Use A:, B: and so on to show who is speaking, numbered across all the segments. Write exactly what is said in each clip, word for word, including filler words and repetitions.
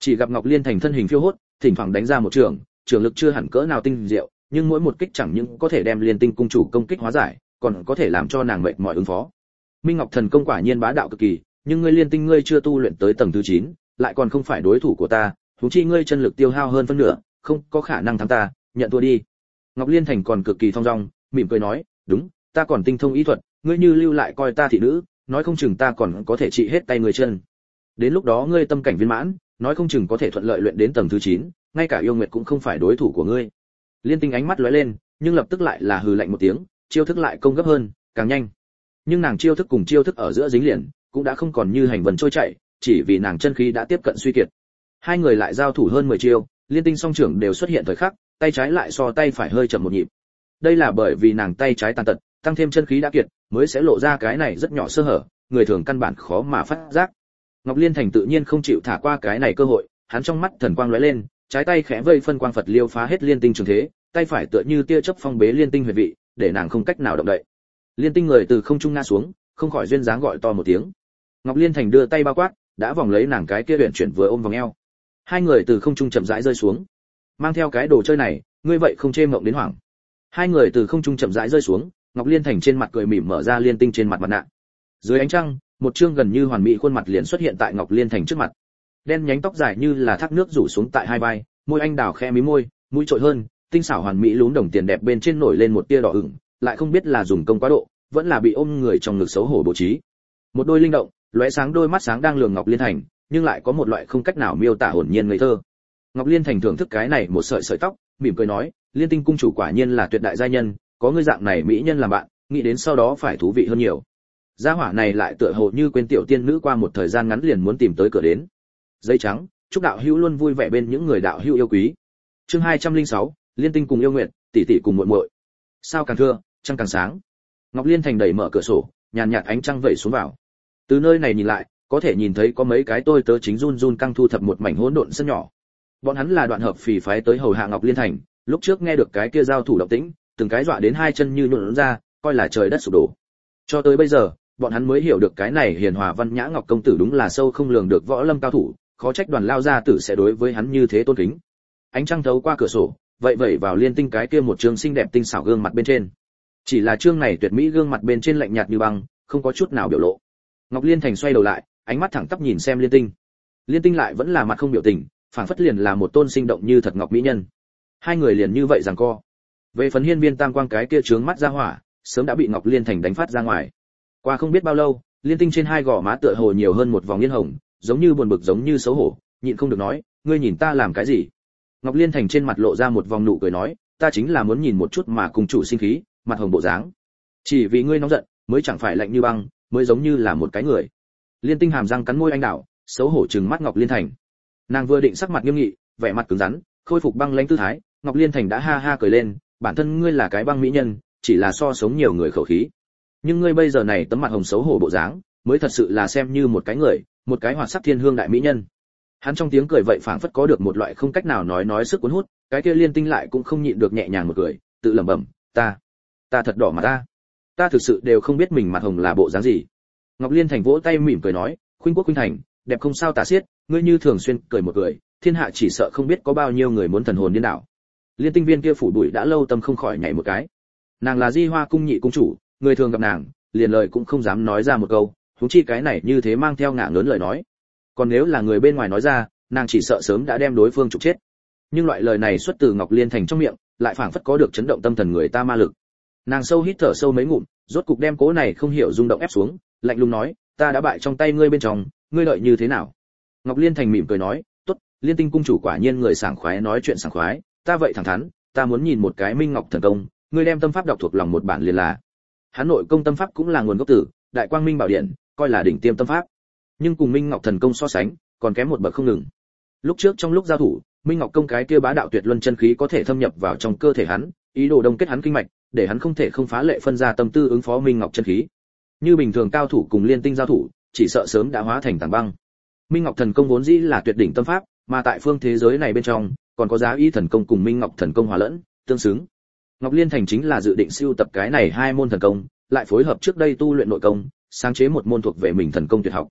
A: Chỉ gặp Ngọc Liên Thành thân hình phiêu hốt, thỉnh thoảng đánh ra một trường, trường lực chưa hẳn cỡ nào tinh diệu, nhưng mỗi một kích chẳng những có thể đem Liên Tinh cung chủ công kích hóa giải, còn có thể làm cho nàng mệt mỏi ứng phó. Minh Ngọc thần công quả nhiên bá đạo cực kỳ, nhưng ngươi Liên Tinh ngươi chưa tu luyện tới tầng thứ chín, lại còn không phải đối thủ của ta, huống chi ngươi chân lực tiêu hao hơn phân nửa, không có khả năng thắng ta, nhận thua đi. Ngọc Liên Thành còn cực kỳ thong dong, mỉm cười nói, đúng, ta còn tinh thông y thuật, ngươi như lưu lại coi ta thị nữ, nói không chừng ta còn có thể trị hết tay người chân. Đến lúc đó ngươi tâm cảnh viên mãn, nói không chừng có thể thuận lợi luyện đến tầng thứ chín, ngay cả yêu nguyệt cũng không phải đối thủ của ngươi. Liên Tinh ánh mắt lóe lên, nhưng lập tức lại là hừ lạnh một tiếng, chiêu thức lại công gấp hơn, càng nhanh. Nhưng nàng chiêu thức cùng chiêu thức ở giữa dính liền, cũng đã không còn như hành vần trôi chảy, chỉ vì nàng chân khí đã tiếp cận suy kiệt. Hai người lại giao thủ hơn mười chiêu, Liên Tinh song trưởng đều xuất hiện thời khắc, tay trái lại so tay phải hơi chậm một nhịp. Đây là bởi vì nàng tay trái tàn tật, tăng thêm chân khí đã kiệt, mới sẽ lộ ra cái này rất nhỏ sơ hở, người thường căn bản khó mà phát giác. Ngọc Liên Thành tự nhiên không chịu thả qua cái này cơ hội, hắn trong mắt thần quang lóe lên, trái tay khẽ vây phân quang Phật liêu phá hết Liên Tinh trường thế, tay phải tựa như tia chớp phong bế Liên Tinh huyệt vị, để nàng không cách nào động đậy. Liên Tinh người từ không trung ngã xuống, không khỏi duyên dáng gọi to một tiếng. Ngọc Liên Thành đưa tay bao quát, đã vòng lấy nàng cái kia huyền chuyển vừa ôm vòng eo. Hai người từ không trung chậm rãi rơi xuống. Mang theo cái đồ chơi này, ngươi vậy không chê mộng đến hoảng. Hai người từ không trung chậm rãi rơi xuống, Ngọc Liên Thành trên mặt cười mỉm mở ra Liên Tinh trên mặt mặt nạ. Dưới ánh trăng, một trương gần như hoàn mỹ khuôn mặt liền xuất hiện tại Ngọc Liên Thành trước mặt. Đen nhánh tóc dài như là thác nước rủ xuống tại hai vai, môi anh đào khẽ mí môi, mũi trội hơn, tinh xảo hoàn mỹ lún đồng tiền đẹp bên trên nổi lên một tia đỏ ửng, lại không biết là dùng công quá độ, vẫn là bị ôm người trong ngực xấu hổ bố trí. Một đôi linh động, lóe sáng đôi mắt sáng đang lườm Ngọc Liên Thành, nhưng lại có một loại không cách nào miêu tả hồn nhiên ngây thơ. Ngọc Liên Thành thưởng thức cái này một sợi sợi tóc, mỉm cười nói, Liên Tinh cung chủ quả nhiên là tuyệt đại gia nhân, có ngươi dạng này mỹ nhân làm bạn, nghĩ đến sau đó phải thú vị hơn nhiều. Gia hỏa này lại tựa hồ như quên tiểu tiên nữ qua một thời gian ngắn liền muốn tìm tới cửa đến. Giấy trắng, chúc đạo hữu luôn vui vẻ bên những người đạo hữu yêu quý. Chương hai trăm lẻ sáu, Liên Tinh cùng yêu nguyện, tỷ tỷ cùng muội muội. Sao càng thưa, trăng càng sáng. Ngọc Liên Thành đẩy mở cửa sổ, nhàn nhạt ánh trăng vẩy xuống vào. Từ nơi này nhìn lại, có thể nhìn thấy có mấy cái tôi tớ chính run run căng thu thập một mảnh hỗn độn sân nhỏ. Bọn hắn là Đoạn Hợp Phì phái tới hầu hạ Ngọc Liên Thành, lúc trước nghe được cái kia giao thủ động tĩnh, từng cái dọa đến hai chân như nhũn ra, coi là trời đất sụp đổ. Cho tới bây giờ, bọn hắn mới hiểu được cái này hiền hòa văn nhã Ngọc công tử đúng là sâu không lường được võ lâm cao thủ, khó trách Đoàn lao gia tử sẽ đối với hắn như thế tôn kính. Ánh trăng thấu qua cửa sổ, vậy vậy vào Liên Tinh cái kia một trương xinh đẹp tinh xảo gương mặt bên trên. Chỉ là trương này tuyệt mỹ gương mặt bên trên lạnh nhạt như băng, không có chút nào biểu lộ. Ngọc Liên Thành xoay đầu lại, ánh mắt thẳng tắp nhìn xem Liên Tinh. Liên Tinh lại vẫn là mặt không biểu tình, phảng phất liền là một tôn sinh động như thật ngọc mỹ nhân. Hai người liền như vậy giằng co. Về phần hiên viên tam quang cái kia trướng mắt ra hỏa, sớm đã bị Ngọc Liên Thành đánh phát ra ngoài. Qua không biết bao lâu, Liên Tinh trên hai gò má tựa hồ nhiều hơn một vòng yên hồng, giống như buồn bực giống như xấu hổ, nhịn không được nói, ngươi nhìn ta làm cái gì? Ngọc Liên Thành trên mặt lộ ra một vòng nụ cười nói, ta chính là muốn nhìn một chút mà cùng chủ sinh khí, mặt hồng bộ dáng. Chỉ vì ngươi nóng giận, mới chẳng phải lạnh như băng, mới giống như là một cái người. Liên Tinh hàm răng cắn môi anh đảo, xấu hổ trừng mắt Ngọc Liên Thành. Nàng vừa định sắc mặt nghiêm nghị, vẻ mặt cứng rắn, khôi phục băng lãnh tư thái, Ngọc Liên Thành đã ha ha cười lên, bản thân ngươi là cái băng mỹ nhân, chỉ là so sống nhiều người khẩu khí. Nhưng ngươi bây giờ này tấm mặt hồng xấu hổ bộ dáng, mới thật sự là xem như một cái người, một cái hoạt sắc thiên hương đại mỹ nhân. Hắn trong tiếng cười vậy phảng phất có được một loại không cách nào nói nói sức cuốn hút, cái kia Liên Tinh lại cũng không nhịn được nhẹ nhàng một cười, tự lẩm bẩm, ta, ta thật đỏ mặt ta, ta thực sự đều không biết mình mặt hồng là bộ dáng gì. Ngọc Liên Thành vỗ tay mỉm cười nói, khuynh quốc khuynh thành, đẹp không sao tả xiết, ngươi như thường xuyên cười một cười, thiên hạ chỉ sợ không biết có bao nhiêu người muốn thần hồn điên đảo. Liên Tinh viên kia phủ bụi đã lâu tâm không khỏi nhảy một cái. Nàng là Di Hoa cung nhị cung chủ, người thường gặp nàng, liền lời cũng không dám nói ra một câu, huống chi cái này như thế mang theo ngả ngớn lời nói. Còn nếu là người bên ngoài nói ra, nàng chỉ sợ sớm đã đem đối phương trục chết. Nhưng loại lời này xuất từ Ngọc Liên Thành trong miệng, lại phảng phất có được chấn động tâm thần người ta ma lực. Nàng sâu hít thở sâu mấy ngụm, rốt cục đem cố này không hiểu rung động ép xuống, lạnh lùng nói, ta đã bại trong tay ngươi bên trong, ngươi đợi như thế nào? Ngọc Liên Thành mỉm cười nói, tốt, Liên Tinh cung chủ quả nhiên người sảng khoái nói chuyện sảng khoái, ta vậy thẳng thắn, ta muốn nhìn một cái Minh Ngọc thần công, ngươi đem tâm pháp đọc thuộc lòng một bản liền là. Hắn nội công tâm pháp cũng là nguồn gốc từ Đại Quang Minh Bảo Điện, coi là đỉnh tiêm tâm pháp. Nhưng cùng Minh Ngọc thần công so sánh, còn kém một bậc không ngừng. Lúc trước trong lúc giao thủ, Minh Ngọc công cái kia bá đạo tuyệt luân chân khí có thể thâm nhập vào trong cơ thể hắn, ý đồ đông kết hắn kinh mạch, để hắn không thể không phá lệ phân ra tâm tư ứng phó Minh Ngọc chân khí. Như bình thường cao thủ cùng Liên Tinh giao thủ, chỉ sợ sớm đã hóa thành tảng băng. Minh Ngọc thần công vốn dĩ là tuyệt đỉnh tâm pháp, mà tại phương thế giới này bên trong, còn có Giá Y thần công cùng Minh Ngọc thần công hòa lẫn, tương xứng. Ngọc Liên Thành chính là dự định siêu tập cái này hai môn thần công, lại phối hợp trước đây tu luyện nội công, sáng chế một môn thuộc về mình thần công tuyệt học.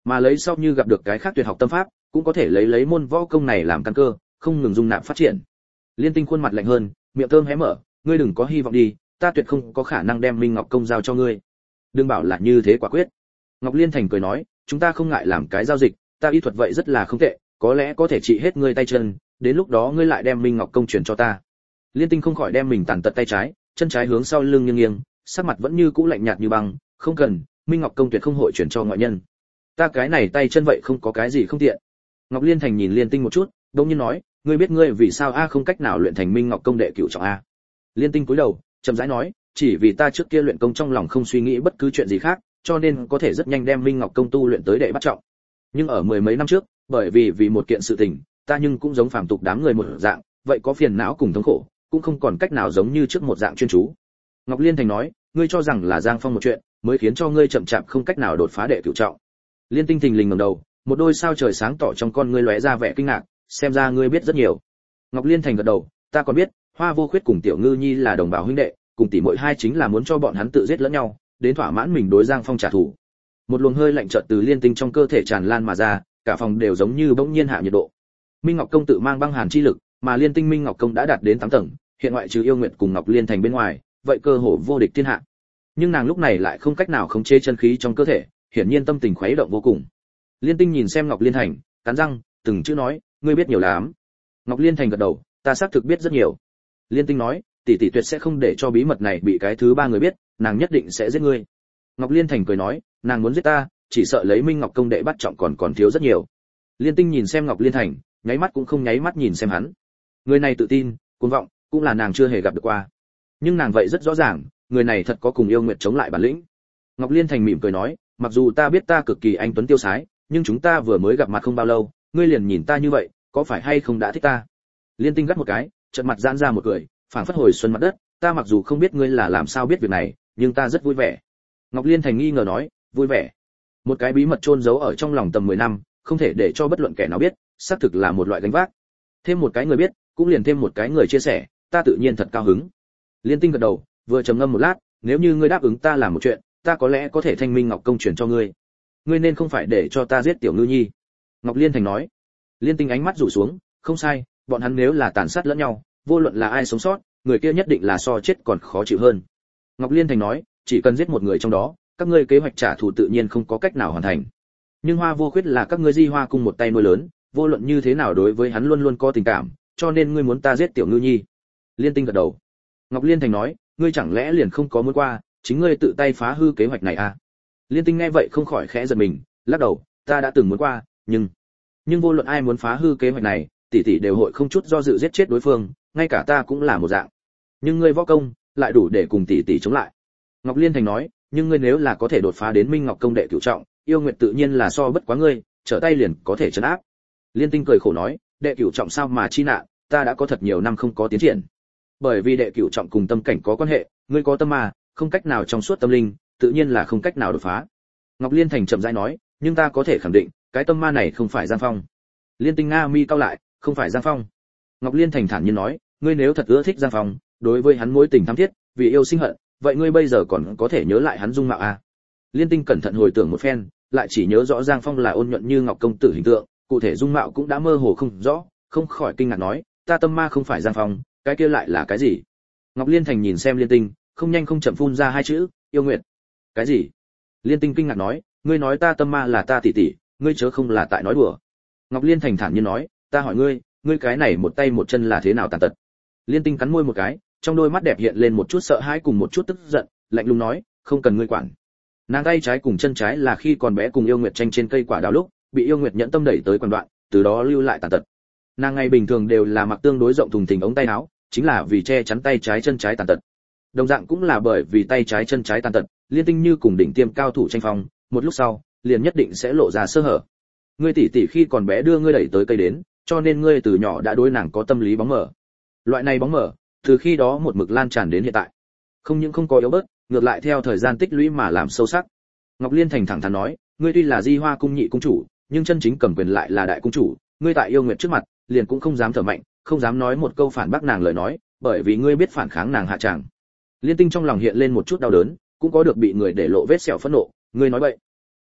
A: Mà lấy sau như gặp được cái khác tuyệt học tâm pháp, cũng có thể lấy lấy môn võ công này làm căn cơ, không ngừng dung nạp phát triển. Liên Tinh khuôn mặt lạnh hơn, miệng thơm hé mở, ngươi đừng có hy vọng đi, ta tuyệt không có khả năng đem Minh Ngọc công giao cho ngươi. Đừng bảo là như thế quả quyết. Ngọc Liên Thành cười nói, chúng ta không ngại làm cái giao dịch, ta y thuật vậy rất là không tệ, có lẽ có thể trị hết ngươi tay chân, đến lúc đó ngươi lại đem Minh Ngọc công truyền cho ta. Liên Tinh không khỏi đem mình tàn tật tay trái, chân trái hướng sau lưng nghiêng nghiêng, sắc mặt vẫn như cũ lạnh nhạt như băng, không cần, Minh Ngọc công tuyệt không hội chuyển cho ngoại nhân. Ta cái này tay chân vậy không có cái gì không tiện. Ngọc Liên Thành nhìn Liên Tinh một chút, đột nhiên nói, ngươi biết ngươi vì sao a không cách nào luyện thành Minh Ngọc công đệ cửu trọng a? Liên Tinh cúi đầu, chậm rãi nói, chỉ vì ta trước kia luyện công trong lòng không suy nghĩ bất cứ chuyện gì khác, cho nên có thể rất nhanh đem Minh Ngọc công tu luyện tới đệ bắt trọng. Nhưng ở mười mấy năm trước, bởi vì vì một kiện sự tình, ta nhưng cũng giống phàm tục đám người một dạng, vậy có phiền não cùng thống khổ, cũng không còn cách nào giống như trước một dạng chuyên chú. Ngọc Liên Thành nói, ngươi cho rằng là Giang Phong một chuyện, mới khiến cho ngươi chậm chạp không cách nào đột phá đệ cửu trọng. Liên Tinh thình lình ngẩng đầu, một đôi sao trời sáng tỏ trong con ngươi lóe ra vẻ kinh ngạc, xem ra ngươi biết rất nhiều. Ngọc Liên Thành gật đầu, ta còn biết, Hoa Vô Khuyết cùng Tiểu Ngư Nhi là đồng bào huynh đệ, cùng tỷ muội hai chính là muốn cho bọn hắn tự giết lẫn nhau, đến thỏa mãn mình đối Giang Phong trả thù. Một luồng hơi lạnh chợt từ Liên Tinh trong cơ thể tràn lan mà ra, cả phòng đều giống như bỗng nhiên hạ nhiệt độ. Minh Ngọc công tự mang băng hàn chi lực, mà Liên Tinh Minh Ngọc công đã đạt đến tám tầng, hiện ngoại trừ Yêu Nguyệt cùng Ngọc Liên Thành bên ngoài, vậy cơ hồ vô địch thiên hạ. Nhưng nàng lúc này lại không cách nào khống chế chân khí trong cơ thể, hiển nhiên tâm tình khuấy động vô cùng. Liên Tinh nhìn xem Ngọc Liên Thành, cắn răng, từng chữ nói, ngươi biết nhiều lắm. Ngọc Liên Thành gật đầu, ta xác thực biết rất nhiều. Liên Tinh nói, tỷ tỷ tuyệt sẽ không để cho bí mật này bị cái thứ ba người biết, nàng nhất định sẽ giết ngươi. Ngọc Liên Thành cười nói, nàng muốn giết ta, chỉ sợ lấy Minh Ngọc công đệ bắt trọng còn còn thiếu rất nhiều. Liên Tinh nhìn xem Ngọc Liên Thành, nháy mắt cũng không nháy mắt nhìn xem hắn. Người này tự tin, cuồng vọng, cũng là nàng chưa hề gặp được qua. Nhưng nàng vậy rất rõ ràng, người này thật có cùng Yêu Nguyệt chống lại bản lĩnh. Ngọc Liên Thành mỉm cười nói, mặc dù ta biết ta cực kỳ anh tuấn tiêu sái, nhưng chúng ta vừa mới gặp mặt không bao lâu, ngươi liền nhìn ta như vậy, có phải hay không đã thích ta? Liên Tinh gắt một cái, chợt mặt giãn ra một cười, phảng phất hồi xuân mặt đất, ta mặc dù không biết ngươi là làm sao biết việc này, nhưng ta rất vui vẻ. Ngọc Liên Thành nghi ngờ nói, vui vẻ? Một cái bí mật chôn giấu ở trong lòng tầm mười năm, không thể để cho bất luận kẻ nào biết, xác thực là một loại gánh vác. Thêm một cái người biết, cũng liền thêm một cái người chia sẻ, ta tự nhiên thật cao hứng. Liên Tinh gật đầu, vừa trầm ngâm một lát, nếu như ngươi đáp ứng ta làm một chuyện, ta có lẽ có thể thanh Minh Ngọc công truyền cho ngươi. Ngươi nên không phải để cho ta giết Tiểu Ngư Nhi. Ngọc Liên Thành nói. Liên Tinh ánh mắt rủ xuống, không sai, bọn hắn nếu là tàn sát lẫn nhau, vô luận là ai sống sót, người kia nhất định là so chết còn khó chịu hơn. Ngọc Liên Thành nói, chỉ cần giết một người trong đó, các ngươi kế hoạch trả thù tự nhiên không có cách nào hoàn thành. Nhưng Hoa Vô Khuyết là các ngươi Di Hoa cung một tay nuôi lớn, vô luận như thế nào đối với hắn luôn luôn có tình cảm, cho nên ngươi muốn ta giết Tiểu Ngư Nhi. Liên Tinh gật đầu. Ngọc Liên Thành nói, ngươi chẳng lẽ liền không có muốn qua, chính ngươi tự tay phá hư kế hoạch này à? Liên Tinh nghe vậy không khỏi khẽ giật mình, lắc đầu, ta đã từng muốn qua, nhưng nhưng vô luận ai muốn phá hư kế hoạch này, tỷ tỷ đều hội không chút do dự giết chết đối phương, ngay cả ta cũng là một dạng. Nhưng ngươi võ công lại đủ để cùng tỷ tỷ chống lại. Ngọc Liên Thành nói, nhưng ngươi nếu là có thể đột phá đến Minh Ngọc công đệ cửu trọng, Yêu Nguyệt tự nhiên là so bất quá ngươi, trở tay liền có thể trấn áp. Liên Tinh cười khổ nói, đệ cửu trọng sao mà chi nạn, ta đã có thật nhiều năm không có tiến triển. Bởi vì đệ cửu trọng cùng tâm cảnh có quan hệ, ngươi có tâm mà, không cách nào trong suốt tâm linh, tự nhiên là không cách nào đột phá. Ngọc Liên Thành chậm rãi nói, nhưng ta có thể khẳng định, cái tâm ma này không phải Giang Phong. Liên Tinh nga mi cau lại, không phải Giang Phong. Ngọc Liên Thành thản nhiên nói, ngươi nếu thật ưa thích Giang Phong, đối với hắn mối tình thắm thiết, vì yêu sinh hận, vậy ngươi bây giờ còn có thể nhớ lại hắn dung mạo à? Liên Tinh cẩn thận hồi tưởng một phen, lại chỉ nhớ rõ Giang Phong là ôn nhuận như ngọc công tử hình tượng, cụ thể dung mạo cũng đã mơ hồ không rõ, không khỏi kinh ngạc nói, ta tâm ma không phải Giang Phong, cái kia lại là cái gì? Ngọc Liên Thành nhìn xem Liên Tinh, không nhanh không chậm phun ra hai chữ, Yêu Nguyệt. Cái gì? Liên Tinh kinh ngạc nói, ngươi nói ta tâm ma là ta tỷ tỷ, ngươi chớ không là tại nói đùa. Ngọc Liên Thành thản nhiên nói, ta hỏi ngươi, ngươi cái này một tay một chân là thế nào tàn tật? Liên Tinh cắn môi một cái, trong đôi mắt đẹp hiện lên một chút sợ hãi cùng một chút tức giận, lạnh lùng nói, không cần ngươi quản. Nàng tay trái cùng chân trái là khi còn bé cùng Yêu Nguyệt tranh trên cây quả đào lúc, bị Yêu Nguyệt nhẫn tâm đẩy tới quần đoạn, từ đó lưu lại tàn tật. Nàng ngày bình thường đều là mặc tương đối rộng thùng thình ống tay áo, chính là vì che chắn tay trái chân trái tàn tật. Đồng dạng cũng là bởi vì tay trái chân trái tàn tật, Liên Tinh như cùng đỉnh tiêm cao thủ tranh phong, một lúc sau, liền nhất định sẽ lộ ra sơ hở. Ngươi tỷ tỷ khi còn bé đưa ngươi đẩy tới cây đến, cho nên ngươi từ nhỏ đã đối nàng có tâm lý bóng mờ. Loại này bóng mờ, từ khi đó một mực lan tràn đến hiện tại. Không những không có yếu bớt, ngược lại theo thời gian tích lũy mà làm sâu sắc. Ngọc Liên Thành thẳng thắn nói, ngươi tuy là Di Hoa cung nhị cung chủ, nhưng chân chính cầm quyền lại là đại cung chủ, ngươi tại Yêu Nguyệt trước mặt, liền cũng không dám thở mạnh, không dám nói một câu phản bác nàng lời nói, bởi vì ngươi biết phản kháng nàng hạ tràng. Liên Tinh trong lòng hiện lên một chút đau đớn, cũng có được bị người để lộ vết sẹo phẫn nộ, ngươi nói vậy.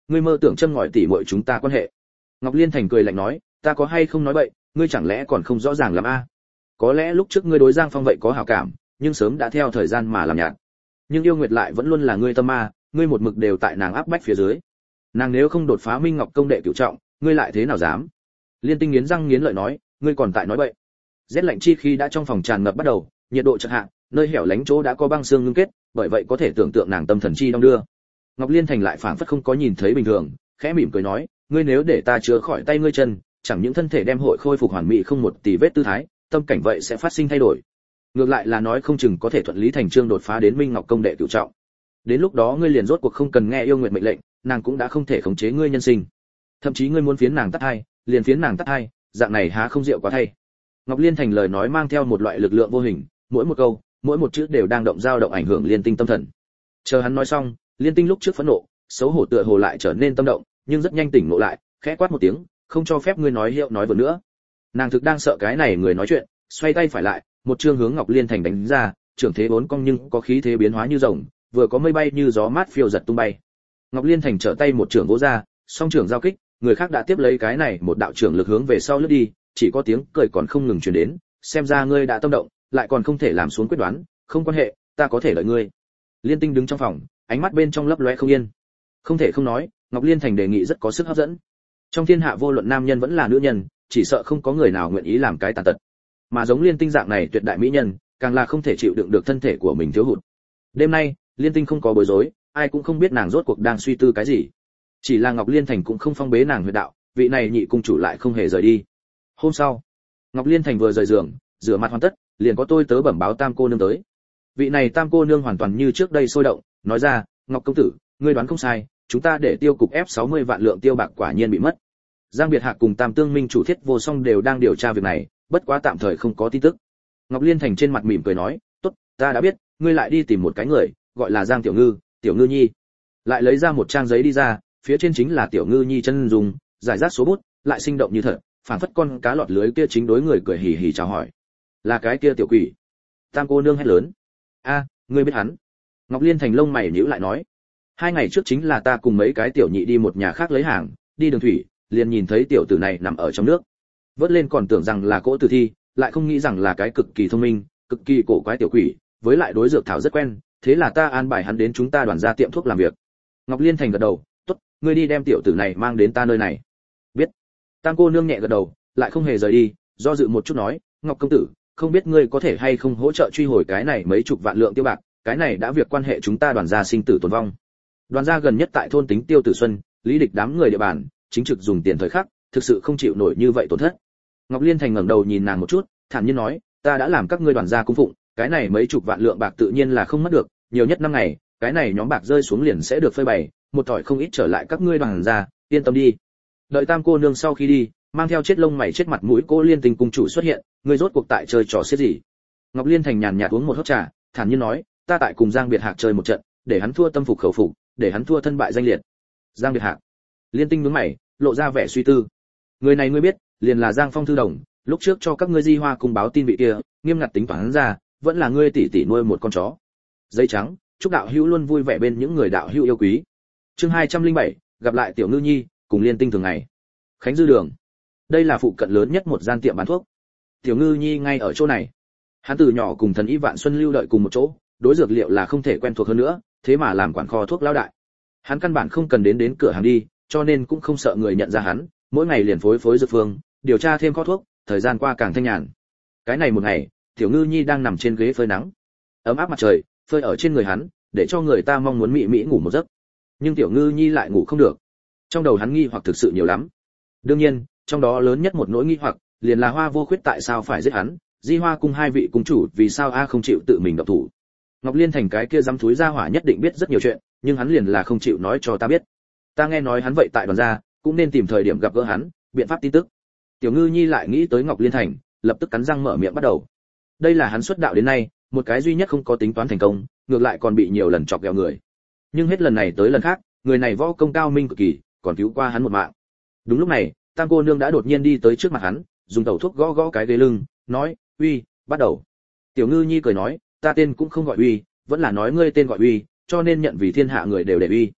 A: ngươi mơ tưởng châm ngòi tỉ muội chúng ta quan hệ. Ngọc Liên Thành cười lạnh nói, ta có hay không nói bậy, ngươi chẳng lẽ còn không rõ ràng lắm a? À? Có lẽ lúc trước ngươi đối Giang Phong vậy có hảo cảm, nhưng sớm đã theo thời gian mà làm nhạt. Nhưng yêu Nguyệt lại vẫn luôn là ngươi tâm ma, ngươi một mực đều tại nàng áp bách phía dưới. Nàng nếu không đột phá Minh Ngọc công đệ cửu trọng, ngươi lại thế nào dám? Liên Tinh nghiến răng nghiến lợi nói, ngươi còn tại nói bậy. Rét lạnh chi khi đã trong phòng tràn ngập bắt đầu, nhiệt độ chợt hạ, nơi hẻo lánh chỗ đã có băng xương ngưng kết, bởi vậy có thể tưởng tượng nàng tâm thần chi đong đưa. Ngọc Liên Thành lại phảng phất không có nhìn thấy bình thường, khẽ mỉm cười nói, ngươi nếu để ta chữa khỏi tay ngươi chân, chẳng những thân thể đem hội khôi phục hoàn mỹ không một tì vết tư thái, tâm cảnh vậy sẽ phát sinh thay đổi. Ngược lại là nói không chừng có thể thuận lý thành chương đột phá đến Minh Ngọc công đệ cửu trọng. Đến lúc đó ngươi liền rốt cuộc không cần nghe yêu Nguyệt mệnh lệnh, nàng cũng đã không thể khống chế ngươi nhân sinh. Thậm chí ngươi muốn phiến nàng tắt hai, liền phiến nàng tắt hai, dạng này há không rượu quá thay. Ngọc Liên Thành lời nói mang theo một loại lực lượng vô hình, mỗi một câu, mỗi một chữ đều đang động dao động ảnh hưởng Liên Tinh tâm thần. Chờ hắn nói xong, Liên Tinh lúc trước phẫn nộ, xấu hổ tựa hồ lại trở nên tâm động, nhưng rất nhanh tỉnh ngộ lại, khẽ quát một tiếng, không cho phép ngươi nói hiệu nói vượt nữa. Nàng thực đang sợ cái này người nói chuyện, xoay tay phải lại, một chương hướng Ngọc Liên Thành đánh ra, trưởng thế bốn cong nhưng có khí thế biến hóa như rồng, vừa có mây bay như gió mát phiêu giật tung bay. Ngọc Liên Thành trở tay một trưởng vỗ ra, song trưởng giao kích, người khác đã tiếp lấy cái này một đạo trưởng lực hướng về sau lướt đi, chỉ có tiếng cười còn không ngừng truyền đến, xem ra ngươi đã tâm động, lại còn không thể làm xuống quyết đoán, không quan hệ, ta có thể đợi ngươi. Liên Tinh đứng trong phòng, ánh mắt bên trong lấp lóe không yên. Không thể không nói, Ngọc Liên Thành đề nghị rất có sức hấp dẫn. Trong thiên hạ vô luận nam nhân vẫn là nữ nhân, chỉ sợ không có người nào nguyện ý làm cái tàn tật. Mà giống Liên Tinh dạng này tuyệt đại mỹ nhân, càng là không thể chịu đựng được thân thể của mình thiếu hụt. Đêm nay, Liên Tinh không có bối rối, ai cũng không biết nàng rốt cuộc đang suy tư cái gì. Chỉ là Ngọc Liên Thành cũng không phong bế nàng huyệt đạo, vị này nhị cung chủ lại không hề rời đi. Hôm sau, Ngọc Liên Thành vừa rời giường, rửa mặt hoàn tất, liền có tôi tớ bẩm báo Tam cô nương tới. Vị này Tam cô nương hoàn toàn như trước đây sôi động, nói ra, Ngọc công tử, ngươi đoán không sai, chúng ta để tiêu cục ép sáu mươi vạn lượng tiêu bạc quả nhiên bị mất. Giang Biệt Hạc cùng Tam Tương Minh chủ Thiết Vô Song đều đang điều tra việc này, bất quá tạm thời không có tin tức. Ngọc Liên Thành trên mặt mỉm cười nói, tốt, ta đã biết, ngươi lại đi tìm một cái người, gọi là Giang Tiểu Ngư, Tiểu Ngư Nhi. Lại lấy ra một trang giấy đi ra, phía trên chính là Tiểu Ngư Nhi chân dùng, giải rác số bút, lại sinh động như thật, phảng phất con cá lọt lưới kia chính đối người cười hì hì chào hỏi. Là cái kia tiểu quỷ. Tam cô nương hét lớn. A, ngươi biết hắn? Ngọc Liên Thành lông mày nhíu lại nói, hai ngày trước chính là ta cùng mấy cái tiểu nhị đi một nhà khác lấy hàng, đi đường thủy, liền nhìn thấy tiểu tử này nằm ở trong nước. Vớt lên còn tưởng rằng là cỗ tử thi, lại không nghĩ rằng là cái cực kỳ thông minh, cực kỳ cổ quái tiểu quỷ, với lại đối dược thảo rất quen, thế là ta an bài hắn đến chúng ta đoàn gia tiệm thuốc làm việc. Ngọc Liên Thành gật đầu, tốt, ngươi đi đem tiểu tử này mang đến ta nơi này. Biết. Tam cô nương nhẹ gật đầu, lại không hề rời đi, do dự một chút nói, Ngọc công tử, không biết ngươi có thể hay không hỗ trợ truy hồi cái này mấy chục vạn lượng tiêu bạc, cái này đã việc quan hệ chúng ta đoàn gia sinh tử tồn vong. Đoàn gia gần nhất tại thôn Tính Tiêu Tử Xuân, lý địch đám người địa bàn, chính trực dùng tiền thời khắc, thực sự không chịu nổi như vậy tổn thất. Ngọc Liên Thành ngẩng đầu nhìn nàng một chút, thản nhiên nói, ta đã làm các ngươi đoàn gia cung phụng, cái này mấy chục vạn lượng bạc tự nhiên là không mất được, nhiều nhất năm ngày, cái này nhóm bạc rơi xuống liền sẽ được phơi bày, một thỏi không ít trở lại các ngươi đoàn gia, yên tâm đi. Đợi Tam cô nương sau khi đi, mang theo chết lông mày chết mặt mũi cô Liên Tình cung chủ xuất hiện, ngươi rốt cuộc tại chơi trò xiết gì? Ngọc Liên Thành nhàn nhạt uống một hớp trà, thản nhiên nói, ta tại cùng Giang Biệt Hạc chơi một trận, để hắn thua tâm phục khẩu phục, để hắn thua thân bại danh liệt. Giang Biệt Hạc. Liên Tinh nhướng mày, lộ ra vẻ suy tư. Người này ngươi biết, liền là Giang Phong thư đồng, lúc trước cho các ngươi Di Hoa cùng báo tin vị kia, nghiêm ngặt tính toán hắn ra, vẫn là ngươi tỷ tỷ nuôi một con chó. Giấy trắng, chúc đạo hữu luôn vui vẻ bên những người đạo hữu yêu quý. Chương hai trăm lẻ bảy, gặp lại Tiểu Ngư Nhi, cùng Liên Tinh thường ngày. Khánh Dư Đường. Đây là phụ cận lớn nhất một gian tiệm bán thuốc. Tiểu Ngư Nhi ngay ở chỗ này. Hắn từ nhỏ cùng thần y Vạn Xuân lưu đợi cùng một chỗ, đối dược liệu là không thể quen thuộc hơn nữa, thế mà làm quản kho thuốc lão đại. Hắn căn bản không cần đến đến cửa hàng đi, cho nên cũng không sợ người nhận ra hắn, mỗi ngày liền phối phối dược phương, điều tra thêm kho thuốc, thời gian qua càng thanh nhàn. Cái này một ngày, Tiểu Ngư Nhi đang nằm trên ghế phơi nắng. Ấm áp mặt trời phơi ở trên người hắn, để cho người ta mong muốn mị mị ngủ một giấc. Nhưng Tiểu Ngư Nhi lại ngủ không được. Trong đầu hắn nghi hoặc thực sự nhiều lắm. Đương nhiên, trong đó lớn nhất một nỗi nghi hoặc, liền là Hoa Vô Khuyết tại sao phải giết hắn, Di Hoa cung hai vị cung chủ vì sao a không chịu tự mình động thủ. Ngọc Liên Thành cái kia dám thúi ra hỏa nhất định biết rất nhiều chuyện, nhưng hắn liền là không chịu nói cho ta biết. Ta nghe nói hắn vậy tại đoàn gia, cũng nên tìm thời điểm gặp gỡ hắn, biện pháp tin tức. Tiểu Ngư Nhi lại nghĩ tới Ngọc Liên Thành, lập tức cắn răng mở miệng bắt đầu. Đây là hắn xuất đạo đến nay, một cái duy nhất không có tính toán thành công, ngược lại còn bị nhiều lần chọc ghẹo người. Nhưng hết lần này tới lần khác, người này võ công cao minh cực kỳ, còn cứu qua hắn một mạng. Đúng lúc này, Tam cô nương đã đột nhiên đi tới trước mặt hắn, dùng tẩu thuốc gõ gõ cái ghế lưng, nói, "Uy, bắt đầu." Tiểu Ngư Nhi cười nói, "Ta tên cũng không gọi Uy, vẫn là nói ngươi tên gọi Uy, cho nên nhận vì thiên hạ người đều để Uy."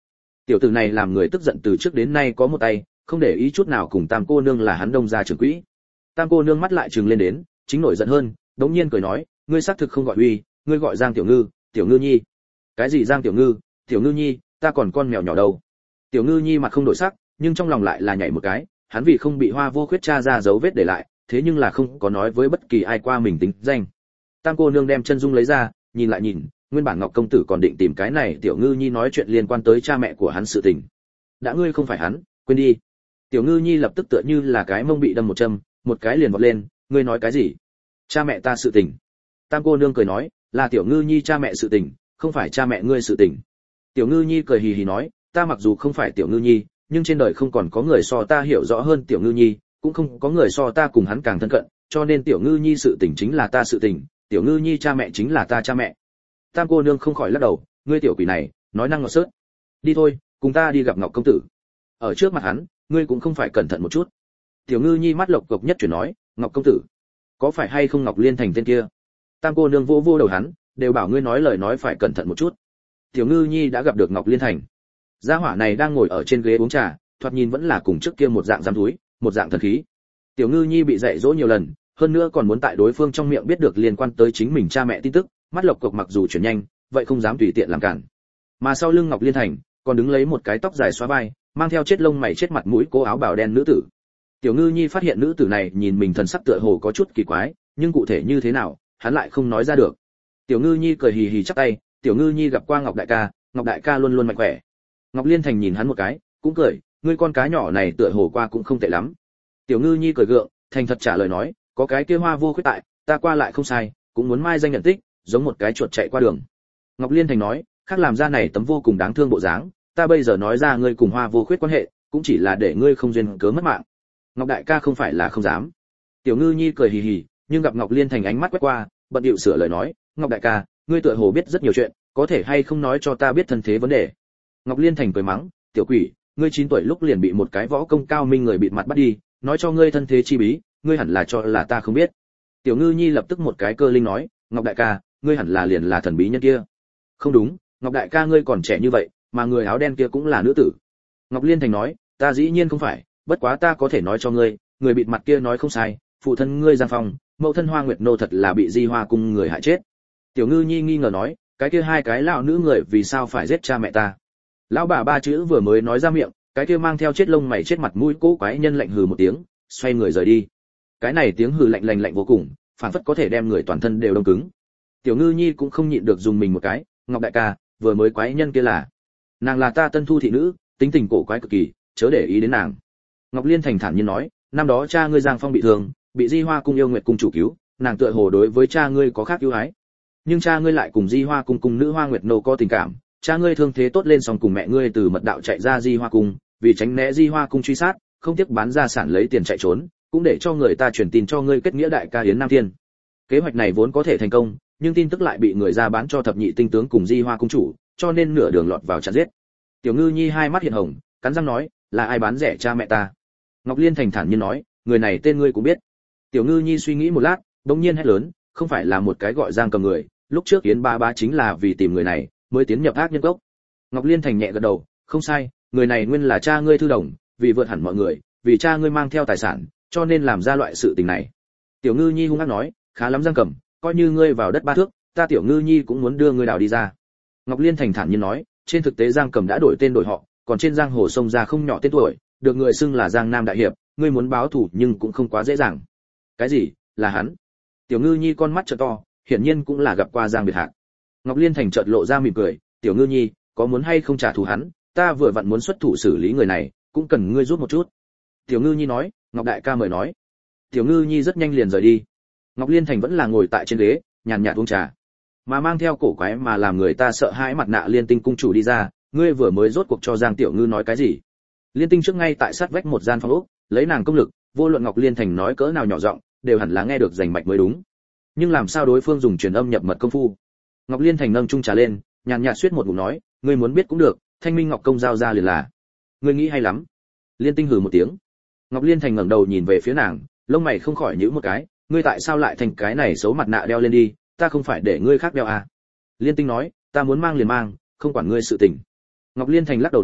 A: Tiểu tử này làm người tức giận từ trước đến nay có một tay, không để ý chút nào cùng Tam cô nương là hắn Đông gia trưởng quỹ. Tam cô nương mắt lại trừng lên đến, chính nổi giận hơn, đống nhiên cười nói, ngươi xác thực không gọi uy, ngươi gọi Giang Tiểu Ngư, Tiểu Ngư Nhi. Cái gì Giang Tiểu Ngư, Tiểu Ngư Nhi, ta còn con mèo nhỏ đâu. Tiểu Ngư Nhi mặt không đổi sắc, nhưng trong lòng lại là nhảy một cái, hắn vì không bị Hoa Vô Khuyết tra ra dấu vết để lại, thế nhưng là không có nói với bất kỳ ai qua mình tính danh. Tam cô nương đem chân dung lấy ra, nhìn lại nhìn, nguyên bản Ngọc công tử còn định tìm cái này Tiểu Ngư Nhi nói chuyện liên quan tới cha mẹ của hắn sự tình. Đã ngươi không phải hắn, quên đi. Tiểu Ngư Nhi lập tức tựa như là cái mông bị đâm một châm, một cái liền vọt lên, ngươi nói cái gì? Cha mẹ ta sự tình. Tam cô nương cười nói, là Tiểu Ngư Nhi cha mẹ sự tình, không phải cha mẹ ngươi sự tình. Tiểu Ngư Nhi cười hì hì nói, ta mặc dù không phải Tiểu Ngư Nhi, nhưng trên đời không còn có người so ta hiểu rõ hơn Tiểu Ngư Nhi, cũng không có người so ta cùng hắn càng thân cận, cho nên Tiểu Ngư Nhi sự tình chính là ta sự tình, Tiểu Ngư Nhi cha mẹ chính là ta cha mẹ. Tam cô nương không khỏi lắc đầu, ngươi tiểu quỷ này, nói năng ngọt sớt. Đi thôi, cùng ta đi gặp Ngọc công tử. Ở trước mặt hắn, ngươi cũng không phải cẩn thận một chút. Tiểu Ngư Nhi mắt lộc cộc nhất chuyển nói, Ngọc công tử, có phải hay không Ngọc Liên Thành tên kia? Tam cô nương vô vô đầu hắn, đều bảo ngươi nói lời nói phải cẩn thận một chút. Tiểu Ngư Nhi đã gặp được Ngọc Liên Thành. Gia hỏa này đang ngồi ở trên ghế uống trà, thoạt nhìn vẫn là cùng trước kia một dạng giám thúi, một dạng thần khí. Tiểu Ngư Nhi bị dạy dỗ nhiều lần, hơn nữa còn muốn tại đối phương trong miệng biết được liên quan tới chính mình cha mẹ tin tức, mắt lộc cộc mặc dù chuyển nhanh, vậy không dám tùy tiện làm cản. Mà sau lưng Ngọc Liên Thành, còn đứng lấy một cái tóc dài xóa vai, mang theo chết lông mày chết mặt mũi cố áo bào đen nữ tử. Tiểu Ngư Nhi phát hiện nữ tử này nhìn mình thần sắc tựa hồ có chút kỳ quái, nhưng cụ thể như thế nào, hắn lại không nói ra được. Tiểu Ngư Nhi cười hì hì chắp tay, Tiểu Ngư Nhi gặp qua Ngọc đại ca, Ngọc đại ca luôn luôn mạnh khỏe. Ngọc Liên Thành nhìn hắn một cái, cũng cười, ngươi con cá nhỏ này tựa hồ qua cũng không tệ lắm. Tiểu Ngư Nhi cười gượng, thành thật trả lời nói, có cái kia Hoa Vô Khuyết tại, ta qua lại không sai, cũng muốn mai danh nhận tích, giống một cái chuột chạy qua đường. Ngọc Liên Thành nói, khác làm ra này tấm vô cùng đáng thương bộ dáng, ta bây giờ nói ra ngươi cùng Hoa Vô Khuyết quan hệ, cũng chỉ là để ngươi không duyên cớ mất mạng. Ngọc đại ca không phải là không dám. Tiểu Ngư Nhi cười hì hì, nhưng gặp Ngọc Liên Thành ánh mắt quét qua, bận điệu sửa lời nói, Ngọc đại ca, ngươi tựa hồ biết rất nhiều chuyện, có thể hay không nói cho ta biết thân thế vấn đề. Ngọc Liên Thành cười mắng, tiểu quỷ, ngươi chín tuổi lúc liền bị một cái võ công cao minh người bịt mặt bắt đi, nói cho ngươi thân thế chi bí, ngươi hẳn là cho là ta không biết. Tiểu Ngư Nhi lập tức một cái cơ linh nói, Ngọc đại ca, ngươi hẳn là liền là thần bí nhân kia. Không đúng, Ngọc đại ca ngươi còn trẻ như vậy, mà người áo đen kia cũng là nữ tử. Ngọc Liên Thành nói, ta dĩ nhiên không phải, bất quá ta có thể nói cho ngươi, người bịt mặt kia nói không sai, phụ thân ngươi Giang Phong, mẫu thân Hoa Nguyệt nô thật là bị Di Hoa cung người hại chết. Tiểu Ngư Nhi nghi ngờ nói, cái kia hai cái lão nữ người vì sao phải giết cha mẹ ta? Lão bà ba chữ vừa mới nói ra miệng, cái kia mang theo chết lông mày chết mặt mũi cố quái nhân lạnh hừ một tiếng, xoay người rời đi. Cái này tiếng hừ lạnh lạnh lạnh vô cùng, phảng phất có thể đem người toàn thân đều đông cứng. Tiểu Ngư Nhi cũng không nhịn được dùng mình một cái, Ngọc đại ca, vừa mới quái nhân kia là, nàng là ta Tân Thu thị nữ, tính tình cổ quái cực kỳ, chớ để ý đến nàng. Ngọc Liên Thành thản nhiên nói, năm đó cha ngươi Giang Phong bị thương, bị Di Hoa cung yêu nguyệt cung chủ cứu, nàng tựa hồ đối với cha ngươi có khác ưu ái. Nhưng cha ngươi lại cùng Di Hoa cung cung nữ Hoa Nguyệt nô có tình cảm, cha ngươi thương thế tốt lên xong cùng mẹ ngươi từ mật đạo chạy ra Di Hoa cung, vì tránh né Di Hoa cung truy sát, không tiếc bán gia sản lấy tiền chạy trốn, cũng để cho người ta truyền tin cho ngươi kết nghĩa đại ca Yến Nam Thiên. Kế hoạch này vốn có thể thành công, nhưng tin tức lại bị người ra bán cho thập nhị tinh tướng cùng Di Hoa cung chủ, cho nên nửa đường lọt vào chặn giết. Tiểu Ngư Nhi hai mắt hiện hồng, cắn răng nói, là ai bán rẻ cha mẹ ta? Ngọc Liên Thành thản nhiên nói, người này tên ngươi cũng biết. Tiểu Ngư Nhi suy nghĩ một lát, bỗng nhiên hét lớn, không phải là một cái gọi Giang Cầm người, lúc trước Yến ba ba chính là vì tìm người này mới tiến nhập ác nhân cốc. Ngọc Liên Thành nhẹ gật đầu, không sai, người này nguyên là cha ngươi thư đồng, vì vượt hẳn mọi người, vì cha ngươi mang theo tài sản, cho nên làm ra loại sự tình này. Tiểu Ngư Nhi hung hăng nói, khá lắm Giang Cầm, coi như ngươi vào đất ba thước, ta Tiểu Ngư Nhi cũng muốn đưa ngươi đào đi ra. Ngọc Liên Thành thản nhiên nói, trên thực tế Giang Cầm đã đổi tên đổi họ, còn trên giang hồ sông ra không nhỏ tên tuổi, được người xưng là Giang Nam đại hiệp, ngươi muốn báo thù nhưng cũng không quá dễ dàng. Cái gì? Là hắn? Tiểu Ngư Nhi con mắt trợ to, hiển nhiên cũng là gặp qua Giang Biệt Hạc. Ngọc Liên Thành chợt lộ ra mỉm cười, Tiểu Ngư Nhi, có muốn hay không trả thù hắn, ta vừa vặn muốn xuất thủ xử lý người này, cũng cần ngươi giúp một chút. Tiểu Ngư Nhi nói, Ngọc đại ca mời nói. Tiểu Ngư Nhi rất nhanh liền rời đi. Ngọc Liên Thành vẫn là ngồi tại trên ghế, nhàn nhạt uống trà, mà mang theo cổ quái mà làm người ta sợ hãi mặt nạ Liên Tinh cung chủ đi ra, ngươi vừa mới rốt cuộc cho Giang Tiểu Ngư nói cái gì? Liên Tinh trước ngay tại sát vách một gian phòng ốc, lấy nàng công lực, vô luận Ngọc Liên Thành nói cỡ nào nhỏ giọng, đều hẳn là nghe được rành mạch mới đúng. Nhưng làm sao đối phương dùng truyền âm nhập mật công phu? Ngọc Liên Thành nâng chung trà lên, nhàn nhạt suýt một ngụm nói, ngươi muốn biết cũng được, Thanh Minh Ngọc công giao ra liền là. Ngươi nghĩ hay lắm. Liên Tinh hừ một tiếng. Ngọc Liên Thành ngẩng đầu nhìn về phía nàng, lông mày không khỏi nhíu một cái, ngươi tại sao lại thành cái này xấu mặt nạ đeo lên đi, ta không phải để ngươi khác đeo à? Liên Tinh nói, ta muốn mang liền mang, không quản ngươi sự tình. Ngọc Liên Thành lắc đầu nói,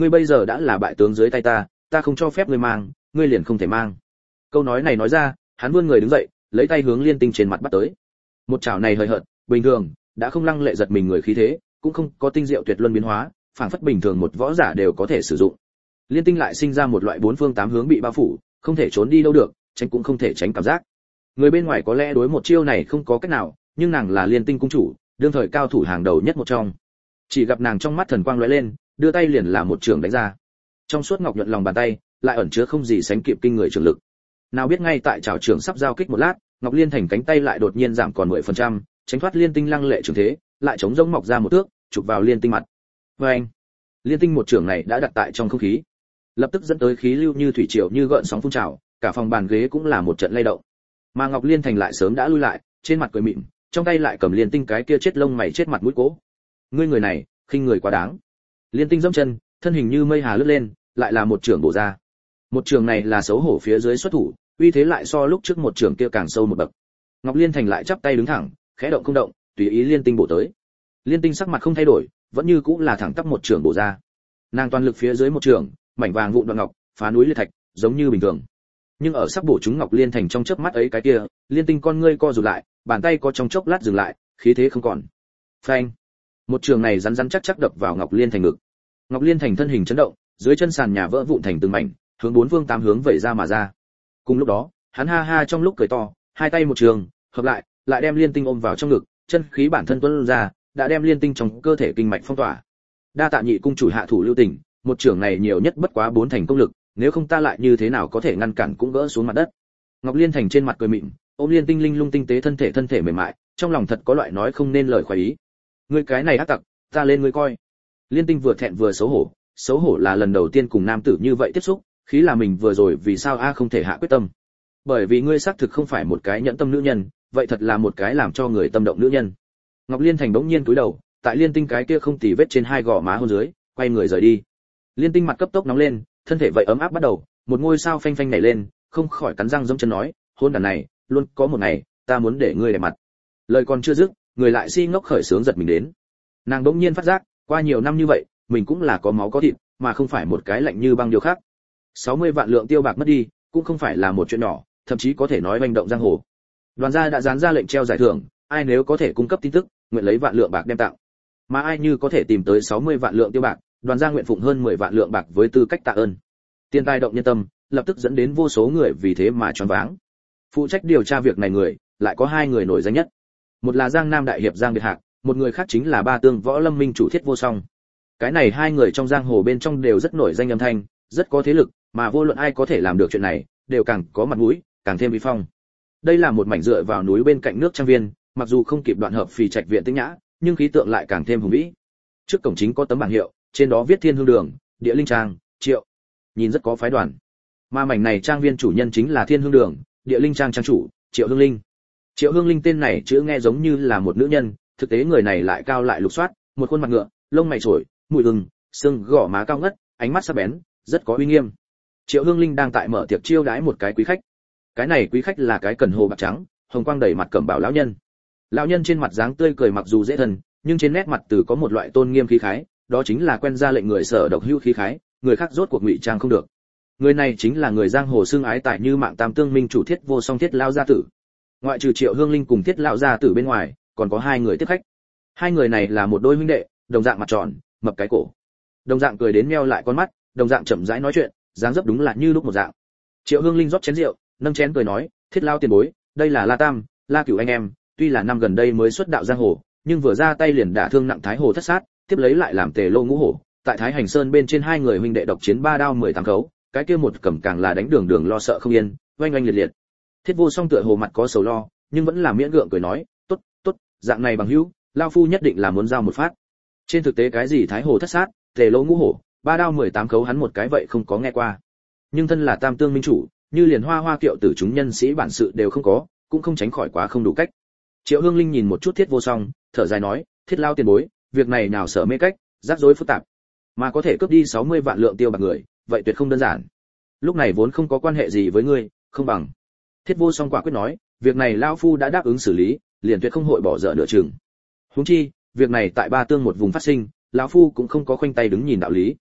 A: ngươi bây giờ đã là bại tướng dưới tay ta, ta không cho phép ngươi mang, ngươi liền không thể mang. Câu nói này nói ra, hắn vươn người đứng dậy, lấy tay hướng Liên Tinh trên mặt bắt tới. Một chảo này hời hợt, bình thường, đã không lăng lệ giật mình người khí thế, cũng không có tinh diệu tuyệt luân biến hóa, phảng phất bình thường một võ giả đều có thể sử dụng. Liên Tinh lại sinh ra một loại bốn phương tám hướng bị bao phủ, không thể trốn đi đâu được, tránh cũng không thể tránh cảm giác. Người bên ngoài có lẽ đối một chiêu này không có cách nào, nhưng nàng là Liên Tinh cung chủ, đương thời cao thủ hàng đầu nhất một trong. Chỉ gặp nàng trong mắt thần quang lóe lên, đưa tay liền là một trường đánh ra. Trong suốt ngọc nhuận lòng bàn tay, lại ẩn chứa không gì sánh kịp kinh người trường lực. Nào biết ngay tại chảo trường sắp giao kích một lát, Ngọc Liên Thành cánh tay lại đột nhiên giảm còn mười phần trăm, tránh thoát Liên Tinh lăng lệ trường thế, lại chống rỗng mọc ra một thước, chụp vào Liên Tinh mặt. Oeng! Liên Tinh một trường này đã đặt tại trong không khí, lập tức dẫn tới khí lưu như thủy triều như gợn sóng phun trào, cả phòng bàn ghế cũng là một trận lay động. Mà Ngọc Liên Thành lại sớm đã lui lại, trên mặt cười mỉm, trong tay lại cầm Liên Tinh cái kia chết lông mày chết mặt mũi cố. Ngươi người này, khinh người quá đáng. Liên Tinh giẫm chân, thân hình như mây hà lướt lên, lại là một trường bổ ra. Một trường này là xấu hổ phía dưới xuất thủ, uy thế lại so lúc trước một trường kia càng sâu một bậc. Ngọc Liên Thành lại chắp tay đứng thẳng, khẽ động không động, tùy ý Liên Tinh bổ tới. Liên Tinh sắc mặt không thay đổi, vẫn như cũng là thẳng tắp một trường bổ ra. Nàng toàn lực phía dưới một trường, mảnh vàng vụn đoạn ngọc, phá núi liệt thạch, giống như bình thường. Nhưng ở sắp bổ trúng Ngọc Liên Thành trong chớp mắt ấy cái kia, Liên Tinh con ngươi co rụt lại, bàn tay có trong chốc lát dừng lại, khí thế không còn. Phanh! Một trường này rắn rắn chắc chắc đập vào Ngọc Liên Thành ngực. Ngọc Liên Thành thân hình chấn động, dưới chân sàn nhà vỡ vụn thành từng mảnh, hướng bốn phương tám hướng vẩy ra mà ra. Cùng lúc đó, hắn ha ha trong lúc cười to, hai tay một trường, hợp lại, lại đem Liên Tinh ôm vào trong ngực, chân khí bản thân tuôn ra, đã đem Liên Tinh trong cơ thể kinh mạch phong tỏa. Đa tạ nhị cung chủ hạ thủ lưu tình, một trường này nhiều nhất bất quá bốn thành công lực, nếu không ta lại như thế nào có thể ngăn cản cũng gỡ xuống mặt đất. Ngọc Liên Thành trên mặt cười mỉm, ôm Liên Tinh linh lung tinh tế thân thể thân thể mềm mại, trong lòng thật có loại nói không nên lời khoái ý. Ngươi cái này ác tặc, ta lên ngươi coi. Liên Tinh vừa thẹn vừa xấu hổ, xấu hổ là lần đầu tiên cùng nam tử như vậy tiếp xúc, khí là mình vừa rồi vì sao a không thể hạ quyết tâm. Bởi vì ngươi xác thực không phải một cái nhẫn tâm nữ nhân, vậy thật là một cái làm cho người tâm động nữ nhân. Ngọc Liên Thành bỗng nhiên cúi đầu, tại Liên Tinh cái kia không tì vết trên hai gò má hôn dưới, quay người rời đi. Liên Tinh mặt cấp tốc nóng lên, thân thể vậy ấm áp bắt đầu, một ngôi sao phanh phanh nảy lên, không khỏi cắn răng giẫm chân nói, hôn đàn này, luôn có một ngày, ta muốn để ngươi đẹp mặt. Lời còn chưa dứt, người lại si ngốc khởi sướng giật mình đến. Nàng bỗng nhiên phát giác, qua nhiều năm như vậy, mình cũng là có máu có thịt, mà không phải một cái lạnh như băng điều khác. sáu mươi vạn lượng tiêu bạc mất đi, cũng không phải là một chuyện nhỏ, thậm chí có thể nói manh động giang hồ. Đoàn gia đã dán ra lệnh treo giải thưởng, ai nếu có thể cung cấp tin tức, nguyện lấy vạn lượng bạc đem tặng. Mà ai như có thể tìm tới sáu mươi vạn lượng tiêu bạc, đoàn gia nguyện phụng hơn mười vạn lượng bạc với tư cách tạ ơn. Tiền tài động nhân tâm, lập tức dẫn đến vô số người vì thế mà choáng váng. Phụ trách điều tra việc này người, lại có hai người nổi danh nhất. Một là Giang Nam đại hiệp Giang Biệt Hạc, một người khác chính là Ba Tương Võ Lâm minh chủ Thiết Vô Song. Cái này hai người trong giang hồ bên trong đều rất nổi danh âm thanh, rất có thế lực, mà vô luận ai có thể làm được chuyện này, đều càng có mặt mũi, càng thêm uy phong. Đây là một mảnh dựa vào núi bên cạnh nước trang viên, mặc dù không kịp đoạn hợp phì trạch viện tĩnh nhã, nhưng khí tượng lại càng thêm hùng vĩ. Trước cổng chính có tấm bảng hiệu, trên đó viết Thiên Hương Đường, Địa Linh Trang, Triệu. Nhìn rất có phái đoàn. Mà mảnh này trang viên chủ nhân chính là Thiên Hương Đường, Địa Linh Trang trang chủ, Triệu Hương Linh. Triệu Hương Linh tên này chữ nghe giống như là một nữ nhân, thực tế người này lại cao lại lục soát, một khuôn mặt ngựa, lông mày trổi, mũi gừng, xương gò má cao ngất, ánh mắt sắc bén, rất có uy nghiêm. Triệu Hương Linh đang tại mở tiệc chiêu đãi một cái quý khách. Cái này quý khách là cái cần hồ bạc trắng, hồng quang đầy mặt cẩm bào lão nhân. Lão nhân trên mặt dáng tươi cười mặc dù dễ thân, nhưng trên nét mặt từ có một loại tôn nghiêm khí khái, đó chính là quen ra lệnh người sở độc hữu khí khái, người khác rốt cuộc ngụy trang không được. Người này chính là người giang hồ xưng ái tại như mạng tam tương minh chủ Thiết Vô Song Thiết lão gia tử. Ngoại trừ Triệu Hương Linh cùng Thiết lão gia tử bên ngoài, còn có hai người tiếp khách. Hai người này là một đôi huynh đệ, đồng dạng mặt tròn, mập cái cổ. Đồng dạng cười đến meo lại con mắt, đồng dạng chậm rãi nói chuyện, dáng dấp đúng là như lúc một dạng. Triệu Hương Linh rót chén rượu, nâng chén cười nói, Thiết lão tiền bối, đây là La Tam, La Cửu anh em, tuy là năm gần đây mới xuất đạo giang hồ, nhưng vừa ra tay liền đả thương nặng Thái Hồ thất sát, tiếp lấy lại làm Tề Lô ngũ hổ, tại Thái Hành Sơn bên trên hai người huynh đệ độc chiến ba đao mười tám khấu, cái kia một cầm càng là đánh đường đường lo sợ không yên, oanh oanh liệt liệt. Thiết Vô Song tựa hồ mặt có sầu lo, nhưng vẫn là miễn gượng cười nói, tốt, tốt, dạng này bằng hữu, lão phu nhất định là muốn giao một phát. Trên thực tế cái gì Thái Hồ thất sát, Tề Lô ngũ hổ, ba đao mười tám khấu hắn một cái vậy không có nghe qua. Nhưng thân là Tam Tương minh chủ, như liền hoa hoa kiệu tử chúng nhân sĩ bản sự đều không có, cũng không tránh khỏi quá không đủ cách. Triệu Hương Linh nhìn một chút Thiết Vô Song, thở dài nói, Thiết lão tiền bối, việc này nào sở mê cách, rắc rối phức tạp, mà có thể cướp đi sáu mươi vạn lượng tiêu bạc người, vậy tuyệt không đơn giản. Lúc này vốn không có quan hệ gì với ngươi, không bằng. Thiết Vô Song quả quyết nói, việc này lão phu đã đáp ứng xử lý, liền tuyệt không hội bỏ dở nửa chừng. Huống chi, việc này tại Ba Tương một vùng phát sinh, lão phu cũng không có khoanh tay đứng nhìn đạo lý.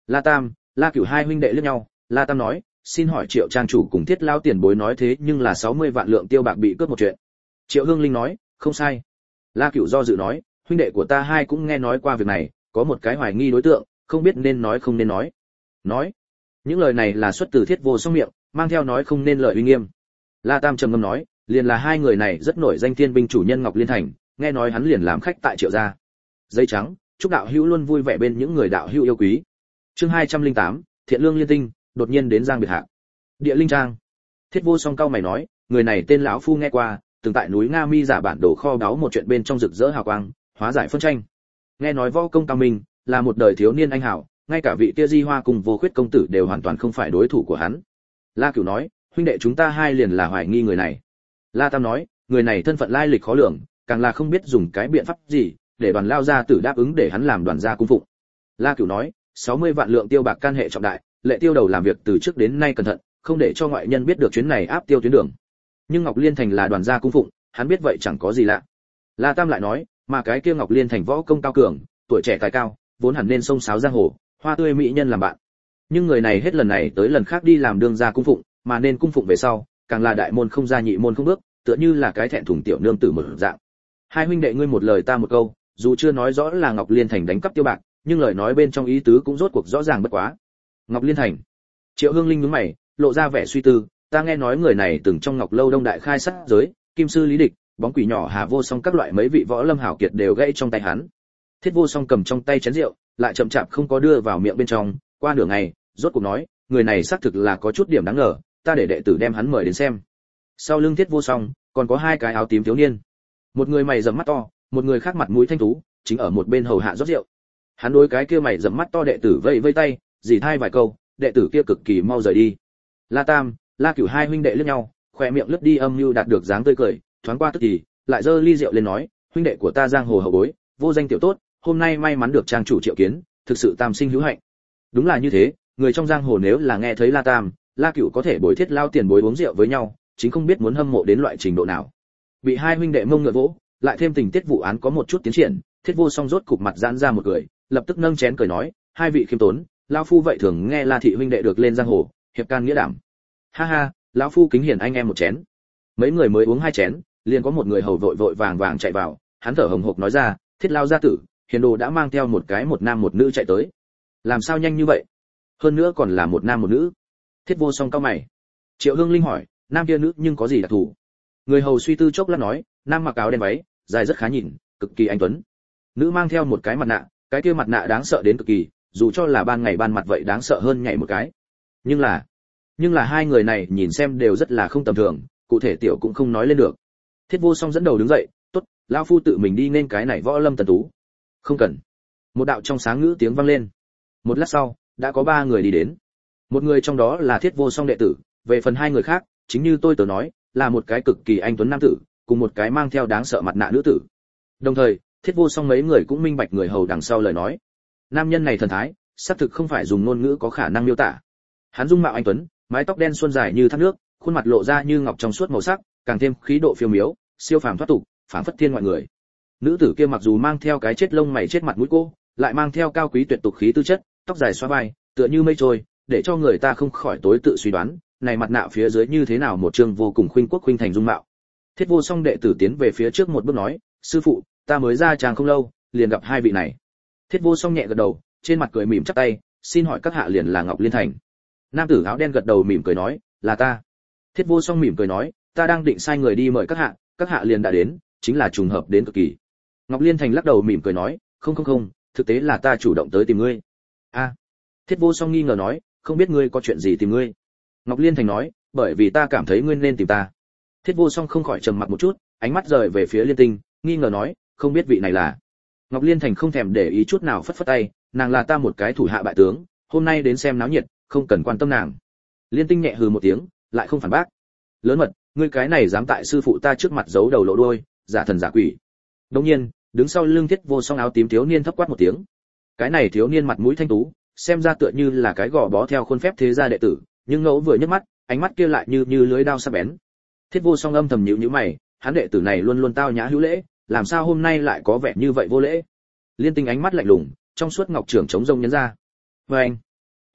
A: La Tam, La Cửu hai huynh đệ liếc nhau, La Tam nói, xin hỏi Triệu trang chủ cùng Thiết lão tiền bối nói thế nhưng là sáu mươi vạn lượng tiêu bạc bị cướp một chuyện. Triệu Hương Linh nói, không sai. La Cửu do dự nói, huynh đệ của ta hai cũng nghe nói qua việc này, có một cái hoài nghi đối tượng, không biết nên nói không nên nói. Nói. Những lời này là xuất từ Thiết Vô Song miệng, mang theo nói không nên lời uy nghiêm. La Tam trầm ngâm nói, liền là hai người này rất nổi danh thiên binh chủ nhân Ngọc Liên Thành, nghe nói hắn liền làm khách tại Triệu gia. Giấy trắng, chúc đạo hữu luôn vui vẻ bên những người đạo hữu yêu quý. Chương hai trăm lẻ tám, Thiện Lương Liên Tinh, đột nhiên đến Giang Biệt Hạ. Địa Linh Trang. Thiết Vô Song cao mày nói, người này tên lão phu nghe qua, từng tại núi Nga Mi giả bản đồ kho báu một chuyện bên trong rực rỡ hào quang, hóa giải phân tranh. Nghe nói võ công cao minh, là một đời thiếu niên anh hảo, ngay cả vị kia Di Hoa cùng Vô Khuyết công tử đều hoàn toàn không phải đối thủ của hắn. La Cửu nói, huynh đệ chúng ta hai liền là hoài nghi người này. La Tam nói, người này thân phận lai lịch khó lường, càng là không biết dùng cái biện pháp gì để đoàn lao gia tử đáp ứng để hắn làm đoàn gia cung phụng. La Cửu nói, sáu mươi vạn lượng tiêu bạc can hệ trọng đại, lệ tiêu đầu làm việc từ trước đến nay cẩn thận, không để cho ngoại nhân biết được chuyến này áp tiêu tuyến đường. Nhưng Ngọc Liên Thành là đoàn gia cung phụng, hắn biết vậy chẳng có gì lạ. La Tam lại nói, mà cái kia Ngọc Liên Thành võ công cao cường, tuổi trẻ tài cao, vốn hẳn nên sông sáo giang hồ, hoa tươi mỹ nhân làm bạn. Nhưng người này hết lần này tới lần khác đi làm đương gia cung phụng, mà nên cung phụng về sau, càng là đại môn không ra nhị môn không bước, tựa như là cái thẹn thùng tiểu nương tử một dạng. Hai huynh đệ ngươi một lời ta một câu, dù chưa nói rõ là Ngọc Liên Thành đánh cắp tiêu bạc, nhưng lời nói bên trong ý tứ cũng rốt cuộc rõ ràng bất quá. Ngọc Liên Thành. Triệu Hương Linh nhướng mày, lộ ra vẻ suy tư, ta nghe nói người này từng trong Ngọc Lâu Đông đại khai sát giới, Kim sư Lý Địch, bóng quỷ nhỏ Hà Vô Song các loại mấy vị võ lâm hảo kiệt đều gãy trong tay hắn. Thiết Vô Song cầm trong tay chén rượu, lại chậm chạp không có đưa vào miệng bên trong, qua nửa ngày, rốt cuộc nói, người này xác thực là có chút điểm đáng ngờ, ta để đệ tử đem hắn mời đến xem. Sau lưng Thiết Vô Song, còn có hai cái áo tím thiếu niên. Một người mày rậm mắt to, một người khác mặt mũi thanh tú, chính ở một bên hầu hạ rót rượu. Hắn đối cái kia mày rậm mắt to đệ tử vẫy vẫy tay, dì thai vài câu, đệ tử kia cực kỳ mau rời đi. La Tam, La Cửu hai huynh đệ liếc nhau, khóe miệng lướt đi âm mưu đạt được dáng tươi cười, thoáng qua tức thì, lại giơ ly rượu lên nói, huynh đệ của ta giang hồ hậu bối, vô danh tiểu tốt, hôm nay may mắn được trang chủ triệu kiến, thực sự tam sinh hữu hạnh. Đúng là như thế, người trong giang hồ nếu là nghe thấy La Tam, La Cửu có thể bồi thiết lao tiền bối uống rượu với nhau, chính không biết muốn hâm mộ đến loại trình độ nào. Bị hai huynh đệ mông ngựa vỗ, lại thêm tình tiết vụ án có một chút tiến triển, Thiết Vô Song rốt cục mặt giãn ra một cười, lập tức nâng chén cười nói, hai vị khiêm tốn, lão phu vậy thường nghe La thị huynh đệ được lên giang hồ, hiệp can nghĩa đảm. Ha ha, lão phu kính hiển anh em một chén. Mấy người mới uống hai chén, liền có một người hầu vội vội vàng vàng chạy vào, hắn thở hổn hộc nói ra, Thiết lao gia tử, hiền đồ đã mang theo một cái một nam một nữ chạy tới. Làm sao nhanh như vậy? Hơn nữa còn là một nam một nữ. Thiết Vô Song cau mày. Triệu Hương Linh hỏi, nam kia nữ nhưng có gì đặc thù? Người hầu suy tư chốc lát nói, nam mặc áo đen váy, dài rất khá nhìn, cực kỳ anh tuấn. Nữ mang theo một cái mặt nạ, cái kia mặt nạ đáng sợ đến cực kỳ, dù cho là ban ngày ban mặt vậy đáng sợ hơn nhảy một cái. Nhưng là, nhưng là hai người này nhìn xem đều rất là không tầm thường, cụ thể tiểu cũng không nói lên được. Thiết Vô Song dẫn đầu đứng dậy, tốt, lão phu tự mình đi nên cái này võ lâm tần tú. Không cần. Một đạo trong sáng ngữ tiếng vang lên. Một lát sau, đã có ba người đi đến. Một người trong đó là Thiết Vô Song đệ tử, về phần hai người khác, chính như tôi tớ nói, là một cái cực kỳ anh tuấn nam tử, cùng một cái mang theo đáng sợ mặt nạ nữ tử. Đồng thời, Thiết Vô Song mấy người cũng minh bạch người hầu đằng sau lời nói. Nam nhân này thần thái, xác thực không phải dùng ngôn ngữ có khả năng miêu tả. Hắn dung mạo anh tuấn, mái tóc đen xuân dài như thác nước, khuôn mặt lộ ra như ngọc trong suốt màu sắc, càng thêm khí độ phiêu miếu, siêu phàm thoát tục, phảng phất thiên ngoại người. Nữ tử kia mặc dù mang theo cái chết lông mày chết mặt mũi cô, lại mang theo cao quý tuyệt tục khí tư chất, tóc dài xóa vai, tựa như mây trôi, để cho người ta không khỏi tối tự suy đoán, này mặt nạ phía dưới như thế nào một trương vô cùng khuynh quốc khuynh thành dung mạo. Thiết Vô Song đệ tử tiến về phía trước một bước nói, sư phụ, ta mới ra tràng không lâu, liền gặp hai vị này. Thiết Vô Song nhẹ gật đầu, trên mặt cười mỉm chắp tay, xin hỏi các hạ liền là Ngọc Liên Thành. Nam tử áo đen gật đầu mỉm cười nói, là ta. Thiết Vô Song mỉm cười nói, ta đang định sai người đi mời các hạ, các hạ liền đã đến, chính là trùng hợp đến cực kỳ. Ngọc Liên Thành lắc đầu mỉm cười nói, không không không, thực tế là ta chủ động tới tìm ngươi. A. Thiết Vô Song nghi ngờ nói, không biết ngươi có chuyện gì tìm ngươi. Ngọc Liên Thành nói, bởi vì ta cảm thấy ngươi nên tìm ta. Thiết Vô Song không khỏi trầm mặc một chút, ánh mắt rời về phía Liên Tinh, nghi ngờ nói, không biết vị này là. Ngọc Liên Thành không thèm để ý chút nào phất phất tay, nàng là ta một cái thủ hạ bại tướng, hôm nay đến xem náo nhiệt, không cần quan tâm nàng. Liên Tinh nhẹ hừ một tiếng, lại không phản bác. Lớn mật, ngươi cái này dám tại sư phụ ta trước mặt giấu đầu lộ đuôi, giả thần giả quỷ. Đương nhiên, đứng sau lưng Thiết Vô Song áo tím thiếu niên thấp quát một tiếng. Cái này thiếu niên mặt mũi thanh tú, xem ra tựa như là cái gò bó theo khuôn phép thế gia đệ tử, nhưng ngẫu vừa nhấc mắt, ánh mắt kia lại như như lưới dao sắc bén. Thiết Vô Song âm thầm nhíu nhíu mày, hắn đệ tử này luôn luôn tao nhã hữu lễ, làm sao hôm nay lại có vẻ như vậy vô lễ. Liên Tinh ánh mắt lạnh lùng, trong suốt ngọc trưởng chống rông nhấn ra. Và anh,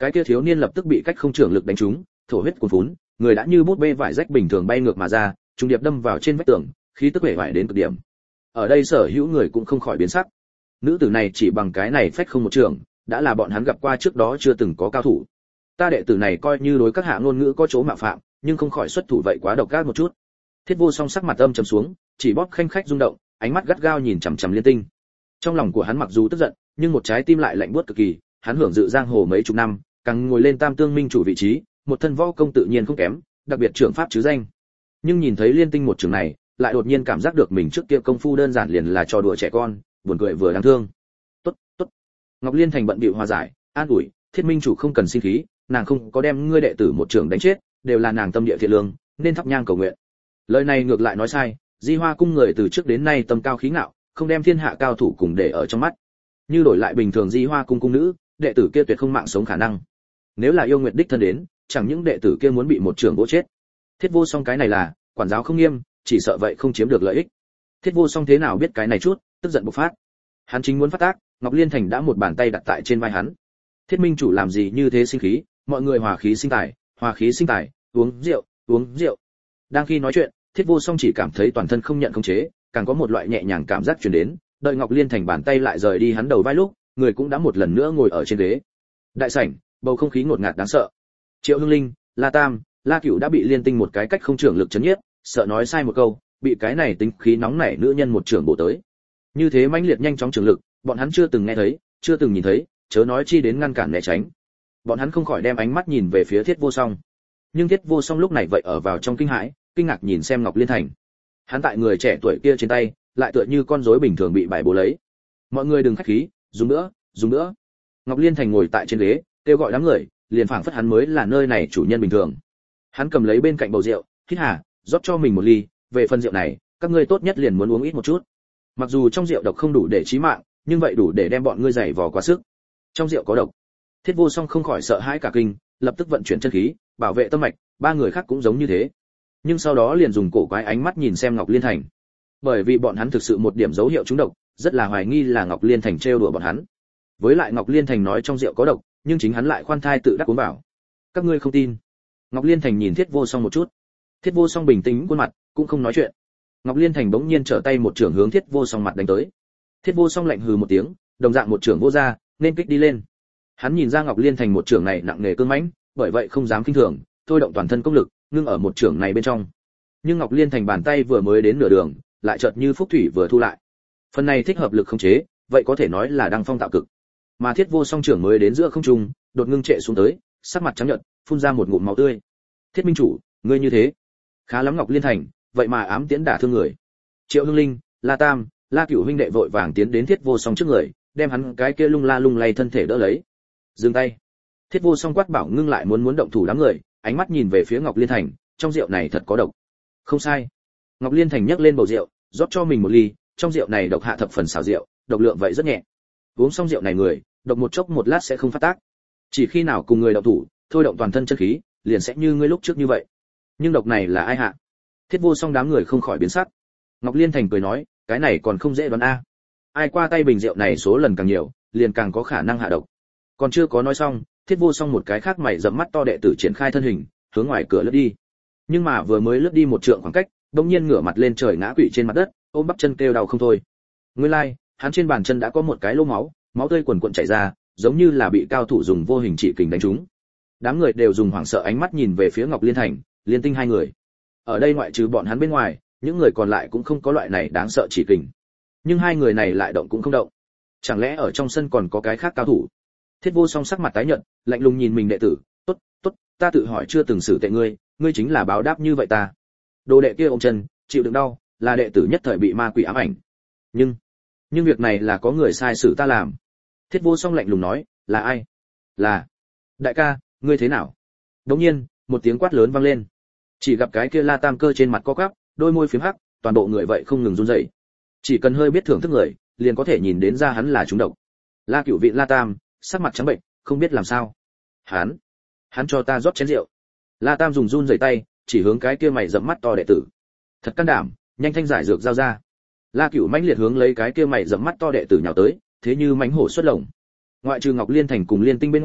A: cái kia thiếu niên lập tức bị cách không trưởng lực đánh trúng, thổ huyết cuồn phún, người đã như bút bê vải rách bình thường bay ngược mà ra, trùng điệp đâm vào trên vách tường, khí tức vẻ vải đến cực điểm. Ở đây sở hữu người cũng không khỏi biến sắc. Nữ tử này chỉ bằng cái này phách không một trường, đã là bọn hắn gặp qua trước đó chưa từng có cao thủ. Ta đệ tử này coi như đối các hạ ngôn ngữ có chỗ mạo phạm, nhưng không khỏi xuất thủ vậy quá độc ác một chút. Thiết Vô Song sắc mặt âm trầm xuống, chỉ bóp khanh khách rung động, ánh mắt gắt gao nhìn chằm chằm Liên Tinh. Trong lòng của hắn mặc dù tức giận, nhưng một trái tim lại lạnh buốt cực kỳ, hắn hưởng dự giang hồ mấy chục năm, càng ngồi lên Tam Tương Minh chủ vị trí, một thân võ công tự nhiên không kém, đặc biệt trưởng pháp chứ danh. Nhưng nhìn thấy Liên Tinh một trường này, lại đột nhiên cảm giác được mình trước kia công phu đơn giản liền là trò đùa trẻ con, buồn cười vừa đáng thương. "Tốt, tốt." Ngọc Liên Thành bận bịu hòa giải, an ủi, "Thiết Minh chủ không cần sinh khí, nàng không có đem ngươi đệ tử một trường đánh chết, đều là nàng tâm địa thiện lương, nên thắp nhang cầu nguyện." Lời này ngược lại nói sai, Di Hoa cung người từ trước đến nay tâm cao khí ngạo, không đem thiên hạ cao thủ cùng để ở trong mắt. Như đổi lại bình thường Di Hoa cung cung nữ, đệ tử kia tuyệt không mạng sống khả năng. Nếu là yêu nguyệt đích thân đến, chẳng những đệ tử kia muốn bị một trường vỗ chết. Thiết Vô Song cái này là quản giáo không nghiêm, chỉ sợ vậy không chiếm được lợi ích. Thiết Vô Song thế nào biết cái này chút, tức giận bộc phát. Hắn chính muốn phát tác, Ngọc Liên Thành đã một bàn tay đặt tại trên vai hắn. Thiết Minh chủ làm gì như thế sinh khí, mọi người hòa khí sinh tài, hòa khí sinh tài, uống rượu, uống rượu. Đang khi nói chuyện, Thiết Vô Song chỉ cảm thấy toàn thân không nhận khống chế, càng có một loại nhẹ nhàng cảm giác truyền đến, đợi Ngọc Liên Thành bàn tay lại rời đi hắn đầu vai lúc, người cũng đã một lần nữa ngồi ở trên ghế. Đại sảnh, bầu không khí ngột ngạt đáng sợ. Triệu Hưng Linh, La Tam, La Cửu đã bị Liên Tinh một cái cách không trưởng lực chấn nhiếp, sợ nói sai một câu, bị cái này tính khí nóng nảy nữ nhân một trưởng bổ tới. Như thế mãnh liệt nhanh chóng trưởng lực, bọn hắn chưa từng nghe thấy, chưa từng nhìn thấy, chớ nói chi đến ngăn cản né tránh. Bọn hắn không khỏi đem ánh mắt nhìn về phía Thiết Vô Song. Nhưng Thiết Vô Song lúc này vậy ở vào trong kinh hãi, kinh ngạc nhìn xem Ngọc Liên Thành. Hắn tại người trẻ tuổi kia trên tay, lại tựa như con rối bình thường bị bài bố lấy. Mọi người đừng khách khí, dùng nữa, dùng nữa. Ngọc Liên Thành ngồi tại trên ghế, kêu gọi đám người, liền phảng phất hắn mới là nơi này chủ nhân bình thường. Hắn cầm lấy bên cạnh bầu rượu, hít hà, rót cho mình một ly, về phần rượu này, các ngươi tốt nhất liền muốn uống ít một chút. Mặc dù trong rượu độc không đủ để chí mạng, nhưng vậy đủ để đem bọn ngươi giày vò quá sức. Trong rượu có độc. Thiết Vô Song không khỏi sợ hãi cả kinh, lập tức vận chuyển chân khí, bảo vệ tâm mạch, ba người khác cũng giống như thế. Nhưng sau đó liền dùng cổ quái ánh mắt nhìn xem Ngọc Liên Thành. Bởi vì bọn hắn thực sự một điểm dấu hiệu trúng độc, rất là hoài nghi là Ngọc Liên Thành trêu đùa bọn hắn. Với lại Ngọc Liên Thành nói trong rượu có độc, nhưng chính hắn lại khoan thai tự đắc uống vào. Các ngươi không tin? Ngọc Liên Thành nhìn Thiết Vô Song một chút. Thiết Vô Song bình tĩnh khuôn mặt, cũng không nói chuyện. Ngọc Liên Thành bỗng nhiên trở tay một trường hướng Thiết Vô Song mặt đánh tới. Thiết Vô Song lạnh hừ một tiếng, đồng dạng một trường vô ra, nên kích đi lên. Hắn nhìn ra Ngọc Liên Thành một trường này nặng nề cương mãnh, bởi vậy không dám khinh thường, thôi động toàn thân công lực, ngưng ở một trường này bên trong. Nhưng Ngọc Liên Thành bàn tay vừa mới đến nửa đường, lại chợt như phúc thủy vừa thu lại. Phần này thích hợp lực khống chế, vậy có thể nói là đăng phong tạo cực. Mà Thiết Vô Song trưởng mới đến giữa không trung, đột ngưng trệ xuống tới, sắc mặt trắng nhợt, phun ra một ngụm máu tươi. Thiết Minh chủ, ngươi như thế, khá lắm. Ngọc Liên Thành, vậy mà ám tiễn đả thương người. Triệu Hưng Linh, La Tam, La Cửu huynh đệ vội vàng tiến đến Thiết Vô Song trước người, đem hắn cái kia lung la lung lay thân thể đỡ lấy. Dừng tay. Thiết Vô Song quát bảo ngưng lại muốn muốn động thủ đám người, ánh mắt nhìn về phía Ngọc Liên Thành, trong rượu này thật có độc. Không sai. Ngọc Liên Thành nhấc lên bầu rượu, rót cho mình một ly, trong rượu này độc hạ thập phần xảo rượu, độc lượng vậy rất nhẹ. Uống xong rượu này người, độc một chốc một lát sẽ không phát tác. Chỉ khi nào cùng người động thủ, thôi động toàn thân chân khí, liền sẽ như ngươi lúc trước như vậy. Nhưng độc này là ai hạ? Thiết Vô Song đám người không khỏi biến sắc. Ngọc Liên Thành cười nói, cái này còn không dễ đoán a. Ai qua tay bình rượu này số lần càng nhiều, liền càng có khả năng hạ độc. Còn chưa có nói xong, Thiết Vô Song một cái khác mày rậm mắt to đệ tử triển khai thân hình, hướng ngoài cửa lướt đi. Nhưng mà vừa mới lướt đi một trượng khoảng cách, đột nhiên ngửa mặt lên trời ngã quỵ trên mặt đất, ôm bắp chân kêu đau không thôi. Nguyên lai, like, hắn trên bàn chân đã có một cái lỗ máu, máu tươi quần quần chảy ra, giống như là bị cao thủ dùng vô hình trị kình đánh trúng. Đám người đều dùng hoảng sợ ánh mắt nhìn về phía Ngọc Liên Thành, Liên Tinh hai người. Ở đây ngoại trừ bọn hắn bên ngoài, những người còn lại cũng không có loại này đáng sợ chỉ kình. Nhưng hai người này lại động cũng không động. Chẳng lẽ ở trong sân còn có cái khác cao thủ? Thiết Vô Song sắc mặt tái nhợt, lạnh lùng nhìn mình đệ tử, "Tốt, tốt, ta tự hỏi chưa từng xử tệ ngươi, ngươi chính là báo đáp như vậy ta." Đồ đệ kia ôm chân, chịu đựng đau, là đệ tử nhất thời bị ma quỷ ám ảnh. Nhưng, nhưng việc này là có người sai xử ta làm. Thiết Vô Song lạnh lùng nói, "Là ai?" "Là đại ca, ngươi thế nào?" Đột nhiên, một tiếng quát lớn vang lên. Chỉ gặp cái kia La Tam Cơ trên mặt co quắp, đôi môi phím hắc, toàn bộ người vậy không ngừng run rẩy. Chỉ cần hơi biết thưởng thức người, liền có thể nhìn đến ra hắn là trúng độc. La Cửu Vị La Tam, sắc mặt trắng bệnh, không biết làm sao. "Hắn, hắn cho ta rót chén rượu." La Tam dùng run rẩy tay, chỉ hướng cái kia mày rậm mắt to đệ tử. "Thật can đảm, nhanh thanh giải dược giao ra." La Cửu mãnh liệt hướng lấy cái kia mày rậm mắt to đệ tử nhào tới, thế như mãnh hổ xuất lồng. Ngoại trừ Ngọc Liên Thành cùng Liên Tinh bên ngoài,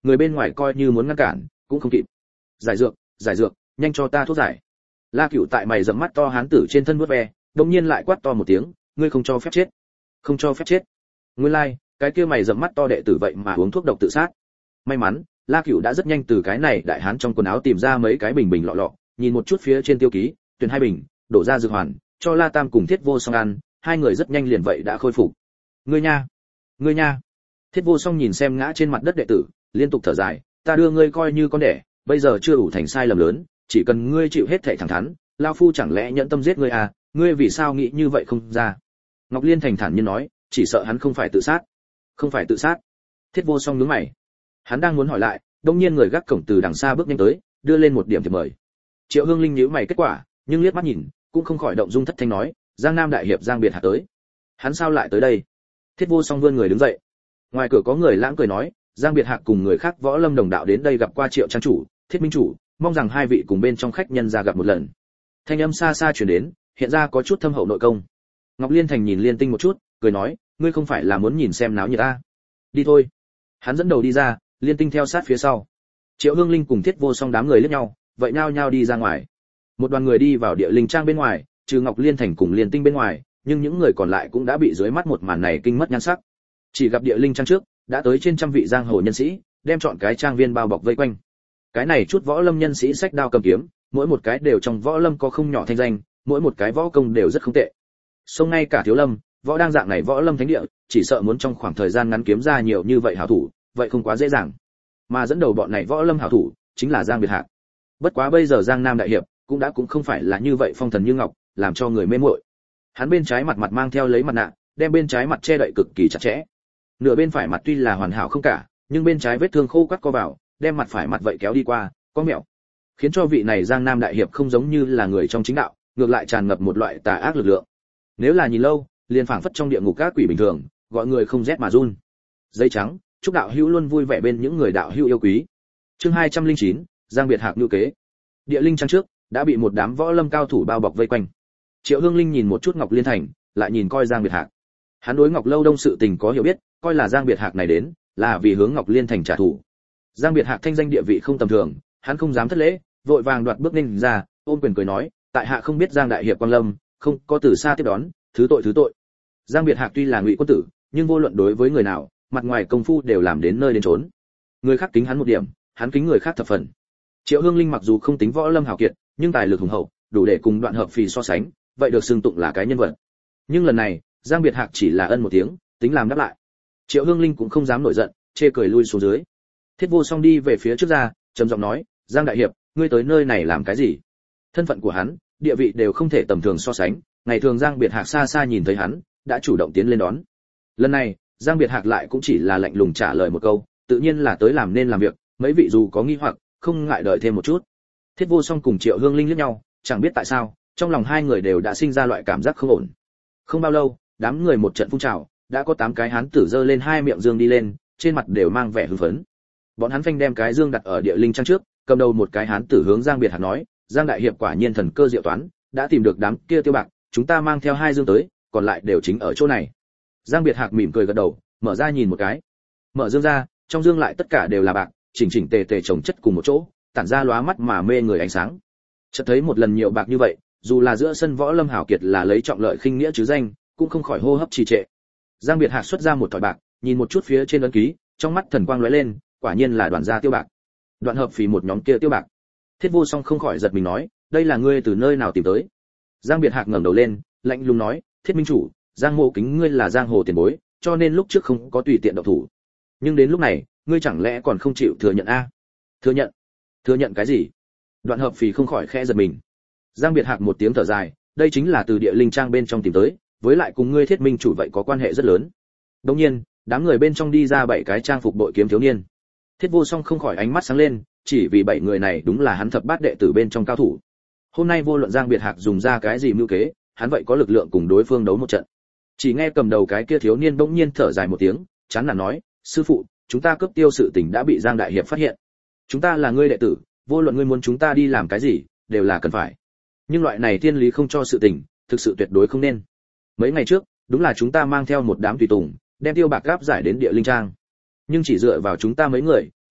A: người bên ngoài coi như muốn ngăn cản cũng không kịp. Giải dược, giải dược, nhanh cho ta thuốc giải. La Cửu tại mày rậm mắt to hán tử trên thân vuốt ve, đột nhiên lại quát to một tiếng, ngươi không cho phép chết, không cho phép chết. Nguyên lai, like, cái kia mày rậm mắt to đệ tử vậy mà uống thuốc độc tự sát. May mắn, La Cửu đã rất nhanh từ cái này đại hán trong quần áo tìm ra mấy cái bình bình lọ lọ, nhìn một chút phía trên tiêu ký, tuyển hai bình, đổ ra dược hoàn, cho La Tam cùng Thiết Vô Song ăn, hai người rất nhanh liền vậy đã khôi phục. Ngươi nha, ngươi nha. Thiết Vô Song nhìn xem ngã trên mặt đất đệ tử, liên tục thở dài, ta đưa ngươi coi như con đẻ, bây giờ chưa đủ thành sai lầm lớn, chỉ cần ngươi chịu hết thảy thẳng thắn, lão phu chẳng lẽ nhẫn tâm giết ngươi à, ngươi vì sao nghĩ như vậy không ra? Ngọc Liên thành thản nhiên nói, chỉ sợ hắn không phải tự sát. Không phải tự sát? Thiết Vô Song nhướng mày. Hắn đang muốn hỏi lại, đột nhiên người gác cổng từ đằng xa bước nhanh tới, đưa lên một điểm thiệp mời. Triệu Hương Linh nhíu mày kết quả, nhưng liếc mắt nhìn, cũng không khỏi động dung thất thanh nói, Giang Nam đại hiệp Giang Biệt Hạc tới. Hắn sao lại tới đây? Thiết Vô Song vươn người đứng dậy. Ngoài cửa có người lãng cười nói, Giang Biệt Hạc cùng người khác võ lâm đồng đạo đến đây gặp qua Triệu trang chủ, Thiết minh chủ, mong rằng hai vị cùng bên trong khách nhân ra gặp một lần. Thanh âm xa xa truyền đến, hiện ra có chút thâm hậu nội công. Ngọc Liên Thành nhìn Liên Tinh một chút, cười nói, ngươi không phải là muốn nhìn xem náo nhiệt ta? Đi thôi. Hắn dẫn đầu đi ra, Liên Tinh theo sát phía sau. Triệu Hương Linh cùng Thiết Vô Song đám người liếc nhau, vậy nhao nhao đi ra ngoài. Một đoàn người đi vào địa linh trang bên ngoài, trừ Ngọc Liên Thành cùng Liên Tinh bên ngoài, nhưng những người còn lại cũng đã bị dưới mắt một màn này kinh mất nhan sắc. Chỉ gặp địa linh trang trước, đã tới trên trăm vị giang hồ nhân sĩ, đem chọn cái trang viên bao bọc vây quanh. Cái này chút võ lâm nhân sĩ sách đao cầm kiếm, mỗi một cái đều trong võ lâm có không nhỏ thanh danh, mỗi một cái võ công đều rất không tệ. Song ngay cả Thiếu Lâm, võ đang dạng này võ lâm thánh địa, chỉ sợ muốn trong khoảng thời gian ngắn kiếm ra nhiều như vậy hảo thủ, vậy không quá dễ dàng. Mà dẫn đầu bọn này võ lâm hảo thủ, chính là Giang Biệt Hạc. Bất quá bây giờ Giang Nam đại hiệp, cũng đã cũng không phải là như vậy phong thần như ngọc, làm cho người mê muội. Hắn bên trái mặt mặt mang theo lấy mặt nạ, đem bên trái mặt che đậy cực kỳ chặt chẽ. Nửa bên phải mặt tuy là hoàn hảo không cả, nhưng bên trái vết thương khô quắt co vào, đem mặt phải mặt vậy kéo đi qua, có mẹo. Khiến cho vị này Giang Nam đại hiệp không giống như là người trong chính đạo, ngược lại tràn ngập một loại tà ác lực lượng. Nếu là nhìn lâu, liền phảng phất trong địa ngục các quỷ bình thường, gọi người không rét mà run. Giấy trắng, chúc đạo hữu luôn vui vẻ bên những người đạo hữu yêu quý. Chương hai trăm lẻ chín, Giang Biệt Hạc nhu kế. Địa linh trang trước đã bị một đám võ lâm cao thủ bao bọc vây quanh. Triệu Hương Linh nhìn một chút Ngọc Liên Thành, lại nhìn coi Giang Biệt Hạc. Hắn đối Ngọc Lâu Đông sự tình có hiểu biết, coi là Giang Biệt Hạc này đến, là vì hướng Ngọc Liên Thành trả thù. Giang Biệt Hạc thanh danh địa vị không tầm thường, hắn không dám thất lễ, vội vàng đoạt bước lên ra, ôm quyền cười nói, tại hạ không biết Giang đại hiệp quang lâm, không có từ xa tiếp đón, thứ tội thứ tội. Giang Biệt Hạc tuy là ngụy quân tử, nhưng vô luận đối với người nào, mặt ngoài công phu đều làm đến nơi đến chốn. Người khác kính hắn một điểm, hắn kính người khác thập phần. Triệu Hương Linh mặc dù không tính võ lâm hảo kiệt, nhưng tài lực hùng hậu, đủ để cùng Đoạn Hợp Phì so sánh, vậy được xưng tụng là cái nhân vật. Nhưng lần này, Giang Biệt Hạc chỉ là ân một tiếng, tính làm đáp lại. Triệu Hương Linh cũng không dám nổi giận, chê cười lui xuống dưới. Thiết Vô Song đi về phía trước ra, trầm giọng nói, Giang đại hiệp, ngươi tới nơi này làm cái gì? Thân phận của hắn, địa vị đều không thể tầm thường so sánh, ngày thường Giang Biệt Hạc xa xa nhìn thấy hắn, đã chủ động tiến lên đón. Lần này, Giang Biệt Hạc lại cũng chỉ là lạnh lùng trả lời một câu, tự nhiên là tới làm nên làm việc, mấy vị dù có nghi hoặc, không ngại đợi thêm một chút. Thiết Vô Song cùng Triệu Hương Linh liếc nhau, chẳng biết tại sao, trong lòng hai người đều đã sinh ra loại cảm giác không ổn. Không bao lâu, đám người một trận phun trào, đã có tám cái hán tử giơ lên hai miệng dương đi lên, trên mặt đều mang vẻ hưng phấn. Bọn hắn phanh đem cái dương đặt ở địa linh trang trước, cầm đầu một cái hán tử hướng Giang Biệt Hạc nói, Giang đại hiệp quả nhiên thần cơ diệu toán, đã tìm được đám kia tiêu bạc, chúng ta mang theo hai dương tới, còn lại đều chính ở chỗ này. Giang Biệt Hạc mỉm cười gật đầu, mở ra nhìn một cái. Mở dương ra, trong dương lại tất cả đều là bạc, chỉnh chỉnh tề tề chồng chất cùng một chỗ, tản ra lóa mắt mà mê người ánh sáng. Chợt thấy một lần nhiều bạc như vậy, dù là giữa sân võ lâm hảo kiệt là lấy trọng lợi khinh nghĩa chứ danh, cũng không khỏi hô hấp trì trệ. Giang Biệt Hạc xuất ra một thỏi bạc, nhìn một chút phía trên ấn ký, trong mắt thần quang lóe lên, quả nhiên là Đoàn gia tiêu bạc. Đoạn Hợp Phì một nhóm kia tiêu bạc. Thiết Vô Song không khỏi giật mình nói, đây là ngươi từ nơi nào tìm tới? Giang Biệt Hạc ngẩng đầu lên, lạnh lùng nói, Thiết minh chủ, Giang Mộ kính ngươi là giang hồ tiền bối, cho nên lúc trước không có tùy tiện động thủ. Nhưng đến lúc này, ngươi chẳng lẽ còn không chịu thừa nhận a? Thừa nhận? Thừa nhận cái gì? Đoạn Hợp Phì không khỏi khẽ giật mình. Giang Biệt Hạc một tiếng thở dài, đây chính là từ địa linh trang bên trong tìm tới, với lại cùng ngươi Thiết minh chủ vậy có quan hệ rất lớn. Đương nhiên, đám người bên trong đi ra bảy cái trang phục đội kiếm thiếu niên. Thiết Vô Song không khỏi ánh mắt sáng lên, chỉ vì bảy người này đúng là hắn thập bát đệ tử bên trong cao thủ. Hôm nay vô luận Giang Biệt Hạc dùng ra cái gì mưu kế, hắn vậy có lực lượng cùng đối phương đấu một trận. Chỉ nghe cầm đầu cái kia thiếu niên bỗng nhiên thở dài một tiếng, chán nản nói, sư phụ, chúng ta cướp tiêu sự tình đã bị Giang đại hiệp phát hiện. Chúng ta là ngươi đệ tử, vô luận ngươi muốn chúng ta đi làm cái gì, đều là cần phải. Nhưng loại này thiên lý không cho sự tình, thực sự tuyệt đối không nên. Mấy ngày trước, đúng là chúng ta mang theo một đám tùy tùng, đem tiêu bạc gáp giải đến địa linh trang. Nhưng chỉ dựa vào chúng ta mấy người,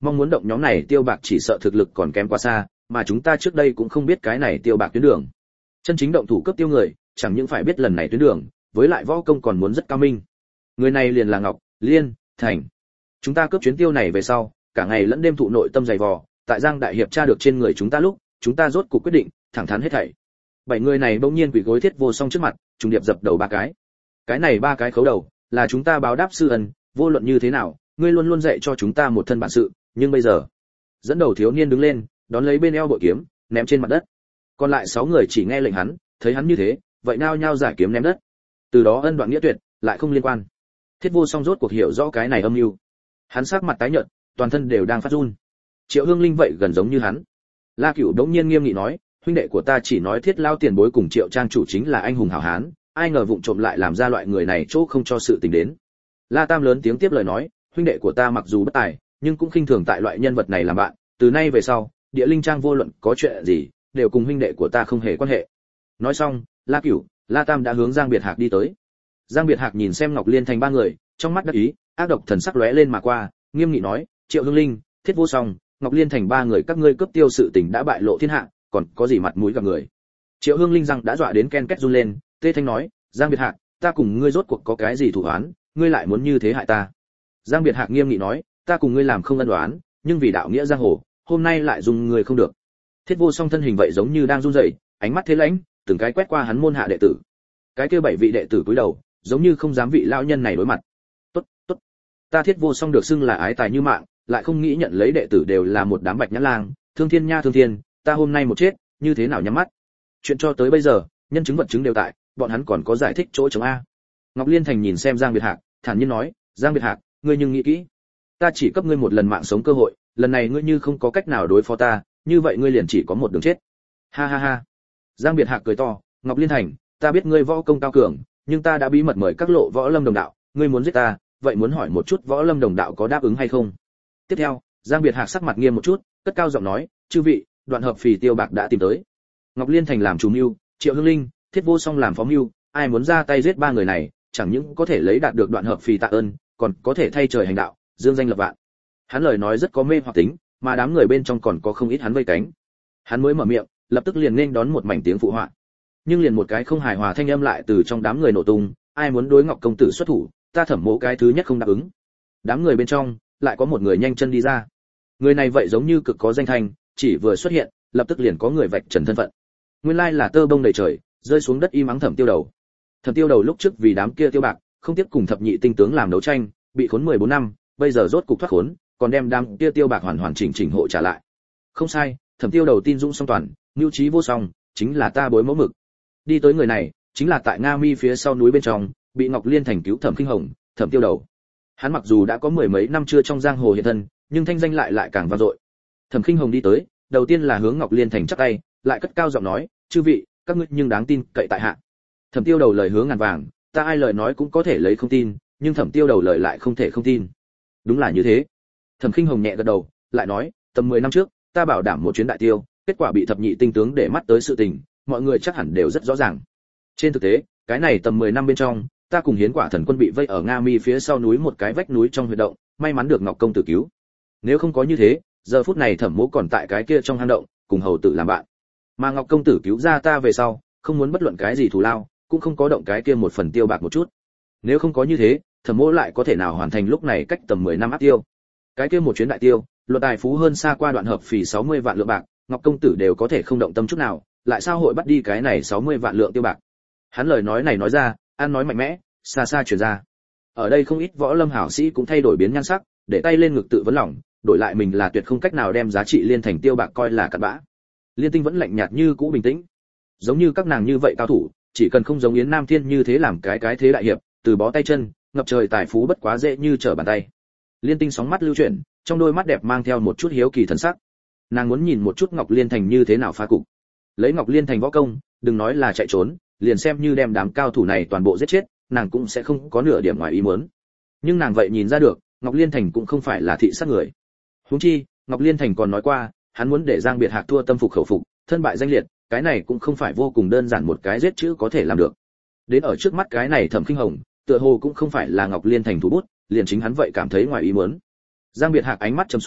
A: mong muốn động nhóm này tiêu bạc chỉ sợ thực lực còn kém quá xa, mà chúng ta trước đây cũng không biết cái này tiêu bạc tuyến đường. Chân chính động thủ cấp tiêu người, chẳng những phải biết lần này tuyến đường, với lại võ công còn muốn rất cao minh. Người này liền là Ngọc Liên Thành. Chúng ta cướp chuyến tiêu này về sau, cả ngày lẫn đêm thụ nội tâm dày vò, tại Giang đại hiệp tra được trên người chúng ta lúc, chúng ta rốt cuộc quyết định, thẳng thắn hết thảy. Bảy người này bỗng nhiên quỳ gối Thiết Vô Song trước mặt, trùng điệp dập đầu ba cái. Cái này ba cái khấu đầu, là chúng ta báo đáp sư ân, vô luận như thế nào, ngươi luôn luôn dạy cho chúng ta một thân bản sự, nhưng bây giờ, dẫn đầu thiếu niên đứng lên, đón lấy bên eo bội kiếm, ném trên mặt đất. Còn lại sáu người chỉ nghe lệnh hắn, thấy hắn như thế, vậy nao nhao giải kiếm ném đất. Từ đó ân đoạn nghĩa tuyệt, lại không liên quan. Thiết Vô Song rốt cuộc hiểu rõ cái này âm mưu. Hắn sắc mặt tái nhợt, toàn thân đều đang phát run. Triệu Hương Linh vậy gần giống như hắn. La Cửu đống nhiên nghiêm nghị nói, huynh đệ của ta chỉ nói Thiết lao tiền bối cùng Triệu trang chủ chính là anh hùng hảo hán, ai ngờ vụng trộm lại làm ra loại người này chỗ không cho sự tình đến. La Tam lớn tiếng tiếp lời nói, huynh đệ của ta mặc dù bất tài, nhưng cũng khinh thường tại loại nhân vật này làm bạn, từ nay về sau, Địa Linh Trang vô luận có chuyện gì, đều cùng huynh đệ của ta không hề quan hệ. Nói xong, La Cửu, La Tam đã hướng Giang Biệt Hạc đi tới. Giang Biệt Hạc nhìn xem Ngọc Liên Thành ba người, trong mắt đắc ý, ác độc thần sắc lóe lên mà qua, nghiêm nghị nói, Triệu Hương Linh, Thiết Vô Song, Ngọc Liên Thành ba người các ngươi cướp tiêu sự tình đã bại lộ thiên hạ, còn có gì mặt mũi gặp người. Triệu Hương Linh răng đã dọa đến ken két run lên, tê thanh nói, Giang Biệt Hạc, ta cùng ngươi rốt cuộc có cái gì thù oán, ngươi lại muốn như thế hại ta. Giang Biệt Hạc nghiêm nghị nói, ta cùng ngươi làm không ân oán, nhưng vì đạo nghĩa giang hồ, hôm nay lại dùng ngươi không được. Thiết Vô Song thân hình vậy giống như đang run rẩy, ánh mắt thế lãnh, từng cái quét qua hắn môn hạ đệ tử. Cái kia bảy vị đệ tử cúi đầu, giống như không dám vị lão nhân này đối mặt. Tốt, tốt. Ta Thiết Vô Song được xưng là ái tài như mạng, lại không nghĩ nhận lấy đệ tử đều là một đám bạch nhãn lang, thương thiên nha thương thiên, ta hôm nay một chết, như thế nào nhắm mắt. Chuyện cho tới bây giờ, nhân chứng vật chứng đều tại, bọn hắn còn có giải thích chỗ chống a. Ngọc Liên Thành nhìn xem Giang Biệt Hạc, thản nhiên nói, Giang Biệt Hạc, ngươi nhưng nghĩ kỹ, ta chỉ cấp ngươi một lần mạng sống cơ hội, lần này ngươi như không có cách nào đối phó ta, như vậy ngươi liền chỉ có một đường chết. Ha ha ha. Giang Biệt Hạc cười to, Ngọc Liên Thành, ta biết ngươi võ công cao cường, nhưng ta đã bí mật mời các lộ võ lâm đồng đạo, ngươi muốn giết ta, vậy muốn hỏi một chút võ lâm đồng đạo có đáp ứng hay không. Tiếp theo, Giang Biệt Hạc sắc mặt nghiêm một chút, cất cao giọng nói, chư vị, đoạn hợp phì tiêu bạc đã tìm tới. Ngọc Liên Thành làm chủ mưu, Triệu Hương Linh, Thiết Vô Song làm phó mưu, ai muốn ra tay giết ba người này, chẳng những có thể lấy đạt được đoạn hợp phì tạ ơn, còn có thể thay trời hành đạo, dương danh lập vạn. Hắn lời nói rất có mê hoặc tính, mà đám người bên trong còn có không ít hắn vây cánh. Hắn mới mở miệng, lập tức liền nên đón một mảnh tiếng phụ họa. Nhưng liền một cái không hài hòa thanh âm lại từ trong đám người nổ tung, ai muốn đối Ngọc công tử xuất thủ, ta Thẩm Mỗ cái thứ nhất không đáp ứng. Đám người bên trong lại có một người nhanh chân đi ra. Người này vậy giống như cực có danh thanh, chỉ vừa xuất hiện, lập tức liền có người vạch trần thân phận. Nguyên lai là tơ bông đầy trời, rơi xuống đất im ắng Thẩm Tiêu Đầu. Thẩm Tiêu Đầu lúc trước vì đám kia tiêu bạc, không tiếp cùng thập nhị tinh tướng làm đấu tranh, bị khốn mười bốn năm, bây giờ rốt cục thoát khốn, còn đem đám kia tiêu bạc hoàn hoàn chỉnh chỉnh hộ trả lại. Không sai, Thẩm Tiêu Đầu tin dũng song toàn, nhu trí vô song, chính là ta bối mẫu mực. Đi tới người này, chính là tại Nga Mi phía sau núi bên trong, bị Ngọc Liên Thành cứu Thẩm Kinh Hồng, Thẩm Tiêu Đầu. Hắn mặc dù đã có mười mấy năm chưa trong giang hồ hiện thân, nhưng thanh danh lại lại càng vang dội. Thẩm Kinh Hồng đi tới, đầu tiên là hướng Ngọc Liên Thành chắp tay, lại cất cao giọng nói, chư vị, các ngươi nhưng đáng tin cậy tại hạ. Thẩm Tiêu Đầu lời hướng ngàn vàng, ta ai lời nói cũng có thể lấy không tin, nhưng Thẩm Tiêu Đầu lời lại không thể không tin. Đúng là như thế. Thẩm Kinh Hồng nhẹ gật đầu, lại nói, tầm mười năm trước, ta bảo đảm một chuyến đại tiêu, kết quả bị thập nhị tinh tướng để mắt tới sự tình, mọi người chắc hẳn đều rất rõ ràng. Trên thực tế, cái này tầm mười năm bên trong, ta cùng Hiến Quả Thần quân bị vây ở Nga Mi phía sau núi một cái vách núi trong huyệt động, may mắn được Ngọc công tử cứu. Nếu không có như thế, giờ phút này Thẩm Mỗ còn tại cái kia trong hang động, cùng hầu tử làm bạn. Mà Ngọc công tử cứu ra ta về sau, không muốn bất luận cái gì thù lao, cũng không có động cái kia một phần tiêu bạc một chút. Nếu không có như thế, Thẩm Mỗ lại có thể nào hoàn thành lúc này cách tầm mười năm áp tiêu. Cái kia một chuyến đại tiêu, luật tài phú hơn xa qua đoạn hợp phì sáu mươi vạn lượng bạc, Ngọc công tử đều có thể không động tâm chút nào, lại sao hội bắt đi cái này sáu mươi vạn lượng tiêu bạc. Hắn lời nói này nói ra, ăn nói mạnh mẽ, xa xa truyền ra. Ở đây không ít võ lâm hảo sĩ cũng thay đổi biến nhan sắc, để tay lên ngực tự vấn lòng, đổi lại mình là tuyệt không cách nào đem giá trị liên thành tiêu bạc coi là cặn bã. Liên Tinh vẫn lạnh nhạt như cũ bình tĩnh. Giống như các nàng như vậy cao thủ, chỉ cần không giống Yến Nam Thiên như thế làm cái cái thế đại hiệp, từ bó tay chân, ngập trời tài phú bất quá dễ như trở bàn tay. Liên Tinh sóng mắt lưu chuyển, trong đôi mắt đẹp mang theo một chút hiếu kỳ thần sắc. Nàng muốn nhìn một chút Ngọc Liên Thành như thế nào phá cục. Lấy Ngọc Liên Thành võ công, đừng nói là chạy trốn, liền xem như đem đám cao thủ này toàn bộ giết chết, nàng cũng sẽ không có nửa điểm ngoài ý muốn. Nhưng nàng vậy nhìn ra được, Ngọc Liên Thành cũng không phải là thị sát người. Huống chi, Ngọc Liên Thành còn nói qua, hắn muốn để Giang Biệt Hạc thua tâm phục khẩu phục, thân bại danh liệt, cái này cũng không phải vô cùng đơn giản một cái giết chữ có thể làm được. Đến ở trước mắt cái này Thẩm Kinh Hồng, tựa hồ cũng không phải là Ngọc Liên Thành thủ bút, liền chính hắn vậy cảm thấy ngoài ý muốn. Giang Biệt Hạc ánh mắt trầm xuống,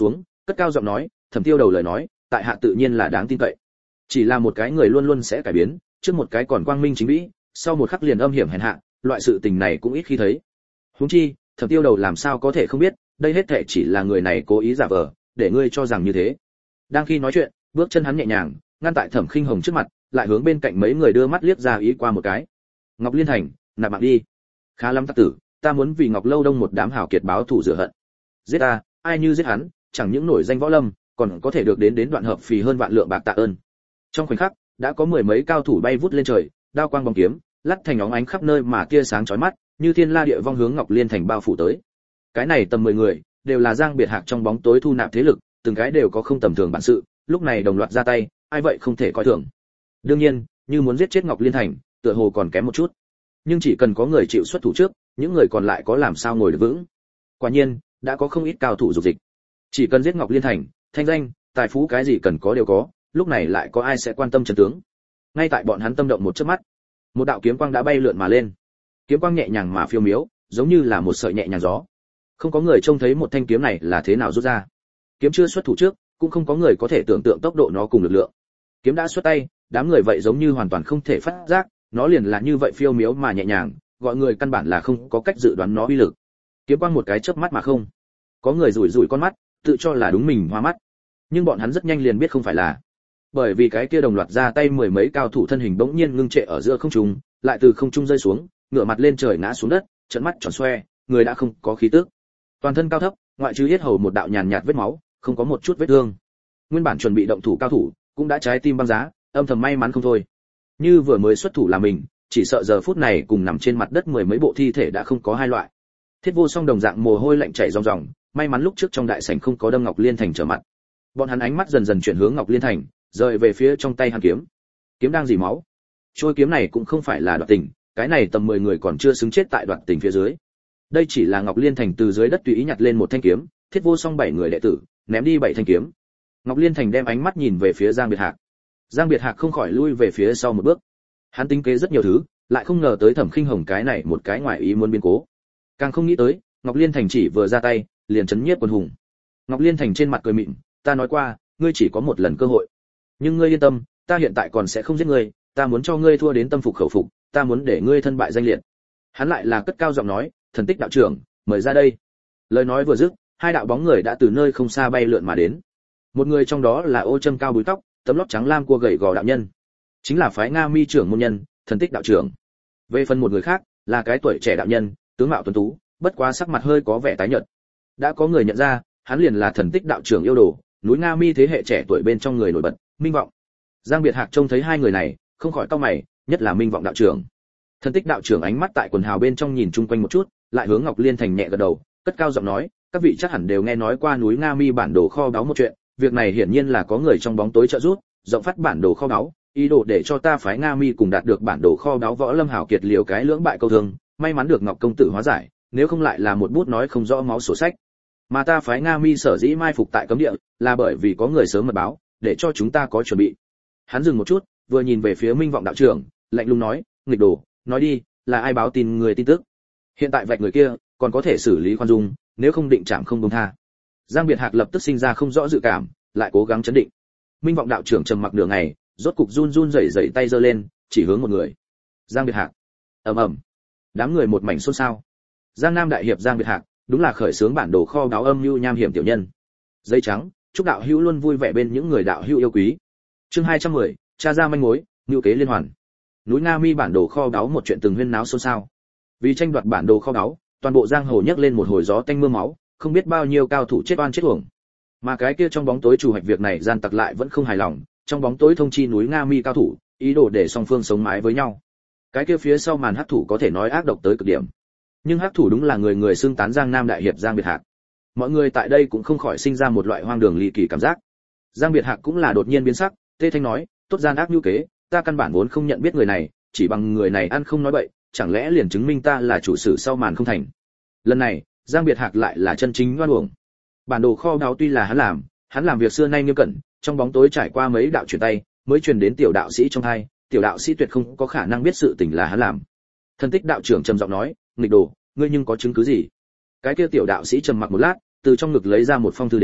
A: cất cao giọng nói, Thẩm Tiêu Đầu lời nói, tại hạ tự nhiên là đáng tin cậy. Chỉ là một cái người luôn luôn sẽ cải biến, trước một cái còn quang minh chính vĩ, sau một khắc liền âm hiểm hèn hạ, loại sự tình này cũng ít khi thấy. Huống chi, Thẩm Tiêu Đầu làm sao có thể không biết, đây hết thảy chỉ là người này cố ý giả vờ, để ngươi cho rằng như thế. Đang khi nói chuyện, bước chân hắn nhẹ nhàng, ngăn tại Thẩm Khinh Hồng trước mặt, lại hướng bên cạnh mấy người đưa mắt liếc ra ý qua một cái. Ngọc Liên Thành, nạp mạng đi. Khá lắm tặc tử, ta muốn vì Ngọc Lâu Đông một đám hảo kiệt báo thù rửa hận. Giết ta, ai như giết hắn, chẳng những nổi danh võ lâm, còn có thể được đến đến đoạn hợp phì hơn vạn lượng bạc tạ ơn. Trong khoảnh khắc, đã có mười mấy cao thủ bay vút lên trời, đao quang bóng kiếm, lắt thành óng ánh khắp nơi mà tia sáng chói mắt, như thiên la địa vong hướng Ngọc Liên Thành bao phủ tới. Cái này tầm mười người, đều là Giang Biệt Hạc trong bóng tối thu nạp thế lực, từng cái đều có không tầm thường bản sự, lúc này đồng loạt ra tay, ai vậy không thể coi thường. Đương nhiên, như muốn giết chết Ngọc Liên Thành, tựa hồ còn kém một chút. Nhưng chỉ cần có người chịu xuất thủ trước, những người còn lại có làm sao ngồi được vững. Quả nhiên, đã có không ít cao thủ dục dịch. Chỉ cần giết Ngọc Liên Thành, thanh danh, tài phú cái gì cần có đều có, lúc này lại có ai sẽ quan tâm chân tướng. Ngay tại bọn hắn tâm động một chớp mắt, một đạo kiếm quang đã bay lượn mà lên. Kiếm quang nhẹ nhàng mà phiêu miếu, giống như là một sợi nhẹ nhàng gió. Không có người trông thấy một thanh kiếm này là thế nào rút ra. Kiếm chưa xuất thủ trước, cũng không có người có thể tưởng tượng tốc độ nó cùng lực lượng. Kiếm đã xuất tay, đám người vậy giống như hoàn toàn không thể phát giác, nó liền là như vậy phiêu miếu mà nhẹ nhàng, gọi người căn bản là không có cách dự đoán nó uy lực. Kiếm quang một cái chớp mắt mà không. Có người rủi rủi con mắt, tự cho là đúng mình hoa mắt. Nhưng bọn hắn rất nhanh liền biết không phải là. Bởi vì cái kia đồng loạt ra tay mười mấy cao thủ thân hình bỗng nhiên ngưng trệ ở giữa không trung, lại từ không trung rơi xuống, ngửa mặt lên trời ngã xuống đất, trợn mắt tròn xoe, người đã không có khí tức. Toàn thân cao thấp, ngoại trừ yết hầu một đạo nhàn nhạt vết máu, không có một chút vết thương. Nguyên bản chuẩn bị động thủ cao thủ, cũng đã trái tim băng giá, âm thầm may mắn không thôi. Như vừa mới xuất thủ là mình, chỉ sợ giờ phút này cùng nằm trên mặt đất mười mấy bộ thi thể đã không có hai loại. Thiết Vô Song đồng dạng mồ hôi lạnh chảy ròng ròng, may mắn lúc trước trong đại sảnh không có đâm Ngọc Liên Thành trở mặt. Bọn hắn ánh mắt dần dần chuyển hướng Ngọc Liên Thành, rời về phía trong tay hắn kiếm. Kiếm đang rỉ máu. Trôi kiếm này cũng không phải là đoạt tình, cái này tầm mười người còn chưa xứng chết tại đoạt tình phía dưới. Đây chỉ là Ngọc Liên Thành từ dưới đất tùy ý nhặt lên một thanh kiếm, Thiết Vô Song bảy người đệ tử, ném đi bảy thanh kiếm. Ngọc Liên Thành đem ánh mắt nhìn về phía Giang Biệt Hạc. Giang Biệt Hạc không khỏi lui về phía sau một bước. Hắn tính kế rất nhiều thứ, lại không ngờ tới Thẩm Khinh Hồng cái này một cái ngoài ý muốn biến cố. Càng không nghĩ tới, Ngọc Liên Thành chỉ vừa ra tay, liền chấn nhiếp quân hùng. Ngọc Liên Thành trên mặt cười mịn, ta nói qua, ngươi chỉ có một lần cơ hội. Nhưng ngươi yên tâm, ta hiện tại còn sẽ không giết ngươi, ta muốn cho ngươi thua đến tâm phục khẩu phục, ta muốn để ngươi thân bại danh liệt. Hắn lại là cất cao giọng nói, Thần Tích đạo trưởng, mời ra đây. Lời nói vừa dứt, hai đạo bóng người đã từ nơi không xa bay lượn mà đến. Một người trong đó là ô châm cao búi tóc, tấm lót trắng lam cua gầy gò đạo nhân, chính là phái Nga Mi trưởng môn nhân, Thần Tích đạo trưởng. Về phần một người khác, là cái tuổi trẻ đạo nhân, tướng mạo tuấn tú, bất quá sắc mặt hơi có vẻ tái nhợt. Đã có người nhận ra, hắn liền là Thần Tích đạo trưởng yêu đồ, núi Nga Mi thế hệ trẻ tuổi bên trong người nổi bật, Minh Vọng. Giang Biệt Hạc trông thấy hai người này, không khỏi cau mày, nhất là Minh Vọng đạo trưởng. Thần Tích đạo trưởng ánh mắt tại quần hào bên trong nhìn chung quanh một chút, lại hướng Ngọc Liên Thành nhẹ gật đầu, cất cao giọng nói, các vị chắc hẳn đều nghe nói qua núi Nga Mi bản đồ kho báu một chuyện, việc này hiển nhiên là có người trong bóng tối trợ giúp, rộng phát bản đồ kho báu, ý đồ để cho ta phái Nga Mi cùng đạt được bản đồ kho báu võ lâm hảo kiệt liều cái lưỡng bại câu thương, may mắn được Ngọc công tử hóa giải, nếu không lại là một bút nói không rõ máu sổ sách. Mà ta phái Nga Mi sở dĩ mai phục tại cấm địa, là bởi vì có người sớm mật báo, để cho chúng ta có chuẩn bị. Hắn dừng một chút, vừa nhìn về phía Minh Vọng đạo trưởng, lạnh lùng nói, nghịch đồ, nói đi, là ai báo tin người tin tức? Hiện tại vạch người kia, còn có thể xử lý khoan dung, nếu không định chạm không buông tha. Giang Biệt Hạc lập tức sinh ra không rõ dự cảm, lại cố gắng chấn định. Minh Vọng đạo trưởng trầm mặc nửa ngày, rốt cục run run rẩy rẩy tay giơ lên, chỉ hướng một người. Giang Biệt Hạc. Ầm ầm. Đám người một mảnh xôn xao. Giang Nam đại hiệp Giang Biệt Hạc, đúng là khởi xướng bản đồ kho báu âm nhu nham hiểm tiểu nhân. Giấy trắng, chúc đạo hữu luôn vui vẻ bên những người đạo hữu yêu quý. Chương hai trăm mười, tra ra manh mối, nhu kế liên hoàn. Núi Nga Mi bản đồ kho báu một chuyện từng huyên náo xôn xao. Vì tranh đoạt bản đồ kho báu, toàn bộ giang hồ nhấc lên một hồi gió tanh mưa máu, không biết bao nhiêu cao thủ chết oan chết uổng. Mà cái kia trong bóng tối chủ hoạch việc này gian tặc lại vẫn không hài lòng, trong bóng tối thông chi núi Nga Mi cao thủ, ý đồ để song phương sống mái với nhau. Cái kia phía sau màn hắc thủ có thể nói ác độc tới cực điểm. Nhưng hắc thủ đúng là người người xưng tán Giang Nam đại hiệp Giang Biệt Hạc. Mọi người tại đây cũng không khỏi sinh ra một loại hoang đường ly kỳ cảm giác. Giang Biệt Hạc cũng là đột nhiên biến sắc, tê thanh nói, tốt gian ác nhu kế, ta căn bản vốn không nhận biết người này, chỉ bằng người này ăn không nói bậy, chẳng lẽ liền chứng minh ta là chủ sử sau màn không thành. Lần này, Giang Biệt Hạc lại là chân chính oan uổng. Bản đồ kho báu tuy là hắn làm, hắn làm việc xưa nay nghiêm cẩn, trong bóng tối trải qua mấy đạo chuyển tay, mới truyền đến tiểu đạo sĩ trong hai, tiểu đạo sĩ tuyệt không có khả năng biết sự tình là hắn làm. Thần Tích đạo trưởng trầm giọng nói, nghịch đồ, ngươi nhưng có chứng cứ gì? Cái kia tiểu đạo sĩ trầm mặc một lát, từ trong ngực lấy ra một phong thư đến,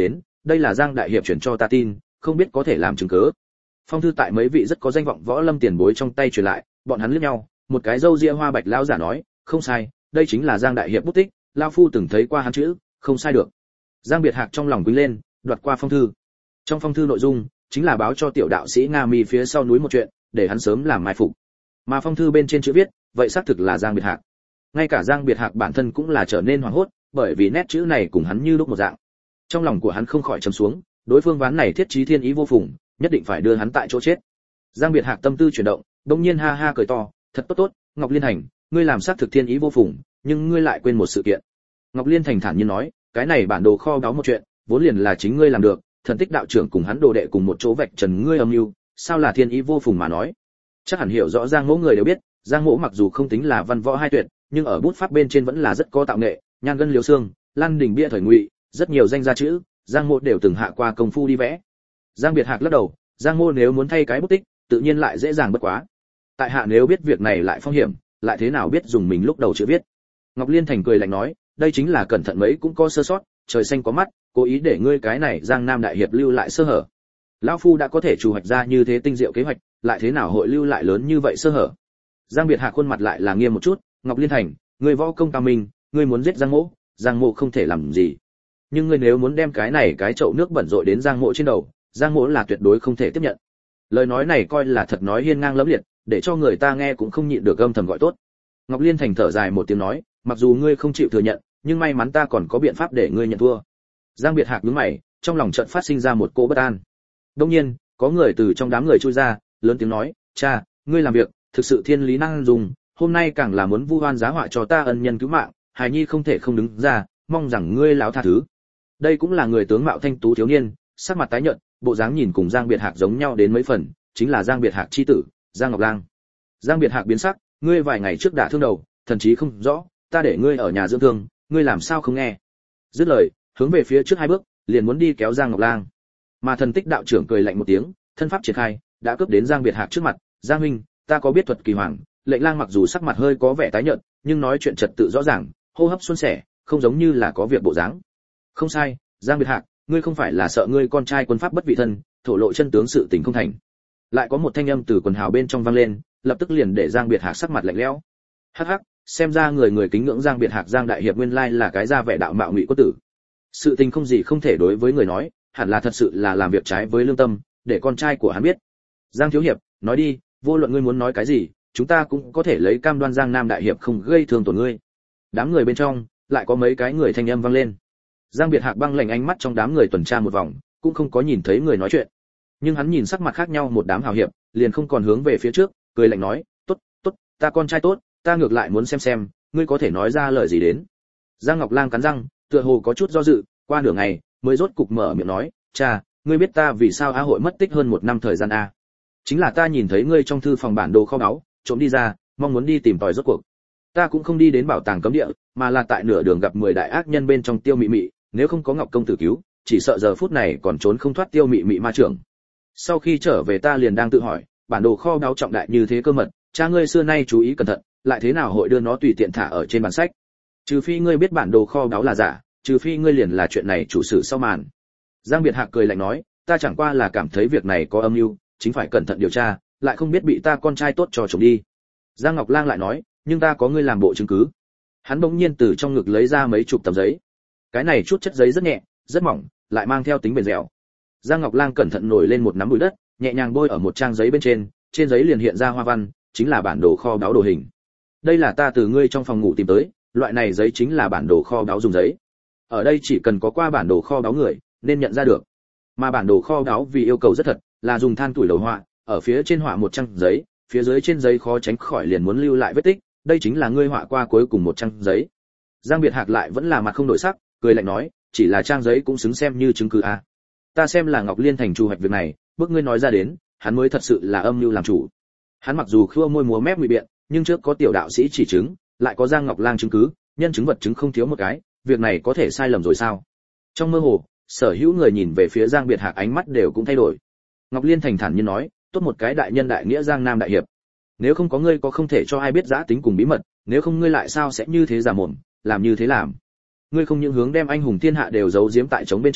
A: đây là Giang đại hiệp chuyển cho ta tin, không biết có thể làm chứng cứ. Phong thư tại mấy vị rất có danh vọng võ lâm tiền bối trong tay truyền lại, bọn hắn liếc nhau, một cái râu ria hoa bạch lão giả nói, không sai, đây chính là Giang đại hiệp bút tích, lão phu từng thấy qua hắn chữ, không sai được. Giang Biệt Hạc trong lòng quý lên, đoạt qua phong thư. Trong phong thư nội dung chính là báo cho tiểu đạo sĩ Nga Mi phía sau núi một chuyện, để hắn sớm làm mai phục. Mà phong thư bên trên chữ viết, vậy xác thực là Giang Biệt Hạc. Ngay cả Giang Biệt Hạc bản thân cũng là trở nên hoảng hốt, bởi vì nét chữ này cùng hắn như lúc một dạng. Trong lòng của hắn không khỏi trầm xuống, đối phương ván này thiết chí thiên ý vô phùng, nhất định phải đưa hắn tại chỗ chết. Giang Biệt Hạc tâm tư chuyển động, đột nhiên ha ha cười to, thật tốt tốt, Ngọc Liên Thành, ngươi làm xác thực thiên ý vô phùng, nhưng ngươi lại quên một sự kiện. Ngọc Liên Thành thản nhiên nói, cái này bản đồ kho báu một chuyện, vốn liền là chính ngươi làm được, thần tích đạo trưởng cùng hắn đồ đệ cùng một chỗ vạch trần ngươi âm mưu, sao là thiên ý vô phùng mà nói. Chắc hẳn hiểu rõ Giang Mỗ người đều biết, Giang Mỗ mặc dù không tính là văn võ hai tuyệt, nhưng ở bút pháp bên trên vẫn là rất có tạo nghệ, nhan gân liếu xương, lan đỉnh bia thời ngụy, rất nhiều danh gia chữ, Giang Mỗ đều từng hạ qua công phu đi vẽ. Giang Biệt Hạc lắc đầu, Giang Mỗ nếu muốn thay cái bút tích, tự nhiên lại dễ dàng bất quá. Tại hạ nếu biết việc này lại phong hiểm, lại thế nào biết dùng mình lúc đầu chữ viết. Ngọc Liên Thành cười lạnh nói, đây chính là cẩn thận mấy cũng có sơ sót, trời xanh có mắt, cố ý để ngươi cái này Giang Nam đại hiệp lưu lại sơ hở. Lão phu đã có thể chủ hoạch ra như thế tinh diệu kế hoạch, lại thế nào hội lưu lại lớn như vậy sơ hở. Giang Biệt Hạc khuôn mặt lại là nghiêm một chút, Ngọc Liên Thành, ngươi võ công cao minh, ngươi muốn giết Giang Mỗ, Giang Mỗ không thể làm gì. Nhưng ngươi nếu muốn đem cái này cái chậu nước bẩn rội đến Giang Mỗ trên đầu, Giang Mỗ là tuyệt đối không thể tiếp nhận. Lời nói này coi là thật nói hiên ngang lẫm liệt, để cho người ta nghe cũng không nhịn được âm thầm gọi tốt. Ngọc Liên Thành thở dài một tiếng nói, mặc dù ngươi không chịu thừa nhận, nhưng may mắn ta còn có biện pháp để ngươi nhận thua. Giang Biệt Hạc nhướng mày, trong lòng chợt phát sinh ra một cỗ bất an. Đương nhiên, có người từ trong đám người chui ra, lớn tiếng nói, cha, ngươi làm việc thực sự thiên lý năng dùng, hôm nay càng là muốn vu oan giá họa cho ta ân nhân cứu mạng, hài nhi không thể không đứng ra, mong rằng ngươi láo tha thứ. Đây cũng là người tướng mạo thanh tú thiếu niên, sắc mặt tái nhợt, bộ dáng nhìn cùng Giang Biệt Hạc giống nhau đến mấy phần, chính là Giang Biệt Hạc chi tử, Giang Ngọc Lang. Giang Biệt Hạc biến sắc, ngươi vài ngày trước đả thương đầu, thần chí không rõ, ta để ngươi ở nhà dưỡng thương, ngươi làm sao không nghe. Dứt lời, hướng về phía trước hai bước, liền muốn đi kéo Giang Ngọc Lang. Mà thần tích đạo trưởng cười lạnh một tiếng, thân pháp triển khai, đã cướp đến Giang Biệt Hạc trước mặt, Giang huynh, ta có biết thuật kỳ hoàng. Lệnh Lang mặc dù sắc mặt hơi có vẻ tái nhợt, nhưng nói chuyện trật tự rõ ràng, hô hấp suôn sẻ, không giống như là có việc bộ dáng. Không sai, Giang Biệt Hạc, ngươi không phải là sợ ngươi con trai quân pháp bất vị thân, thổ lộ chân tướng sự tình không thành. Lại có một thanh âm từ quần hào bên trong vang lên, lập tức liền để Giang Biệt Hạc sắc mặt lạnh lẽo. Hắc hắc, xem ra người người kính ngưỡng Giang Biệt Hạc Giang đại hiệp nguyên lai là cái ra vẻ đạo mạo ngụy quốc tử. Sự tình không gì không thể đối với người nói, hẳn là thật sự là làm việc trái với lương tâm, để con trai của hắn biết. Giang thiếu hiệp, nói đi, vô luận ngươi muốn nói cái gì, chúng ta cũng có thể lấy cam đoan Giang Nam đại hiệp không gây thương tổn ngươi. Đám người bên trong lại có mấy cái người thanh âm vang lên. Giang Biệt Hạc băng lạnh ánh mắt trong đám người tuần tra một vòng, cũng không có nhìn thấy người nói chuyện. Nhưng hắn nhìn sắc mặt khác nhau một đám hào hiệp, liền không còn hướng về phía trước, cười lạnh nói, "Tốt, tốt, ta con trai tốt, ta ngược lại muốn xem xem, ngươi có thể nói ra lời gì đến." Giang Ngọc Lang cắn răng, tựa hồ có chút do dự, qua nửa ngày, mới rốt cục mở miệng nói, "Cha, ngươi biết ta vì sao A hội mất tích hơn một năm thời gian a? Chính là ta nhìn thấy ngươi trong thư phòng bản đồ kho báu, trộm đi ra, mong muốn đi tìm tòi rốt cuộc. Ta cũng không đi đến bảo tàng cấm địa, mà là tại nửa đường gặp mười đại ác nhân bên trong Tiêu Mị Mị, nếu không có Ngọc công tử cứu, chỉ sợ giờ phút này còn trốn không thoát Tiêu Mị Mị ma trưởng. Sau khi trở về ta liền đang tự hỏi, bản đồ kho báu trọng đại như thế cơ mật, cha ngươi xưa nay chú ý cẩn thận, lại thế nào hội đưa nó tùy tiện thả ở trên bản sách? Trừ phi ngươi biết bản đồ kho báu là giả, trừ phi ngươi liền là chuyện này chủ sử sau màn." Giang Biệt Hạc cười lạnh nói, "Ta chẳng qua là cảm thấy việc này có âm mưu, chính phải cẩn thận điều tra, lại không biết bị ta con trai tốt cho trộm đi." Giang Ngọc Lang lại nói, "Nhưng ta có ngươi làm bộ chứng cứ." Hắn bỗng nhiên từ trong ngực lấy ra mấy chục tấm giấy. Cái này chút chất giấy rất nhẹ, rất mỏng, lại mang theo tính bền dẻo. Giang Ngọc Lang cẩn thận nổi lên một nắm bụi đất, nhẹ nhàng bôi ở một trang giấy bên trên, trên giấy liền hiện ra hoa văn, chính là bản đồ kho báu đồ hình. "Đây là ta từ ngươi trong phòng ngủ tìm tới, loại này giấy chính là bản đồ kho báu dùng giấy. Ở đây chỉ cần có qua bản đồ kho báu người, nên nhận ra được. Mà bản đồ kho báu vì yêu cầu rất thật, là dùng than tuổi đầu họa, ở phía trên họa một trang giấy, phía dưới trên giấy khó tránh khỏi liền muốn lưu lại vết tích, đây chính là ngươi họa qua cuối cùng một trang giấy." Giang Biệt Hạc lại vẫn là mặt không đổi sắc, cười lạnh nói, "Chỉ là trang giấy cũng xứng xem như chứng cứ à? Ta xem là Ngọc Liên Thành chủ hoạch việc này, bước ngươi nói ra đến, hắn mới thật sự là âm mưu làm chủ." Hắn mặc dù khua môi múa mép ngụy biện, nhưng trước có tiểu đạo sĩ chỉ chứng, lại có Giang Ngọc Lang chứng cứ, nhân chứng vật chứng không thiếu một cái, việc này có thể sai lầm rồi sao? Trong mơ hồ, sở hữu người nhìn về phía Giang Biệt Hạc ánh mắt đều cũng thay đổi. Ngọc Liên thành thản nhiên nói, "Tốt một cái đại nhân đại nghĩa Giang Nam đại hiệp, nếu không có ngươi có không thể cho ai biết giã tính cùng bí mật, nếu không ngươi lại sao sẽ như thế giả mồm, làm như thế làm? Ngươi không những hướng đem anh hùng thiên hạ đều giấu giếm tại trống bên trong,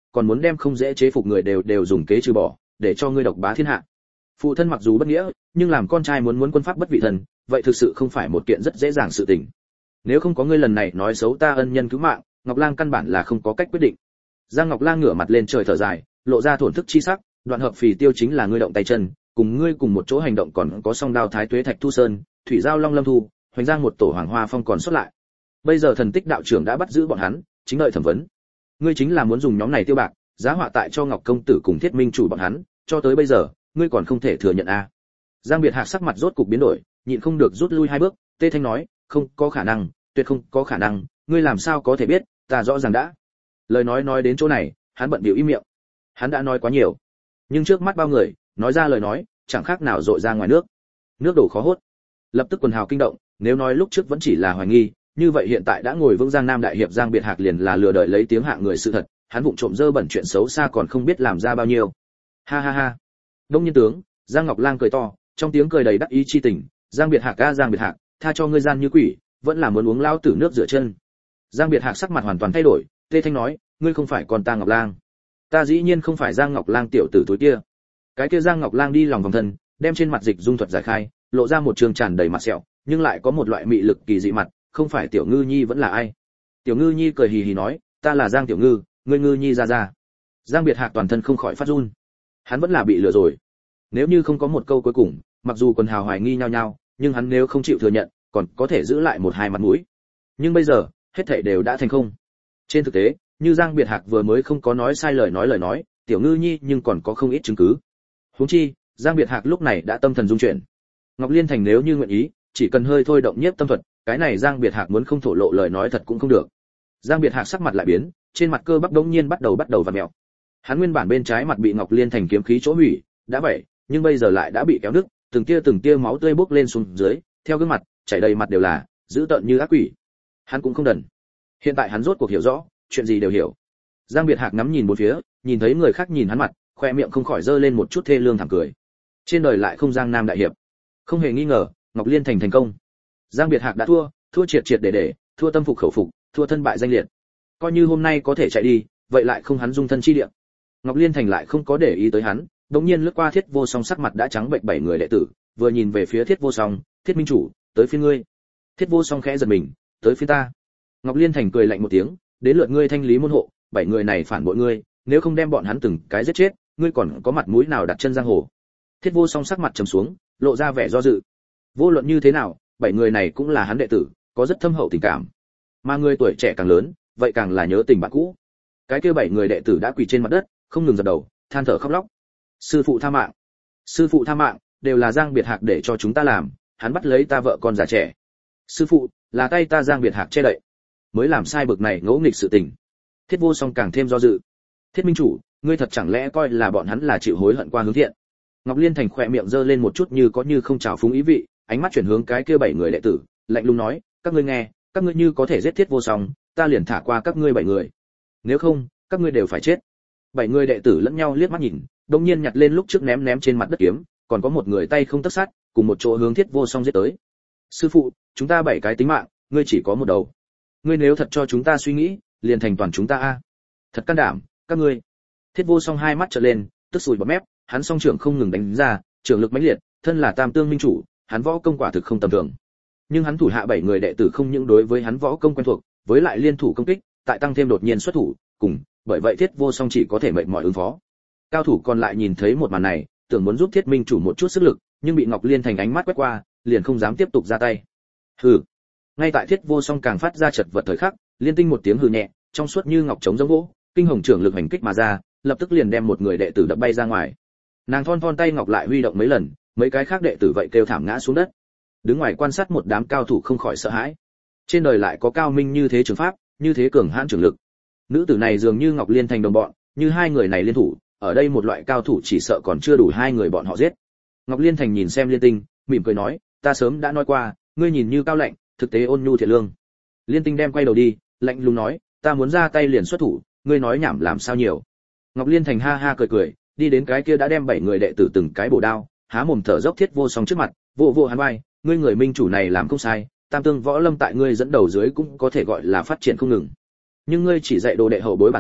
A: còn muốn đem không dễ chế phục người đều đều dùng kế trừ bỏ, để cho ngươi độc bá thiên hạ. Phụ thân mặc dù bất nghĩa, nhưng làm con trai muốn muốn quân pháp bất vị thần, vậy thực sự không phải một kiện rất dễ dàng sự tình. Nếu không có ngươi lần này nói xấu ta ân nhân cứu mạng, Ngọc Lang căn bản là không có cách quyết định. Giang Ngọc Lang ngửa mặt lên trời thở dài, lộ ra thổn thức chi sắc, đoạn hợp phì tiêu chính là ngươi động tay chân, cùng ngươi cùng một chỗ hành động còn có song đao thái tuế thạch thu sơn, thủy giao long lâm thu, hoành giang một tổ hoàng hoa phong còn xuất lại. Bây giờ thần tích đạo trưởng đã bắt giữ bọn hắn, chính đợi thẩm vấn. Ngươi chính là muốn dùng nhóm này tiêu bạc, giá họa tại cho Ngọc công tử cùng Thiết Minh chủ bọn hắn, cho tới bây giờ, ngươi còn không thể thừa nhận a. À. Giang Biệt Hạc sắc mặt rốt cục biến đổi, nhịn không được rút lui hai bước, Tê Thanh nói, không có khả năng, tuyệt không có khả năng, ngươi làm sao có thể biết, ta rõ ràng đã. Lời nói nói đến chỗ này, hắn bận bịu im miệng. Hắn đã nói quá nhiều, nhưng trước mắt bao người, nói ra lời nói, chẳng khác nào dội ra ngoài nước. Nước đổ khó hốt. Lập tức quần hào kinh động, nếu nói lúc trước vẫn chỉ là hoài nghi, như vậy hiện tại đã ngồi vững Giang Nam đại hiệp Giang Biệt Hạc liền là lừa đợi lấy tiếng hạng người sự thật, hắn vụng trộm dơ bẩn chuyện xấu xa còn không biết làm ra bao nhiêu. Ha ha ha. Đông Nhân tướng, Giang Ngọc Lang cười to, trong tiếng cười đầy đắc ý chi tình, Giang Biệt Hạc a Giang Biệt Hạc, tha cho ngươi gian như quỷ, vẫn là muốn uống lao tử nước rửa chân. Giang Biệt Hạc sắc mặt hoàn toàn thay đổi, Tê Thanh nói, ngươi không phải con ta Ngọc Lang. Ta dĩ nhiên không phải Giang Ngọc Lang tiểu tử tối kia. Cái kia Giang Ngọc Lang đi lòng vòng thân, đem trên mặt dịch dung thuật giải khai, lộ ra một trường tràn đầy mặt sẹo, nhưng lại có một loại mị lực kỳ dị mặt, không phải Tiểu Ngư Nhi vẫn là ai. Tiểu Ngư Nhi cười hì hì nói, ta là Giang Tiểu Ngư, ngươi Ngư Nhi ra ra. Giang Biệt Hạc toàn thân không khỏi phát run. Hắn vẫn là bị lừa rồi. Nếu như không có một câu cuối cùng, mặc dù quần hào hoài nghi nhau nhau, nhưng hắn nếu không chịu thừa nhận, còn có thể giữ lại một hai mặt mũi. Nhưng bây giờ, hết thảy đều đã thành không. Trên thực tế, như Giang Biệt Hạc vừa mới không có nói sai lời nói lời nói, Tiểu Ngư Nhi nhưng còn có không ít chứng cứ. Huống chi, Giang Biệt Hạc lúc này đã tâm thần dung chuyển. Ngọc Liên Thành nếu như nguyện ý, chỉ cần hơi thôi động nhiếp tâm thuật, cái này Giang Biệt Hạc muốn không thổ lộ lời nói thật cũng không được. Giang Biệt Hạc sắc mặt lại biến, trên mặt cơ bắp đống nhiên bắt đầu bắt đầu vặn mèo. Hắn nguyên bản bên trái mặt bị Ngọc Liên Thành kiếm khí chỗ hủy, đã vậy, nhưng bây giờ lại đã bị kéo đứt, từng tia từng tia máu tươi bốc lên xuống dưới, theo gương mặt, chảy đầy mặt đều là, dữ tợn như ác quỷ. Hắn cũng không đần. Hiện tại hắn rốt cuộc hiểu rõ, chuyện gì đều hiểu. Giang Biệt Hạc ngắm nhìn bốn phía, nhìn thấy người khác nhìn hắn mặt, khoe miệng không khỏi dơ lên một chút thê lương thảm cười. Trên đời lại không Giang Nam đại hiệp. Không hề nghi ngờ, Ngọc Liên Thành thành công. Giang Biệt Hạc đã thua, thua triệt triệt để để, thua tâm phục khẩu phục, thua thân bại danh liệt. Coi như hôm nay có thể chạy đi, vậy lại không hắn dung thân chi địa. Ngọc Liên Thành lại không có để ý tới hắn, đột nhiên lướt qua Thiết Vô Song sắc mặt đã trắng bệch bảy người đệ tử, vừa nhìn về phía Thiết Vô Song, Thiết Minh chủ, tới phiên ngươi. Thiết Vô Song khẽ giật mình, tới phiên ta. Ngọc Liên Thành cười lạnh một tiếng, đến lượt ngươi thanh lý môn hộ, bảy người này phản bội ngươi, nếu không đem bọn hắn từng cái giết chết, ngươi còn có mặt mũi nào đặt chân giang hồ. Thiết Vô Song sắc mặt trầm xuống, lộ ra vẻ do dự. Vô luận như thế nào, bảy người này cũng là hắn đệ tử, có rất thâm hậu tình cảm. Mà người tuổi trẻ càng lớn, vậy càng là nhớ tình bạn cũ. Cái kia bảy người đệ tử đã quỳ trên mặt đất, không ngừng dập đầu, than thở khóc lóc. Sư phụ tha mạng, sư phụ tha mạng, đều là Giang Biệt Hạc để cho chúng ta làm, hắn bắt lấy ta vợ con già trẻ. Sư phụ, là tay ta Giang Biệt Hạc che đậy, mới làm sai bực này ngỗ nghịch sự tình. Thiết Vô Song càng thêm do dự. Thiết Minh chủ, ngươi thật chẳng lẽ coi là bọn hắn là chịu hối hận qua hướng thiện? Ngọc Liên Thành khỏe miệng giơ lên một chút như có như không trào phúng ý vị, ánh mắt chuyển hướng cái kia bảy người đệ tử, lạnh lùng nói, các ngươi nghe, các ngươi như có thể giết Thiết Vô Song, ta liền thả qua các ngươi bảy người. Nếu không, các ngươi đều phải chết. Bảy người đệ tử lẫn nhau liếc mắt nhìn, đột nhiên nhặt lên lúc trước ném ném trên mặt đất kiếm, còn có một người tay không tấc sát, cùng một chỗ hướng Thiết Vô Song giết tới. Sư phụ, chúng ta bảy cái tính mạng, ngươi chỉ có một đầu. Ngươi nếu thật cho chúng ta suy nghĩ, liền thành toàn chúng ta a. Thật can đảm, các ngươi. Thiết Vô Song hai mắt trợn lên, tức sùi bọt mép, hắn song trưởng không ngừng đánh ra, trưởng lực mãnh liệt, thân là Tam Tương minh chủ, hắn võ công quả thực không tầm thường. Nhưng hắn thủ hạ bảy người đệ tử không những đối với hắn võ công quen thuộc, với lại liên thủ công kích, tại tăng thêm đột nhiên xuất thủ, cùng, bởi vậy Thiết Vô Song chỉ có thể mệt mỏi ứng phó. Cao thủ còn lại nhìn thấy một màn này, tưởng muốn giúp Thiết Minh chủ một chút sức lực, nhưng bị Ngọc Liên Thành ánh mắt quét qua, liền không dám tiếp tục ra tay. Hừ. Ngay tại Thiết Vô Song càng phát ra chật vật thời khắc, liên tinh một tiếng hừ nhẹ, trong suốt như ngọc trống giống gỗ, kinh hồng trưởng lực hành kích mà ra, lập tức liền đem một người đệ tử đập bay ra ngoài. Nàng thon thon tay ngọc lại huy động mấy lần, mấy cái khác đệ tử vậy kêu thảm ngã xuống đất. Đứng ngoài quan sát một đám cao thủ không khỏi sợ hãi. Trên đời lại có cao minh như thế trường pháp, như thế cường hãn trưởng lực. Nữ tử này dường như Ngọc Liên Thành đồng bọn, như hai người này liên thủ, ở đây một loại cao thủ chỉ sợ còn chưa đủ hai người bọn họ giết. Ngọc Liên Thành nhìn xem Liên Tinh, mỉm cười nói, ta sớm đã nói qua, ngươi nhìn như cao lạnh, thực tế ôn nhu thiện lương. Liên Tinh đem quay đầu đi, lạnh lùng nói, ta muốn ra tay liền xuất thủ, ngươi nói nhảm làm sao nhiều. Ngọc Liên Thành ha ha cười cười, đi đến cái kia đã đem bảy người đệ tử từng cái bổ đao, há mồm thở dốc Thiết Vô Song trước mặt, vô vô hắn vai, ngươi người minh chủ này làm không sai, Tam Tương võ lâm tại ngươi dẫn đầu dưới cũng có thể gọi là phát triển không ngừng. Nhưng ngươi chỉ dạy đồ đệ hậu bối bản sự,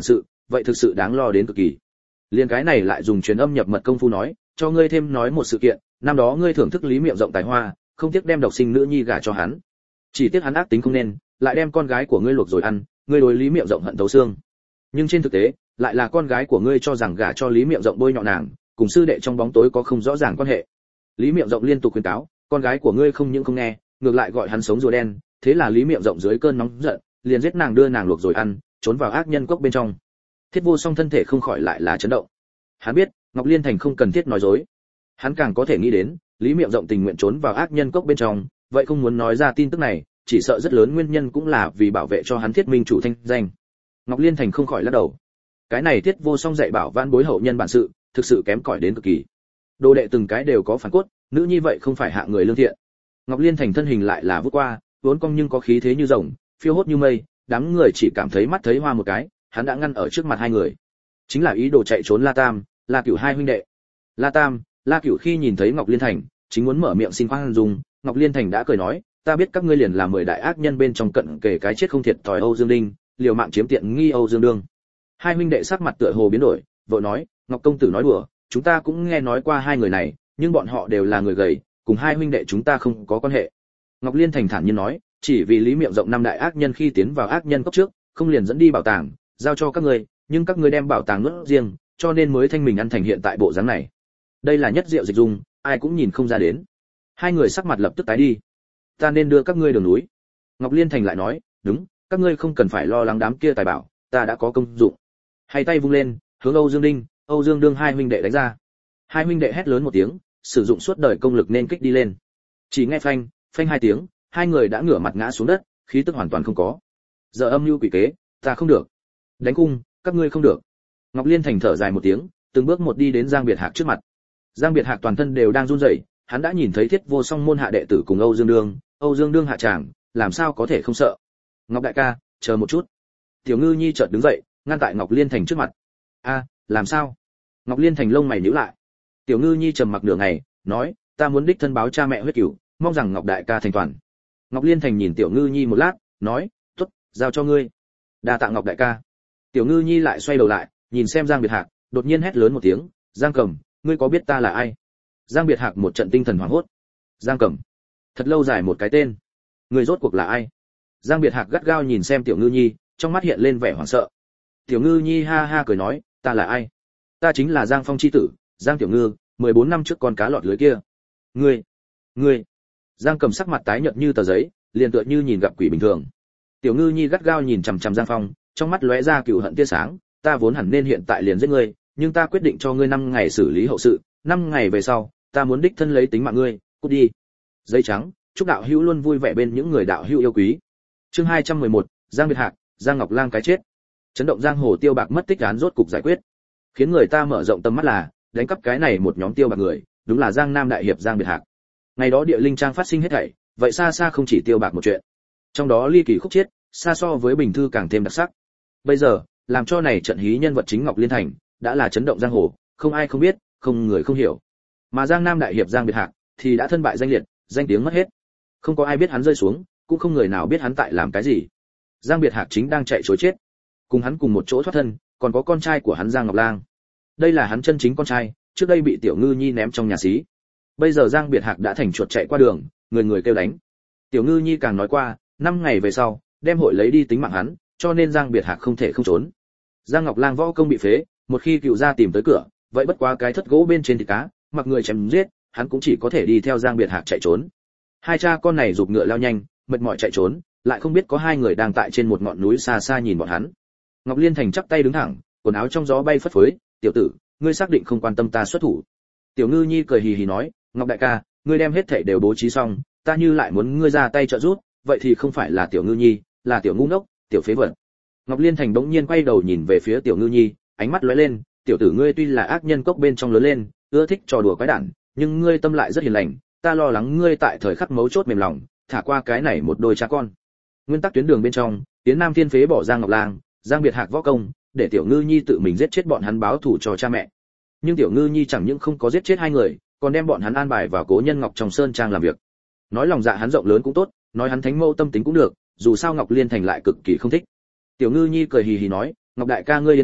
A: vậy thực sự đáng lo đến cực kỳ. Liên cái này lại dùng truyền âm nhập mật công phu nói, cho ngươi thêm nói một sự kiện, năm đó ngươi thưởng thức Lý Miệng Rộng tài hoa, không tiếc đem độc sinh nữ nhi gả cho hắn. Chỉ tiếc hắn ác tính không nên, lại đem con gái của ngươi luộc rồi ăn, ngươi đối Lý Miệng Rộng hận thấu xương. Nhưng trên thực tế, lại là con gái của ngươi cho rằng gả cho Lý Miệng Rộng bôi nhọ nàng, cùng sư đệ trong bóng tối có không rõ ràng quan hệ. Lý Miệng Rộng liên tục khuyên cáo, con gái của ngươi không những không nghe, ngược lại gọi hắn sống rùa đen, thế là Lý Miệng Rộng dưới cơn nóng giận, liền giết nàng đưa nàng luộc rồi ăn, trốn vào ác nhân cốc bên trong. Thiết Vô Song thân thể không khỏi lại là chấn động. Hắn biết, Ngọc Liên Thành không cần thiết nói dối. Hắn càng có thể nghĩ đến, Lý Miệng Rộng tình nguyện trốn vào ác nhân cốc bên trong, vậy không muốn nói ra tin tức này, chỉ sợ rất lớn nguyên nhân cũng là vì bảo vệ cho hắn Thiết Minh chủ thanh danh. Ngọc Liên Thành không khỏi lắc đầu. Cái này Thiết Vô Song dạy bảo van bối hậu nhân bản sự, thực sự kém cỏi đến cực kỳ. Đồ đệ từng cái đều có phản cốt, nữ như vậy không phải hạng người lương thiện. Ngọc Liên Thành thân hình lại là vút qua, vốn cong nhưng có khí thế như rồng, phiêu hốt như mây, đám người chỉ cảm thấy mắt thấy hoa một cái, hắn đã ngăn ở trước mặt hai người. Chính là ý đồ chạy trốn La Tam, La Cửu hai huynh đệ. La Tam, La Cửu khi nhìn thấy Ngọc Liên Thành, chính muốn mở miệng xin khoan dung, Ngọc Liên Thành đã cười nói, ta biết các ngươi liền là mười đại ác nhân bên trong cận kề cái chết không thiệt thòi Âu Dương Đinh, liều mạng chiếm tiện nghi Âu Dương Đương. Hai huynh đệ sắc mặt tựa hồ biến đổi, vội nói, Ngọc công tử nói đùa, chúng ta cũng nghe nói qua hai người này, nhưng bọn họ đều là người gầy, cùng hai huynh đệ chúng ta không có quan hệ. Ngọc Liên Thành thản nhiên nói, chỉ vì Lý Miệng Rộng năm đại ác nhân khi tiến vào ác nhân cốc trước, không liền dẫn đi bảo tàng, giao cho các ngươi, nhưng các ngươi đem bảo tàng nuốt riêng, cho nên mới thanh mình ăn thành hiện tại bộ dáng này. Đây là nhất diệu dịch dung, ai cũng nhìn không ra đến. Hai người sắc mặt lập tức tái đi. Ta nên đưa các ngươi đường núi. Ngọc Liên Thành lại nói, đúng, các ngươi không cần phải lo lắng đám kia tài bảo, ta đã có công dụng. Hai tay vung lên, hướng Âu Dương Đinh, Âu Dương Đương hai huynh đệ đánh ra. Hai huynh đệ hét lớn một tiếng, sử dụng suốt đời công lực nên kích đi lên. Chỉ nghe phanh, phanh hai tiếng, hai người đã ngửa mặt ngã xuống đất, khí tức hoàn toàn không có. Giờ âm mưu quỷ kế, ta không được. Đánh cung, các ngươi không được. Ngọc Liên Thành thở dài một tiếng, từng bước một đi đến Giang Biệt Hạc trước mặt. Giang Biệt Hạc toàn thân đều đang run rẩy, hắn đã nhìn thấy Thiết Vô Song môn hạ đệ tử cùng Âu Dương Đương, Âu Dương Đương hạ tràng, làm sao có thể không sợ. Ngọc đại ca, chờ một chút. Tiểu Ngư Nhi chợt đứng dậy, ngăn tại Ngọc Liên Thành trước mặt. A, làm sao? Ngọc Liên Thành lông mày nhíu lại. Tiểu Ngư Nhi trầm mặc nửa ngày, nói, ta muốn đích thân báo cha mẹ huyết cửu, mong rằng Ngọc đại ca thành toàn. Ngọc Liên Thành nhìn Tiểu Ngư Nhi một lát, nói, tốt, giao cho ngươi. Đa tạ Ngọc đại ca. Tiểu Ngư Nhi lại xoay đầu lại, nhìn xem Giang Biệt Hạc, đột nhiên hét lớn một tiếng, Giang Cẩm, ngươi có biết ta là ai? Giang Biệt Hạc một trận tinh thần hoảng hốt. Giang Cẩm, thật lâu dài một cái tên, ngươi rốt cuộc là ai? Giang Biệt Hạc gắt gao nhìn xem Tiểu Ngư Nhi, trong mắt hiện lên vẻ hoảng sợ. Tiểu Ngư Nhi ha ha cười nói, ta là ai? Ta chính là Giang Phong chi tử, Giang Tiểu Ngư, mười bốn năm trước con cá lọt lưới kia. Ngươi, ngươi. Giang Cẩm sắc mặt tái nhợt như tờ giấy, liền tựa như nhìn gặp quỷ bình thường. Tiểu Ngư Nhi gắt gao nhìn chằm chằm Giang Phong, trong mắt lóe ra cừu hận tia sáng, ta vốn hẳn nên hiện tại liền giết ngươi, nhưng ta quyết định cho ngươi năm ngày xử lý hậu sự, năm ngày về sau, ta muốn đích thân lấy tính mạng ngươi, cút đi. Giấy trắng, chúc đạo hữu luôn vui vẻ bên những người đạo hữu yêu quý. Chương hai trăm mười một, Giang Biệt Hạc, Giang Ngọc Lang cái chết. Chấn động giang hồ tiêu bạc mất tích án rốt cục giải quyết. Khiến người ta mở rộng tầm mắt là, đánh cắp cái này một nhóm tiêu bạc người, đúng là Giang Nam đại hiệp Giang Biệt Hạc. Ngày đó địa linh trang phát sinh hết thảy, vậy xa xa không chỉ tiêu bạc một chuyện. Trong đó ly kỳ khúc chiết, xa so với bình thư càng thêm đặc sắc. Bây giờ, làm cho này trận hí nhân vật chính Ngọc Liên Thành, đã là chấn động giang hồ, không ai không biết, không người không hiểu. Mà Giang Nam đại hiệp Giang Biệt Hạc thì đã thân bại danh liệt, danh tiếng mất hết. Không có ai biết hắn rơi xuống, cũng không người nào biết hắn tại làm cái gì. Giang Biệt Hạc chính đang chạy trối chết. Cùng hắn cùng một chỗ thoát thân, còn có con trai của hắn Giang Ngọc Lang. Đây là hắn chân chính con trai, trước đây bị Tiểu Ngư Nhi ném trong nhà xí. Bây giờ Giang Biệt Hạc đã thành chuột chạy qua đường, người người kêu đánh. Tiểu Ngư Nhi càng nói qua, năm ngày về sau, đem hội lấy đi tính mạng hắn, cho nên Giang Biệt Hạc không thể không trốn. Giang Ngọc Lang võ công bị phế, một khi cựu gia tìm tới cửa, vậy bất quá cái thất gỗ bên trên thịt cá, mặc người chém giết, hắn cũng chỉ có thể đi theo Giang Biệt Hạc chạy trốn. Hai cha con này giục ngựa lao nhanh, mệt mỏi chạy trốn, lại không biết có hai người đang tại trên một ngọn núi xa xa nhìn bọn hắn. Ngọc Liên Thành chắp tay đứng thẳng, quần áo trong gió bay phất phới, "Tiểu tử, ngươi xác định không quan tâm ta xuất thủ?" Tiểu Ngư Nhi cười hì hì nói, "Ngọc đại ca, ngươi đem hết thảy đều bố trí xong, ta như lại muốn ngươi ra tay trợ giúp, vậy thì không phải là Tiểu Ngư Nhi, là tiểu ngu ngốc, tiểu phế vật." Ngọc Liên Thành bỗng nhiên quay đầu nhìn về phía Tiểu Ngư Nhi, ánh mắt lóe lên, "Tiểu tử ngươi tuy là ác nhân cốc bên trong lớn lên, ưa thích trò đùa quái đản, nhưng ngươi tâm lại rất hiền lành, ta lo lắng ngươi tại thời khắc mấu chốt mềm lòng, thả qua cái này một đôi cha con." Nguyên tắc tuyến đường bên trong, Tiến Nam Thiên phế bỏ Giang Ngọc Lang, Giang Biệt Hạc võ công, để Tiểu Ngư Nhi tự mình giết chết bọn hắn báo thù cho cha mẹ. Nhưng Tiểu Ngư Nhi chẳng những không có giết chết hai người, còn đem bọn hắn an bài vào Cố Nhân Ngọc trong sơn trang làm việc. Nói lòng dạ hắn rộng lớn cũng tốt, nói hắn thánh mâu tâm tính cũng được, dù sao Ngọc Liên Thành lại cực kỳ không thích. Tiểu Ngư Nhi cười hì hì nói, "Ngọc đại ca ngươi yên tâm,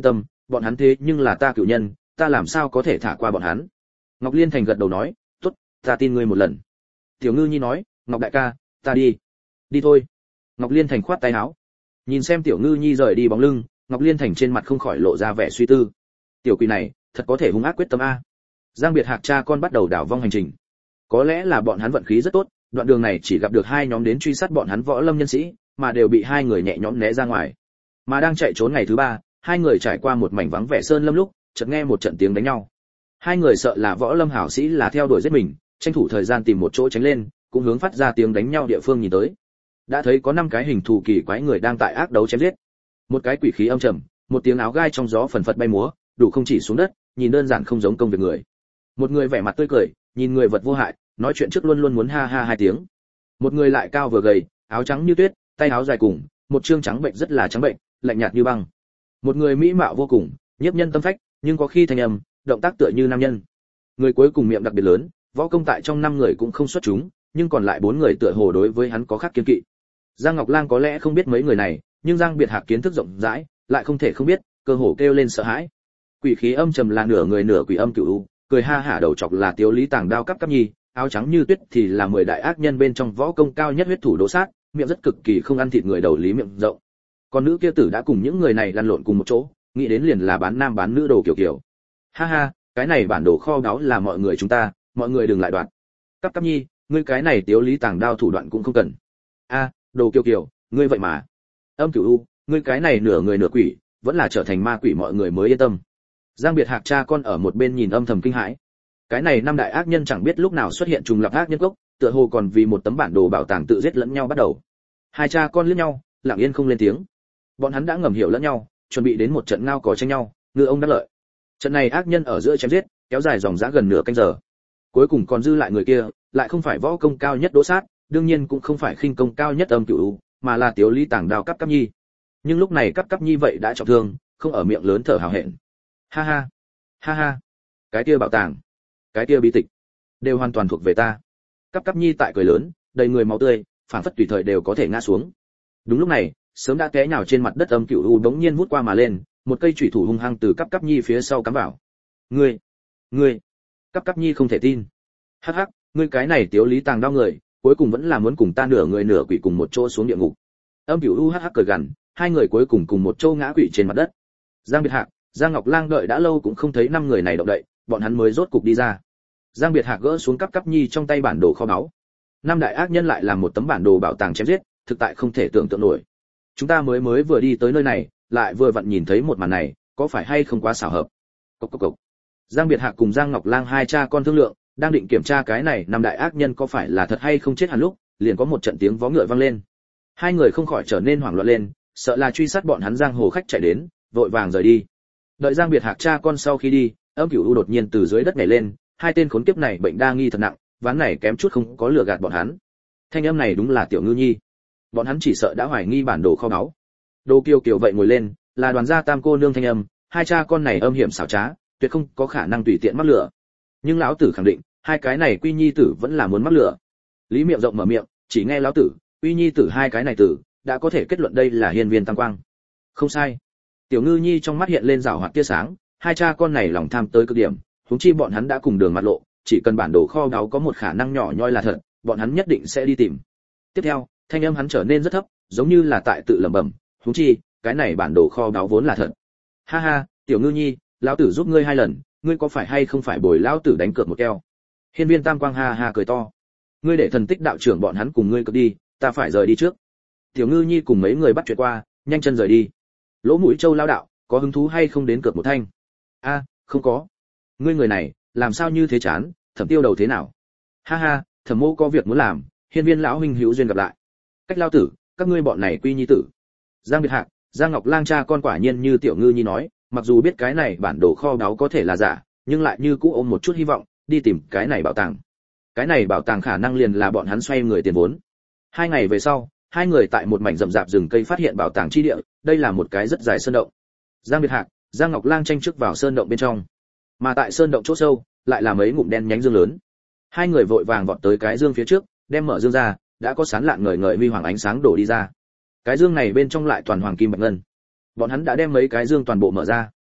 A: bọn hắn thế nhưng là ta cựu nhân, ta làm sao có thể thả qua bọn hắn. Ngọc Liên Thành gật đầu nói, tốt, ta tin ngươi một lần. Tiểu Ngư Nhi nói, Ngọc đại ca, ta đi. Đi thôi. Ngọc Liên Thành khoát tay áo. Nhìn xem Tiểu Ngư Nhi rời đi bóng lưng, Ngọc Liên Thành trên mặt không khỏi lộ ra vẻ suy tư. Tiểu quỷ này, thật có thể hung ác quyết tâm a. Giang Biệt Hạc cha con bắt đầu đảo vong hành trình. Có lẽ là bọn hắn vận khí rất tốt, đoạn đường này chỉ gặp được hai nhóm đến truy sát bọn hắn võ lâm nhân sĩ, mà đều bị hai người nhẹ nhõm né ra ngoài. Mà đang chạy trốn ngày thứ ba, hai người trải qua một mảnh vắng vẻ sơn lâm lúc, chợt nghe một trận tiếng đánh nhau. Hai người sợ là võ lâm hảo sĩ là theo đuổi giết mình, tranh thủ thời gian tìm một chỗ tránh lên, cũng hướng phát ra tiếng đánh nhau địa phương nhìn tới. Đã thấy có năm cái hình thù kỳ quái người đang tại ác đấu chém giết. Một cái quỷ khí âm trầm, một tiếng áo gai trong gió phần phật bay múa, đủ không chỉ xuống đất, nhìn đơn giản không giống công việc người. Một người vẻ mặt tươi cười, nhìn người vật vô hại, nói chuyện trước luôn luôn muốn ha ha hai tiếng. Một người lại cao vừa gầy, áo trắng như tuyết, tay áo dài cùng, một trương trắng bệnh rất là trắng bệnh, lạnh nhạt như băng. Một người mỹ mạo vô cùng, nhiếp nhân tâm phách, nhưng có khi thanh âm, động tác tựa như nam nhân. Người cuối cùng miệng đặc biệt lớn, võ công tại trong năm người cũng không xuất chúng, nhưng còn lại bốn người tựa hồ đối với hắn có khác kiên kỵ. Giang Ngọc Lang có lẽ không biết mấy người này, nhưng Giang Biệt Hạc kiến thức rộng rãi, lại không thể không biết, cơ hồ kêu lên sợ hãi. Quỷ khí âm trầm là nửa người nửa quỷ âm cửu, cười ha hả đầu chọc là Tiếu Lý Tàng đao cắp cắp nhi, áo trắng như tuyết thì là mười đại ác nhân bên trong võ công cao nhất huyết thủ Đỗ Sát, miệng rất cực kỳ không ăn thịt người đầu lý miệng rộng. Còn nữ kia tử đã cùng những người này lăn lộn cùng một chỗ, nghĩ đến liền là bán nam bán nữ đồ kiểu kiểu. Ha ha, cái này bản đồ kho báu là mọi người chúng ta, mọi người đừng lại đoạn. Cắp cắp nhi, ngươi cái này Tiếu Lý Tàng đao thủ đoạn cũng không cần. A, đồ kiểu kiểu, ngươi vậy mà. Âm Cửu U, ngươi cái này nửa người nửa quỷ, vẫn là trở thành ma quỷ mọi người mới yên tâm. Giang Biệt Hạc cha con ở một bên nhìn âm thầm kinh hãi. Cái này năm đại ác nhân chẳng biết lúc nào xuất hiện trùng lập ác nhân gốc, tựa hồ còn vì một tấm bản đồ bảo tàng tự giết lẫn nhau bắt đầu. Hai cha con liếc nhau, lặng yên không lên tiếng. Bọn hắn đã ngầm hiểu lẫn nhau, chuẩn bị đến một trận ngao cò tranh nhau, ngư ông đắc lợi. Trận này ác nhân ở giữa chém giết, kéo dài dòng dã gần nửa canh giờ. Cuối cùng còn dư lại người kia, lại không phải võ công cao nhất Đỗ Sát, đương nhiên cũng không phải khinh công cao nhất Âm Cửu, mà là Tiếu Lý Tàng đao cắp cắp nhi. Nhưng lúc này cắp cắp nhi vậy đã trọng thương, không ở miệng lớn thở hào hẹn. Ha ha, ha ha, cái kia bảo tàng, cái kia bí tịch, đều hoàn toàn thuộc về ta. Cắp cắp nhi tại cười lớn, đầy người máu tươi, phản phất tùy thời đều có thể ngã xuống. Đúng lúc này, sớm đã té nhào trên mặt đất Âm Cửu u bỗng nhiên vút qua mà lên, một cây chủy thủ hung hăng từ cắp cắp nhi phía sau cắm vào. Ngươi, ngươi, cắp cắp nhi không thể tin. Hắc hắc, ngươi cái này Tiếu Lý Tàng đao người, cuối cùng vẫn là muốn cùng ta nửa người nửa quỷ cùng một chỗ xuống địa ngục. Âm Cửu u hắc hắc cười gằn, hai người cuối cùng cùng một chỗ ngã quỵ trên mặt đất. Giang Biệt Hạc, Giang Ngọc Lang đợi đã lâu cũng không thấy năm người này động đậy, bọn hắn mới rốt cục đi ra. Giang Biệt Hạc gỡ xuống cắp cắp nhi trong tay bản đồ kho báu. Năm đại ác nhân lại làm một tấm bản đồ bảo tàng chém giết, thực tại không thể tưởng tượng nổi. Chúng ta mới mới vừa đi tới nơi này, lại vừa vặn nhìn thấy một màn này, có phải hay không quá xảo hợp? Cộc cộc cộc. Giang Biệt Hạc cùng Giang Ngọc Lang hai cha con thương lượng, đang định kiểm tra cái này năm đại ác nhân có phải là thật hay không chết hẳn lúc, liền có một trận tiếng vó ngựa vang lên. Hai người không khỏi trở nên hoảng loạn lên, sợ là truy sát bọn hắn giang hồ khách chạy đến, vội vàng rời đi. Đợi Giang Biệt Hạc cha con sau khi đi, Âm Cửu u đột nhiên từ dưới đất nhảy lên, hai tên khốn kiếp này bệnh đa nghi thật nặng, ván này kém chút không có lừa gạt bọn hắn. Thanh âm này đúng là Tiểu Ngư Nhi. Bọn hắn chỉ sợ đã hoài nghi bản đồ kho báu. Đồ Kiều Kiều vậy ngồi lên, là Đoàn gia tam cô nương thanh âm, hai cha con này âm hiểm xảo trá, tuyệt không có khả năng tùy tiện mắc lừa. Nhưng lão tử khẳng định, hai cái này Quy Nhi tử vẫn là muốn mắc lừa. Lý miệng rộng mở miệng, chỉ nghe lão tử, Quy Nhi tử hai cái này tử, đã có thể kết luận đây là hiên viên tam quang. Không sai. Tiểu Ngư Nhi trong mắt hiện lên rảo hoạt tia sáng, hai cha con này lòng tham tới cực điểm, huống chi bọn hắn đã cùng đường mặt lộ, chỉ cần bản đồ kho báu có một khả năng nhỏ nhoi là thật, bọn hắn nhất định sẽ đi tìm. Tiếp theo, thanh âm hắn trở nên rất thấp, giống như là tại tự lẩm bẩm, huống chi, cái này bản đồ kho báu vốn là thật. Ha ha, Tiểu Ngư Nhi, lão tử giúp ngươi hai lần, ngươi có phải hay không phải bồi lão tử đánh cược một keo? Hiên viên tam quang ha ha cười to. Ngươi để thần tích đạo trưởng bọn hắn cùng ngươi cược đi, ta phải rời đi trước. Tiểu Ngư Nhi cùng mấy người bắt chuyện qua, nhanh chân rời đi. Lỗ Mũi Châu lao đạo, có hứng thú hay không đến cược một thanh? A, không có. Ngươi người này, làm sao như thế chán, Thẩm Tiêu đầu thế nào? Ha ha, Thẩm Mô có việc muốn làm, hiên viên lão huynh hữu duyên gặp lại. Cách lao tử, các ngươi bọn này Quy Nhi tử. Giang Biệt Hạc, Giang Ngọc Lang cha con quả nhiên như Tiểu Ngư Nhi nói, mặc dù biết cái này bản đồ kho báu có thể là giả, nhưng lại như cũ ôm một chút hy vọng, đi tìm cái này bảo tàng. Cái này bảo tàng khả năng liền là bọn hắn xoay người tiền vốn. Hai ngày về sau, hai người tại một mảnh rậm rạp rừng cây phát hiện bảo tàng chi địa, đây là một cái rất dài sơn động. Giang Biệt Hạc, Giang Ngọc Lang tranh trước vào sơn động bên trong. Mà tại sơn động chỗ sâu, lại là mấy ngụm đen nhánh dương lớn. Hai người vội vàng vọt tới cái dương phía trước, đem mở dương ra, đã có sán lạn ngời ngời huy hoàng ánh sáng đổ đi ra. Cái dương này bên trong lại toàn hoàng kim bạch ngân. Bọn hắn đã đem mấy cái dương toàn bộ mở ra.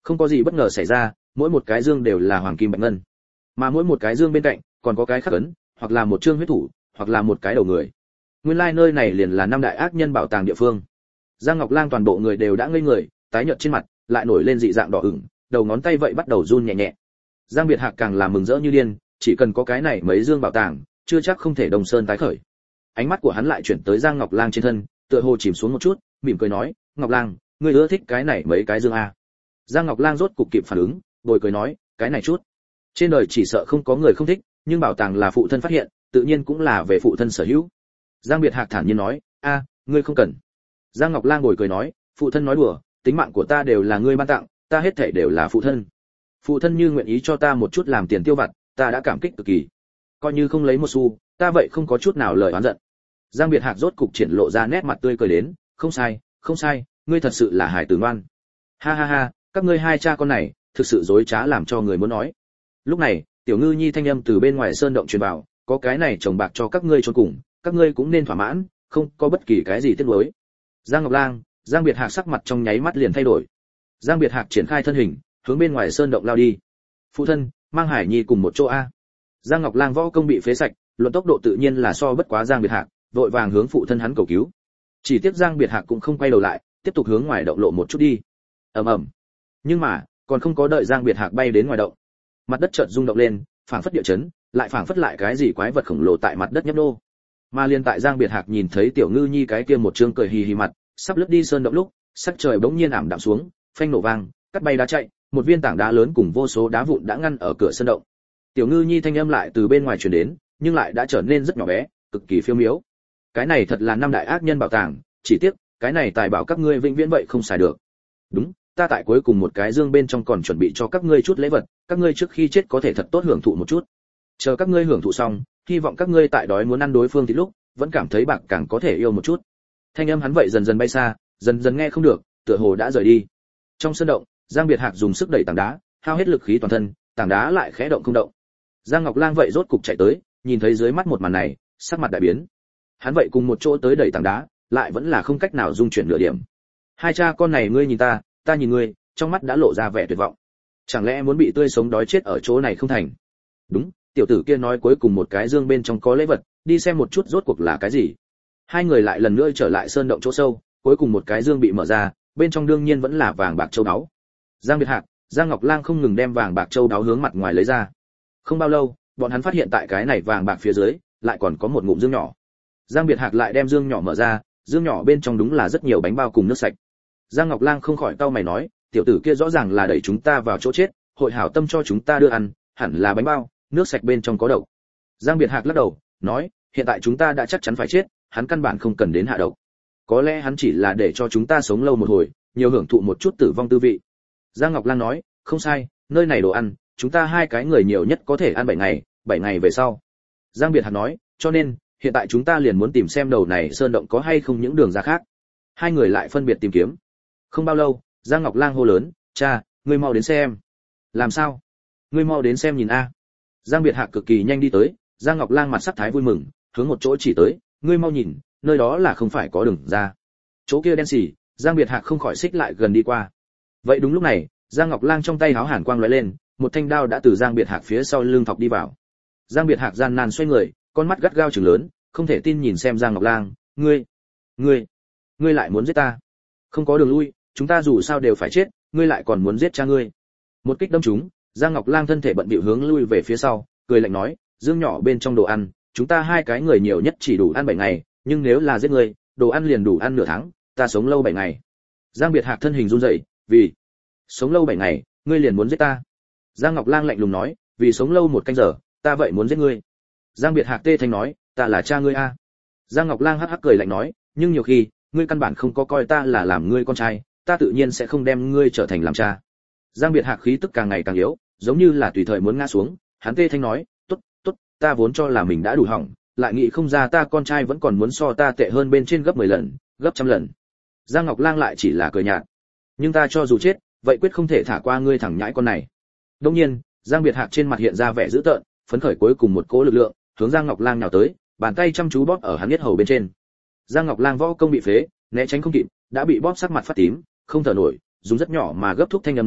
A: Không có gì bất ngờ xảy ra, mỗi một cái dương đều là hoàng kim bạch ngân, mà mỗi một cái dương bên cạnh còn có cái khắc ấn, hoặc là một chương huyết thủ, hoặc là một cái đầu người. Nguyên lai like nơi này liền là năm đại ác nhân bảo tàng địa phương. Giang Ngọc Lang toàn bộ người đều đã ngây người, tái nhợt trên mặt lại nổi lên dị dạng đỏ ửng, đầu ngón tay vậy bắt đầu run nhẹ nhẹ. Giang Biệt Hạc càng là mừng rỡ như điên, chỉ cần có cái này mấy dương bảo tàng, chưa chắc không thể Đông Sơn tái khởi. Ánh mắt của hắn lại chuyển tới Giang Ngọc Lang trên thân, tựa hồ chìm xuống một chút, mỉm cười nói, "Ngọc Lang, ngươi ưa thích cái này mấy cái dương a?" Giang Ngọc Lang rốt cục kịp phản ứng, bồi cười nói, "Cái này chút. Trên đời chỉ sợ không có người không thích, nhưng bảo tàng là phụ thân phát hiện, tự nhiên cũng là về phụ thân sở hữu." Giang Biệt Hạc thản nhiên nói, "A, ngươi không cần." Giang Ngọc Lang bồi cười nói, "Phụ thân nói đùa, tính mạng của ta đều là ngươi ban tặng, ta hết thảy đều là phụ thân. Phụ thân như nguyện ý cho ta một chút làm tiền tiêu vặt, ta đã cảm kích cực kỳ. Coi như không lấy một xu, ta vậy không có chút nào lời oán giận." Giang Biệt Hạc rốt cục triển lộ ra nét mặt tươi cười đến, "Không sai, không sai, ngươi thật sự là hài tử ngoan. Ha ha ha, các ngươi hai cha con này, thực sự dối trá làm cho người muốn nói." Lúc này, Tiểu Ngư Nhi thanh âm từ bên ngoài sơn động truyền vào, "Có cái này chồng bạc cho các ngươi chôn cùng, các ngươi cũng nên thỏa mãn, không có bất kỳ cái gì tiếc nuối." Giang Ngọc Lang, Giang Biệt Hạc sắc mặt trong nháy mắt liền thay đổi. Giang Biệt Hạc triển khai thân hình, hướng bên ngoài sơn động lao đi. "Phụ thân, mang Hải Nhi cùng một chỗ a." Giang Ngọc Lang võ công bị phế sạch, luận tốc độ tự nhiên là so bất quá Giang Biệt Hạc, vội vàng hướng phụ thân hắn cầu cứu. Chỉ tiếc Giang Biệt Hạc cũng không quay đầu lại, tiếp tục hướng ngoài động lộ một chút đi. Ầm ầm. Nhưng mà, còn không có đợi Giang Biệt Hạc bay đến ngoài động, mặt đất chợt rung động lên, phảng phất địa chấn, lại phảng phất lại cái gì quái vật khổng lồ tại mặt đất nhấp nhô. Mà liên tại Giang Biệt Hạc nhìn thấy Tiểu Ngư Nhi cái kia một trương cười hì hì mặt, sắp lướt đi sơn động lúc, sắc trời bỗng nhiên ảm đạm xuống, phanh nổ vang, cắt bay đá chạy, một viên tảng đá lớn cùng vô số đá vụn đã ngăn ở cửa sơn động. Tiểu Ngư Nhi thanh âm lại từ bên ngoài truyền đến, nhưng lại đã trở nên rất nhỏ bé, cực kỳ phiêu miếu. "Cái này thật là năm đại ác nhân bảo tàng, chỉ tiếc, cái này tài bảo các ngươi vĩnh viễn vậy không xài được." "Đúng, ta tại cuối cùng một cái dương bên trong còn chuẩn bị cho các ngươi chút lễ vật, các ngươi trước khi chết có thể thật tốt hưởng thụ một chút. Chờ các ngươi hưởng thụ xong, hy vọng các ngươi tại đói muốn ăn đối phương thì lúc, vẫn cảm thấy bạc càng có thể yêu một chút." Thanh âm hắn vậy dần dần bay xa, dần dần nghe không được, tựa hồ đã rời đi. Trong sân động, Giang Biệt Hạc dùng sức đẩy tảng đá, hao hết lực khí toàn thân, tảng đá lại khẽ động không động. Giang Ngọc Lang vậy rốt cục chạy tới, nhìn thấy dưới mắt một màn này, sắc mặt đại biến. Hắn vậy cùng một chỗ tới đẩy tảng đá, lại vẫn là không cách nào dung chuyển nửa điểm. Hai cha con này ngươi nhìn ta, ta nhìn ngươi, trong mắt đã lộ ra vẻ tuyệt vọng. Chẳng lẽ muốn bị tươi sống đói chết ở chỗ này không thành? Đúng, tiểu tử kia nói cuối cùng một cái dương bên trong có lễ vật, đi xem một chút rốt cuộc là cái gì. Hai người lại lần nữa trở lại sơn động chỗ sâu, cuối cùng một cái dương bị mở ra, bên trong đương nhiên vẫn là vàng bạc châu báu. Giang Biệt Hạc, Giang Ngọc Lang không ngừng đem vàng bạc châu báu hướng mặt ngoài lấy ra. Không bao lâu, bọn hắn phát hiện tại cái này vàng bạc phía dưới, lại còn có một ngụm dương nhỏ. Giang Biệt Hạc lại đem dương nhỏ mở ra, dương nhỏ bên trong đúng là rất nhiều bánh bao cùng nước sạch. Giang Ngọc Lang không khỏi cau mày nói, tiểu tử kia rõ ràng là đẩy chúng ta vào chỗ chết, hội hảo tâm cho chúng ta đưa ăn, hẳn là bánh bao, nước sạch bên trong có độc. Giang Biệt Hạc lắc đầu, nói, hiện tại chúng ta đã chắc chắn phải chết, hắn căn bản không cần đến hạ độc. Có lẽ hắn chỉ là để cho chúng ta sống lâu một hồi, nhiều hưởng thụ một chút tử vong tư vị. Giang Ngọc Lang nói, không sai, nơi này đồ ăn, chúng ta hai cái người nhiều nhất có thể ăn bảy ngày, bảy ngày về sau. Giang Biệt Hạc nói, cho nên, hiện tại chúng ta liền muốn tìm xem đầu này sơn động có hay không những đường ra khác. Hai người lại phân biệt tìm kiếm. Không bao lâu, Giang Ngọc Lang hô lớn, cha, ngươi mau đến xem. Làm sao? Ngươi mau đến xem nhìn a. Giang Biệt Hạc cực kỳ nhanh đi tới, Giang Ngọc Lang mặt sắc thái vui mừng, hướng một chỗ chỉ tới, ngươi mau nhìn, nơi đó là không phải có đường ra. Chỗ kia đen xì, Giang Biệt Hạc không khỏi xích lại gần đi qua. Vậy đúng lúc này, Giang Ngọc Lang trong tay háo hàn quang lóe lên, một thanh đao đã từ Giang Biệt Hạc phía sau lưng thọc đi vào. Giang Biệt Hạc gian nan xoay người, con mắt gắt gao trừng lớn, không thể tin nhìn xem Giang Ngọc Lang, ngươi, ngươi, ngươi lại muốn giết ta? Không có đường lui, chúng ta dù sao đều phải chết, ngươi lại còn muốn giết cha ngươi. Một kích đâm trúng, Giang Ngọc Lang thân thể bận bịu hướng lui về phía sau, cười lạnh nói, dương nhỏ bên trong đồ ăn, chúng ta hai cái người nhiều nhất chỉ đủ ăn bảy ngày, nhưng nếu là giết ngươi, đồ ăn liền đủ ăn nửa tháng, ta sống lâu bảy ngày. Giang Biệt Hạc thân hình run rẩy, vì sống lâu bảy ngày, ngươi liền muốn giết ta? Giang Ngọc Lang lạnh lùng nói, vì sống lâu một canh giờ, ta vậy muốn giết ngươi. Giang Biệt Hạc tê thanh nói, ta là cha ngươi a. Giang Ngọc Lang hắc hắc cười lạnh nói, nhưng nhiều khi, ngươi căn bản không có coi ta là làm ngươi con trai, ta tự nhiên sẽ không đem ngươi trở thành làm cha. Giang Biệt Hạc khí tức càng ngày càng yếu, giống như là tùy thời muốn ngã xuống, hắn tê thanh nói, tốt, tốt, ta vốn cho là mình đã đủ hỏng, lại nghĩ không ra ta con trai vẫn còn muốn so ta tệ hơn bên trên gấp mười lần, gấp trăm lần. Giang Ngọc Lang lại chỉ là cười nhạt, nhưng ta cho dù chết, vậy quyết không thể thả qua ngươi thẳng nhãi con này. Đương nhiên, Giang Biệt Hạc trên mặt hiện ra vẻ dữ tợn, phấn khởi cuối cùng một cỗ lực lượng, hướng Giang Ngọc Lang nhào tới, bàn tay chăm chú bóp ở hắn huyết hầu bên trên. Giang Ngọc Lang võ công bị phế, né tránh không kịp, đã bị bóp sắc mặt phát tím, không thở nổi, dùng rất nhỏ mà gấp thúc thanh âm nói,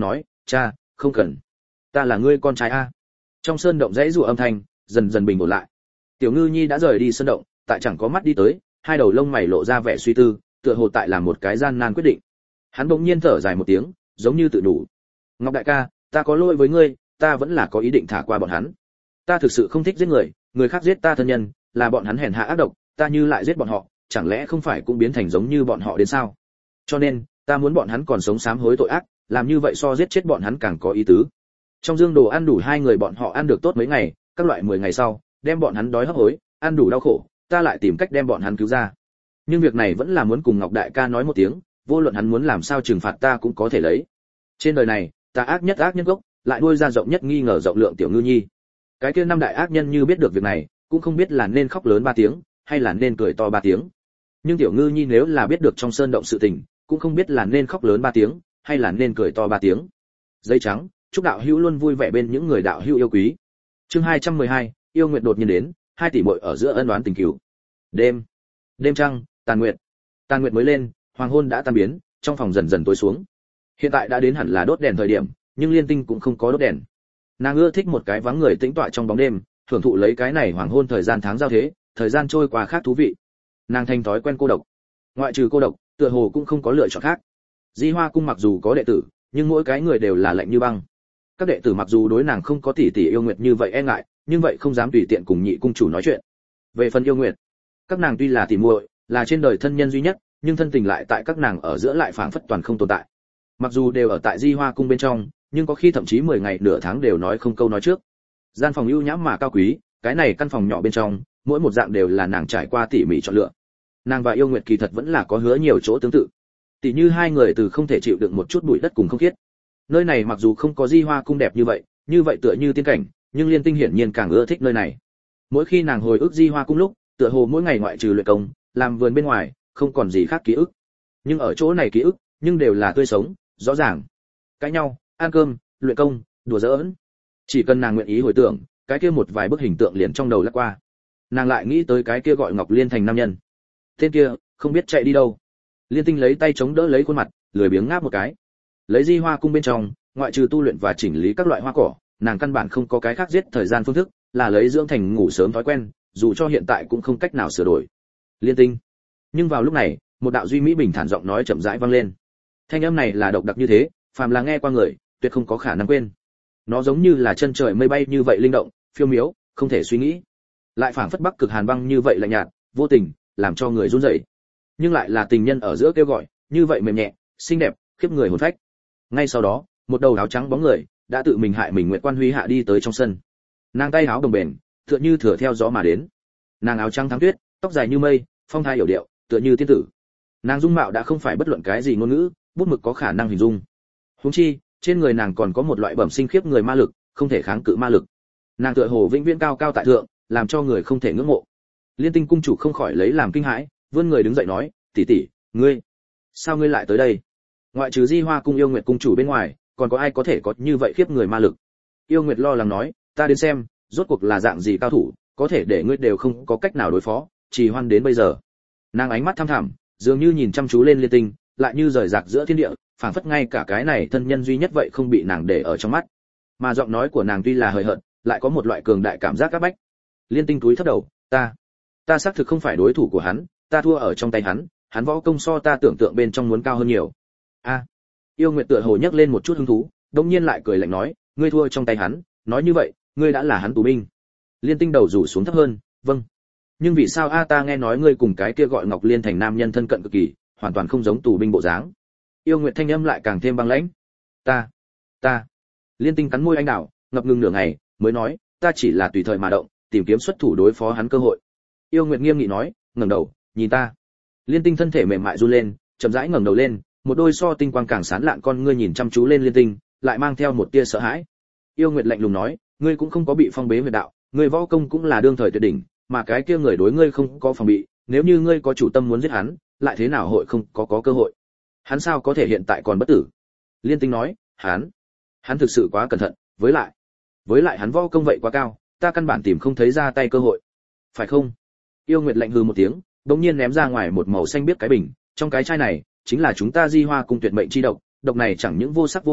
A: cha, không cần, ta là ngươi con trai a. Trong sơn động dãy rủa âm thanh dần dần bình ổn lại. Tiểu Ngư Nhi đã rời đi sơn động, tại chẳng có mắt đi tới, hai đầu lông mày lộ ra vẻ suy tư, tựa hồ tại làm một cái gian nan quyết định. Hắn bỗng nhiên thở dài một tiếng, giống như tự đủ. Ngọc đại ca, ta có lỗi với ngươi, ta vẫn là có ý định thả qua bọn hắn. Ta thực sự không thích giết người, người khác giết ta thân nhân, là bọn hắn hèn hạ ác độc, ta như lại giết bọn họ, chẳng lẽ không phải cũng biến thành giống như bọn họ đến sao? Cho nên, ta muốn bọn hắn còn sống sám hối tội ác, làm như vậy so giết chết bọn hắn càng có ý tứ. Trong dương đồ ăn đủ hai người bọn họ ăn được tốt mấy ngày, các loại mười ngày sau, đem bọn hắn đói hấp hối, ăn đủ đau khổ, ta lại tìm cách đem bọn hắn cứu ra. Nhưng việc này vẫn là muốn cùng Ngọc đại ca nói một tiếng, vô luận hắn muốn làm sao trừng phạt ta cũng có thể lấy. Trên đời này, ta ác nhất ác nhân gốc, lại nuôi ra rộng nhất nghi ngờ rộng lượng Tiểu Ngư Nhi. Cái kia năm đại ác nhân như biết được việc này, cũng không biết là nên khóc lớn ba tiếng, hay là nên cười to ba tiếng. Nhưng Tiểu Ngư Nhi nếu là biết được trong sơn động sự tình, cũng không biết là nên khóc lớn ba tiếng, hay là nên cười to ba tiếng. Giấy trắng, chúc đạo hữu luôn vui vẻ bên những người đạo hữu yêu quý. Chương hai trăm mười hai, yêu nguyện đột nhiên đến, hai tỷ muội ở giữa ân oán tình cừu. Đêm, đêm trăng, tàn nguyệt. Tàn nguyệt mới lên, hoàng hôn đã tan biến, trong phòng dần dần tối xuống. Hiện tại đã đến hẳn là đốt đèn thời điểm, nhưng Liên Tinh cũng không có đốt đèn. Nàng ưa thích một cái vắng người tĩnh tọa trong bóng đêm, thưởng thụ lấy cái này hoàng hôn thời gian tháng giao thế, thời gian trôi qua khác thú vị. Nàng thành thói quen cô độc. Ngoại trừ cô độc, tựa hồ cũng không có lựa chọn khác. Di Hoa cung mặc dù có đệ tử, nhưng mỗi cái người đều là lạnh như băng. Các đệ tử mặc dù đối nàng không có tỷ tỷ yêu nguyệt như vậy e ngại, nhưng vậy không dám tùy tiện cùng nhị cung chủ nói chuyện. Về phần yêu nguyệt, các nàng tuy là tỷ muội, là trên đời thân nhân duy nhất, nhưng thân tình lại tại các nàng ở giữa lại phảng phất toàn không tồn tại. Mặc dù đều ở tại Di Hoa cung bên trong, nhưng có khi thậm chí mười ngày nửa tháng đều nói không câu nói trước. Gian phòng ưu nhãm mà cao quý, cái này căn phòng nhỏ bên trong, mỗi một dạng đều là nàng trải qua tỉ mỉ chọn lựa. Nàng và yêu nguyệt kỳ thật vẫn là có hứa nhiều chỗ tương tự. Tỷ như hai người từ không thể chịu đựng một chút bụi đất cùng không khiết. Nơi này mặc dù không có Di Hoa cung đẹp như vậy, như vậy tựa như tiên cảnh, nhưng Liên Tinh hiển nhiên càng ưa thích nơi này. Mỗi khi nàng hồi ức Di Hoa cung lúc, tựa hồ mỗi ngày ngoại trừ luyện công, làm vườn bên ngoài, không còn gì khác ký ức. Nhưng ở chỗ này ký ức, nhưng đều là tươi sống, rõ ràng. Cãi nhau, ăn cơm, luyện công, đùa giỡn. Chỉ cần nàng nguyện ý hồi tưởng, cái kia một vài bức hình tượng liền trong đầu lướt qua. Nàng lại nghĩ tới cái kia gọi Ngọc Liên thành nam nhân. Tên kia, không biết chạy đi đâu. Liên Tinh lấy tay chống đỡ lấy khuôn mặt, lười biếng ngáp một cái. Lấy Di Hoa cung bên trong, ngoại trừ tu luyện và chỉnh lý các loại hoa cỏ, nàng căn bản không có cái khác giết thời gian phương thức, là lấy dưỡng thành ngủ sớm thói quen, dù cho hiện tại cũng không cách nào sửa đổi. Liên Tinh. Nhưng vào lúc này, một đạo duy mỹ bình thản giọng nói chậm rãi vang lên. Thanh âm này là độc đặc như thế, phàm là nghe qua người, tuyệt không có khả năng quên. Nó giống như là chân trời mây bay như vậy linh động, phiêu miếu, không thể suy nghĩ. Lại phảng phất bắc cực hàn băng như vậy lạnh nhạt, vô tình, làm cho người run rẩy. Nhưng lại là tình nhân ở giữa kêu gọi, như vậy mềm nhẹ, xinh đẹp, khiếp người hồn phách. Ngay sau đó, một đầu áo trắng bóng người đã tự mình hại mình Nguyệt Quan Huy hạ đi tới trong sân. Nàng tay áo đồng bền, tựa như thừa theo gió mà đến. Nàng áo trắng thắng tuyết, tóc dài như mây, phong thái hiểu điệu, tựa như tiên tử. Nàng dung mạo đã không phải bất luận cái gì ngôn ngữ, bút mực có khả năng hình dung. Huống chi, trên người nàng còn có một loại bẩm sinh khiếp người ma lực, không thể kháng cự ma lực. Nàng tựa hồ vĩnh viễn cao cao tại thượng, làm cho người không thể ngưỡng mộ. Liên Tinh cung chủ không khỏi lấy làm kinh hãi, vươn người đứng dậy nói, tỷ tỷ, ngươi, sao ngươi lại tới đây? Ngoại trừ Di Hoa cung yêu nguyệt cung chủ bên ngoài, còn có ai có thể có như vậy khiếp người ma lực? Yêu nguyệt lo lắng nói, ta đến xem, rốt cuộc là dạng gì cao thủ, có thể để ngươi đều không có cách nào đối phó, trì hoãn đến bây giờ. Nàng ánh mắt thăm thẳm, dường như nhìn chăm chú lên Liên Tinh, lại như rời rạc giữa thiên địa, phảng phất ngay cả cái này thân nhân duy nhất vậy không bị nàng để ở trong mắt. Mà giọng nói của nàng tuy là hời hợt, lại có một loại cường đại cảm giác áp bách. Liên Tinh túi thấp đầu, ta, ta xác thực không phải đối thủ của hắn, ta thua ở trong tay hắn, hắn võ công so ta tưởng tượng bên trong muốn cao hơn nhiều. A, yêu nguyệt tựa hồ nhấc lên một chút hứng thú, đống nhiên lại cười lạnh nói, ngươi thua trong tay hắn, nói như vậy, ngươi đã là hắn tù binh. Liên Tinh đầu rủ xuống thấp hơn, vâng. Nhưng vì sao a ta nghe nói ngươi cùng cái kia gọi Ngọc Liên thành nam nhân thân cận cực kỳ, hoàn toàn không giống tù binh bộ dáng. Yêu nguyệt thanh âm lại càng thêm băng lãnh. Ta, ta. Liên Tinh cắn môi anh đảo, ngập ngừng nửa ngày, mới nói, ta chỉ là tùy thời mà động, tìm kiếm xuất thủ đối phó hắn cơ hội. Yêu nguyệt nghiêm nghị nói, ngẩng đầu, nhìn ta. Liên Tinh thân thể mềm mại run lên, chậm rãi ngẩng đầu lên, một đôi so tinh quang càng sáng lạn con ngươi nhìn chăm chú lên Liên Tinh, lại mang theo một tia sợ hãi. Yêu nguyệt lạnh lùng nói, ngươi cũng không có bị phong bế huyệt đạo, ngươi võ công cũng là đương thời tuyệt đỉnh, mà cái kia người đối ngươi không có phòng bị, nếu như ngươi có chủ tâm muốn giết hắn, lại thế nào hội không có có cơ hội? Hắn sao có thể hiện tại còn bất tử? Liên Tinh nói, hắn, hắn thực sự quá cẩn thận, với lại, với lại hắn võ công vậy quá cao, ta căn bản tìm không thấy ra tay cơ hội. Phải không? Yêu nguyệt lạnh hừ một tiếng, đột nhiên ném ra ngoài một màu xanh biếc cái bình, trong cái chai này chính là chúng ta Di Hoa cung tuyệt mệnh chi độc, độc này chẳng những vô sắc vô vị,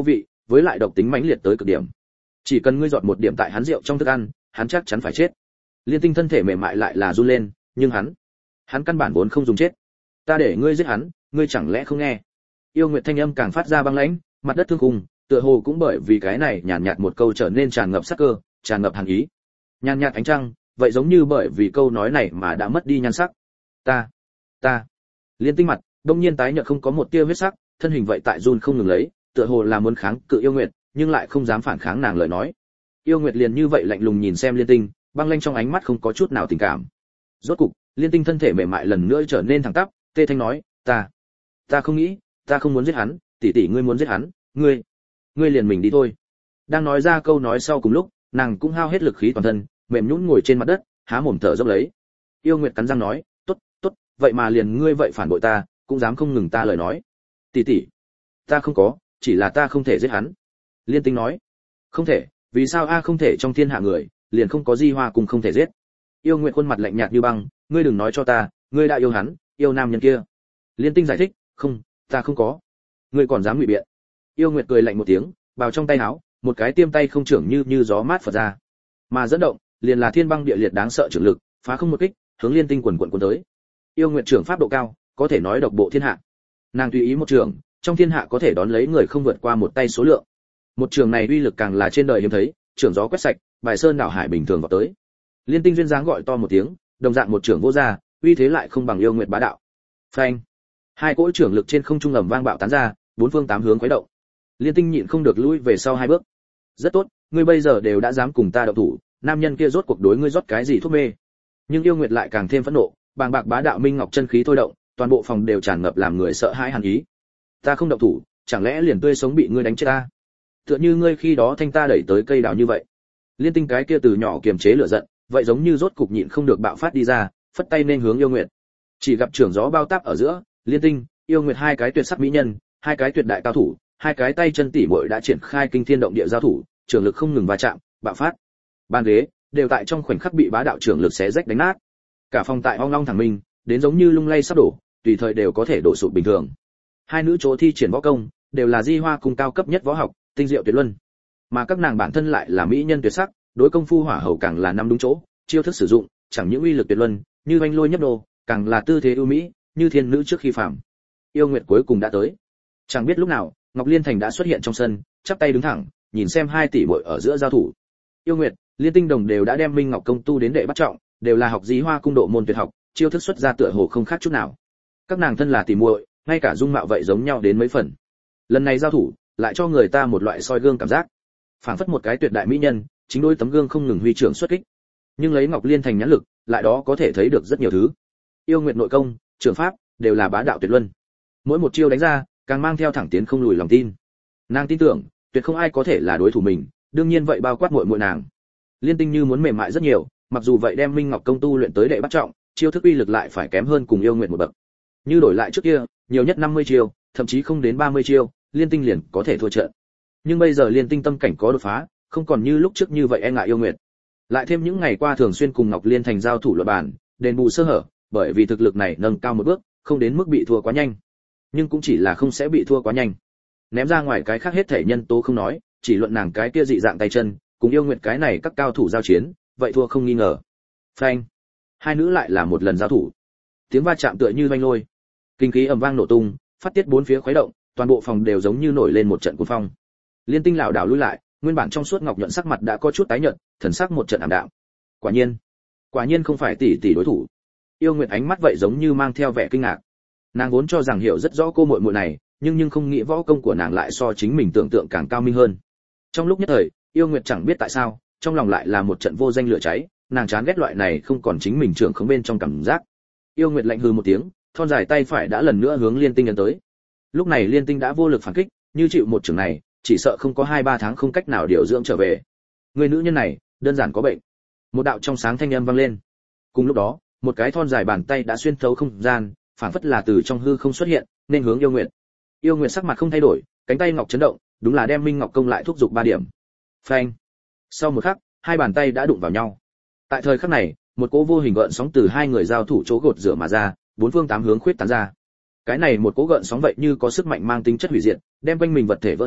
A: với lại độc tính mãnh liệt tới cực điểm. Chỉ cần ngươi giọt một điểm tại hắn rượu trong thức ăn, hắn chắc chắn phải chết. Liên Tinh thân thể mềm mại lại là run lên, nhưng hắn, hắn căn bản vốn không dùng chết. Ta để ngươi giết hắn, ngươi chẳng lẽ không nghe? Yêu Nguyệt thanh âm càng phát ra băng lãnh, mặt đất thương khung, tựa hồ cũng bởi vì cái này nhàn nhạt một câu trở nên tràn ngập sắc cơ, tràn ngập hàn ý. Nhàn nhạt ánh trăng, vậy giống như bởi vì câu nói này mà đã mất đi nhan sắc. Ta, ta. Liên Tinh mặt đông nhiên tái nhợt không có một tia huyết sắc, thân hình vậy tại run không ngừng lấy, tựa hồ là muốn kháng cự Yêu Nguyệt, nhưng lại không dám phản kháng nàng lời nói. Yêu Nguyệt liền như vậy lạnh lùng nhìn xem Liên Tinh, băng lanh trong ánh mắt không có chút nào tình cảm. Rốt cục, Liên Tinh thân thể mềm mại lần nữa trở nên thẳng tắp, tê thanh nói, "Ta, ta không nghĩ, ta không muốn giết hắn, tỷ tỷ ngươi muốn giết hắn, ngươi, ngươi liền mình đi thôi." Đang nói ra câu nói sau cùng lúc, nàng cũng hao hết lực khí toàn thân, mềm nhũn ngồi trên mặt đất, há mồm thở dốc lấy. Yêu Nguyệt cắn răng nói, "Tốt, tốt, vậy mà liền ngươi vậy phản bội ta, cũng dám không ngừng ta lời nói." "Tỷ tỷ, ta không có, chỉ là ta không thể giết hắn." Liên Tinh nói. "Không thể, vì sao a không thể trong thiên hạ người, liền không có Di Hoa cùng không thể giết?" Yêu Nguyệt khuôn mặt lạnh nhạt như băng, "Ngươi đừng nói cho ta, ngươi đã yêu hắn, yêu nam nhân kia." Liên Tinh giải thích, "Không, ta không có." "Ngươi còn dám ngụy biện?" Yêu Nguyệt cười lạnh một tiếng, bào trong tay áo, một cái tiêm tay không trưởng như như gió mát phật ra. Mà dẫn động, liền là thiên băng địa liệt đáng sợ trưởng lực, phá không một kích, hướng Liên Tinh quần quần cuốn tới. Yêu Nguyệt trưởng pháp độ cao, có thể nói độc bộ thiên hạ. Nàng tùy ý một trường, trong thiên hạ có thể đón lấy người không vượt qua một tay số lượng. Một trường này uy lực càng là trên đời hiếm thấy, trường gió quét sạch, bài sơn đảo hải bình thường vào tới. Liên Tinh duyên dáng gọi to một tiếng, đồng dạng một trường vô ra, uy thế lại không bằng Yêu Nguyệt bá đạo. Phanh! Hai cỗ trưởng lực trên không trung ầm vang bạo tán ra, bốn phương tám hướng khuấy động. Liên Tinh nhịn không được lùi về sau hai bước. "Rất tốt, ngươi bây giờ đều đã dám cùng ta động thủ, nam nhân kia rốt cuộc đối ngươi rót cái gì thuốc mê?" Nhưng Yêu Nguyệt lại càng thêm phẫn nộ, bàng bạc bá đạo minh ngọc chân khí thôi động, toàn bộ phòng đều tràn ngập làm người sợ hãi hàn ý. "Ta không động thủ, chẳng lẽ liền tươi sống bị ngươi đánh chết ta? Tựa như ngươi khi đó thanh ta đẩy tới cây đào như vậy." Liên Tinh cái kia từ nhỏ kiềm chế lửa giận, vậy giống như rốt cục nhịn không được bạo phát đi ra, phất tay nên hướng Yêu Nguyệt. Chỉ gặp trưởng gió bao táp ở giữa, Liên Tinh, Yêu Nguyệt hai cái tuyệt sắc mỹ nhân, hai cái tuyệt đại cao thủ, hai cái tay chân tỉ muội đã triển khai kinh thiên động địa giao thủ, trường lực không ngừng va chạm, bạo phát. Bàn ghế đều tại trong khoảnh khắc bị bá đạo trường lực xé rách đánh nát. Cả phòng tại ong long thẳng minh, đến giống như lung lay sắp đổ, tùy thời đều có thể đổ sụp bình thường. Hai nữ chỗ thi triển võ công, đều là Di Hoa cùng cao cấp nhất võ học, tinh diệu tuyệt luân. Mà các nàng bản thân lại là mỹ nhân tuyệt sắc, đối công phu hỏa hầu càng là năm đúng chỗ, chiêu thức sử dụng, chẳng những uy lực tuyệt luân, như oanh lôi nhấp đồ, càng là tư thế ưu mỹ, như thiên nữ trước khi phàm. Yêu Nguyệt cuối cùng đã tới. Chẳng biết lúc nào, Ngọc Liên Thành đã xuất hiện trong sân, chắp tay đứng thẳng, nhìn xem hai tỷ muội ở giữa giao thủ. Yêu Nguyệt, Liên Tinh đồng đều đã đem Minh Ngọc công tu đến đệ bắt trọng, đều là học Di Hoa cung độ môn tuyệt học, chiêu thức xuất ra tựa hồ không khác chút nào. Các nàng thân là tỷ muội, ngay cả dung mạo vậy giống nhau đến mấy phần. Lần này giao thủ, lại cho người ta một loại soi gương cảm giác. Phảng phất một cái tuyệt đại mỹ nhân, chính đôi tấm gương không ngừng huy trưởng xuất kích. Nhưng lấy Ngọc Liên Thành nhãn lực, lại đó có thể thấy được rất nhiều thứ. Yêu Nguyệt nội công, trường pháp, đều là bá đạo tuyệt luân. Mỗi một chiêu đánh ra, càng mang theo thẳng tiến không lùi lòng tin. Nàng tin tưởng, tuyệt không ai có thể là đối thủ mình, đương nhiên vậy bao quát muội muội nàng. Liên Tinh như muốn mềm mại rất nhiều, mặc dù vậy đem Minh Ngọc công tu luyện tới đệ bắt trọng, chiêu thức uy lực lại phải kém hơn cùng Yêu Nguyệt một bậc. Như đổi lại trước kia, nhiều nhất năm mươi chiêu, thậm chí không đến ba mươi chiêu, Liên Tinh liền có thể thua trận. Nhưng bây giờ Liên Tinh tâm cảnh có đột phá, không còn như lúc trước như vậy e ngại Yêu Nguyệt. Lại thêm những ngày qua thường xuyên cùng Ngọc Liên Thành giao thủ luận bàn, đền bù sơ hở, bởi vì thực lực này nâng cao một bước, không đến mức bị thua quá nhanh. Nhưng cũng chỉ là không sẽ bị thua quá nhanh. Ném ra ngoài cái khác hết thể nhân tố không nói, chỉ luận nàng cái kia dị dạng tay chân, cùng Yêu Nguyệt cái này các cao thủ giao chiến, vậy thua không nghi ngờ. Phanh. Hai nữ lại là một lần giao thủ. Tiếng va chạm tựa như vang lôi. Kinh khí ầm vang nổ tung, phát tiết bốn phía khuấy động, toàn bộ phòng đều giống như nổi lên một trận cuồng phong. Liên Tinh lảo đảo lùi lại, nguyên bản trong suốt ngọc nhuận sắc mặt đã có chút tái nhợt, thần sắc một trận ảm đạm. Quả nhiên, quả nhiên không phải tỷ tỷ đối thủ. Yêu Nguyệt ánh mắt vậy giống như mang theo vẻ kinh ngạc. Nàng vốn cho rằng hiểu rất rõ cô muội muội này, nhưng nhưng không nghĩ võ công của nàng lại so chính mình tưởng tượng càng cao minh hơn. Trong lúc nhất thời, Yêu Nguyệt chẳng biết tại sao, trong lòng lại là một trận vô danh lửa cháy, nàng chán ghét loại này không còn chính mình trưởng không bên trong cảm giác. Yêu Nguyệt lạnh hừ một tiếng, thon dài tay phải đã lần nữa hướng Liên Tinh ấn tới. Lúc này Liên Tinh đã vô lực phản kích, như chịu một chưởng này, chỉ sợ không có hai ba tháng không cách nào điều dưỡng trở về. Người nữ nhân này, đơn giản có bệnh. Một đạo trong sáng thanh âm vang lên. Cùng lúc đó, một cái thon dài bàn tay đã xuyên thấu không gian, phản phất là từ trong hư không xuất hiện, nên hướng Yêu Nguyệt. Yêu Nguyệt sắc mặt không thay đổi, cánh tay ngọc chấn động, đúng là đem Minh Ngọc công lại thúc giục ba điểm. Phanh. Sau một khắc, hai bàn tay đã đụng vào nhau. Tại thời khắc này, một cỗ vô hình gợn sóng từ hai người giao thủ chỗ gột rửa mà ra, bốn phương tám hướng khuyết tán ra. Cái này một cỗ gợn sóng vậy như có sức mạnh mang tính chất hủy diệt, đem quanh mình vật thể vỡ nát,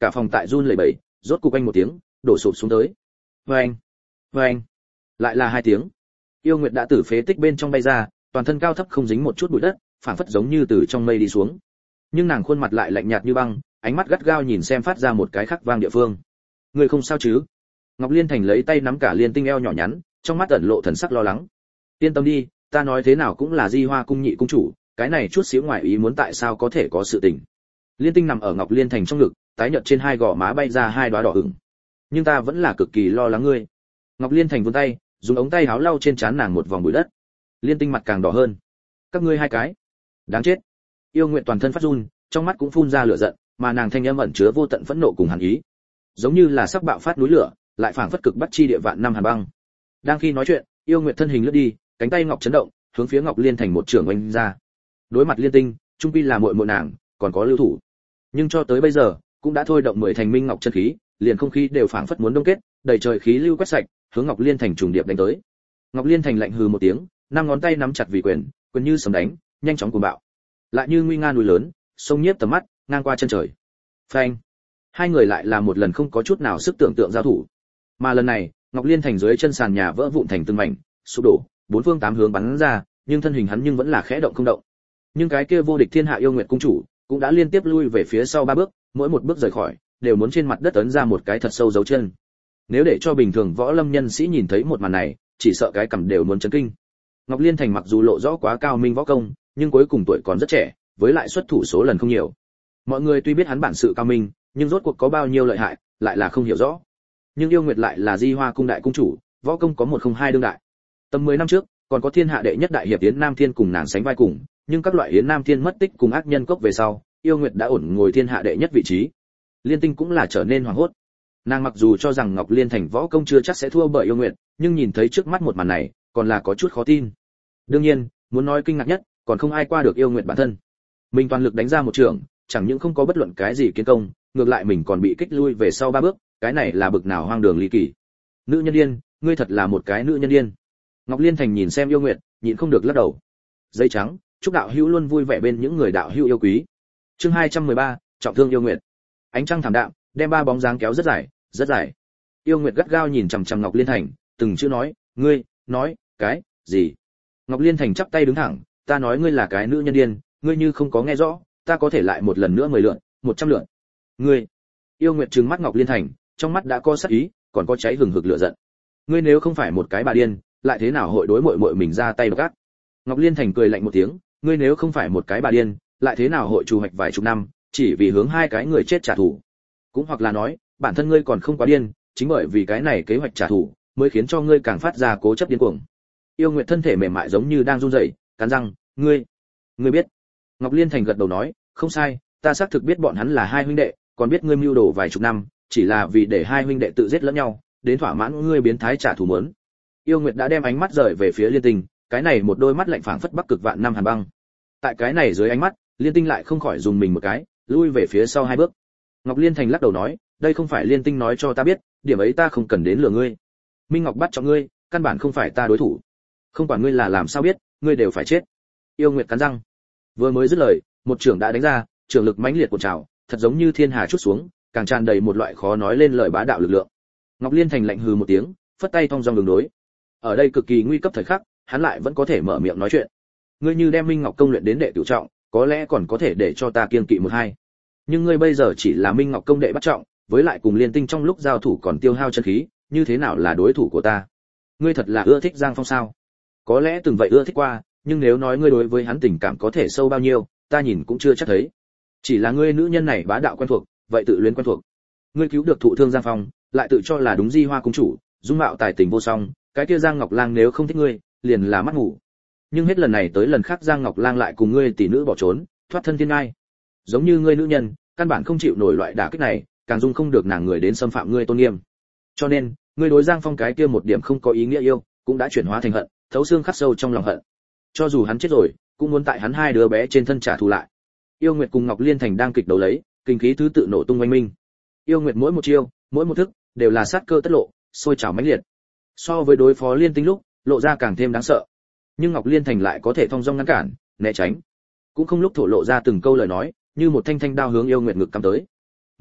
A: cả phòng tại run lẩy bẩy, rốt cục anh một tiếng, đổ sụp xuống tới. Oeng, oeng, lại là hai tiếng. Yêu Nguyệt đã từ phế tích bên trong bay ra, toàn thân cao thấp không dính một chút bụi đất, phảng phất giống như từ trong mây đi xuống. Nhưng nàng khuôn mặt lại lạnh nhạt như băng, ánh mắt gắt gao nhìn xem phát ra một cái khắc vang địa phương. Người không sao chứ? Ngọc Liên Thành lấy tay nắm cả Liên Tinh eo nhỏ nhắn, trong mắt ẩn lộ thần sắc lo lắng. Yên tâm đi, ta nói thế nào cũng là Di Hoa cung nhị cung chủ, cái này chút xíu ngoài ý muốn tại sao có thể có sự tình. Liên Tinh nằm ở Ngọc Liên Thành trong ngực, tái nhợt trên hai gò má bay ra hai đóa đỏ ửng. Nhưng ta vẫn là cực kỳ lo lắng ngươi. Ngọc Liên Thành vươn tay, dùng ống tay áo lau trên trán nàng một vòng bụi đất. Liên Tinh mặt càng đỏ hơn. Các ngươi hai cái, đáng chết. Yêu Nguyệt toàn thân phát run, trong mắt cũng phun ra lửa giận, mà nàng thanh âm ẩn chứa vô tận phẫn nộ cùng hàn ý, giống như là sắp bạo phát núi lửa, lại phảng phất cực bắt chi địa vạn năm hàn băng. Đang khi nói chuyện, Yêu Nguyệt thân hình lướt đi, cánh tay ngọc chấn động, hướng phía Ngọc Liên Thành một trường oanh ra. Đối mặt Liên Tinh, trung quy là muội muội nàng, còn có lưu thủ. Nhưng cho tới bây giờ, cũng đã thôi động mười thành minh ngọc chân khí, liền không khí đều phảng phất muốn đông kết, đầy trời khí lưu quét sạch, hướng Ngọc Liên Thành trùng điệp đánh tới. Ngọc Liên Thành lạnh hừ một tiếng, năm ngón tay nắm chặt vì quyền, quyền như sấm đánh, nhanh chóng cuồng bạo. Lại như nguy nga núi lớn, sông nhiếp tầm mắt, ngang qua chân trời. Phanh! Hai người lại là một lần không có chút nào sức tưởng tượng giao thủ. Mà lần này, Ngọc Liên Thành dưới chân sàn nhà vỡ vụn thành từng mảnh, sụp đổ, bốn phương tám hướng bắn ra, nhưng thân hình hắn nhưng vẫn là khẽ động không động. Nhưng cái kia vô địch thiên hạ Yêu Nguyệt cung chủ, cũng đã liên tiếp lui về phía sau ba bước, mỗi một bước rời khỏi, đều muốn trên mặt đất ấn ra một cái thật sâu dấu chân. Nếu để cho bình thường võ lâm nhân sĩ nhìn thấy một màn này, chỉ sợ cái cằm đều muốn chấn kinh. Ngọc Liên Thành mặc dù lộ rõ quá cao minh võ công, nhưng cuối cùng tuổi còn rất trẻ, với lại xuất thủ số lần không nhiều. Mọi người tuy biết hắn bản sự cao minh, nhưng rốt cuộc có bao nhiêu lợi hại, lại là không hiểu rõ. Nhưng Yêu Nguyệt lại là Di Hoa cung đại cung chủ, võ công có một không hai đương đại. Tầm mười năm trước, còn có thiên hạ đệ nhất đại hiệp Yến Nam Thiên cùng nàng sánh vai cùng, nhưng các loại Yến Nam Thiên mất tích cùng ác nhân cốc về sau, Yêu Nguyệt đã ổn ngồi thiên hạ đệ nhất vị trí. Liên Tinh cũng là trở nên hoảng hốt. Nàng mặc dù cho rằng Ngọc Liên Thành võ công chưa chắc sẽ thua bởi Yêu Nguyệt, nhưng nhìn thấy trước mắt một màn này, còn là có chút khó tin. Đương nhiên, muốn nói kinh ngạc nhất, còn không ai qua được Yêu Nguyệt bản thân. Mình toàn lực đánh ra một trường, chẳng những không có bất luận cái gì kiến công, ngược lại mình còn bị kích lui về sau ba bước, cái này là bực nào hoang đường ly kỳ. Nữ nhân điên, ngươi thật là một cái nữ nhân điên. Ngọc Liên Thành nhìn xem Yêu Nguyệt, nhịn không được lắc đầu. Giấy trắng, chúc đạo hữu luôn vui vẻ bên những người đạo hữu yêu quý. Chương hai trăm mười ba, trọng thương Yêu Nguyệt. Ánh trăng thảm đạm, đem ba bóng dáng kéo rất dài, rất dài. Yêu Nguyệt gắt gao nhìn chằm chằm Ngọc Liên Thành, từng chữ nói, ngươi, nói, cái, gì? Ngọc Liên Thành chắp tay đứng thẳng, ta nói ngươi là cái nữ nhân điên, ngươi như không có nghe rõ, ta có thể lại một lần nữa mười lượt, một trăm lượt. Ngươi. Yêu Nguyệt trừng mắt Ngọc Liên Thành, trong mắt đã có sát ý, còn có cháy hừng hực lửa giận. Ngươi nếu không phải một cái bà điên, lại thế nào hội đối muội muội mình ra tay độc ác? Ngọc Liên Thành cười lạnh một tiếng, ngươi nếu không phải một cái bà điên, lại thế nào hội trù hoạch vài chục năm, chỉ vì hướng hai cái người chết trả thù? Cũng hoặc là nói, bản thân ngươi còn không quá điên, chính bởi vì cái này kế hoạch trả thù, mới khiến cho ngươi càng phát ra cố chấp điên cuồng. Yêu Nguyệt thân thể mềm mại giống như đang run rẩy, cắn răng, ngươi, ngươi biết? Ngọc Liên Thành gật đầu nói, không sai, ta xác thực biết bọn hắn là hai huynh đệ, còn biết ngươi mưu đồ vài chục năm, chỉ là vì để hai huynh đệ tự giết lẫn nhau, đến thỏa mãn ngươi biến thái trả thù muốn. Yêu Nguyệt đã đem ánh mắt rời về phía Liên Tinh, cái này một đôi mắt lạnh phảng phất bắc cực vạn năm hàn băng. Tại cái này dưới ánh mắt, Liên Tinh lại không khỏi dùng mình một cái, lui về phía sau hai bước. Ngọc Liên Thành lắc đầu nói, đây không phải Liên Tinh nói cho ta biết, điểm ấy ta không cần đến lừa ngươi. Minh Ngọc bắt cho ngươi, căn bản không phải ta đối thủ. Không quản ngươi là làm sao biết, ngươi đều phải chết. Yêu Nguyệt cắn răng, vừa mới dứt lời, một trường đã đánh ra, trường lực mãnh liệt cuộn trào, thật giống như thiên hà chút xuống, càng tràn đầy một loại khó nói lên lời bá đạo lực lượng. Ngọc Liên Thành lạnh hừ một tiếng, phất tay thong dong đường đối. Ở đây cực kỳ nguy cấp thời khắc, hắn lại vẫn có thể mở miệng nói chuyện. Ngươi như đem Minh Ngọc công luyện đến đệ cửu trọng, có lẽ còn có thể để cho ta kiêng kỵ một hai. Nhưng ngươi bây giờ chỉ là Minh Ngọc công đệ bắt trọng, với lại cùng Liên Tinh trong lúc giao thủ còn tiêu hao chân khí, như thế nào là đối thủ của ta? Ngươi thật là ưa thích Giang Phong sao? Có lẽ từng vậy ưa thích qua, nhưng nếu nói ngươi đối với hắn tình cảm có thể sâu bao nhiêu, ta nhìn cũng chưa chắc thấy. Chỉ là ngươi nữ nhân này bá đạo quen thuộc, vậy tự luyến quen thuộc. Ngươi cứu được thụ thương Giang Phong, lại tự cho là đúng Di Hoa cung chủ, dung mạo tài tình vô song, cái kia Giang Ngọc Lang nếu không thích ngươi, liền là mắt ngủ. Nhưng hết lần này tới lần khác Giang Ngọc Lang lại cùng ngươi tỷ nữ bỏ trốn, thoát thân thiên ai. Giống như ngươi nữ nhân, căn bản không chịu nổi loại đả kích này, càng dung không được nàng người đến xâm phạm ngươi tôn nghiêm. Cho nên, ngươi đối Giang Phong cái kia một điểm không có ý nghĩa yêu, cũng đã chuyển hóa thành hận, thấu xương khắc sâu trong lòng hận. Cho dù hắn chết rồi, cũng muốn tại hắn hai đứa bé trên thân trả thù lại. Yêu Nguyệt cùng Ngọc Liên Thành đang kịch đấu lấy, kinh khí thứ tự nổ tung oanh minh. Yêu Nguyệt mỗi một chiêu, mỗi một thức, đều là sát cơ tất lộ, sôi trào mãnh liệt. So với đối phó Liên Tinh lúc, lộ ra càng thêm đáng sợ. Nhưng Ngọc Liên Thành lại có thể thong dong ngăn cản, né tránh, cũng không lúc thổ lộ ra từng câu lời nói, như một thanh thanh đao hướng Yêu Nguyệt ngực cắm tới.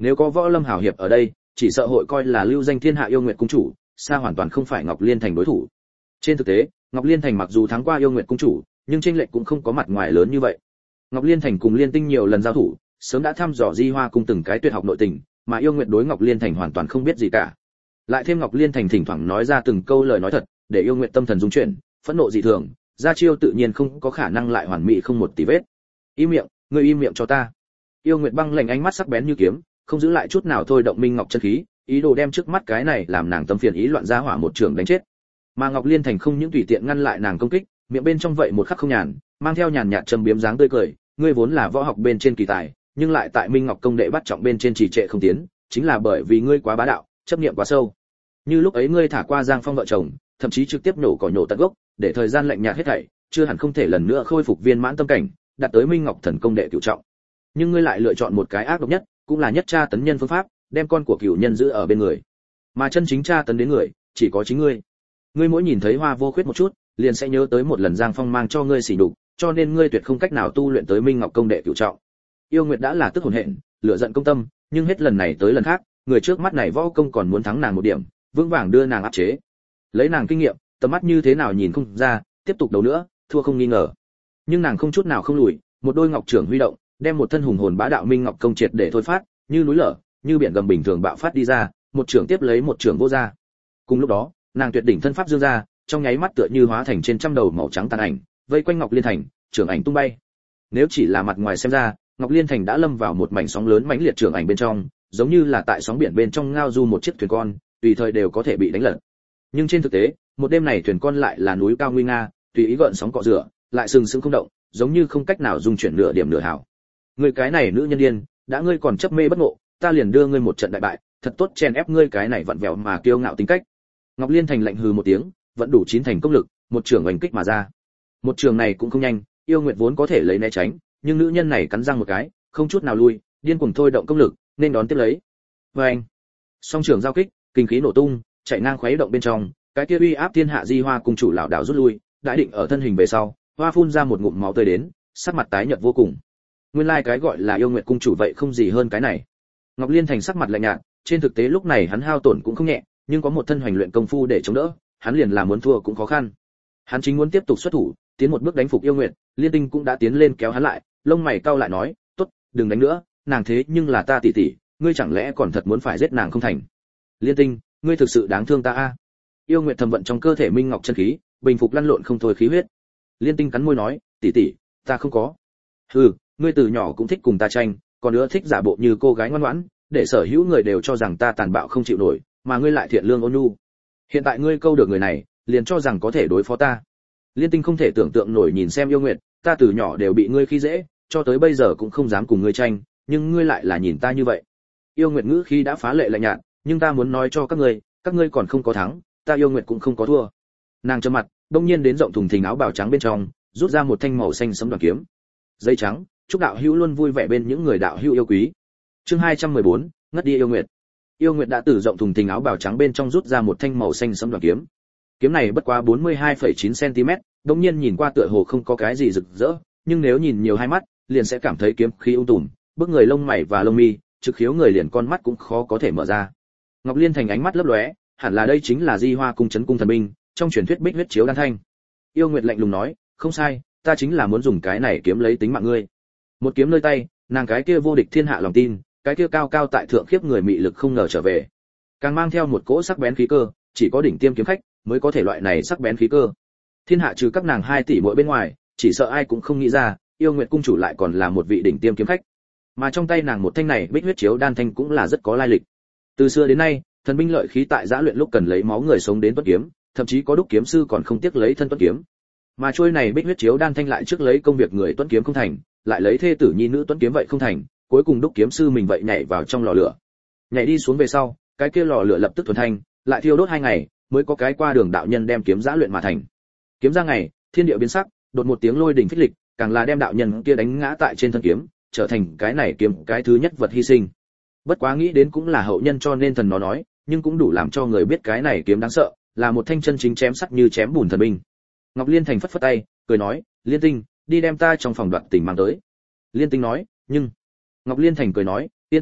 A: Nếu có võ lâm hảo hiệp ở đây, chỉ sợ hội coi là lưu danh thiên hạ yêu nguyệt cung chủ, xa hoàn toàn không phải Ngọc Liên Thành đối thủ. Trên thực tế, Ngọc Liên Thành mặc dù thắng qua yêu nguyệt cung chủ, nhưng chênh lệch cũng không có mặt ngoài lớn như vậy. Ngọc Liên Thành cùng Liên Tinh nhiều lần giao thủ, sớm đã thăm dò Di Hoa cung từng cái tuyệt học nội tình, mà yêu nguyệt đối Ngọc Liên Thành hoàn toàn không biết gì cả. Lại thêm Ngọc Liên Thành thỉnh thoảng nói ra từng câu lời nói thật, để yêu nguyệt tâm thần rung chuyển, phẫn nộ dị thường, ra chiêu tự nhiên không có khả năng lại hoàn mỹ không một tí vết. Im miệng, ngươi im miệng cho ta. Yêu nguyệt băng lạnh ánh mắt sắc bén như kiếm, không giữ lại chút nào thôi động minh ngọc chân khí, ý đồ đem trước mắt cái này làm nàng tâm phiền ý loạn ra hỏa một trường đánh chết. Mà Ngọc Liên Thành không những tùy tiện ngăn lại nàng công kích, miệng bên trong vậy một khắc không nhàn, mang theo nhàn nhạt châm biếm dáng tươi cười, ngươi vốn là võ học bên trên kỳ tài, nhưng lại tại Minh Ngọc công đệ bắt trọng bên trên trì trệ không tiến, chính là bởi vì ngươi quá bá đạo, chấp niệm quá sâu. Như lúc ấy ngươi thả qua Giang Phong vợ chồng, thậm chí trực tiếp nổ cỏ nhổ tận gốc, để thời gian lạnh nhạt hết thảy, chưa hẳn không thể lần nữa khôi phục viên mãn tâm cảnh, đạt tới Minh Ngọc thần công đệ cửu trọng. Nhưng ngươi lại lựa chọn một cái ác độc nhất, cũng là nhất tra tấn nhân phương pháp, đem con của cửu nhân giữ ở bên người. Mà chân chính tra tấn đến người, chỉ có chính ngươi. Ngươi mỗi nhìn thấy Hoa Vô Khuyết một chút, liền sẽ nhớ tới một lần Giang Phong mang cho ngươi sỉ nhục, cho nên ngươi tuyệt không cách nào tu luyện tới Minh Ngọc công đệ cửu trọng. Yêu Nguyệt đã là tức hồn hện, lửa giận công tâm, nhưng hết lần này tới lần khác, người trước mắt này võ công còn muốn thắng nàng một điểm, vững vàng đưa nàng áp chế. Lấy nàng kinh nghiệm, tầm mắt như thế nào nhìn không ra, tiếp tục đấu nữa, thua không nghi ngờ. Nhưng nàng không chút nào không lùi, một đôi ngọc trưởng huy động, đem một thân hùng hồn bá đạo Minh Ngọc công triệt để thôi phát, như núi lở, như biển gầm bình thường bạo phát đi ra, một trưởng tiếp lấy một trưởng vô ra. Cùng lúc đó, nàng tuyệt đỉnh thân pháp dương ra, trong nháy mắt tựa như hóa thành trên trăm đầu màu trắng tàn ảnh, vây quanh Ngọc Liên Thành, trưởng ảnh tung bay. Nếu chỉ là mặt ngoài xem ra, Ngọc Liên Thành đã lâm vào một mảnh sóng lớn mãnh liệt trưởng ảnh bên trong, giống như là tại sóng biển bên trong ngao du một chiếc thuyền con, tùy thời đều có thể bị đánh lật. Nhưng trên thực tế, một đêm này thuyền con lại là núi cao nguy nga, tùy ý gợn sóng cọ rửa, lại sừng sững không động, giống như không cách nào dung chuyển nửa điểm nửa hảo. Ngươi cái này nữ nhân điên, đã ngươi còn chấp mê bất ngộ, ta liền đưa ngươi một trận đại bại, thật tốt chèn ép ngươi cái này vặn vẹo mà kiêu ngạo tính cách. Ngọc Liên Thành lạnh hừ một tiếng, vẫn đủ chín thành công lực, một trường oanh kích mà ra. Một trường này cũng không nhanh, Yêu Nguyệt vốn có thể lấy né tránh, nhưng nữ nhân này cắn răng một cái, không chút nào lui, điên cuồng thôi động công lực, nên đón tiếp lấy. Oeng! Song trường giao kích, kinh khí nổ tung, chạy ngang khuấy động bên trong, cái kia uy áp thiên hạ Di Hoa cung chủ lão đảo rút lui, đại định ở thân hình về sau, hoa phun ra một ngụm máu tươi đến, sắc mặt tái nhợt vô cùng. Nguyên lai like cái gọi là Yêu Nguyệt cung chủ vậy không gì hơn cái này. Ngọc Liên Thành sắc mặt lạnh nhạt, trên thực tế lúc này hắn hao tổn cũng không nhẹ, nhưng có một thân hoành luyện công phu để chống đỡ, hắn liền làm muốn thua cũng khó khăn. Hắn chính muốn tiếp tục xuất thủ, tiến một bước đánh phục Yêu Nguyệt, Liên Tinh cũng đã tiến lên kéo hắn lại, lông mày cau lại nói, "Tốt, đừng đánh nữa, nàng thế nhưng là ta tỷ tỷ, ngươi chẳng lẽ còn thật muốn phải giết nàng không thành?" Liên Tinh, ngươi thực sự đáng thương ta a. Yêu Nguyệt thầm vận trong cơ thể Minh Ngọc chân khí, bình phục lăn lộn không thôi khí huyết. Liên Tinh cắn môi nói, "Tỷ tỷ, ta không có." "Hừ, ngươi từ nhỏ cũng thích cùng ta tranh, còn nữa thích giả bộ như cô gái ngoan ngoãn, để sở hữu người đều cho rằng ta tàn bạo không chịu nổi, mà ngươi lại thiện lương ôn nhu. Hiện tại ngươi câu được người này, liền cho rằng có thể đối phó ta." Liên Tinh không thể tưởng tượng nổi nhìn xem Yêu Nguyệt, ta từ nhỏ đều bị ngươi khi dễ, cho tới bây giờ cũng không dám cùng ngươi tranh, nhưng ngươi lại là nhìn ta như vậy. Yêu Nguyệt ngữ khí đã phá lệ lạnh nhạt, nhưng ta muốn nói cho các ngươi, các ngươi còn không có thắng, ta Yêu Nguyệt cũng không có thua. Nàng trầm mặt, đông nhiên đến rộng thùng thình áo bào trắng bên trong, rút ra một thanh màu xanh sẫm đoàn kiếm. Dây trắng, chúc đạo hữu luôn vui vẻ bên những người đạo hữu yêu quý. Chương hai trăm mười bốn, ngất đi Yêu Nguyệt. Yêu Nguyệt đã từ rộng thùng thình áo bào trắng bên trong rút ra một thanh màu xanh sẫm đoàn kiếm. Kiếm này bất quá bốn mươi hai phẩy chín xăng ti mét, đột nhiên nhìn qua tựa hồ không có cái gì rực rỡ, nhưng nếu nhìn nhiều hai mắt, liền sẽ cảm thấy kiếm khí ung tùm, bức người lông mày và lông mi, trực khiếu người liền con mắt cũng khó có thể mở ra. Ngọc Liên Thành ánh mắt lấp lóe, hẳn là đây chính là Di Hoa cung trấn cung thần binh, trong truyền thuyết Bích huyết chiếu đan thanh. Yêu Nguyệt lạnh lùng nói, không sai, ta chính là muốn dùng cái này kiếm lấy tính mạng ngươi. Một kiếm nơi tay, nàng cái kia vô địch thiên hạ lòng tin, cái kia cao cao tại thượng khiếp người mị lực không ngờ trở về, càng mang theo một cỗ sắc bén khí cơ, chỉ có đỉnh tiêm kiếm khách mới có thể loại này sắc bén khí cơ. Thiên hạ trừ các nàng hai tỷ muội bên ngoài, chỉ sợ ai cũng không nghĩ ra, Yêu Nguyệt cung chủ lại còn là một vị đỉnh tiêm kiếm khách. Mà trong tay nàng một thanh này Bích huyết chiếu đan thanh cũng là rất có lai lịch. Từ xưa đến nay, thần binh lợi khí tại giã luyện lúc cần lấy máu người sống đến tuất kiếm, thậm chí có đúc kiếm sư còn không tiếc lấy thân tuất kiếm. Mà trôi này Bích huyết chiếu đan thanh lại trước lấy công việc người tuất kiếm không thành, lại lấy thê tử nhi nữ tuất kiếm vậy không thành, cuối cùng đúc kiếm sư mình vậy nhảy vào trong lò lửa. Nhảy đi xuống về sau, cái kia lò lửa lập tức thuần thanh, lại thiêu đốt hai ngày, mới có cái qua đường đạo nhân đem kiếm giã luyện mà thành. Kiếm ra ngày, thiên địa biến sắc, đột một tiếng lôi đình phích lịch, càng là đem đạo nhân kia đánh ngã tại trên thân kiếm, trở thành cái này kiếm cái thứ nhất vật hy sinh. Bất quá nghĩ đến cũng là hậu nhân cho nên thần nó nói, nhưng cũng đủ làm cho người biết cái này kiếm đáng sợ, là một thanh chân chính chém sắc như chém bùn thần binh. Ngọc Liên Thành phất phất tay, cười nói, Liên Tinh, đi đem ta trong phòng đoạt tình mang tới. Liên Tinh nói, nhưng Ngọc Liên Thành cười nói, yên tâm,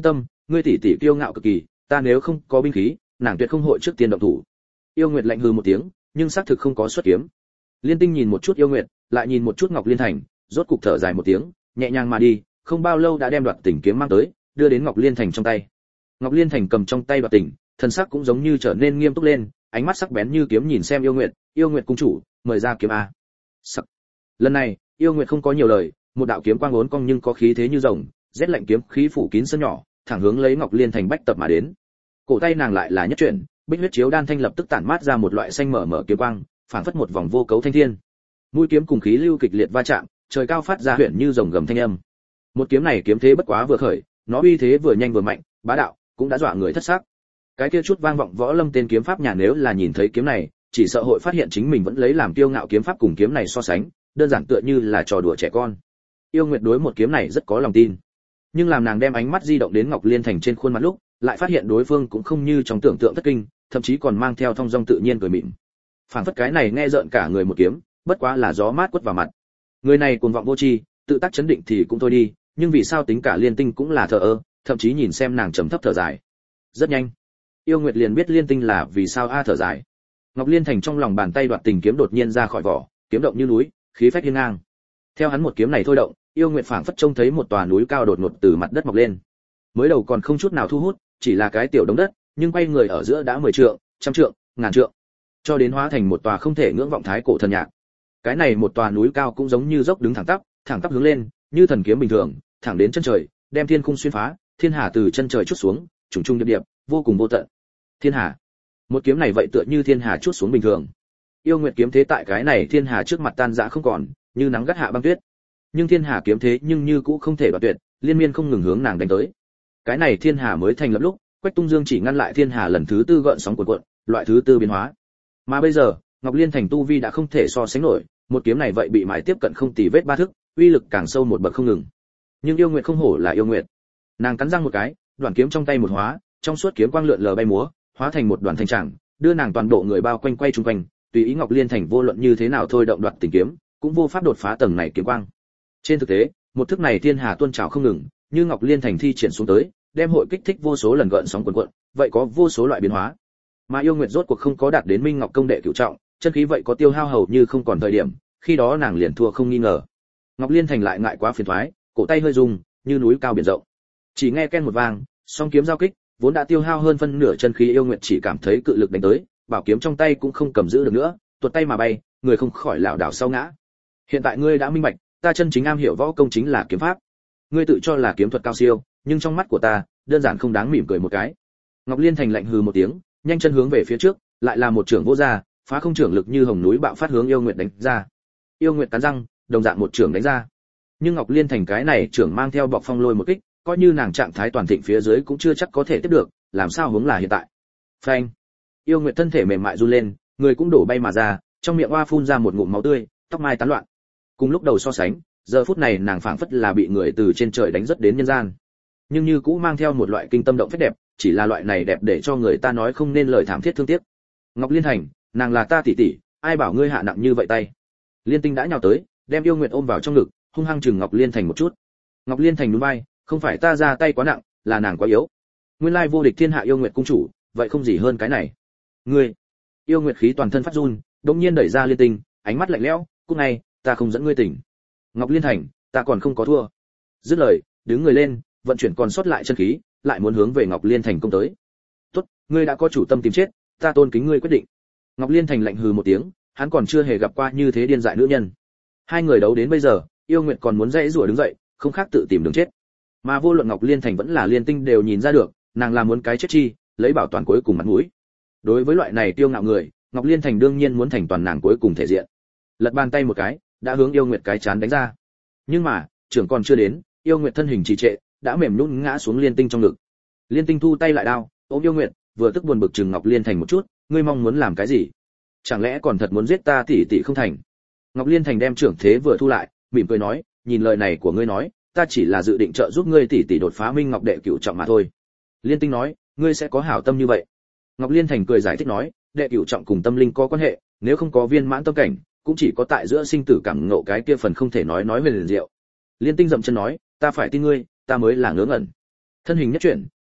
A: ngươi tỷ tỷ kiêu ngạo cực kỳ, ta nếu không có binh khí, nàng tuyệt không hội trước tiên động thủ. Yêu Nguyệt lạnh hừ một tiếng, nhưng xác thực không có xuất kiếm. Liên Tinh nhìn một chút Yêu Nguyệt, lại nhìn một chút Ngọc Liên Thành, rốt cục thở dài một tiếng, nhẹ nhàng mà đi, không bao lâu đã đem Đoạt Tình kiếm mang tới, đưa đến Ngọc Liên Thành trong tay. Ngọc Liên Thành cầm trong tay Đoạt Tình, thân sắc cũng giống như trở nên nghiêm túc lên, ánh mắt sắc bén như kiếm nhìn xem Yêu Nguyệt, "Yêu Nguyệt cung chủ, mời ra kiếm a." Sắc. Lần này, Yêu Nguyệt không có nhiều lời, một đạo kiếm quang uốn cong nhưng có khí thế như rồng, rét lạnh kiếm khí phủ kín sân nhỏ, thẳng hướng lấy Ngọc Liên Thành bách tập mà đến. Cổ tay nàng lại là nhất chuyển, bích huyết chiếu đan thanh lập tức tản mát ra một loại xanh mở mở kiếm quang, phảng phất một vòng vô cấu thanh thiên. Mũi kiếm cùng khí lưu kịch liệt va chạm, trời cao phát ra huyền như rồng gầm thanh âm. Một kiếm này kiếm thế bất quá vừa khởi, nó uy thế vừa nhanh vừa mạnh, bá đạo, cũng đã dọa người thất xác. Cái kia chút vang vọng võ lâm tên kiếm pháp nhà nếu là nhìn thấy kiếm này, chỉ sợ hội phát hiện chính mình vẫn lấy làm kiêu ngạo kiếm pháp cùng kiếm này so sánh, đơn giản tựa như là trò đùa trẻ con. Yêu Nguyệt đối một kiếm này rất có lòng tin, nhưng làm nàng đem ánh mắt di động đến Ngọc Liên Thành trên khuôn mặt lúc, lại phát hiện đối phương cũng không như trong tưởng tượng thất kinh, thậm chí còn mang theo thông dong tự nhiên cười mỉm. Phảng phất cái này nghe rợn cả người một kiếm, bất quá là gió mát quất vào mặt. Người này cuồng vọng vô tri, tự tác chấn định thì cũng thôi đi, nhưng vì sao tính cả Liên Tinh cũng là thờ ơ, thậm chí nhìn xem nàng trầm thấp thở dài. Rất nhanh, Yêu Nguyệt liền biết Liên Tinh là vì sao a thở dài. Ngọc Liên Thành trong lòng bàn tay Đoạt Tình kiếm đột nhiên ra khỏi vỏ, kiếm động như núi, khí phách hiên ngang. Theo hắn một kiếm này thôi động, Yêu Nguyệt phảng phất trông thấy một tòa núi cao đột ngột từ mặt đất mọc lên. Mới đầu còn không chút nào thu hút, chỉ là cái tiểu đống đất, nhưng quay người ở giữa đã mười trượng, trăm trượng, ngàn trượng, cho đến hóa thành một tòa không thể ngưỡng vọng thái cổ thần nhạc. Cái này một tòa núi cao cũng giống như dốc đứng thẳng tắp, thẳng tắp hướng lên, như thần kiếm bình thường, thẳng đến chân trời, đem thiên khung xuyên phá, thiên hà từ chân trời chút xuống, trùng trùng điệp điệp, vô cùng vô tận. Thiên hà. Một kiếm này vậy tựa như thiên hà chút xuống bình thường. Yêu Nguyệt kiếm thế tại cái này thiên hà trước mặt tan rã không còn, như nắng gắt hạ băng tuyết. Nhưng thiên hà kiếm thế nhưng như cũ không thể đoạt tuyệt, liên miên không ngừng hướng nàng đánh tới. Cái này thiên hà mới thành lập lúc, Quách Tung Dương chỉ ngăn lại thiên hà lần thứ tư gợn sóng cuộn cuộn, loại thứ tư biến hóa. Mà bây giờ, Ngọc Liên Thành tu vi đã không thể so sánh nổi, một kiếm này vậy bị mãi tiếp cận không tì vết ba thước, uy lực càng sâu một bậc không ngừng. Nhưng Yêu Nguyệt không hổ là Yêu Nguyệt. Nàng cắn răng một cái, đoạn kiếm trong tay một hóa, trong suốt kiếm quang lượn lờ bay múa, hóa thành một đoàn thanh tràng, đưa nàng toàn bộ người bao quanh quay trung quanh, tùy ý Ngọc Liên Thành vô luận như thế nào thôi động Đoạt Tình kiếm, cũng vô pháp đột phá tầng này kiếm quang. Trên thực tế, một thức này thiên hà tuôn trào không ngừng, như Ngọc Liên Thành thi triển xuống tới, đem hội kích thích vô số lần gợn sóng cuộn cuộn, vậy có vô số loại biến hóa. Mà Yêu Nguyệt rốt cuộc không có đạt đến Minh Ngọc công đệ cửu trọng, chân khí vậy có tiêu hao hầu như không còn thời điểm, khi đó nàng liền thua không nghi ngờ. Ngọc Liên Thành lại ngại quá phiền toái, cổ tay hơi rung, như núi cao biển rộng. Chỉ nghe ken một vang, song kiếm giao kích, vốn đã tiêu hao hơn phân nửa chân khí Yêu Nguyệt chỉ cảm thấy cự lực đánh tới, bảo kiếm trong tay cũng không cầm giữ được nữa, tuột tay mà bay, người không khỏi lảo đảo sau ngã. Hiện tại ngươi đã minh bạch, ta chân chính am hiểu võ công chính là kiếm pháp. Ngươi tự cho là kiếm thuật cao siêu, nhưng trong mắt của ta, đơn giản không đáng mỉm cười một cái. Ngọc Liên Thành lạnh hừ một tiếng, nhanh chân hướng về phía trước, lại là một trưởng vô ra, phá không trưởng lực như hồng núi bạo phát hướng Yêu Nguyệt đánh ra. Yêu Nguyệt cắn răng, đồng dạng một trưởng đánh ra. Nhưng Ngọc Liên Thành cái này trưởng mang theo bọc phong lôi một kích, coi như nàng trạng thái toàn thịnh phía dưới cũng chưa chắc có thể tiếp được, làm sao hướng là hiện tại. Phanh! Yêu Nguyệt thân thể mềm mại run lên, người cũng đổ bay mà ra, trong miệng oa phun ra một ngụm máu tươi, tóc mai tán loạn. Cùng lúc đầu so sánh, giờ phút này nàng phảng phất là bị người từ trên trời đánh rất đến nhân gian. Nhưng như cũ mang theo một loại kinh tâm động phách đẹp, chỉ là loại này đẹp để cho người ta nói không nên lời thảm thiết thương tiếc. Ngọc Liên Thành, nàng là ta tỷ tỷ, ai bảo ngươi hạ nặng như vậy tay. Liên Tinh đã nhào tới, đem Yêu Nguyệt ôm vào trong ngực, hung hăng chừng Ngọc Liên Thành một chút. Ngọc Liên Thành nhún vai, không phải ta ra tay quá nặng, là nàng quá yếu. Nguyên lai vô địch thiên hạ Yêu Nguyệt cung chủ, vậy không gì hơn cái này. Ngươi! Yêu Nguyệt khí toàn thân phát run, đột nhiên đẩy ra Liên Tinh, ánh mắt lạnh lẽo, cút ngay, ta không dẫn ngươi tỉnh. Ngọc Liên Thành, ta còn không có thua. Dứt lời, đứng người lên, vận chuyển còn sót lại chân khí, lại muốn hướng về Ngọc Liên Thành công tới. Tốt, ngươi đã có chủ tâm tìm chết, ta tôn kính ngươi quyết định. Ngọc Liên Thành lạnh hừ một tiếng, hắn còn chưa hề gặp qua như thế điên dại nữ nhân. Hai người đấu đến bây giờ, Yêu Nguyệt còn muốn dãy rủa đứng dậy, không khác tự tìm đường chết. Mà vô luận Ngọc Liên Thành vẫn là Liên Tinh đều nhìn ra được, nàng là muốn cái chết chi, lấy bảo toàn cuối cùng mặt mũi. Đối với loại này tiêu ngạo người, Ngọc Liên Thành đương nhiên muốn thành toàn nàng cuối cùng thể diện. Lật bàn tay một cái, đã hướng Yêu Nguyệt cái chán đánh ra. Nhưng mà, trưởng còn chưa đến, Yêu Nguyệt thân hình trì trệ, đã mềm nhũn ngã xuống Liên Tinh trong ngực. Liên Tinh thu tay lại đao, ôm Yêu Nguyệt, vừa tức buồn bực chừng Ngọc Liên Thành một chút, ngươi mong muốn làm cái gì? Chẳng lẽ còn thật muốn giết ta tỷ tỷ không thành? Ngọc Liên Thành đem trưởng thế vừa thu lại, mỉm cười nói, nhìn lời này của ngươi nói, ta chỉ là dự định trợ giúp ngươi tỷ tỷ đột phá Minh Ngọc đệ cửu trọng mà thôi. Liên Tinh nói, ngươi sẽ có hảo tâm như vậy? Ngọc Liên Thành cười giải thích nói, đệ cửu trọng cùng tâm linh có quan hệ, nếu không có viên mãn tâm cảnh, cũng chỉ có tại giữa sinh tử cảm ngộ cái kia phần không thể nói nói về liền diệu. Liên Tinh dậm chân nói, ta phải tin ngươi, ta mới là ngớ ngẩn. Thân hình nhất chuyển,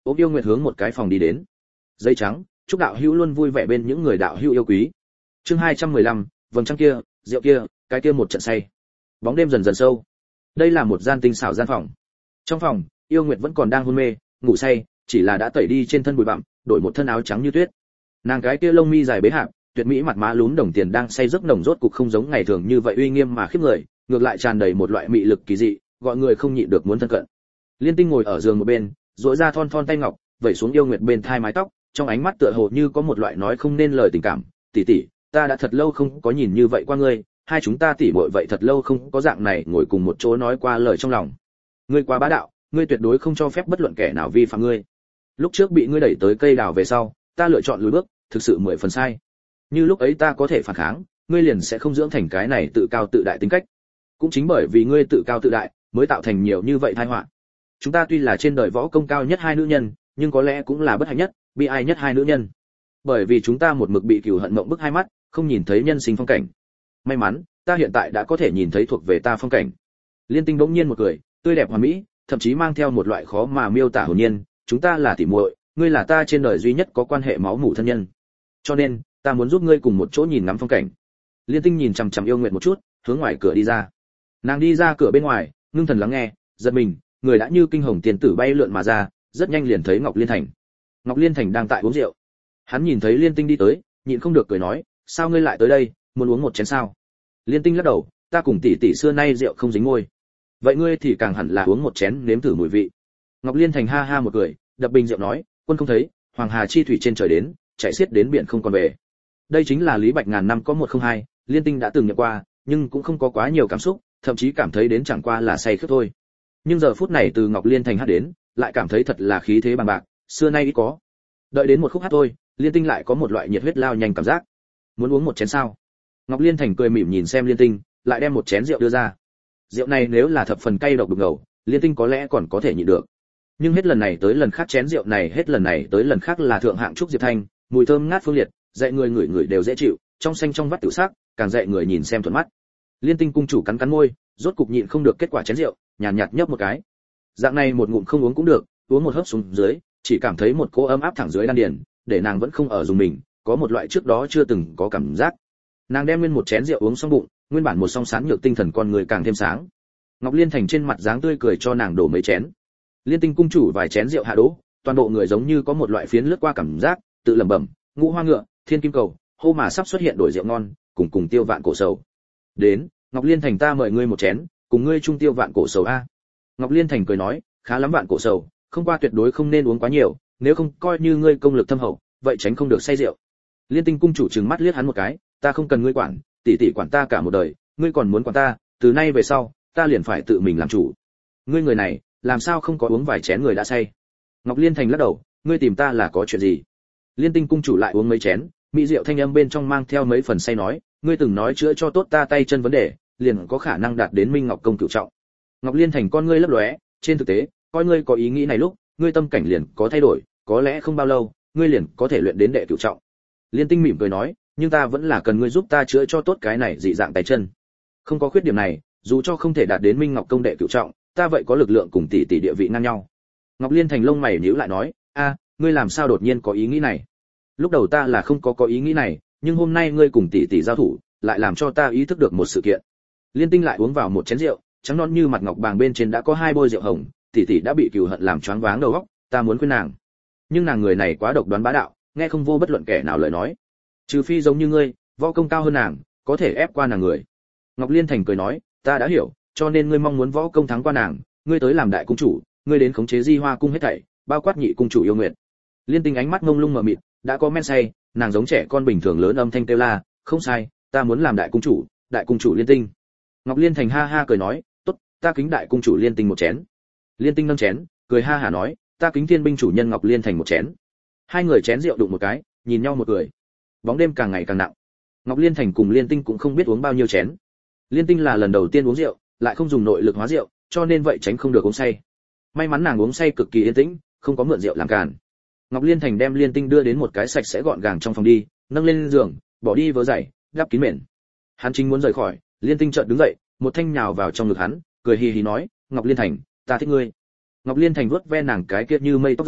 A: ôm Yêu Nguyệt hướng một cái phòng đi đến. Giấy trắng, chúc đạo hữu luôn vui vẻ bên những người đạo hữu yêu quý. Chương hai trăm mười lăm, vầng trăng kia, rượu kia, cái kia một trận say. Bóng đêm dần dần sâu. Đây là một gian tinh xảo gian phòng. Trong phòng, Yêu Nguyệt vẫn còn đang hôn mê, ngủ say, chỉ là đã tẩy đi trên thân bụi bặm, đổi một thân áo trắng như tuyết. Nàng cái kia lông mi dài bế hạp, tuyệt mỹ mặt má lúm đồng tiền đang say giấc nồng rốt cục không giống ngày thường như vậy uy nghiêm mà khiếp người, ngược lại tràn đầy một loại mị lực kỳ dị, gọi người không nhịn được muốn thân cận. Liên Tinh ngồi ở giường một bên, duỗi ra thon thon tay ngọc, vẩy xuống Yêu Nguyệt bên thai mái tóc, trong ánh mắt tựa hồ như có một loại nói không nên lời tình cảm. Tỷ tỷ, ta đã thật lâu không có nhìn như vậy qua ngươi, hai chúng ta tỷ muội vậy thật lâu không có dạng này ngồi cùng một chỗ nói qua lời trong lòng. Ngươi quá bá đạo, ngươi tuyệt đối không cho phép bất luận kẻ nào vi phạm ngươi. Lúc trước bị ngươi đẩy tới cây đào về sau, ta lựa chọn lùi bước, thực sự mười phần sai. Như lúc ấy ta có thể phản kháng, ngươi liền sẽ không dưỡng thành cái này tự cao tự đại tính cách. Cũng chính bởi vì ngươi tự cao tự đại, mới tạo thành nhiều như vậy tai họa. Chúng ta tuy là trên đời võ công cao nhất hai nữ nhân, nhưng có lẽ cũng là bất hạnh nhất, bi ai nhất hai nữ nhân. Bởi vì chúng ta một mực bị cừu hận mộng bức hai mắt, không nhìn thấy nhân sinh phong cảnh. May mắn, ta hiện tại đã có thể nhìn thấy thuộc về ta phong cảnh. Liên Tinh bỗng nhiên một cười, tươi đẹp hoàn mỹ, thậm chí mang theo một loại khó mà miêu tả hồn nhiên. Chúng ta là tỉ muội, ngươi là ta trên đời duy nhất có quan hệ máu mủ thân nhân. Cho nên, ta muốn giúp ngươi cùng một chỗ nhìn ngắm phong cảnh. Liên Tinh nhìn chằm chằm Yêu Nguyệt một chút, hướng ngoài cửa đi ra. Nàng đi ra cửa bên ngoài, ngưng thần lắng nghe, giật mình, người đã như kinh hồng tiền tử bay lượn mà ra, rất nhanh liền thấy Ngọc Liên Thành. Ngọc Liên Thành đang tại uống rượu. Hắn nhìn thấy Liên Tinh đi tới, nhịn không được cười nói, sao ngươi lại tới đây, muốn uống một chén sao? Liên Tinh lắc đầu, ta cùng tỷ tỷ xưa nay rượu không dính môi. Vậy ngươi thì càng hẳn là uống một chén nếm thử mùi vị. Ngọc Liên Thành ha ha một cười, đập bình rượu nói, quân không thấy, hoàng hà chi thủy trên trời đến, chạy xiết đến biển không còn về. Đây chính là lý bạch ngàn năm có một không hai, Liên Tinh đã từng nhận qua, nhưng cũng không có quá nhiều cảm xúc, thậm chí cảm thấy đến chẳng qua là say khướt thôi. Nhưng giờ phút này từ Ngọc Liên Thành hát đến, lại cảm thấy thật là khí thế bằng bạc, xưa nay ít có. Đợi đến một khúc hát thôi, Liên Tinh lại có một loại nhiệt huyết lao nhanh cảm giác. Muốn uống một chén sao? Ngọc Liên Thành cười mỉm nhìn xem Liên Tinh, lại đem một chén rượu đưa ra. Rượu này nếu là thập phần cay độc đục ngầu, Liên Tinh có lẽ còn có thể nhịn được. Nhưng hết lần này tới lần khác chén rượu này hết lần này tới lần khác là thượng hạng trúc diệp thanh, mùi thơm ngát phương liệt, dạy người ngửi ngửi đều dễ chịu, trong xanh trong vắt tự sắc, càng dạy người nhìn xem thuận mắt. Liên Tinh cung chủ cắn cắn môi, rốt cục nhịn không được kết quả chén rượu, nhàn nhạt, nhạt nhấp một cái. Dạng này một ngụm không uống cũng được, uống một hớp xuống dưới, chỉ cảm thấy một cỗ ấm áp thẳng dưới đan điền, để nàng vẫn không ở dùng mình, có một loại trước đó chưa từng có cảm giác. Nàng đem nguyên một chén rượu uống xong bụng, nguyên bản một song sán nhược tinh thần con người càng thêm sáng. Ngọc Liên Thành trên mặt dáng tươi cười cho nàng đổ mấy chén. Liên Tinh cung chủ vài chén rượu hạ đỗ, toàn bộ người giống như có một loại phiến lướt qua cảm giác, tự lẩm bẩm, ngũ hoa ngựa, thiên kim cầu, hô mà sắp xuất hiện đổi rượu ngon, cùng cùng tiêu vạn cổ sầu. Đến, Ngọc Liên Thành ta mời ngươi một chén, cùng ngươi chung tiêu vạn cổ sầu a. Ngọc Liên Thành cười nói, khá lắm vạn cổ sầu, không qua tuyệt đối không nên uống quá nhiều, nếu không coi như ngươi công lực thâm hậu, vậy tránh không được say rượu. Liên Tinh cung chủ trừng mắt liếc hắn một cái, ta không cần ngươi quản, tỷ tỷ quản ta cả một đời, ngươi còn muốn quản ta, từ nay về sau, ta liền phải tự mình làm chủ. Ngươi người này, làm sao không có uống vài chén người đã say? Ngọc Liên Thành lắc đầu, ngươi tìm ta là có chuyện gì? Liên Tinh cung chủ lại uống mấy chén, mỹ rượu thanh âm bên trong mang theo mấy phần say nói, ngươi từng nói chữa cho tốt ta tay chân vấn đề, liền có khả năng đạt đến Minh Ngọc công cửu trọng. Ngọc Liên Thành con ngươi lấp lóe, trên thực tế, coi ngươi có ý nghĩ này lúc, ngươi tâm cảnh liền có thay đổi, có lẽ không bao lâu, ngươi liền có thể luyện đến đệ cửu trọng. Liên Tinh mỉm cười nói, nhưng ta vẫn là cần ngươi giúp ta chữa cho tốt cái này dị dạng tay chân. Không có khuyết điểm này, dù cho không thể đạt đến Minh Ngọc công đệ cửu trọng, ta vậy có lực lượng cùng tỷ tỷ địa vị ngang nhau. Ngọc Liên Thành lông mày nhíu lại nói, a, ngươi làm sao đột nhiên có ý nghĩ này? Lúc đầu ta là không có có ý nghĩ này, nhưng hôm nay ngươi cùng tỷ tỷ giao thủ, lại làm cho ta ý thức được một sự kiện. Liên Tinh lại uống vào một chén rượu, trắng non như mặt ngọc bàng bên trên đã có hai bôi rượu hồng, tỷ tỷ đã bị cừu hận làm choáng váng đầu óc, ta muốn khuyên nàng. Nhưng nàng người này quá độc đoán bá đạo, nghe không vô bất luận kẻ nào lời nói. Trừ phi giống như ngươi, võ công cao hơn nàng, có thể ép qua nàng người. Ngọc Liên Thành cười nói, ta đã hiểu, cho nên ngươi mong muốn võ công thắng qua nàng, ngươi tới làm đại cung chủ, ngươi đến khống chế Di Hoa cung hết thảy, bao quát nhị cung chủ Yêu Nguyệt. Liên Tinh ánh mắt ngông lung mờ mịt, đã có men say, nàng giống trẻ con bình thường lớn âm thanh kêu la, không sai, ta muốn làm đại cung chủ, đại cung chủ Liên Tinh. Ngọc Liên Thành ha ha cười nói, tốt, ta kính đại cung chủ Liên Tinh một chén. Liên Tinh nâng chén, cười ha hả nói, ta kính thiên binh chủ nhân Ngọc Liên Thành một chén. Hai người chén rượu đụng một cái, nhìn nhau một cười. Bóng đêm càng ngày càng nặng. Ngọc Liên Thành cùng Liên Tinh cũng không biết uống bao nhiêu chén. Liên Tinh là lần đầu tiên uống rượu, lại không dùng nội lực hóa rượu, cho nên vậy tránh không được uống say. May mắn nàng uống say cực kỳ yên tĩnh, không có mượn rượu làm cản. Ngọc Liên Thành đem Liên Tinh đưa đến một cái sạch sẽ gọn gàng trong phòng đi, nâng lên giường, bỏ đi vớ giày, đắp kín mền. Hắn chính muốn rời khỏi, Liên Tinh chợt đứng dậy, một thanh nhào vào trong ngực hắn, cười hì hì nói, "Ngọc Liên Thành, ta thích ngươi." Ngọc Liên Thành vuốt ve nàng cái kia như mây tóc dài,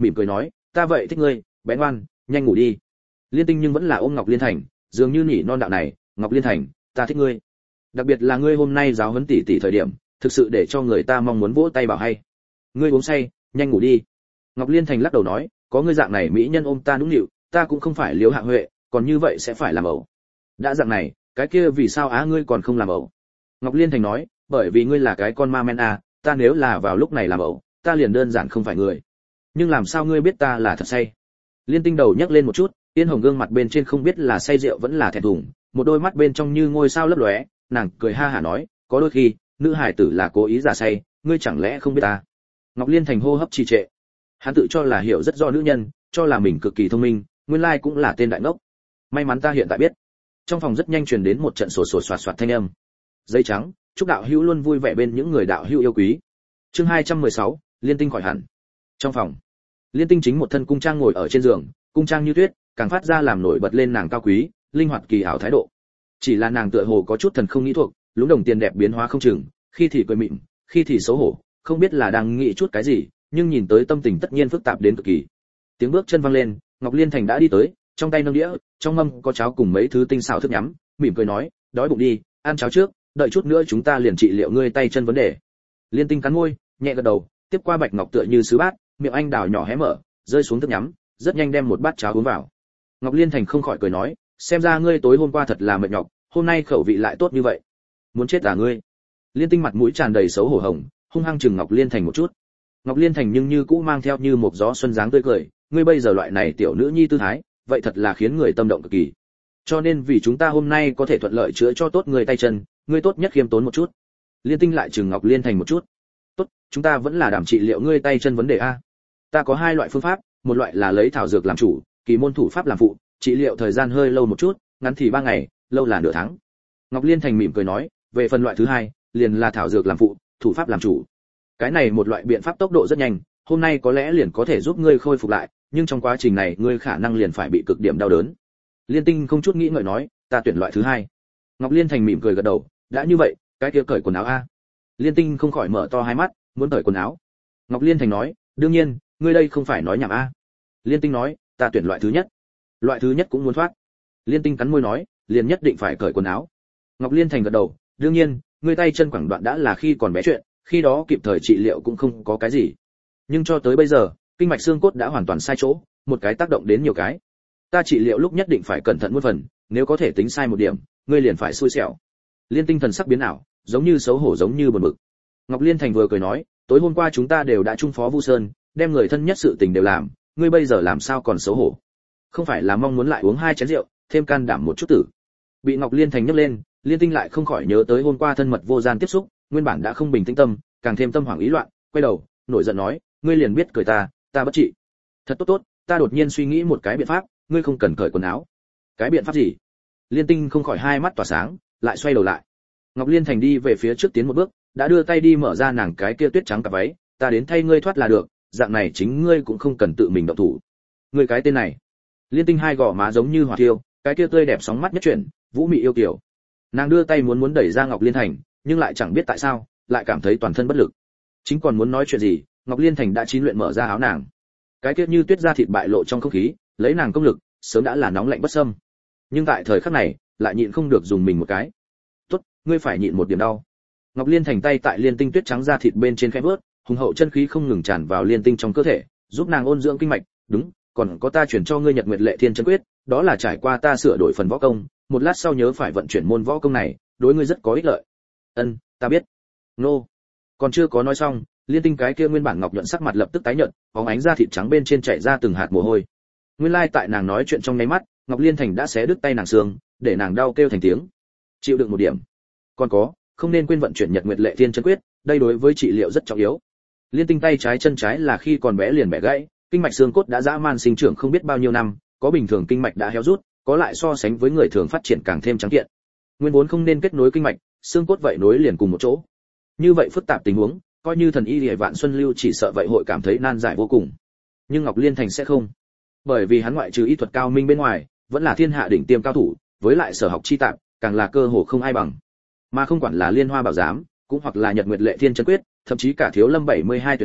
A: mỉm cười nói, ta vậy thích ngươi, bé ngoan, nhanh ngủ đi. Liên Tinh nhưng vẫn là ôm Ngọc Liên Thành, dường như nhỉ non đạo này, Ngọc Liên Thành, ta thích ngươi. Đặc biệt là ngươi hôm nay giáo huấn tỷ tỷ thời điểm, thực sự để cho người ta mong muốn vỗ tay bảo hay. Ngươi uống say, nhanh ngủ đi. Ngọc Liên Thành lắc đầu nói, có ngươi dạng này mỹ nhân ôm ta nũng nịu, ta cũng không phải Liễu Hạ Huệ, còn như vậy sẽ phải làm ẩu. Đã dạng này, cái kia vì sao á ngươi còn không làm ẩu? Ngọc Liên Thành nói, bởi vì ngươi là cái con ma men à, ta nếu là vào lúc này làm ẩu, ta liền đơn giản không phải người. Nhưng làm sao ngươi biết ta là thật say? Liên Tinh đầu nhấc lên một chút, Tiên Hồng gương mặt bên trên không biết là say rượu vẫn là thẹn thùng, một đôi mắt bên trong như ngôi sao lấp lóe, nàng cười ha hả nói, có đôi khi, nữ hải tử là cố ý giả say, ngươi chẳng lẽ không biết ta? Ngọc Liên Thành hô hấp trì trệ. Hắn tự cho là hiểu rất rõ nữ nhân, cho là mình cực kỳ thông minh, nguyên lai cũng là tên đại ngốc. May mắn ta hiện tại biết. Trong phòng rất nhanh truyền đến một trận sổ sổ soạt soạt thanh âm. Giấy trắng, chúc đạo hữu luôn vui vẻ bên những người đạo hữu yêu quý. Chương hai trăm mười sáu, Liên Tinh khỏi hẳn. Trong phòng, Liên Tinh chính một thân cung trang ngồi ở trên giường, cung trang như tuyết, càng phát ra làm nổi bật lên nàng cao quý, linh hoạt kỳ ảo thái độ. Chỉ là nàng tựa hồ có chút thần không nghĩ thuộc, lúng đồng tiền đẹp biến hóa không chừng, khi thì cười mịn, khi thì xấu hổ, không biết là đang nghĩ chút cái gì, nhưng nhìn tới tâm tình tất nhiên phức tạp đến cực kỳ. Tiếng bước chân vang lên, Ngọc Liên Thành đã đi tới, trong tay nâng đĩa, trong mâm có cháo cùng mấy thứ tinh xảo thức nhắm, mỉm cười nói, đói bụng đi, ăn cháo trước, đợi chút nữa chúng ta liền trị liệu ngươi tay chân vấn đề. Liên Tinh cắn môi, nhẹ gật đầu, tiếp qua bạch ngọc tựa như sứ bát, miệng anh đào nhỏ hé mở, rơi xuống thức nhắm, rất nhanh đem một bát cháo uống vào. Ngọc Liên Thành không khỏi cười nói, xem ra ngươi tối hôm qua thật là mệt nhọc, hôm nay khẩu vị lại tốt như vậy. Muốn chết à ngươi? Liên Tinh mặt mũi tràn đầy xấu hổ hồng, hung hăng chừng Ngọc Liên Thành một chút. Ngọc Liên Thành nhưng như cũ mang theo như một gió xuân dáng tươi cười, ngươi bây giờ loại này tiểu nữ nhi tư thái, vậy thật là khiến người tâm động cực kỳ. Cho nên vì chúng ta hôm nay có thể thuận lợi chữa cho tốt người tay chân, ngươi tốt nhất khiêm tốn một chút. Liên Tinh lại chừng Ngọc Liên Thành một chút. Tốt, chúng ta vẫn là đảm trị liệu ngươi tay chân vấn đề a. Ta có hai loại phương pháp, một loại là lấy thảo dược làm chủ, kỳ môn thủ pháp làm phụ, trị liệu thời gian hơi lâu một chút, ngắn thì ba ngày, lâu là nửa tháng. Ngọc Liên Thành mỉm cười nói, về phần loại thứ hai, liền là thảo dược làm phụ, thủ pháp làm chủ. Cái này một loại biện pháp tốc độ rất nhanh, hôm nay có lẽ liền có thể giúp ngươi khôi phục lại, nhưng trong quá trình này ngươi khả năng liền phải bị cực điểm đau đớn. Liên Tinh không chút nghĩ ngợi nói, ta tuyển loại thứ hai. Ngọc Liên Thành mỉm cười gật đầu, đã như vậy, cái kia cởi quần áo a. Liên Tinh không khỏi mở to hai mắt, muốn cởi quần áo. Ngọc Liên Thành nói, đương nhiên, ngươi đây không phải nói nhảm a. Liên Tinh nói, ta tuyển loại thứ nhất. Loại thứ nhất cũng muốn thoát. Liên Tinh cắn môi nói, liền nhất định phải cởi quần áo. Ngọc Liên Thành gật đầu, đương nhiên, ngươi tay chân quẳng đoạn đã là khi còn bé chuyện, khi đó kịp thời trị liệu cũng không có cái gì. Nhưng cho tới bây giờ, kinh mạch xương cốt đã hoàn toàn sai chỗ, một cái tác động đến nhiều cái. Ta trị liệu lúc nhất định phải cẩn thận muôn phần, nếu có thể tính sai một điểm, ngươi liền phải xui xẻo. Liên Tinh thần sắc biến ảo, giống như xấu hổ giống như buồn bực. Ngọc Liên Thành vừa cười nói, tối hôm qua chúng ta đều đã chung phó Vu Sơn, đem người thân nhất sự tình đều làm, ngươi bây giờ làm sao còn xấu hổ? Không phải là mong muốn lại uống hai chén rượu, thêm can đảm một chút tử. Bị Ngọc Liên Thành nhấc lên, Liên Tinh lại không khỏi nhớ tới hôm qua thân mật vô gian tiếp xúc, nguyên bản đã không bình tĩnh tâm, càng thêm tâm hoảng ý loạn, quay đầu, nổi giận nói, ngươi liền biết cười ta, ta bất trị. Thật tốt tốt, ta đột nhiên suy nghĩ một cái biện pháp, ngươi không cần cởi quần áo. Cái biện pháp gì? Liên Tinh không khỏi hai mắt tỏa sáng, lại xoay đầu lại. Ngọc Liên Thành đi về phía trước tiến một bước, đã đưa tay đi mở ra nàng cái kia tuyết trắng cặp váy, ta đến thay ngươi thoát là được, dạng này chính ngươi cũng không cần tự mình động thủ. Ngươi cái tên này. Liên Tinh hai gò má giống như hỏa thiêu, cái kia tươi đẹp sóng mắt nhất chuyển, vũ mị yêu kiều. Nàng đưa tay muốn muốn đẩy ra Ngọc Liên Thành, nhưng lại chẳng biết tại sao, lại cảm thấy toàn thân bất lực. Chính còn muốn nói chuyện gì, Ngọc Liên Thành đã chín luyện mở ra áo nàng. Cái kia như tuyết da thịt bại lộ trong không khí, lấy nàng công lực, sớm đã là nóng lạnh bất xâm. Nhưng tại thời khắc này, lại nhịn không được dùng mình một cái. "Tốt, ngươi phải nhịn một điểm đau." Ngọc Liên Thành tay tại Liên Tinh tuyết trắng da thịt bên trên khẽ bước, hùng hậu chân khí không ngừng tràn vào Liên Tinh trong cơ thể, giúp nàng ôn dưỡng kinh mạch, "Đúng, còn có ta chuyển cho ngươi Nhật Nguyệt Lệ Thiên Chân Quyết, đó là trải qua ta sửa đổi phần võ công, một lát sau nhớ phải vận chuyển môn võ công này, đối ngươi rất có ích lợi." "Ân, ta biết." "Nô." Còn chưa có nói xong, Liên Tinh cái kia nguyên bản ngọc nhuận sắc mặt lập tức tái nhợt, bóng ánh da thịt trắng bên trên chảy ra từng hạt mồ hôi. Nguyên lai tại nàng nói chuyện trong nháy mắt, Ngọc Liên Thành đã xé đứt tay nàng xương, để nàng đau kêu thành tiếng. Chịu đựng một điểm. Còn có, không nên quên vận chuyển Nhật Nguyệt Lệ Thiên Chân Quyết, đây đối với trị liệu rất trọng yếu. Liên Tinh tay trái chân trái là khi còn bé liền bẻ gãy, kinh mạch xương cốt đã dã man sinh trưởng không biết bao nhiêu năm, có bình thường kinh mạch đã héo rút, có lại so sánh với người thường phát triển càng thêm trắng kiện. Nguyên vốn không nên kết nối kinh mạch, xương cốt vậy nối liền cùng một chỗ. Như vậy phức tạp tình huống, coi như thần y Liễu Vạn Xuân Lưu chỉ sợ vậy hội cảm thấy nan giải vô cùng. Nhưng Ngọc Liên Thành sẽ không, bởi vì hắn ngoại trừ y thuật cao minh bên ngoài, vẫn là thiên hạ đỉnh tiêm cao thủ, với lại sở học chi tạp, càng là cơ hồ không ai bằng. Mà không quản là Liên Hoa Bảo Giám, cũng hoặc là Nhật Nguyệt Lệ Thiên Chân Quyết, thậm chí cả Thiếu Lâm bảy mươi hai tuyệt kỹ,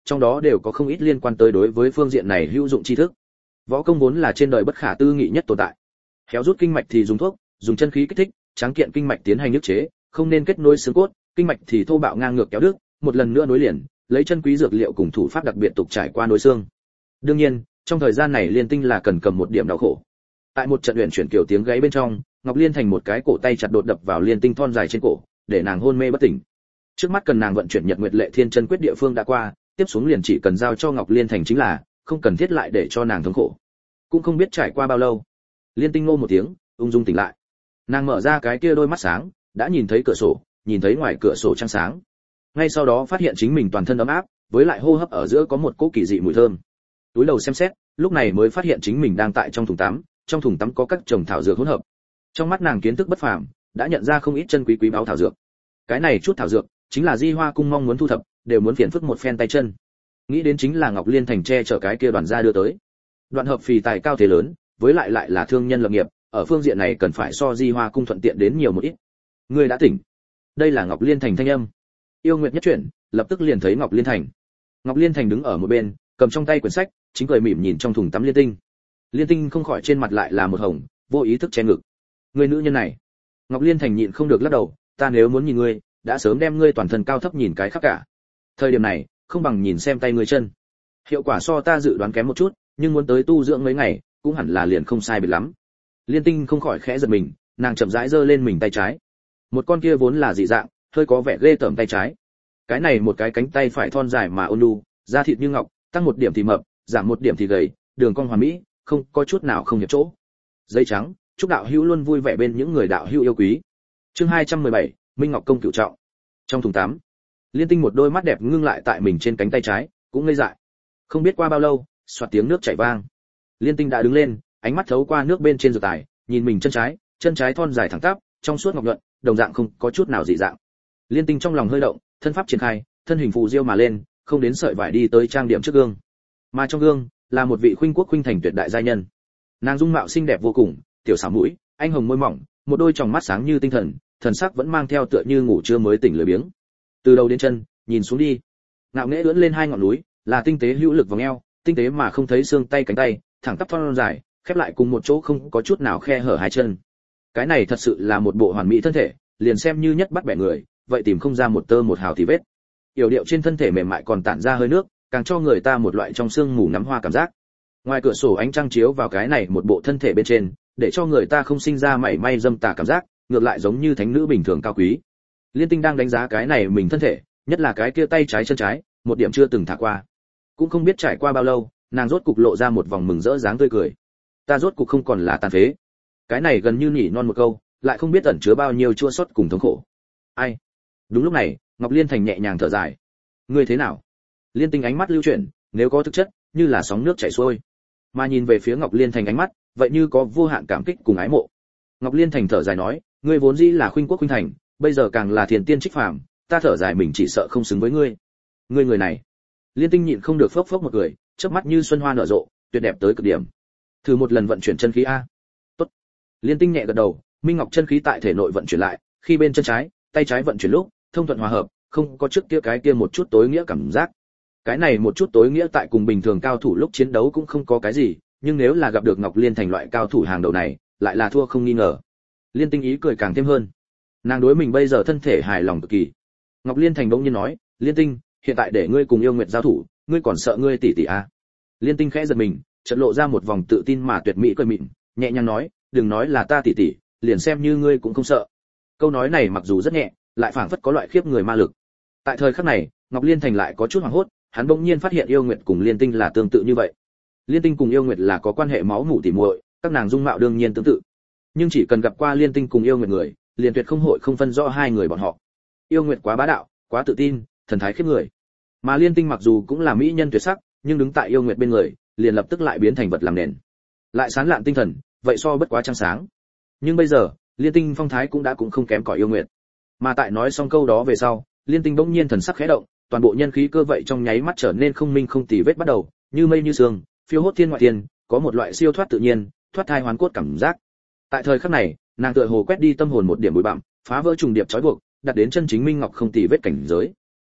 A: trong đó đều có không ít liên quan tới đối với phương diện này hữu dụng tri thức. Võ công vốn là trên đời bất khả tư nghị nhất tồn tại. Héo rút kinh mạch thì dùng thuốc, dùng chân khí kích thích, tráng kiện kinh mạch tiến hành nhức chế, không nên kết nối xương cốt, kinh mạch thì thô bạo ngang ngược kéo đứt, một lần nữa nối liền, lấy chân quý dược liệu cùng thủ pháp đặc biệt tục trải qua nối xương. Đương nhiên, trong thời gian này Liên Tinh là cần cầm một điểm đau khổ. Tại một trận luyện chuyển kiểu tiếng gáy bên trong, Ngọc Liên Thành một cái cổ tay chặt đột đập vào Liên Tinh thon dài trên cổ, để nàng hôn mê bất tỉnh. Trước mắt cần nàng vận chuyển Nhật Nguyệt Lệ Thiên Chân Quyết địa phương đã qua, tiếp xuống liền chỉ cần giao cho Ngọc Liên Thành chính là, không cần thiết lại để cho nàng thống khổ. Cũng không biết trải qua bao lâu, Liên Tinh ngô một tiếng, ung dung tỉnh lại. Nàng mở ra cái kia đôi mắt sáng, đã nhìn thấy cửa sổ, nhìn thấy ngoài cửa sổ trăng sáng. Ngay sau đó phát hiện chính mình toàn thân ấm áp, với lại hô hấp ở giữa có một cỗ kỳ dị mùi thơm. Túi đầu xem xét, lúc này mới phát hiện chính mình đang tại trong thùng tắm, trong thùng tắm có các chồng thảo dược hỗn hợp. Trong mắt nàng kiến thức bất phàm, đã nhận ra không ít chân quý quý báu thảo dược. Cái này chút thảo dược, chính là Di Hoa cung mong muốn thu thập, đều muốn phiền phức một phen tay chân. Nghĩ đến chính là Ngọc Liên Thành che chở cái kia đoàn gia đưa tới. Đoạn hợp phì tài cao thế lớn, với lại lại là thương nhân lập nghiệp, ở phương diện này cần phải so Di Hoa cung thuận tiện đến nhiều một ít. Ngươi đã tỉnh. Đây là Ngọc Liên Thành thanh âm. Yêu Nguyệt nhất chuyển, lập tức liền thấy Ngọc Liên Thành. Ngọc Liên Thành đứng ở một bên, cầm trong tay quyển sách, chính cười mỉm nhìn trong thùng tắm Liên Tinh. Liên Tinh không khỏi trên mặt lại là một hồng, vô ý thức che ngực. Người nữ nhân này. Ngọc Liên Thành nhịn không được lắc đầu, ta nếu muốn nhìn ngươi, đã sớm đem ngươi toàn thân cao thấp nhìn cái khắp cả. Thời điểm này, không bằng nhìn xem tay ngươi chân. Hiệu quả so ta dự đoán kém một chút, nhưng muốn tới tu dưỡng mấy ngày, cũng hẳn là liền không sai biệt lắm. Liên Tinh không khỏi khẽ giật mình, nàng chậm rãi giơ lên mình tay trái. Một con kia vốn là dị dạng, hơi có vẻ ghê tởm tay trái. Cái này một cái cánh tay phải thon dài mà ôn nhu, da thịt như ngọc, tăng một điểm thì mập, giảm một điểm thì gầy, đường cong hoàn mỹ, không có chút nào không hiệp chỗ. Giấy trắng, chúc đạo hữu luôn vui vẻ bên những người đạo hữu yêu quý. Chương hai trăm mười bảy, Minh Ngọc công cửu trọng. Trong thùng tắm, Liên Tinh một đôi mắt đẹp ngưng lại tại mình trên cánh tay trái, cũng ngây dại. Không biết qua bao lâu, xoạt tiếng nước chảy vang. Liên Tinh đã đứng lên, ánh mắt thấu qua nước bên trên dược tài, nhìn mình chân trái, chân trái thon dài thẳng tắp, trong suốt ngọc nhuận, đồng dạng không có chút nào dị dạng. Liên Tinh trong lòng hơi động, thân pháp triển khai, thân hình phù diêu mà lên, không đến sợi vải đi tới trang điểm trước gương. Mà trong gương là một vị khuynh quốc khuynh thành tuyệt đại giai nhân. Nàng dung mạo xinh đẹp vô cùng, tiểu xảo mũi, anh hồng môi mỏng, một đôi tròng mắt sáng như tinh thần, thần sắc vẫn mang theo tựa như ngủ trưa mới tỉnh lười biếng. Từ đầu đến chân, nhìn xuống đi, ngạo nghễ ưỡn lên hai ngọn núi, là tinh tế hữu lực vòng eo, tinh tế mà không thấy xương tay cánh tay, thẳng tắp thon dài, khép lại cùng một chỗ không có chút nào khe hở hai chân. Cái này thật sự là một bộ hoàn mỹ thân thể, liền xem như nhất bắt bẻ người, vậy tìm không ra một tơ một hào thì vết. Yểu điệu trên thân thể mềm mại còn tản ra hơi nước, càng cho người ta một loại trong sương mù ngắm hoa cảm giác. Ngoài cửa sổ ánh trăng chiếu vào cái này một bộ thân thể bên trên, để cho người ta không sinh ra mảy may dâm tà cảm giác, ngược lại giống như thánh nữ bình thường cao quý. Liên Tinh đang đánh giá cái này mình thân thể, nhất là cái kia tay trái chân trái, một điểm chưa từng thả qua. Cũng không biết trải qua bao lâu, nàng rốt cục lộ ra một vòng mừng rỡ dáng tươi cười. Ta rốt cục không còn là tàn phế. Cái này gần như nhỉ non một câu, lại không biết ẩn chứa bao nhiêu chua xót cùng thống khổ. Ai? Đúng lúc này, Ngọc Liên Thành nhẹ nhàng thở dài. Ngươi thế nào? Liên Tinh ánh mắt lưu chuyển, nếu có thực chất, như là sóng nước chảy xuôi. Mà nhìn về phía Ngọc Liên Thành ánh mắt, vậy như có vô hạn cảm kích cùng ái mộ. Ngọc Liên Thành thở dài nói, ngươi vốn dĩ là khuynh quốc khuynh thành, bây giờ càng là thiền tiên trích phàm, ta thở dài mình chỉ sợ không xứng với ngươi. Ngươi người này. Liên Tinh nhịn không được phốc phốc một cười, chớp mắt như xuân hoa nở rộ, tuyệt đẹp tới cực điểm. Thử một lần vận chuyển chân khí a. Tốt. Liên Tinh nhẹ gật đầu, Minh Ngọc chân khí tại thể nội vận chuyển lại, khi bên chân trái, tay trái vận chuyển lúc, thông thuận hòa hợp, không có trước kia cái kia một chút tối nghĩa cảm giác. Cái này một chút tối nghĩa tại cùng bình thường cao thủ lúc chiến đấu cũng không có cái gì, nhưng nếu là gặp được Ngọc Liên Thành loại cao thủ hàng đầu này, lại là thua không nghi ngờ. Liên Tinh ý cười càng thêm hơn. Nàng đối mình bây giờ thân thể hài lòng cực kỳ. Ngọc Liên Thành bỗng nhiên nói, Liên Tinh, hiện tại để ngươi cùng Yêu Nguyệt giao thủ, ngươi còn sợ ngươi tỷ tỷ à? Liên Tinh khẽ giật mình, chợt lộ ra một vòng tự tin mà tuyệt mỹ cười mịn, nhẹ nhàng nói, đừng nói là ta tỷ tỷ, liền xem như ngươi cũng không sợ. Câu nói này mặc dù rất nhẹ, lại phảng phất có loại khiếp người ma lực. Tại thời khắc này, Ngọc Liên Thành lại có chút hoảng hốt, hắn bỗng nhiên phát hiện Yêu Nguyệt cùng Liên Tinh là tương tự như vậy. Liên Tinh cùng Yêu Nguyệt là có quan hệ máu mủ tỉ muội, các nàng dung mạo đương nhiên tương tự. Nhưng chỉ cần gặp qua Liên Tinh cùng Yêu Nguyệt người, liền tuyệt không hội không phân rõ hai người bọn họ. Yêu Nguyệt quá bá đạo, quá tự tin, thần thái khiếp người. Mà Liên Tinh mặc dù cũng là mỹ nhân tuyệt sắc, nhưng đứng tại Yêu Nguyệt bên người, liền lập tức lại biến thành vật làm nền. Lại sán lạn tinh thần, vậy so bất quá trăng sáng. Nhưng bây giờ, Liên Tinh phong thái cũng đã cũng không kém cỏi Yêu Nguyệt. Mà tại nói xong câu đó về sau, Liên Tinh bỗng nhiên thần sắc khẽ động, toàn bộ nhân khí cơ vậy trong nháy mắt trở nên không minh không tì vết bắt đầu, như mây như sương, phiêu hốt thiên ngoại thiên, có một loại siêu thoát tự nhiên, thoát thai hoán cốt cảm giác. Tại thời khắc này, nàng tựa hồ quét đi tâm hồn một điểm bụi bặm, phá vỡ trùng điệp trói buộc, đặt đến chân chính minh ngọc không tì vết cảnh giới.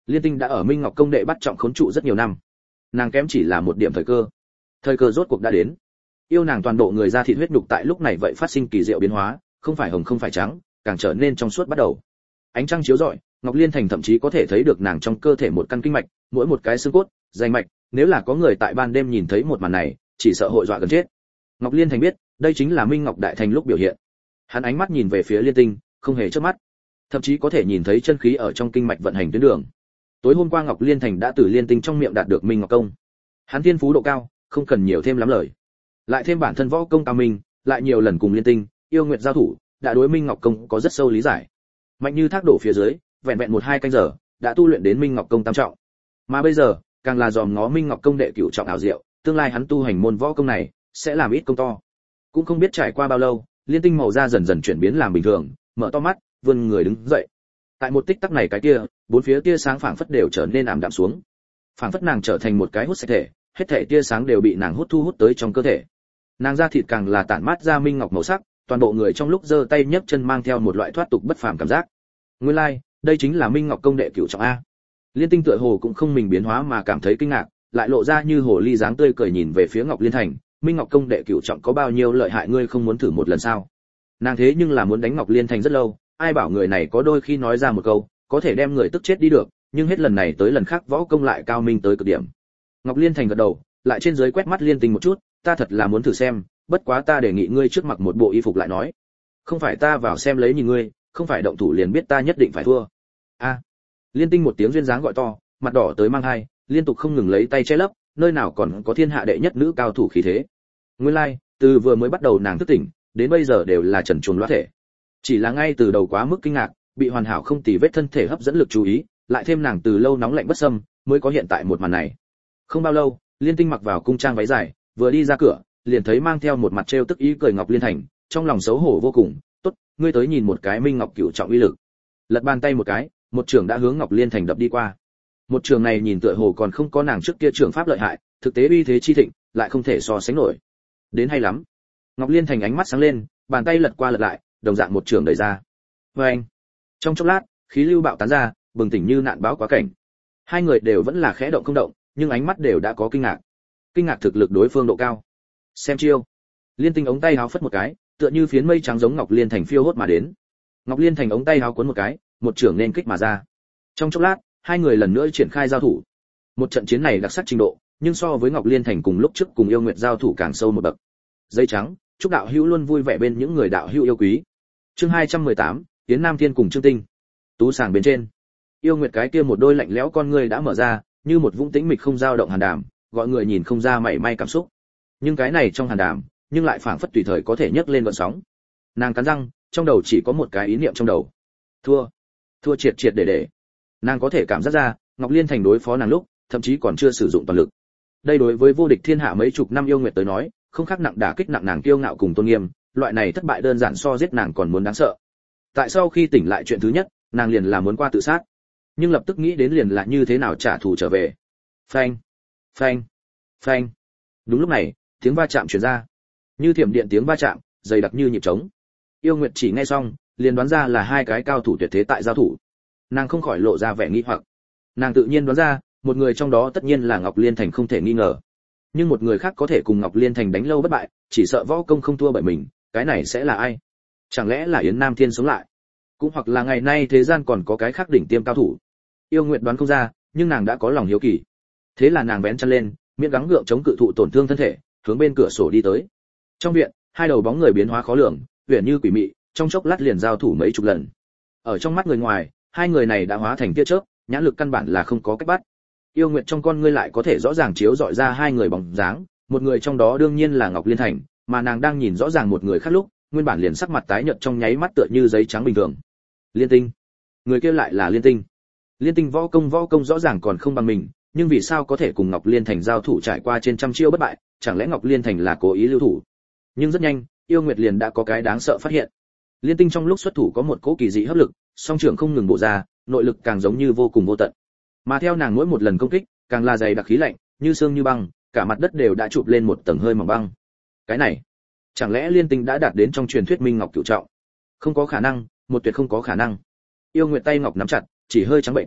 A: Liên Tinh đã ở Minh Ngọc công đệ bắt trọng khốn trụ rất nhiều năm, nàng kém chỉ là một điểm thời cơ. Thời cơ rốt cuộc đã đến. Yêu nàng toàn bộ người da thịt huyết nhục tại lúc này vậy phát sinh kỳ diệu biến hóa, không phải hồng không phải trắng, càng trở nên trong suốt bắt đầu. Ánh trăng chiếu rọi, Ngọc Liên Thành thậm chí có thể thấy được nàng trong cơ thể một căn kinh mạch, mỗi một cái xương cốt, danh mạch, nếu là có người tại ban đêm nhìn thấy một màn này, chỉ sợ hội dọa gần chết. Ngọc Liên Thành biết, đây chính là Minh Ngọc Đại Thành lúc biểu hiện. Hắn ánh mắt nhìn về phía Liên Tinh, không hề chớp mắt, thậm chí có thể nhìn thấy chân khí ở trong kinh mạch vận hành tuyến đường. Tối hôm qua Ngọc Liên Thành đã từ Liên Tinh trong miệng đạt được Minh Ngọc công. Hắn thiên phú độ cao, không cần nhiều thêm lắm lời. Lại thêm bản thân võ công cao minh, lại nhiều lần cùng Liên Tinh, yêu nguyệt giao thủ, đã đối Minh Ngọc công có rất sâu lý giải. Mạnh như thác đổ phía dưới, vẹn vẹn một hai canh giờ, đã tu luyện đến Minh Ngọc công tam trọng. Mà bây giờ, càng là dòm ngó Minh Ngọc công đệ cửu trọng ảo diệu, tương lai hắn tu hành môn võ công này sẽ làm ít công to. Cũng không biết trải qua bao lâu, Liên Tinh màu da dần dần chuyển biến làm bình thường, mở to mắt, vươn người đứng dậy. Tại một tích tắc này cái kia, bốn phía tia sáng phảng phất đều trở nên ảm đạm xuống. Phảng phất nàng trở thành một cái hút sạch thể, hết thảy tia sáng đều bị nàng hút thu hút tới trong cơ thể. Nàng da thịt càng là tản mát ra minh ngọc màu sắc, toàn bộ người trong lúc giơ tay nhấc chân mang theo một loại thoát tục bất phàm cảm giác. Nguyên lai, like, đây chính là Minh Ngọc công đệ cửu trọng a. Liên Tinh tựa hồ cũng không mình biến hóa mà cảm thấy kinh ngạc, lại lộ ra như hồ ly dáng tươi cười nhìn về phía Ngọc Liên Thành, Minh Ngọc công đệ cửu trọng có bao nhiêu lợi hại ngươi không muốn thử một lần sao? Nàng thế nhưng là muốn đánh Ngọc Liên Thành rất lâu, ai bảo người này có đôi khi nói ra một câu, có thể đem người tức chết đi được, nhưng hết lần này tới lần khác võ công lại cao minh tới cực điểm. Ngọc Liên Thành gật đầu, lại trên dưới quét mắt Liên Tinh một chút, ta thật là muốn thử xem, bất quá ta đề nghị ngươi trước mặc một bộ y phục lại nói. Không phải ta vào xem lấy nhìn ngươi, không phải động thủ liền biết ta nhất định phải thua. A. Liên Tinh một tiếng duyên dáng gọi to, mặt đỏ tới mang hai, liên tục không ngừng lấy tay che lấp, nơi nào còn có thiên hạ đệ nhất nữ cao thủ khí thế. Nguyên lai, like, từ vừa mới bắt đầu nàng thức tỉnh, đến bây giờ đều là trần truồng loát thể. Chỉ là ngay từ đầu quá mức kinh ngạc, bị hoàn hảo không tì vết thân thể hấp dẫn lực chú ý, lại thêm nàng từ lâu nóng lạnh bất xâm, mới có hiện tại một màn này. Không bao lâu, Liên Tinh mặc vào cung trang váy dài, vừa đi ra cửa, liền thấy mang theo một mặt trêu tức ý cười Ngọc Liên Thành, trong lòng xấu hổ vô cùng, "Tốt, ngươi tới nhìn một cái Minh Ngọc cửu trọng uy lực." Lật bàn tay một cái, một trường đã hướng Ngọc Liên Thành đập đi qua. Một trường này nhìn tựa hồ còn không có nàng trước kia trường pháp lợi hại, thực tế uy thế chi thịnh, lại không thể so sánh nổi. Đến hay lắm. Ngọc Liên Thành ánh mắt sáng lên, bàn tay lật qua lật lại, đồng dạng một trường đẩy ra. Oeng. Trong chốc lát, khí lưu bạo tán ra, bừng tỉnh như nạn báo quá cảnh. Hai người đều vẫn là khẽ động không động, nhưng ánh mắt đều đã có kinh ngạc. Kinh ngạc thực lực đối phương độ cao. Xem chiêu. Liên Tinh ống tay háo phất một cái, tựa như phiến mây trắng giống Ngọc Liên Thành phiêu hốt mà đến. Ngọc Liên Thành ống tay háo cuốn một cái, một trường nên kích mà ra. Trong chốc lát, hai người lần nữa triển khai giao thủ. Một trận chiến này đặc sắc trình độ, nhưng so với Ngọc Liên Thành cùng lúc trước cùng yêu nguyệt giao thủ càng sâu một bậc. Dây trắng, chúc đạo hữu luôn vui vẻ bên những người đạo hữu yêu quý. Chương hai trăm mười tám, Tiến Nam Thiên cùng Trương Tinh. Tú sàng bên trên, yêu nguyệt cái kia một đôi lạnh lẽo con ngươi đã mở ra, như một vũng tĩnh mịch không dao động hàn đàm, gọi người nhìn không ra mảy may cảm xúc. Nhưng cái này trong hàn đàm, nhưng lại phảng phất tùy thời có thể nhấc lên gợn sóng. Nàng cắn răng, trong đầu chỉ có một cái ý niệm trong đầu. Thua, thua triệt triệt để để. Nàng có thể cảm giác ra, Ngọc Liên Thành đối phó nàng lúc, thậm chí còn chưa sử dụng toàn lực. Đây đối với vô địch thiên hạ mấy chục năm yêu nguyệt tới nói, không khác nặng đả kích nặng nàng kiêu ngạo cùng tôn nghiêm, loại này thất bại đơn giản so giết nàng còn muốn đáng sợ. Tại sau khi tỉnh lại chuyện thứ nhất, nàng liền là muốn qua tự sát, nhưng lập tức nghĩ đến liền là như thế nào trả thù trở về. Phanh, phanh, phanh. Đúng lúc này, tiếng va chạm truyền ra, như thiểm điện tiếng va chạm, dày đặc như nhịp trống. Yêu Nguyệt chỉ nghe xong, liền đoán ra là hai cái cao thủ tuyệt thế tại giao thủ. Nàng không khỏi lộ ra vẻ nghi hoặc. Nàng tự nhiên đoán ra, một người trong đó tất nhiên là Ngọc Liên Thành không thể nghi ngờ. Nhưng một người khác có thể cùng Ngọc Liên Thành đánh lâu bất bại, chỉ sợ võ công không thua bởi mình, cái này sẽ là ai? Chẳng lẽ là Yến Nam Thiên sống lại? Cũng hoặc là ngày nay thế gian còn có cái khác đỉnh tiêm cao thủ? Yêu Nguyệt đoán không ra, nhưng nàng đã có lòng hiếu kỳ. Thế là nàng vén chân lên, miễn gắng gượng chống cự thụ tổn thương thân thể, hướng bên cửa sổ đi tới. Trong viện, hai đầu bóng người biến hóa khó lường, huyền như quỷ mị, trong chốc lát liền giao thủ mấy chục lần. Ở trong mắt người ngoài, hai người này đã hóa thành tia chớp, nhãn lực căn bản là không có cách bắt. Yêu Nguyệt trong con ngươi lại có thể rõ ràng chiếu dọi ra hai người bóng dáng, một người trong đó đương nhiên là Ngọc Liên Thành, mà nàng đang nhìn rõ ràng một người khác lúc, nguyên bản liền sắc mặt tái nhợt trong nháy mắt tựa như giấy trắng bình thường. Liên Tinh, người kia lại là Liên Tinh. Liên Tinh võ công võ công rõ ràng còn không bằng mình, nhưng vì sao có thể cùng Ngọc Liên Thành giao thủ trải qua trên trăm chiêu bất bại, chẳng lẽ Ngọc Liên Thành là cố ý lưu thủ? Nhưng rất nhanh, Yêu Nguyệt liền đã có cái đáng sợ phát hiện. Liên Tinh trong lúc xuất thủ có một cỗ kỳ dị hấp lực, song trưởng không ngừng bổ ra, nội lực càng giống như vô cùng vô tận. Mà theo nàng mỗi một lần công kích, càng là dày đặc khí lạnh, như xương như băng, cả mặt đất đều đã chụp lên một tầng hơi mỏng băng. Cái này, chẳng lẽ Liên Tinh đã đạt đến trong truyền thuyết Minh Ngọc cửu trọng? Không có khả năng, một tuyệt không có khả năng. Yêu Nguyệt tay ngọc nắm chặt, chỉ hơi trắng bệnh.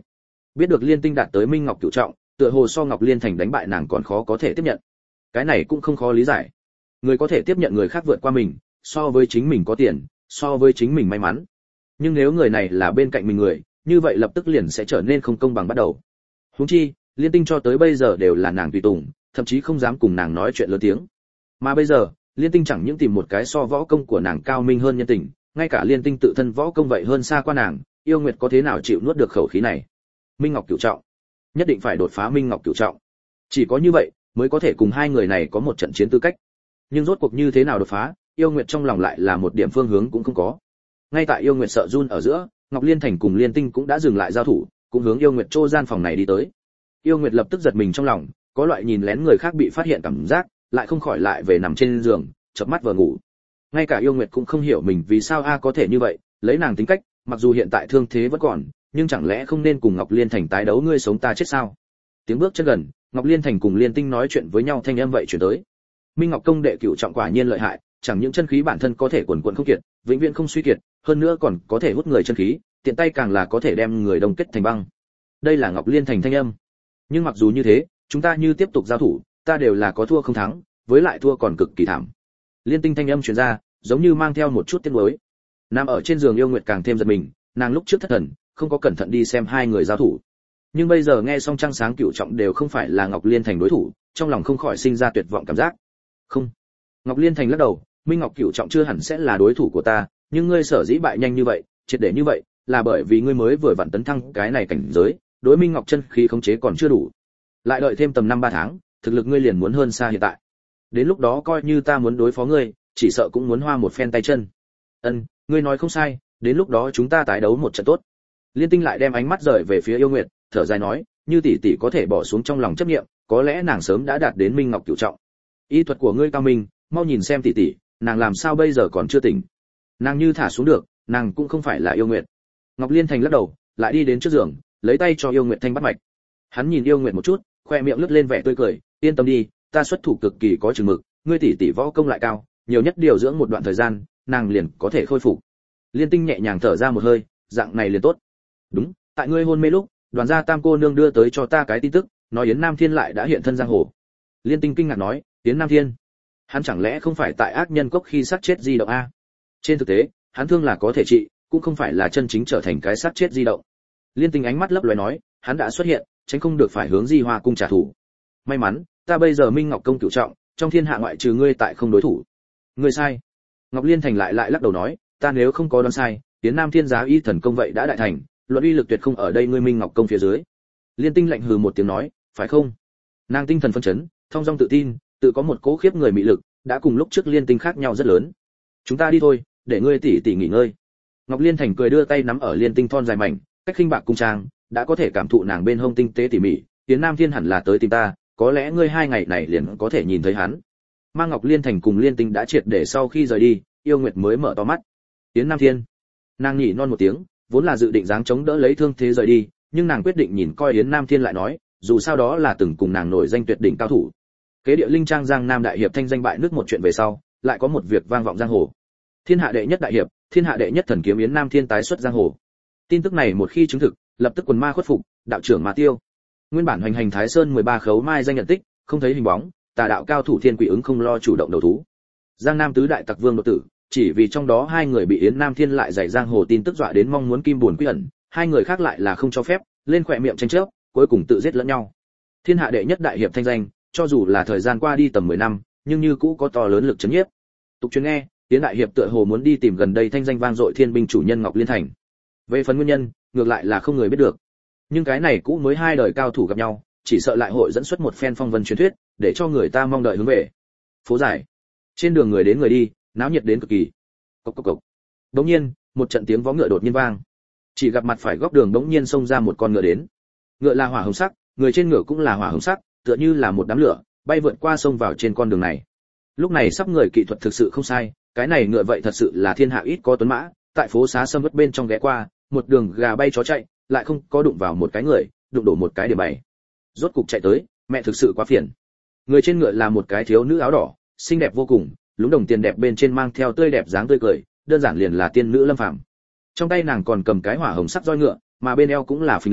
A: biết được Liên Tinh đạt tới Minh Ngọc cửu trọng, tựa hồ so Ngọc Liên Thành đánh bại nàng còn khó có thể tiếp nhận. Cái này cũng không khó lý giải. Người có thể tiếp nhận người khác vượt qua mình, so với chính mình có tiền, so với chính mình may mắn. Nhưng nếu người này là bên cạnh mình người, như vậy lập tức liền sẽ trở nên không công bằng bắt đầu. Huống chi, Liên Tinh cho tới bây giờ đều là nàng tùy tùng, thậm chí không dám cùng nàng nói chuyện lớn tiếng. Mà bây giờ, Liên Tinh chẳng những tìm một cái so võ công của nàng cao minh hơn nhân tình, ngay cả Liên Tinh tự thân võ công vậy hơn xa qua nàng, Yêu Nguyệt có thế nào chịu nuốt được khẩu khí này? Minh Ngọc cửu trọng, nhất định phải đột phá Minh Ngọc cửu trọng. Chỉ có như vậy mới có thể cùng hai người này có một trận chiến tư cách. Nhưng rốt cuộc như thế nào đột phá, Yêu Nguyệt trong lòng lại là một điểm phương hướng cũng không có. Ngay tại Yêu Nguyệt sợ run ở giữa, Ngọc Liên Thành cùng Liên Tinh cũng đã dừng lại giao thủ, cũng hướng Yêu Nguyệt Trô gian phòng này đi tới. Yêu Nguyệt lập tức giật mình trong lòng, có loại nhìn lén người khác bị phát hiện cảm giác, lại không khỏi lại về nằm trên giường, chợp mắt vừa ngủ. Ngay cả Yêu Nguyệt cũng không hiểu mình vì sao a có thể như vậy, lấy nàng tính cách, mặc dù hiện tại thương thế vẫn còn, nhưng chẳng lẽ không nên cùng Ngọc Liên Thành tái đấu ngươi sống ta chết sao? Tiếng bước chân gần, Ngọc Liên Thành cùng Liên Tinh nói chuyện với nhau thanh âm vậy chuyển tới. Minh Ngọc công đệ cửu trọng quả nhiên lợi hại, chẳng những chân khí bản thân có thể quần quần không kiệt, vĩnh viễn không suy kiệt, hơn nữa còn có thể hút người chân khí, tiện tay càng là có thể đem người đông kết thành băng. Đây là Ngọc Liên Thành thanh âm. Nhưng mặc dù như thế, chúng ta như tiếp tục giao thủ, ta đều là có thua không thắng, với lại thua còn cực kỳ thảm. Liên Tinh thanh âm truyền ra, giống như mang theo một chút tiếc nuối. Nằm ở trên giường Yêu Nguyệt càng thêm giật mình, nàng lúc trước thất thần, không có cẩn thận đi xem hai người giao thủ. Nhưng bây giờ nghe xong trăng sáng cửu trọng đều không phải là Ngọc Liên Thành đối thủ, trong lòng không khỏi sinh ra tuyệt vọng cảm giác. Không. Ngọc Liên Thành lắc đầu, Minh Ngọc cửu trọng chưa hẳn sẽ là đối thủ của ta, nhưng ngươi sở dĩ bại nhanh như vậy, triệt để như vậy, là bởi vì ngươi mới vừa vặn tấn thăng cái này cảnh giới, đối Minh Ngọc chân khí khống chế còn chưa đủ. Lại đợi thêm tầm năm ba tháng, thực lực ngươi liền muốn hơn xa hiện tại. Đến lúc đó coi như ta muốn đối phó ngươi, chỉ sợ cũng muốn hoa một phen tay chân. Ân, ngươi nói không sai, đến lúc đó chúng ta tái đấu một trận tốt. Liên Tinh lại đem ánh mắt rời về phía Yêu Nguyệt, thở dài nói, như tỷ tỷ có thể bỏ xuống trong lòng chấp niệm, có lẽ nàng sớm đã đạt đến Minh Ngọc cửu trọng. Y thuật của ngươi cao minh, mau nhìn xem tỷ tỷ, nàng làm sao bây giờ còn chưa tỉnh. Nàng như thả xuống được, nàng cũng không phải là Yêu Nguyệt. Ngọc Liên Thành lắc đầu, lại đi đến trước giường, lấy tay cho Yêu Nguyệt thanh bắt mạch. Hắn nhìn Yêu Nguyệt một chút, khoe miệng lướt lên vẻ tươi cười, yên tâm đi, ta xuất thủ cực kỳ có chừng mực, ngươi tỷ tỷ võ công lại cao, nhiều nhất điều dưỡng một đoạn thời gian, nàng liền có thể khôi phục. Liên Tinh nhẹ nhàng thở ra một hơi, dạng này liền tốt. Đúng, tại ngươi hôn mê lúc, Đoàn gia Tam cô nương đưa tới cho ta cái tin tức, nói Yến Nam Thiên lại đã hiện thân giang hồ. Liên Tinh kinh ngạc nói, Yến Nam Thiên? Hắn chẳng lẽ không phải tại ác nhân cốc khi sát chết di động a? Trên thực tế, hắn thương là có thể trị, cũng không phải là chân chính trở thành cái sát chết di động. Liên Tinh ánh mắt lấp lóe nói, hắn đã xuất hiện, tránh không được phải hướng Di Hoa cung trả thù. May mắn, ta bây giờ Minh Ngọc công cửu trọng, trong thiên hạ ngoại trừ ngươi tại không đối thủ. Ngươi sai. Ngọc Liên Thành lại lại lắc đầu nói, ta nếu không có đoán sai, Yến Nam Thiên giá y thần công vậy đã đại thành, luận uy lực tuyệt không ở đây ngươi Minh Ngọc công phía dưới. Liên Tinh lạnh hừ một tiếng nói, phải không? Nàng tinh thần phân chấn, thông dong tự tin, tự có một cố khiếp người mị lực, đã cùng lúc trước Liên Tinh khác nhau rất lớn. Chúng ta đi thôi, để ngươi tỉ tỉ nghỉ ngơi. Ngọc Liên Thành cười đưa tay nắm ở Liên Tinh thon dài mảnh, cách khinh bạc cung trang, đã có thể cảm thụ nàng bên hông tinh tế tỉ mỉ. Yến Nam Thiên hẳn là tới tìm ta, có lẽ ngươi hai ngày này liền có thể nhìn thấy hắn. Mang Ngọc Liên Thành cùng Liên Tinh đã triệt để sau khi rời đi, Yêu Nguyệt mới mở to mắt. Yến Nam Thiên. Nàng nhỉ non một tiếng, vốn là dự định dáng chống đỡ lấy thương thế rời đi, nhưng nàng quyết định nhìn coi Yến Nam Thiên lại nói, dù sao đó là từng cùng nàng nổi danh tuyệt đỉnh cao thủ. Kế địa linh trang Giang Nam đại hiệp thanh danh bại nước một chuyện về sau, lại có một việc vang vọng giang hồ. Thiên hạ đệ nhất đại hiệp, thiên hạ đệ nhất thần kiếm Yến Nam Thiên tái xuất giang hồ. Tin tức này một khi chứng thực, lập tức quần ma khuất phục, đạo trưởng Ma Tiêu. Nguyên bản hoành hành Thái Sơn mười ba khấu mai danh nhận tích, không thấy hình bóng, tà đạo cao thủ Thiên Quỷ ứng không lo chủ động đầu thú. Giang Nam tứ đại tặc vương đột tử, chỉ vì trong đó hai người bị Yến Nam Thiên lại dạy giang hồ tin tức dọa đến mong muốn kim buồn quy ẩn, hai người khác lại là không cho phép, lên khỏe miệng tranh chấp, cuối cùng tự giết lẫn nhau. Thiên hạ đệ nhất đại hiệp thanh danh, cho dù là thời gian qua đi tầm mười năm, nhưng như cũ có to lớn lực chấn nhiếp. Tục truyền nghe, Yến đại hiệp tựa hồ muốn đi tìm gần đây thanh danh vang dội thiên binh chủ nhân Ngọc Liên Thành. Về phần nguyên nhân, ngược lại là không người biết được. Nhưng cái này cũ mới hai đời cao thủ gặp nhau, chỉ sợ lại hội dẫn xuất một phen phong vân truyền thuyết, để cho người ta mong đợi hướng về. Phố dài, trên đường người đến người đi, náo nhiệt đến cực kỳ. Cộc cộc cộc. Đống nhiên, một trận tiếng vó ngựa đột nhiên vang. Chỉ gặp mặt phải góc đường đống nhiên xông ra một con ngựa đến. Ngựa là hỏa hồng sắc, người trên ngựa cũng là hỏa hồng sắc, tựa như là một đám lửa, bay vượt qua sông vào trên con đường này. Lúc này sắp người kỹ thuật thực sự không sai, cái này ngựa vậy thật sự là thiên hạ ít có tuấn mã, tại phố xá sâm vất bên trong ghé qua, một đường gà bay chó chạy, lại không có đụng vào một cái người, đụng đổ một cái để bày. Rốt cục chạy tới, mẹ thực sự quá phiền. Người trên ngựa là một cái thiếu nữ áo đỏ, xinh đẹp vô cùng, lúng đồng tiền đẹp bên trên mang theo tươi đẹp dáng tươi cười, đơn giản liền là tiên nữ lâm phàm. Trong tay nàng còn cầm cái hỏa hồng sắc roi ngựa, mà bên eo cũng là phình lên,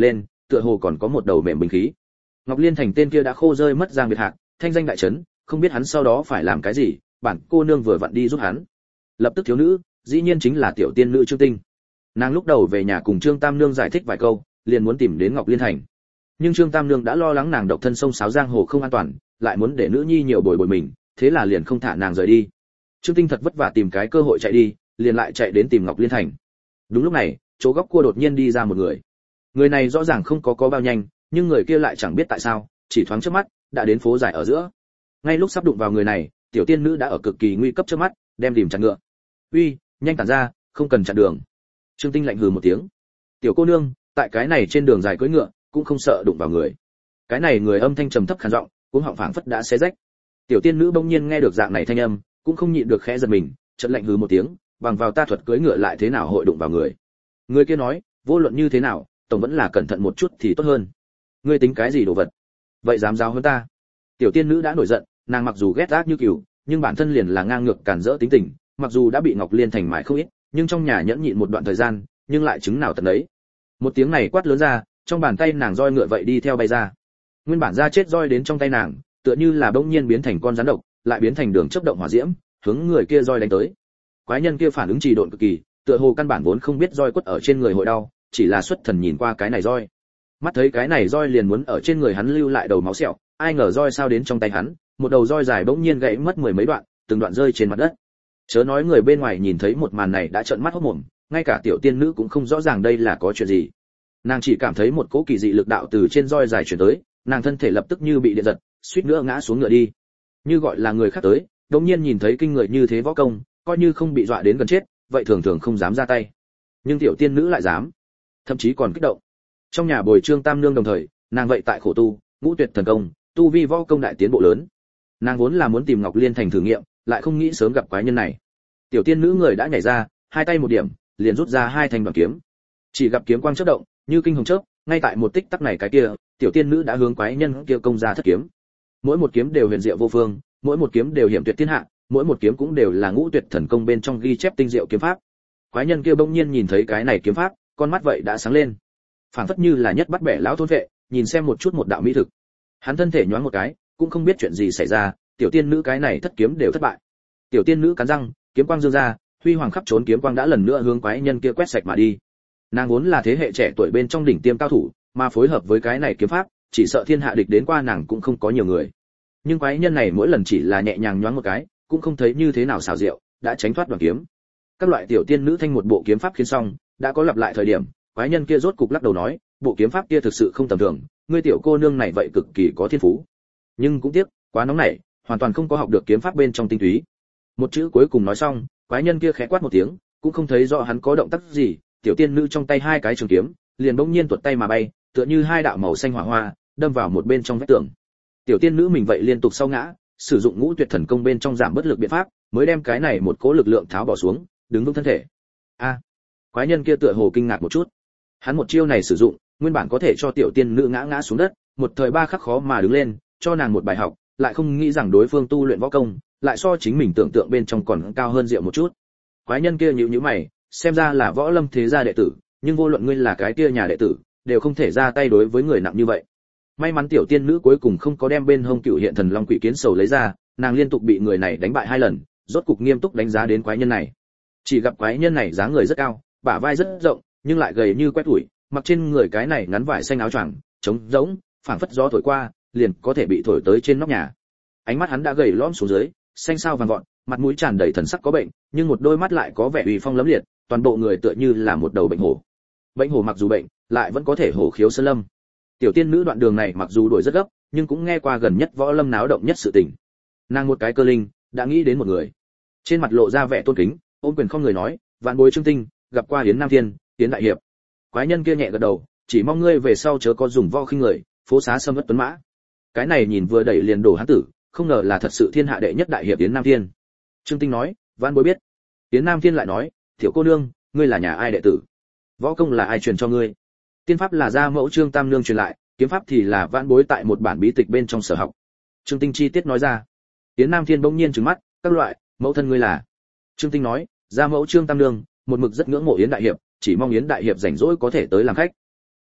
A: tựa hồ còn có một đầu mềm bình khí. Ngọc Liên Thành tên kia đã khô rơi mất Giang Biệt Hạc, thanh danh đại chấn, không biết hắn sau đó phải làm cái gì, bản cô nương vừa vặn đi giúp hắn. Lập tức thiếu nữ, dĩ nhiên chính là tiểu tiên nữ Trương Tinh. Nàng lúc đầu về nhà cùng Trương Tam Nương giải thích vài câu, liền muốn tìm đến Ngọc Liên Thành. Nhưng Trương Tam Nương đã lo lắng nàng độc thân sông sáo giang hồ không an toàn, lại muốn để nữ nhi nhiều bồi bồi mình, thế là liền không thả nàng rời đi. Trương Tinh thật vất vả tìm cái cơ hội chạy đi, liền lại chạy đến tìm Ngọc Liên Thành. Đúng lúc này, chỗ góc cua đột nhiên đi ra một người. Người này rõ ràng không có có bao nhanh, nhưng người kia lại chẳng biết tại sao, chỉ thoáng trước mắt, đã đến phố dài ở giữa. Ngay lúc sắp đụng vào người này, tiểu tiên nữ đã ở cực kỳ nguy cấp trước mắt, đem tìm chặn ngựa. "Uy, nhanh tản ra, không cần chặn đường." Trương Tinh lạnh hừ một tiếng. "Tiểu cô nương, tại cái này trên đường dài cưỡi ngựa, cũng không sợ đụng vào người." Cái này người âm thanh trầm thấp khàn giọng, cuống họng phảng phất đã xé rách. Tiểu tiên nữ bỗng nhiên nghe được dạng này thanh âm, cũng không nhịn được khẽ giật mình, chợt lạnh hừ một tiếng, bằng vào ta thuật cưỡi ngựa lại thế nào hội đụng vào người. Người kia nói, vô luận như thế nào, tổng vẫn là cẩn thận một chút thì tốt hơn. Ngươi tính cái gì đồ vật? Vậy dám giáo hơn ta? Tiểu tiên nữ đã nổi giận, nàng mặc dù ghét ác như cừu, nhưng bản thân liền là ngang ngược càn rỡ tính tình, mặc dù đã bị Ngọc Liên Thành mại không ít, nhưng trong nhà nhẫn nhịn một đoạn thời gian, nhưng lại chứng nào tận đấy. Một tiếng này quát lớn ra, trong bàn tay nàng roi ngựa vậy đi theo bay ra. Nguyên bản ra chết roi đến trong tay nàng, tựa như là bỗng nhiên biến thành con rắn độc, lại biến thành đường chớp động hỏa diễm, hướng người kia roi đánh tới. Quái nhân kia phản ứng trì độn cực kỳ, tựa hồ căn bản vốn không biết roi quất ở trên người hội đau, chỉ là xuất thần nhìn qua cái này roi. Mắt thấy cái này roi liền muốn ở trên người hắn lưu lại đầu máu sẹo, ai ngờ roi sao đến trong tay hắn, một đầu roi dài bỗng nhiên gãy mất mười mấy đoạn, từng đoạn rơi trên mặt đất. Chớ nói người bên ngoài nhìn thấy một màn này đã trợn mắt hốt mồm, ngay cả tiểu tiên nữ cũng không rõ ràng đây là có chuyện gì. Nàng chỉ cảm thấy một cỗ kỳ dị lực đạo từ trên roi dài truyền tới, nàng thân thể lập tức như bị điện giật, suýt nữa ngã xuống ngựa đi. Như gọi là người khác tới, đột nhiên nhìn thấy kinh người như thế võ công, coi như không bị dọa đến gần chết, vậy thường thường không dám ra tay. Nhưng tiểu tiên nữ lại dám, thậm chí còn kích động. Trong nhà bồi Trương Tam Nương đồng thời, nàng vậy tại khổ tu, ngũ tuyệt thần công, tu vi võ công đại tiến bộ lớn. Nàng vốn là muốn tìm Ngọc Liên Thành thử nghiệm, lại không nghĩ sớm gặp quái nhân này. Tiểu tiên nữ người đã nhảy ra, hai tay một điểm, liền rút ra hai thanh đoạn kiếm. Chỉ gặp kiếm quang chớp động, như kinh hồng chớp, ngay tại một tích tắc này cái kia, tiểu tiên nữ đã hướng quái nhân kia công ra thất kiếm. Mỗi một kiếm đều huyền diệu vô phương, mỗi một kiếm đều hiểm tuyệt thiên hạ, mỗi một kiếm cũng đều là ngũ tuyệt thần công bên trong ghi chép tinh diệu kiếm pháp. Quái nhân kia bỗng nhiên nhìn thấy cái này kiếm pháp, con mắt vậy đã sáng lên, phảng phất như là nhất bắt bẻ lão thôn vệ, nhìn xem một chút một đạo mỹ thực. Hắn thân thể nhoáng một cái, cũng không biết chuyện gì xảy ra, tiểu tiên nữ cái này thất kiếm đều thất bại. Tiểu tiên nữ cắn răng, kiếm quang dương ra, huy hoàng khắp trốn kiếm quang đã lần nữa hướng quái nhân kia quét sạch mà đi. Nàng vốn là thế hệ trẻ tuổi bên trong đỉnh tiêm cao thủ, mà phối hợp với cái này kiếm pháp, chỉ sợ thiên hạ địch đến qua nàng cũng không có nhiều người. Nhưng quái nhân này mỗi lần chỉ là nhẹ nhàng nhoáng một cái, cũng không thấy như thế nào xảo diệu, đã tránh thoát đoàn kiếm. Các loại tiểu tiên nữ thanh một bộ kiếm pháp khiến xong, đã có lặp lại thời điểm, quái nhân kia rốt cục lắc đầu nói, bộ kiếm pháp kia thực sự không tầm thường, ngươi tiểu cô nương này vậy cực kỳ có thiên phú. Nhưng cũng tiếc, quá nóng nảy, hoàn toàn không có học được kiếm pháp bên trong tinh túy. Một chữ cuối cùng nói xong, quái nhân kia khẽ quát một tiếng, cũng không thấy rõ hắn có động tác gì, tiểu tiên nữ trong tay hai cái trường kiếm, liền bỗng nhiên tuột tay mà bay, tựa như hai đạo màu xanh hỏa hoa, đâm vào một bên trong vách tường. Tiểu tiên nữ mình vậy liên tục sau ngã, sử dụng ngũ tuyệt thần công bên trong giảm bất lực biện pháp, mới đem cái này một cỗ lực lượng tháo bỏ xuống, đứng vững thân thể. A, quái nhân kia tựa hồ kinh ngạc một chút. Hắn một chiêu này sử dụng, nguyên bản có thể cho tiểu tiên nữ ngã ngã xuống đất, một thời ba khắc khó mà đứng lên, cho nàng một bài học, lại không nghĩ rằng đối phương tu luyện võ công, lại so chính mình tưởng tượng bên trong còn cao hơn diệu một chút. Quái nhân kia nhíu nhíu mày, xem ra là võ lâm thế gia đệ tử, nhưng vô luận ngươi là cái kia nhà đệ tử, đều không thể ra tay đối với người nặng như vậy. May mắn tiểu tiên nữ cuối cùng không có đem bên hông cựu hiện thần long quỷ kiến sầu lấy ra, nàng liên tục bị người này đánh bại hai lần, rốt cục nghiêm túc đánh giá đến quái nhân này. Chỉ gặp quái nhân này dáng người rất cao, bả vai rất rộng, nhưng lại gầy như que tuổi, mặc trên người cái này ngắn vải xanh áo choàng, trống rỗng, phảng phất gió thổi qua, liền có thể bị thổi tới trên nóc nhà. Ánh mắt hắn đã gầy lõm xuống dưới, xanh xao vàng vọt, mặt mũi tràn đầy thần sắc có bệnh, nhưng một đôi mắt lại có vẻ uy phong lẫm liệt, toàn bộ người tựa như là một đầu bệnh hổ. Bệnh hổ mặc dù bệnh, lại vẫn có thể hổ khiếu sơn lâm. Tiểu tiên nữ đoạn đường này mặc dù đuổi rất gấp, nhưng cũng nghe qua gần nhất võ lâm náo động nhất sự tình. Nàng một cái cơ linh, đã nghĩ đến một người. Trên mặt lộ ra vẻ tôn kính, ôm quyền không người nói, vạn bối Trương Tinh, gặp qua Yến Nam Thiên, Yến đại hiệp. Quái nhân kia nhẹ gật đầu, chỉ mong ngươi về sau chớ có dùng vo khinh người, phố xá xâm ất tuấn mã. Cái này nhìn vừa đẩy liền đổ hán tử, không ngờ là thật sự thiên hạ đệ nhất đại hiệp Yến Nam Thiên. Trương Tinh nói, vạn bối biết. Yến Nam Thiên lại nói, tiểu cô nương, ngươi là nhà ai đệ tử? Võ công là ai truyền cho ngươi? Tiên pháp là gia mẫu Trương Tam Nương truyền lại, kiếm pháp thì là vãn bối tại một bản bí tịch bên trong sở học. Trương Tinh chi tiết nói ra. Yến Nam Thiên bỗng nhiên trừng mắt, các loại, mẫu thân ngươi là? Trương Tinh nói, gia mẫu Trương Tam Nương, một mực rất ngưỡng mộ Yến đại hiệp, chỉ mong Yến đại hiệp rảnh rỗi có thể tới làm khách.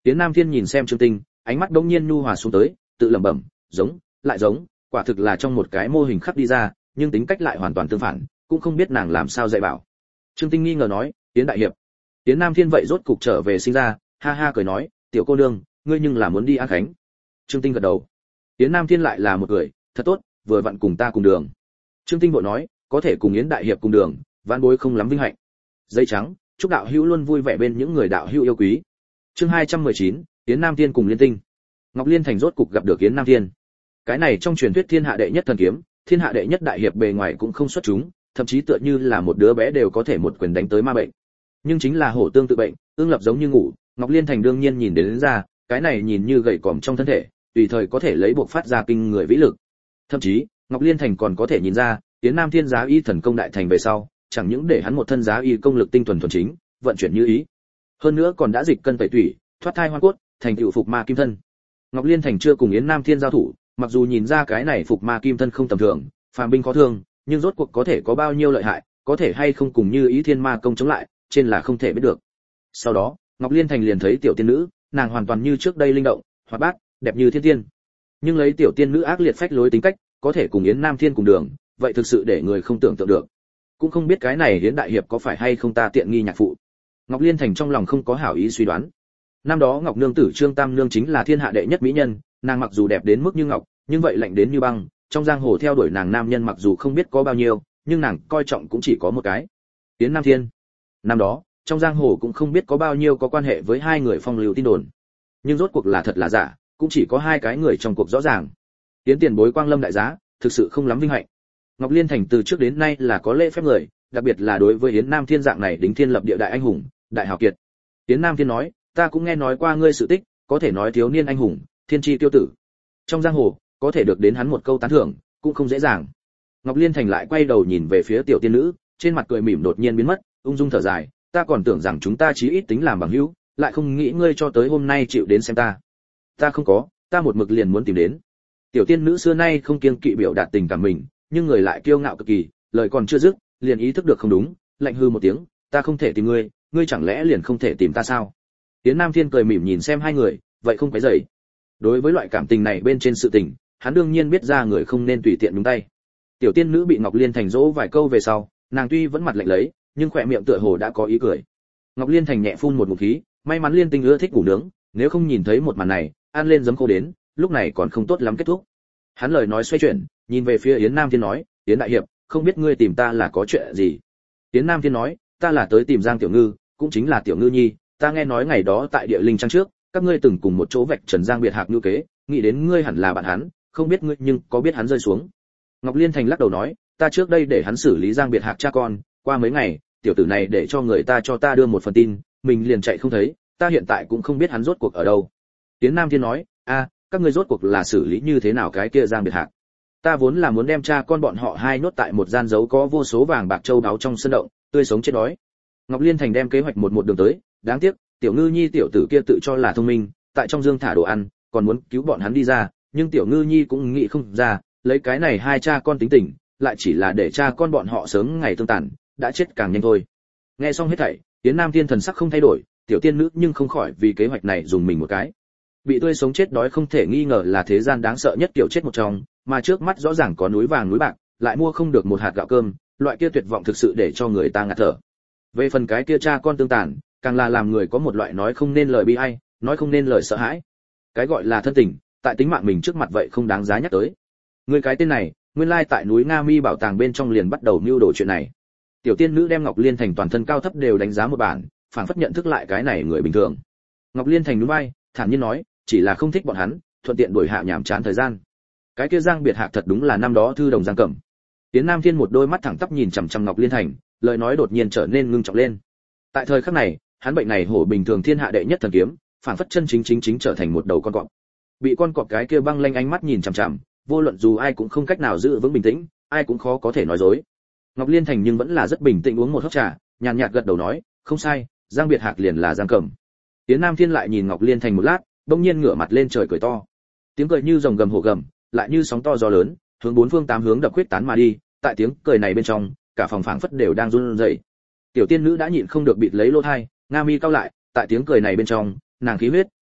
A: Yến Nam Thiên nhìn xem Trương Tinh, ánh mắt đống nhiên nhu hòa xuống tới, tự lẩm bẩm, giống, lại giống, quả thực là trong một cái mô hình khắc đi ra, nhưng tính cách lại hoàn toàn tương phản, cũng không biết nàng làm sao dạy bảo. Trương Tinh nghi ngờ nói, Yến đại hiệp. Yến Nam Thiên vậy rốt cục trở về sinh ra, ha ha cười nói, tiểu cô nương, ngươi nhưng là muốn đi An Khánh. Trương Tinh gật đầu. Yến Nam Thiên lại là một cười, thật tốt, vừa vặn cùng ta cùng đường. Trương Tinh vội nói, có thể cùng Yến đại hiệp cùng đường, vãn bối không lắm vinh hạnh. Dây trắng, chúc đạo hữu luôn vui vẻ bên những người đạo hữu yêu quý. Chương hai trăm mười chín, Yến Nam Thiên cùng Liên Tinh. Ngọc Liên Thành rốt cục gặp được Yến Nam Thiên. Cái này trong truyền thuyết thiên hạ đệ nhất thần kiếm, thiên hạ đệ nhất đại hiệp bề ngoài cũng không xuất chúng, thậm chí tựa như là một đứa bé đều có thể một quyền đánh tới ma bệnh. Nhưng chính là hổ tương tự bệnh, ương lập giống như ngủ, Ngọc Liên Thành đương nhiên nhìn đến, đến ra, cái này nhìn như gầy còm trong thân thể, tùy thời có thể lấy buộc phát ra kinh người vĩ lực. Thậm chí, Ngọc Liên Thành còn có thể nhìn ra, Yến Nam Thiên giá y thần công đại thành về sau, chẳng những để hắn một thân giá y công lực tinh thuần thuần chính, vận chuyển như ý, hơn nữa còn đã dịch cân tẩy tủy, thoát thai hoang cốt, thành tựu phục ma kim thân. Ngọc Liên Thành chưa cùng Yến Nam Thiên giao thủ, mặc dù nhìn ra cái này phục ma kim thân không tầm thường, phàm binh khó thương, nhưng rốt cuộc có thể có bao nhiêu lợi hại, có thể hay không cùng như ý thiên ma công chống lại, trên là không thể biết được. Sau đó, Ngọc Liên Thành liền thấy tiểu tiên nữ, nàng hoàn toàn như trước đây linh động, hoạt bát, đẹp như thiên tiên. Nhưng lấy tiểu tiên nữ ác liệt phách lối tính cách, có thể cùng Yến Nam Thiên cùng đường, vậy thực sự để người không tưởng tượng được. Cũng không biết cái này Yến đại hiệp có phải hay không ta tiện nghi nhạc phụ. Ngọc Liên Thành trong lòng không có hảo ý suy đoán. Năm đó Ngọc nương tử Trương Tam nương chính là thiên hạ đệ nhất mỹ nhân, nàng mặc dù đẹp đến mức như ngọc, nhưng vậy lạnh đến như băng, trong giang hồ theo đuổi nàng nam nhân mặc dù không biết có bao nhiêu, nhưng nàng coi trọng cũng chỉ có một cái, Yến Nam Thiên. Năm đó, trong giang hồ cũng không biết có bao nhiêu có quan hệ với hai người phong lưu tin đồn, nhưng rốt cuộc là thật là giả, cũng chỉ có hai cái người trong cuộc rõ ràng. Yến tiền bối quang lâm đại giá, thực sự không lắm vinh hạnh. Ngọc Liên Thành từ trước đến nay là có lễ phép người, đặc biệt là đối với Yến Nam Thiên dạng này đính thiên lập địa đại anh hùng, đại hào kiệt. Yến Nam Thiên nói, ta cũng nghe nói qua ngươi sự tích, có thể nói thiếu niên anh hùng, thiên chi tiêu tử. Trong giang hồ, có thể được đến hắn một câu tán thưởng, cũng không dễ dàng. Ngọc Liên Thành lại quay đầu nhìn về phía tiểu tiên nữ, trên mặt cười mỉm đột nhiên biến mất, ung dung thở dài, ta còn tưởng rằng chúng ta chí ít tính làm bằng hữu, lại không nghĩ ngươi cho tới hôm nay chịu đến xem ta. Ta không có, ta một mực liền muốn tìm đến. Tiểu tiên nữ xưa nay không kiêng kỵ biểu đạt tình cảm mình, nhưng người lại kiêu ngạo cực kỳ, lời còn chưa dứt, liền ý thức được không đúng, lạnh hư một tiếng, ta không thể tìm ngươi, ngươi chẳng lẽ liền không thể tìm ta sao? Yến Nam Thiên cười mỉm nhìn xem hai người, vậy không phải dậy. Đối với loại cảm tình này bên trên sự tình, hắn đương nhiên biết ra người không nên tùy tiện nhúng tay. Tiểu tiên nữ bị Ngọc Liên Thành dỗ vài câu về sau, nàng tuy vẫn mặt lạnh lấy, nhưng khỏe miệng tựa hồ đã có ý cười. Ngọc Liên Thành nhẹ phun một ngụm khí, may mắn Liên Tinh ưa thích ngủ nướng, nếu không nhìn thấy một màn này, ăn lên giấm khô đến, lúc này còn không tốt lắm kết thúc. Hắn lời nói xoay chuyển, nhìn về phía Yến Nam Thiên nói, Yến đại hiệp, không biết ngươi tìm ta là có chuyện gì? Yến Nam Thiên nói, ta là tới tìm Giang Tiểu Ngư, cũng chính là Tiểu Ngư Nhi, ta nghe nói ngày đó tại địa linh trang trước, các ngươi từng cùng một chỗ vạch trần Giang biệt hạc như kế, nghĩ đến ngươi hẳn là bạn hắn, không biết ngươi nhưng có biết hắn rơi xuống. Ngọc Liên Thành lắc đầu nói, ta trước đây để hắn xử lý Giang biệt hạc cha con, qua mấy ngày, tiểu tử này để cho người ta cho ta đưa một phần tin, mình liền chạy không thấy, ta hiện tại cũng không biết hắn rốt cuộc ở đâu. Yến Nam Thiên nói, a, các ngươi rốt cuộc là xử lý như thế nào cái kia Giang biệt hạc? Ta vốn là muốn đem cha con bọn họ hai nhốt tại một gian giấu có vô số vàng bạc châu báu trong sân động, tươi sống chết đói. Ngọc Liên Thành đem kế hoạch một một đường tới, đáng tiếc, Tiểu Ngư Nhi tiểu tử kia tự cho là thông minh, tại trong dương thả đồ ăn, còn muốn cứu bọn hắn đi ra, nhưng Tiểu Ngư Nhi cũng nghĩ không ra, lấy cái này hai cha con tính tình, lại chỉ là để cha con bọn họ sớm ngày tương tàn, đã chết càng nhanh thôi. Nghe xong hết thảy, Yến Nam Thiên thần sắc không thay đổi, tiểu tiên nữ nhưng không khỏi vì kế hoạch này dùng mình một cái. Bị tươi sống chết đói không thể nghi ngờ là thế gian đáng sợ nhất kiểu chết một trong, mà trước mắt rõ ràng có núi vàng núi bạc, lại mua không được một hạt gạo cơm, loại kia tuyệt vọng thực sự để cho người ta ngạt thở. Về phần cái kia cha con tương tàn, càng là làm người có một loại nói không nên lời bi ai, nói không nên lời sợ hãi. Cái gọi là thân tình, tại tính mạng mình trước mặt vậy không đáng giá nhắc tới. Người cái tên này, nguyên lai tại núi Nga Mi bảo tàng bên trong liền bắt đầu mưu đồ chuyện này. Tiểu tiên nữ đem Ngọc Liên Thành toàn thân cao thấp đều đánh giá một bản, phảng phất nhận thức lại cái này người bình thường. Ngọc Liên Thành nhún vai, thản nhiên nói, chỉ là không thích bọn hắn, thuận tiện đuổi hạ nhảm chán thời gian. Cái kia Giang biệt hạc thật đúng là năm đó thư đồng Giang Cẩm. Tiến Nam Thiên một đôi mắt thẳng tắp nhìn chằm chằm Ngọc Liên Thành, lời nói đột nhiên trở nên ngưng trọng lên. Tại thời khắc này, hắn bệnh này hổ bình thường thiên hạ đệ nhất thần kiếm, phảng phất chân chính chính chính trở thành một đầu con cọp. Bị con cọp cái kia băng lanh ánh mắt nhìn chằm chằm, vô luận dù ai cũng không cách nào giữ vững bình tĩnh, ai cũng khó có thể nói dối. Ngọc Liên Thành nhưng vẫn là rất bình tĩnh uống một hớp trà, nhàn nhạt gật đầu nói, không sai, Giang biệt hạc liền là Giang Cẩm. Tiến Nam Thiên lại nhìn Ngọc Liên Thành một lát, bỗng nhiên ngửa mặt lên trời cười to. Tiếng cười như rồng gầm hổ gầm, lại như sóng to gió lớn, hướng bốn phương tám hướng đập quyết tán mà đi, tại tiếng cười này bên trong, cả phòng phảng phất đều đang run rẩy. Tiểu tiên nữ đã nhịn không được bịt lấy lỗ tai, nga mi cau lại, tại tiếng cười này bên trong, nàng khí huyết,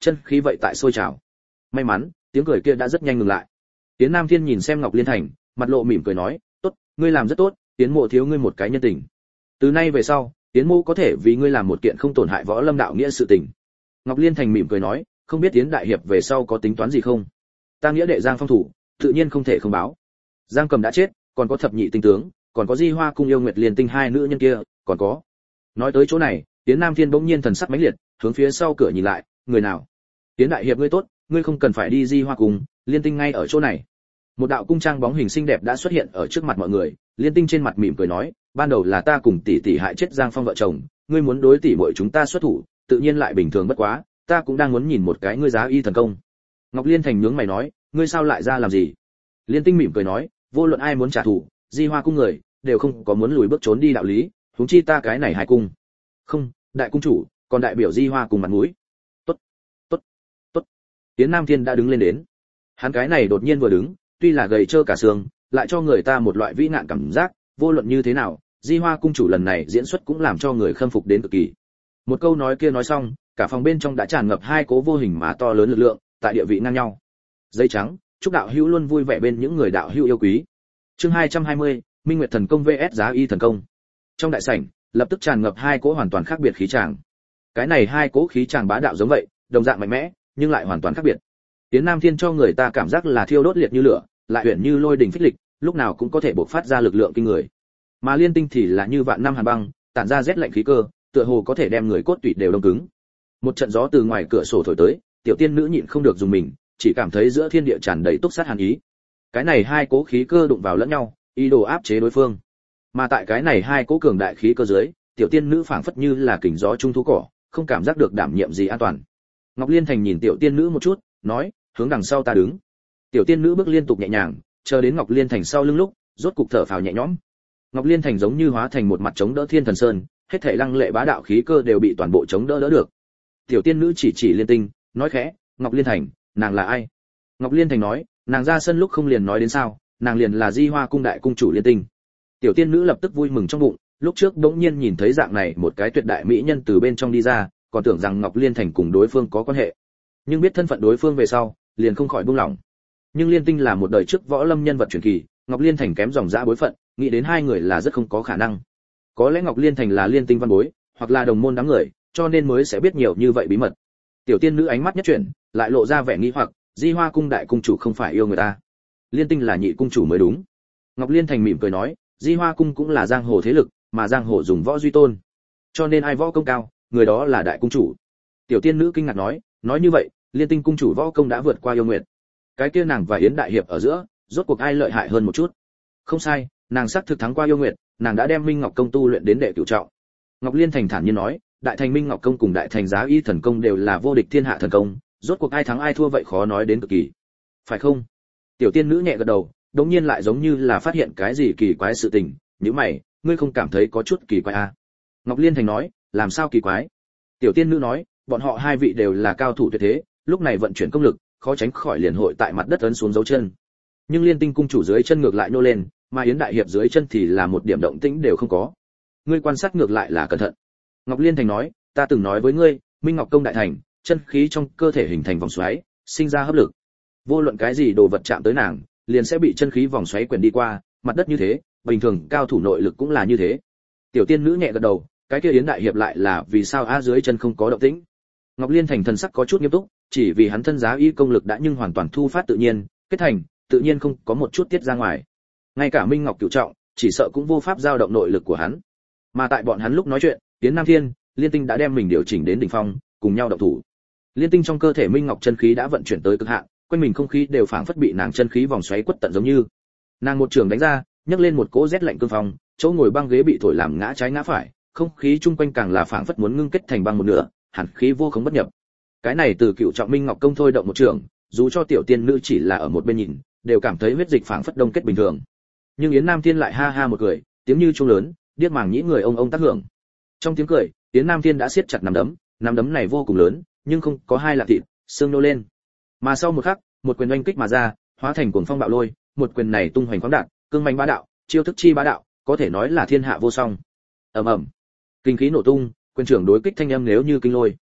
A: chân khí vậy tại sôi trào. May mắn, tiếng cười kia đã rất nhanh ngừng lại. Tiến Nam Thiên nhìn xem Ngọc Liên Thành, mặt lộ mỉm cười nói, "Tốt, ngươi làm rất tốt, Tiến mộ thiếu ngươi một cái nhân tình. Từ nay về sau, Tiến mộ có thể vì ngươi làm một kiện không tổn hại võ lâm đạo nghĩa sự tình." Ngọc Liên Thành mỉm cười nói, "Không biết Tiến đại hiệp về sau có tính toán gì không? Ta nghĩa đệ Giang phong thủ, tự nhiên không thể không báo. Giang Cầm đã chết, còn có thập nhị tinh tướng, còn có Di Hoa cung yêu Nguyệt Liên Tinh hai nữ nhân kia, còn có." Nói tới chỗ này, Tiến Nam Thiên bỗng nhiên thần sắc mãnh liệt, hướng phía sau cửa nhìn lại, "Người nào? Tiến đại hiệp ngươi tốt, ngươi không cần phải đi Di Hoa cung, Liên Tinh ngay ở chỗ này." Một đạo cung trang bóng hình xinh đẹp đã xuất hiện ở trước mặt mọi người, Liên Tinh trên mặt mỉm cười nói, "Ban đầu là ta cùng tỷ tỷ hại chết Giang Phong vợ chồng, ngươi muốn đối tỷ muội chúng ta xuất thủ, tự nhiên lại bình thường bất quá, ta cũng đang muốn nhìn một cái ngươi giá y thần công." Ngọc Liên Thành nhướng mày nói, "Ngươi sao lại ra làm gì?" Liên Tinh mỉm cười nói, "Vô luận ai muốn trả thù, Di Hoa cung người đều không có muốn lùi bước trốn đi đạo lý, huống chi ta cái này hai cung." "Không, đại cung chủ, còn đại biểu Di Hoa cùng mặt mũi." "Tốt, tốt, tốt." Tiến Nam Thiên đã đứng lên đến. Hắn cái này đột nhiên vừa đứng, tuy là gầy trơ cả xương, lại cho người ta một loại vĩ ngạn cảm giác, vô luận như thế nào, Di Hoa cung chủ lần này diễn xuất cũng làm cho người khâm phục đến cực kỳ. Một câu nói kia nói xong, cả phòng bên trong đã tràn ngập hai cố vô hình mà to lớn lực lượng, tại địa vị ngang nhau. Giấy trắng, chúc đạo hữu luôn vui vẻ bên những người đạo hữu yêu quý. Chương hai trăm hai mươi, Minh Nguyệt thần công vs Giá Y thần công. Trong đại sảnh, lập tức tràn ngập hai cỗ hoàn toàn khác biệt khí tràng. Cái này hai cỗ khí tràng bá đạo giống vậy, đồng dạng mạnh mẽ, nhưng lại hoàn toàn khác biệt. Tiến Nam Thiên cho người ta cảm giác là thiêu đốt liệt như lửa, lại huyền như lôi đình phích lịch, lúc nào cũng có thể bộc phát ra lực lượng kinh người. Mà Liên Tinh thì là như vạn năm hàn băng, tản ra rét lạnh khí cơ, tựa hồ có thể đem người cốt tủy đều đông cứng. Một trận gió từ ngoài cửa sổ thổi tới, tiểu tiên nữ nhịn không được dùng mình, chỉ cảm thấy giữa thiên địa tràn đầy túc sát hàn ý. Cái này hai cố khí cơ đụng vào lẫn nhau, ý đồ áp chế đối phương. Mà tại cái này hai cố cường đại khí cơ dưới, tiểu tiên nữ phảng phất như là kình gió trung thu cỏ, không cảm giác được đảm nhiệm gì an toàn. Ngọc Liên Thành nhìn tiểu tiên nữ một chút, nói, "Hướng đằng sau ta đứng." Tiểu tiên nữ bước liên tục nhẹ nhàng, chờ đến Ngọc Liên Thành sau lưng lúc, rốt cục thở phào nhẹ nhõm. Ngọc Liên Thành giống như hóa thành một mặt chống đỡ thiên thần sơn, hết thảy lăng lệ bá đạo khí cơ đều bị toàn bộ chống đỡ đỡ được. Tiểu tiên nữ chỉ chỉ Liên Tinh, nói khẽ, "Ngọc Liên Thành, nàng là ai?" Ngọc Liên Thành nói, "Nàng ra sân lúc không liền nói đến sao, nàng liền là Di Hoa cung đại cung chủ Liên Tinh." Tiểu tiên nữ lập tức vui mừng trong bụng, lúc trước đống nhiên nhìn thấy dạng này một cái tuyệt đại mỹ nhân từ bên trong đi ra, còn tưởng rằng Ngọc Liên Thành cùng đối phương có quan hệ. Nhưng biết thân phận đối phương về sau, liền không khỏi buông lỏng. Nhưng Liên Tinh là một đời trước võ lâm nhân vật truyền kỳ, Ngọc Liên Thành kém dòng dã bối phận, nghĩ đến hai người là rất không có khả năng. Có lẽ Ngọc Liên Thành là Liên Tinh văn bối, hoặc là đồng môn đám người, cho nên mới sẽ biết nhiều như vậy bí mật. Tiểu tiên nữ ánh mắt nhất chuyển, lại lộ ra vẻ nghi hoặc, Di Hoa cung đại cung chủ không phải yêu người ta, Liên Tinh là nhị cung chủ mới đúng. Ngọc Liên Thành mỉm cười nói, Di Hoa cung cũng là giang hồ thế lực, mà giang hồ dùng võ duy tôn, cho nên ai võ công cao, người đó là đại cung chủ. Tiểu tiên nữ kinh ngạc nói, nói như vậy, Liên Tinh cung chủ võ công đã vượt qua yêu nguyệt. Cái kia nàng và Yến đại hiệp ở giữa, rốt cuộc ai lợi hại hơn một chút? Không sai, nàng xác thực thắng qua yêu nguyệt, nàng đã đem Minh Ngọc công tu luyện đến đệ cửu trọng. Ngọc Liên Thành thản nhiên nói, đại thành Minh Ngọc công cùng đại thành Giá Y thần công đều là vô địch thiên hạ thần công, rốt cuộc ai thắng ai thua vậy khó nói đến cực kỳ. Phải không? Tiểu tiên nữ nhẹ gật đầu, đống nhiên lại giống như là phát hiện cái gì kỳ quái sự tình, nhíu mày, ngươi không cảm thấy có chút kỳ quái à? Ngọc Liên Thành nói, làm sao kỳ quái? Tiểu tiên nữ nói, bọn họ hai vị đều là cao thủ tuyệt thế, lúc này vận chuyển công lực, khó tránh khỏi liền hội tại mặt đất ấn xuống dấu chân. Nhưng Liên Tinh cung chủ dưới chân ngược lại nô lên, mà Yến đại hiệp dưới chân thì là một điểm động tĩnh đều không có. Ngươi quan sát ngược lại là cẩn thận. Ngọc Liên Thành nói, ta từng nói với ngươi, Minh Ngọc công đại thành, chân khí trong cơ thể hình thành vòng xoáy, sinh ra hấp lực. Vô luận cái gì đồ vật chạm tới nàng, liền sẽ bị chân khí vòng xoáy quyển đi qua, mặt đất như thế, bình thường cao thủ nội lực cũng là như thế. Tiểu tiên nữ nhẹ gật đầu, cái kia Yến đại hiệp lại là vì sao a dưới chân không có động tĩnh? Ngọc Liên Thành thần sắc có chút nghiêm túc, chỉ vì hắn thân Giá Y công lực đã nhưng hoàn toàn thu phát tự nhiên, kết thành, tự nhiên không có một chút tiết ra ngoài. Ngay cả Minh Ngọc cửu trọng, chỉ sợ cũng vô pháp dao động nội lực của hắn. Mà tại bọn hắn lúc nói chuyện, Yến Nam Thiên, Liên Tinh đã đem mình điều chỉnh đến đỉnh phong, cùng nhau động thủ. Liên Tinh trong cơ thể Minh Ngọc chân khí đã vận chuyển tới cực hạn, quanh mình không khí đều phảng phất bị nàng chân khí vòng xoáy quất tận giống như. Nàng một trường đánh ra, nhấc lên một cỗ rét lạnh cương phong, chỗ ngồi băng ghế bị thổi làm ngã trái ngã phải, không khí chung quanh càng là phảng phất muốn ngưng kết thành băng một nửa, hàn khí vô khống bất nhập. Cái này từ cựu trọng Minh Ngọc công thôi động một trường, dù cho tiểu tiên nữ chỉ là ở một bên nhìn, đều cảm thấy huyết dịch phảng phất đông kết bình thường. Nhưng Yến Nam Thiên lại ha ha một cười, tiếng như chuông lớn, điếc màng nhĩ người ông ông tác hưởng. Trong tiếng cười, Yến Nam Thiên đã siết chặt nắm đấm, nắm đấm này vô cùng lớn, nhưng không có hai lạ thịt, xương nô lên. Mà sau một khắc, một quyền oanh kích mà ra, hóa thành cuồng phong bạo lôi, một quyền này tung hoành khoáng đạt, cương mãnh bá đạo, chiêu thức chi bá đạo, có thể nói là thiên hạ vô song. Ầm ầm, kinh khí nổ tung, quyền trưởng đối kích thanh âm nếu như kinh lôi.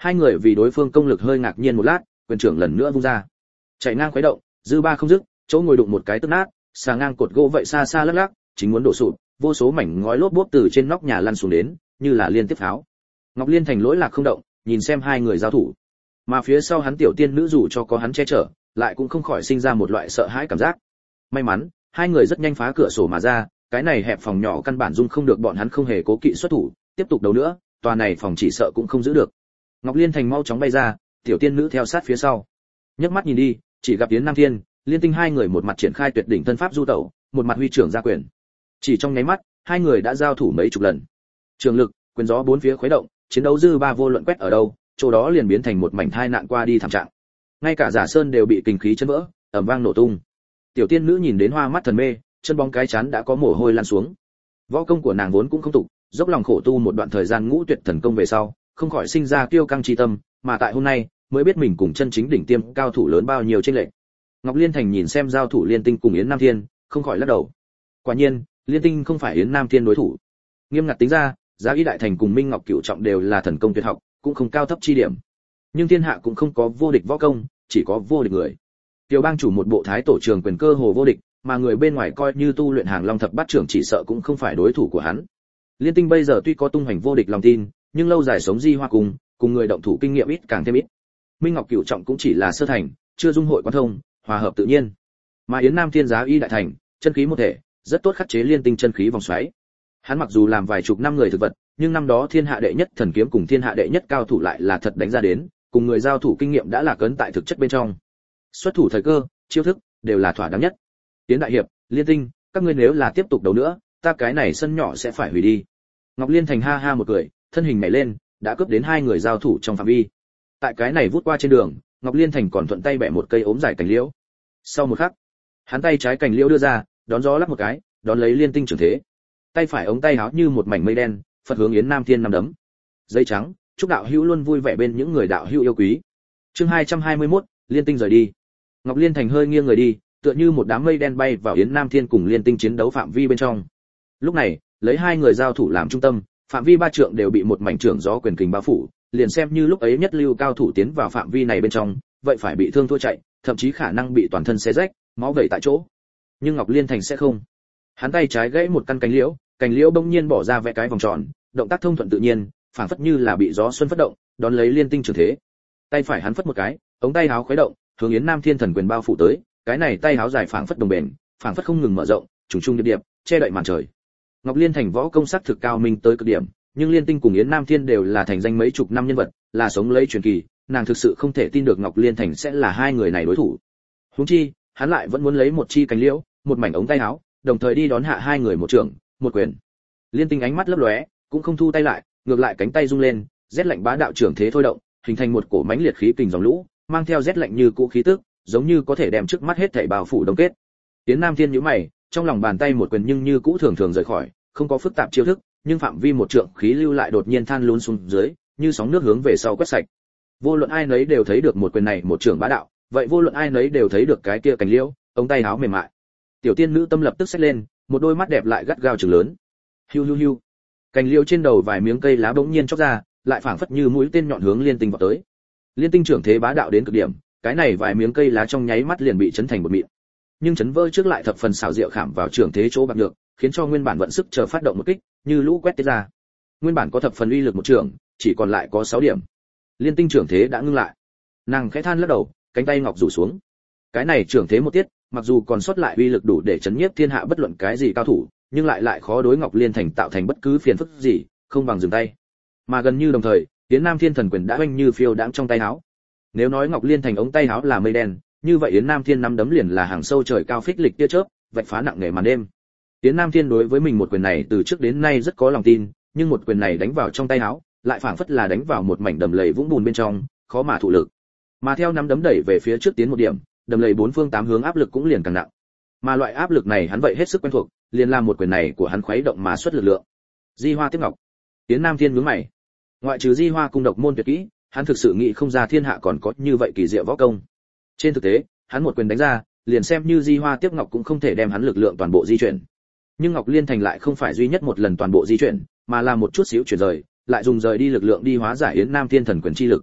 A: Hai người vì đối phương công lực hơi ngạc nhiên một lát, quyền trưởng lần nữa vung ra. Chạy ngang khuấy động, dư ba không dứt, chỗ ngồi đụng một cái tức nát, xà ngang cột gỗ vậy xa xa lắc lắc, chính muốn đổ sụp, vô số mảnh ngói lốp bốp từ trên nóc nhà lăn xuống đến, như là liên tiếp pháo. Ngọc Liên Thành lỗi lạc không động, nhìn xem hai người giao thủ. Mà phía sau hắn tiểu tiên nữ dù cho có hắn che chở, lại cũng không khỏi sinh ra một loại sợ hãi cảm giác. May mắn, hai người rất nhanh phá cửa sổ mà ra, cái này hẹp phòng nhỏ căn bản dung không được bọn hắn không hề cố kỵ xuất thủ, tiếp tục đấu nữa, tòa này phòng chỉ sợ cũng không giữ được. Ngọc Liên Thành mau chóng bay ra, tiểu tiên nữ theo sát phía sau. Nhấc mắt nhìn đi, chỉ gặp Yến Nam Thiên, Liên Tinh hai người một mặt triển khai tuyệt đỉnh thân pháp du tẩu, một mặt huy trưởng ra quyền. Chỉ trong nháy mắt, hai người đã giao thủ mấy chục lần. Trường lực, quyền gió bốn phía khuấy động, chiến đấu dư ba vô luận quét ở đâu, chỗ đó liền biến thành một mảnh thai nạn qua đi thảm trạng. Ngay cả Giả Sơn đều bị kình khí chấn vỡ, ầm vang nổ tung. Tiểu tiên nữ nhìn đến hoa mắt thần mê, chân bóng cái chán đã có mồ hôi lan xuống. Võ công của nàng vốn cũng không tục, dốc lòng khổ tu một đoạn thời gian ngũ tuyệt thần công về sau, không khỏi sinh ra kiêu căng chi tâm, mà tại hôm nay mới biết mình cùng chân chính đỉnh tiêm cao thủ lớn bao nhiêu chênh lệch. Ngọc Liên Thành nhìn xem giao thủ Liên Tinh cùng Yến Nam Thiên, không khỏi lắc đầu. Quả nhiên, Liên Tinh không phải Yến Nam Thiên đối thủ. Nghiêm ngặt tính ra, Giá Y Đại Thành cùng Minh Ngọc Cửu Trọng đều là thần công tuyệt học, cũng không cao thấp chi điểm. Nhưng thiên hạ cũng không có vô địch võ công, chỉ có vô địch người. Tiểu bang chủ một bộ thái tổ trường quyền cơ hồ vô địch, mà người bên ngoài coi như tu luyện hàng long thập bát trưởng chỉ sợ cũng không phải đối thủ của hắn. Liên Tinh bây giờ tuy có tung hoành vô địch lòng tin, nhưng lâu dài sống di hoa cùng, cùng người động thủ kinh nghiệm ít càng thêm ít. Minh Ngọc Cửu Trọng cũng chỉ là sơ thành, chưa dung hội quan thông, hòa hợp tự nhiên. Mà Yến Nam Thiên Giá Y Đại Thành, chân khí một thể, rất tốt khắc chế Liên Tinh chân khí vòng xoáy. Hắn mặc dù làm vài chục năm người thực vật, nhưng năm đó thiên hạ đệ nhất thần kiếm cùng thiên hạ đệ nhất cao thủ lại là thật đánh ra đến, cùng người giao thủ kinh nghiệm đã là cấn tại thực chất bên trong. Xuất thủ thời cơ, chiêu thức đều là thỏa đáng nhất. Tiến đại hiệp, Liên Tinh, các ngươi nếu là tiếp tục đấu nữa, ta cái này sân nhỏ sẽ phải hủy đi. Ngọc Liên Thành ha ha một cười, thân hình nhảy lên, đã cướp đến hai người giao thủ trong phạm vi. Tại cái này vút qua trên đường, Ngọc Liên Thành còn thuận tay bẻ một cây ốm dài cành liễu. Sau một khắc, hắn tay trái cành liễu đưa ra, đón gió lắc một cái, đón lấy Liên Tinh trưởng thế. Tay phải ống tay áo như một mảnh mây đen, phật hướng Yến Nam Thiên năm đấm. Dây trắng, chúc đạo hữu luôn vui vẻ bên những người đạo hữu yêu quý. Chương hai trăm hai mươi mốt, Liên Tinh rời đi. Ngọc Liên Thành hơi nghiêng người đi, tựa như một đám mây đen bay vào Yến Nam Thiên cùng Liên Tinh chiến đấu phạm vi bên trong. Lúc này, lấy hai người giao thủ làm trung tâm, phạm vi ba trượng đều bị một mảnh trưởng gió quyền kình bao phủ, liền xem như lúc ấy nhất lưu cao thủ tiến vào phạm vi này bên trong, vậy phải bị thương thua chạy, thậm chí khả năng bị toàn thân xé rách, máu vẩy tại chỗ. Nhưng Ngọc Liên Thành sẽ không. Hắn tay trái gãy một căn cành liễu, cành liễu bỗng nhiên bỏ ra vẽ cái vòng tròn, động tác thông thuận tự nhiên, phảng phất như là bị gió xuân phất động, đón lấy Liên Tinh trường thế. Tay phải hắn phất một cái, ống tay áo khuấy động, hướng Yến Nam Thiên thần quyền bao phủ tới, cái này tay áo dài phảng phất đồng bền, phảng phất không ngừng mở rộng, trùng trùng điệp điệp, che đậy màn trời. Ngọc Liên Thành võ công sắc thực cao minh tới cực điểm, nhưng Liên Tinh cùng Yến Nam Thiên đều là thành danh mấy chục năm nhân vật, là sống lấy truyền kỳ, nàng thực sự không thể tin được Ngọc Liên Thành sẽ là hai người này đối thủ. Huống chi, hắn lại vẫn muốn lấy một chi cành liễu, một mảnh ống tay áo, đồng thời đi đón hạ hai người một trường, một quyền. Liên Tinh ánh mắt lấp lóe, cũng không thu tay lại, ngược lại cánh tay rung lên, rét lạnh bá đạo trưởng thế thôi động, hình thành một cổ mãnh liệt khí kình dòng lũ, mang theo rét lạnh như cũ khí tức, giống như có thể đem trước mắt hết thảy bao phủ đông kết. Yến Nam Thiên nhíu mày, trong lòng bàn tay một quyền nhưng như cũ thường thường rời khỏi, không có phức tạp chiêu thức, nhưng phạm vi một trượng khí lưu lại đột nhiên than lún xuống dưới, như sóng nước hướng về sau quét sạch. Vô luận ai nấy đều thấy được một quyền này một trường bá đạo, vậy vô luận ai nấy đều thấy được cái kia cành liễu, ống tay áo mềm mại. Tiểu tiên nữ tâm lập tức xách lên, một đôi mắt đẹp lại gắt gao trừng lớn. Hiu hiu hiu. Cành liễu trên đầu vài miếng cây lá bỗng nhiên chốc ra, lại phảng phất như mũi tên nhọn hướng Liên Tinh vọt tới. Liên Tinh trưởng thế bá đạo đến cực điểm, cái này vài miếng cây lá trong nháy mắt liền bị chấn thành một mịn. Nhưng chấn vỡ trước lại thập phần xảo diệu khảm vào trưởng thế chỗ bạc được, khiến cho nguyên bản vận sức chờ phát động một kích, như lũ quét tiết ra. Nguyên bản có thập phần uy lực một trường, chỉ còn lại có sáu điểm. Liên Tinh trưởng thế đã ngưng lại. Nàng khẽ than lắc đầu, cánh tay ngọc rủ xuống. Cái này trưởng thế một tiết, mặc dù còn sót lại uy lực đủ để chấn nhiếp thiên hạ bất luận cái gì cao thủ, nhưng lại lại khó đối Ngọc Liên Thành tạo thành bất cứ phiền phức gì, không bằng dừng tay. Mà gần như đồng thời, Yến Nam Thiên thần quyền đã oanh như phiêu đãng trong tay áo. Nếu nói Ngọc Liên Thành ống tay áo là mây đen, như vậy Yến Nam Thiên nắm đấm liền là hàng sâu trời cao phích lịch tia chớp, vạch phá nặng nề màn đêm. Yến Nam Thiên đối với mình một quyền này từ trước đến nay rất có lòng tin, nhưng một quyền này đánh vào trong tay áo, lại phảng phất là đánh vào một mảnh đầm lầy vũng bùn bên trong, khó mà thụ lực. Mà theo nắm đấm đẩy về phía trước tiến một điểm, đầm lầy bốn phương tám hướng áp lực cũng liền càng nặng. Mà loại áp lực này hắn vậy hết sức quen thuộc, liền làm một quyền này của hắn khuấy động mà xuất lực lượng. Di Hoa Tiếp Ngọc. Yến Nam Thiên nhướng mày. Ngoại trừ Di Hoa cung độc môn tuyệt kỹ, hắn thực sự nghĩ không ra thiên hạ còn có như vậy kỳ diệu võ công. Trên thực tế, hắn một quyền đánh ra, liền xem như Di Hoa Tiếp Ngọc cũng không thể đem hắn lực lượng toàn bộ di chuyển. Nhưng Ngọc Liên Thành lại không phải duy nhất một lần toàn bộ di chuyển, mà là một chút xíu chuyển rời, lại dùng rời đi lực lượng đi hóa giải Yến Nam Thiên thần quyền chi lực,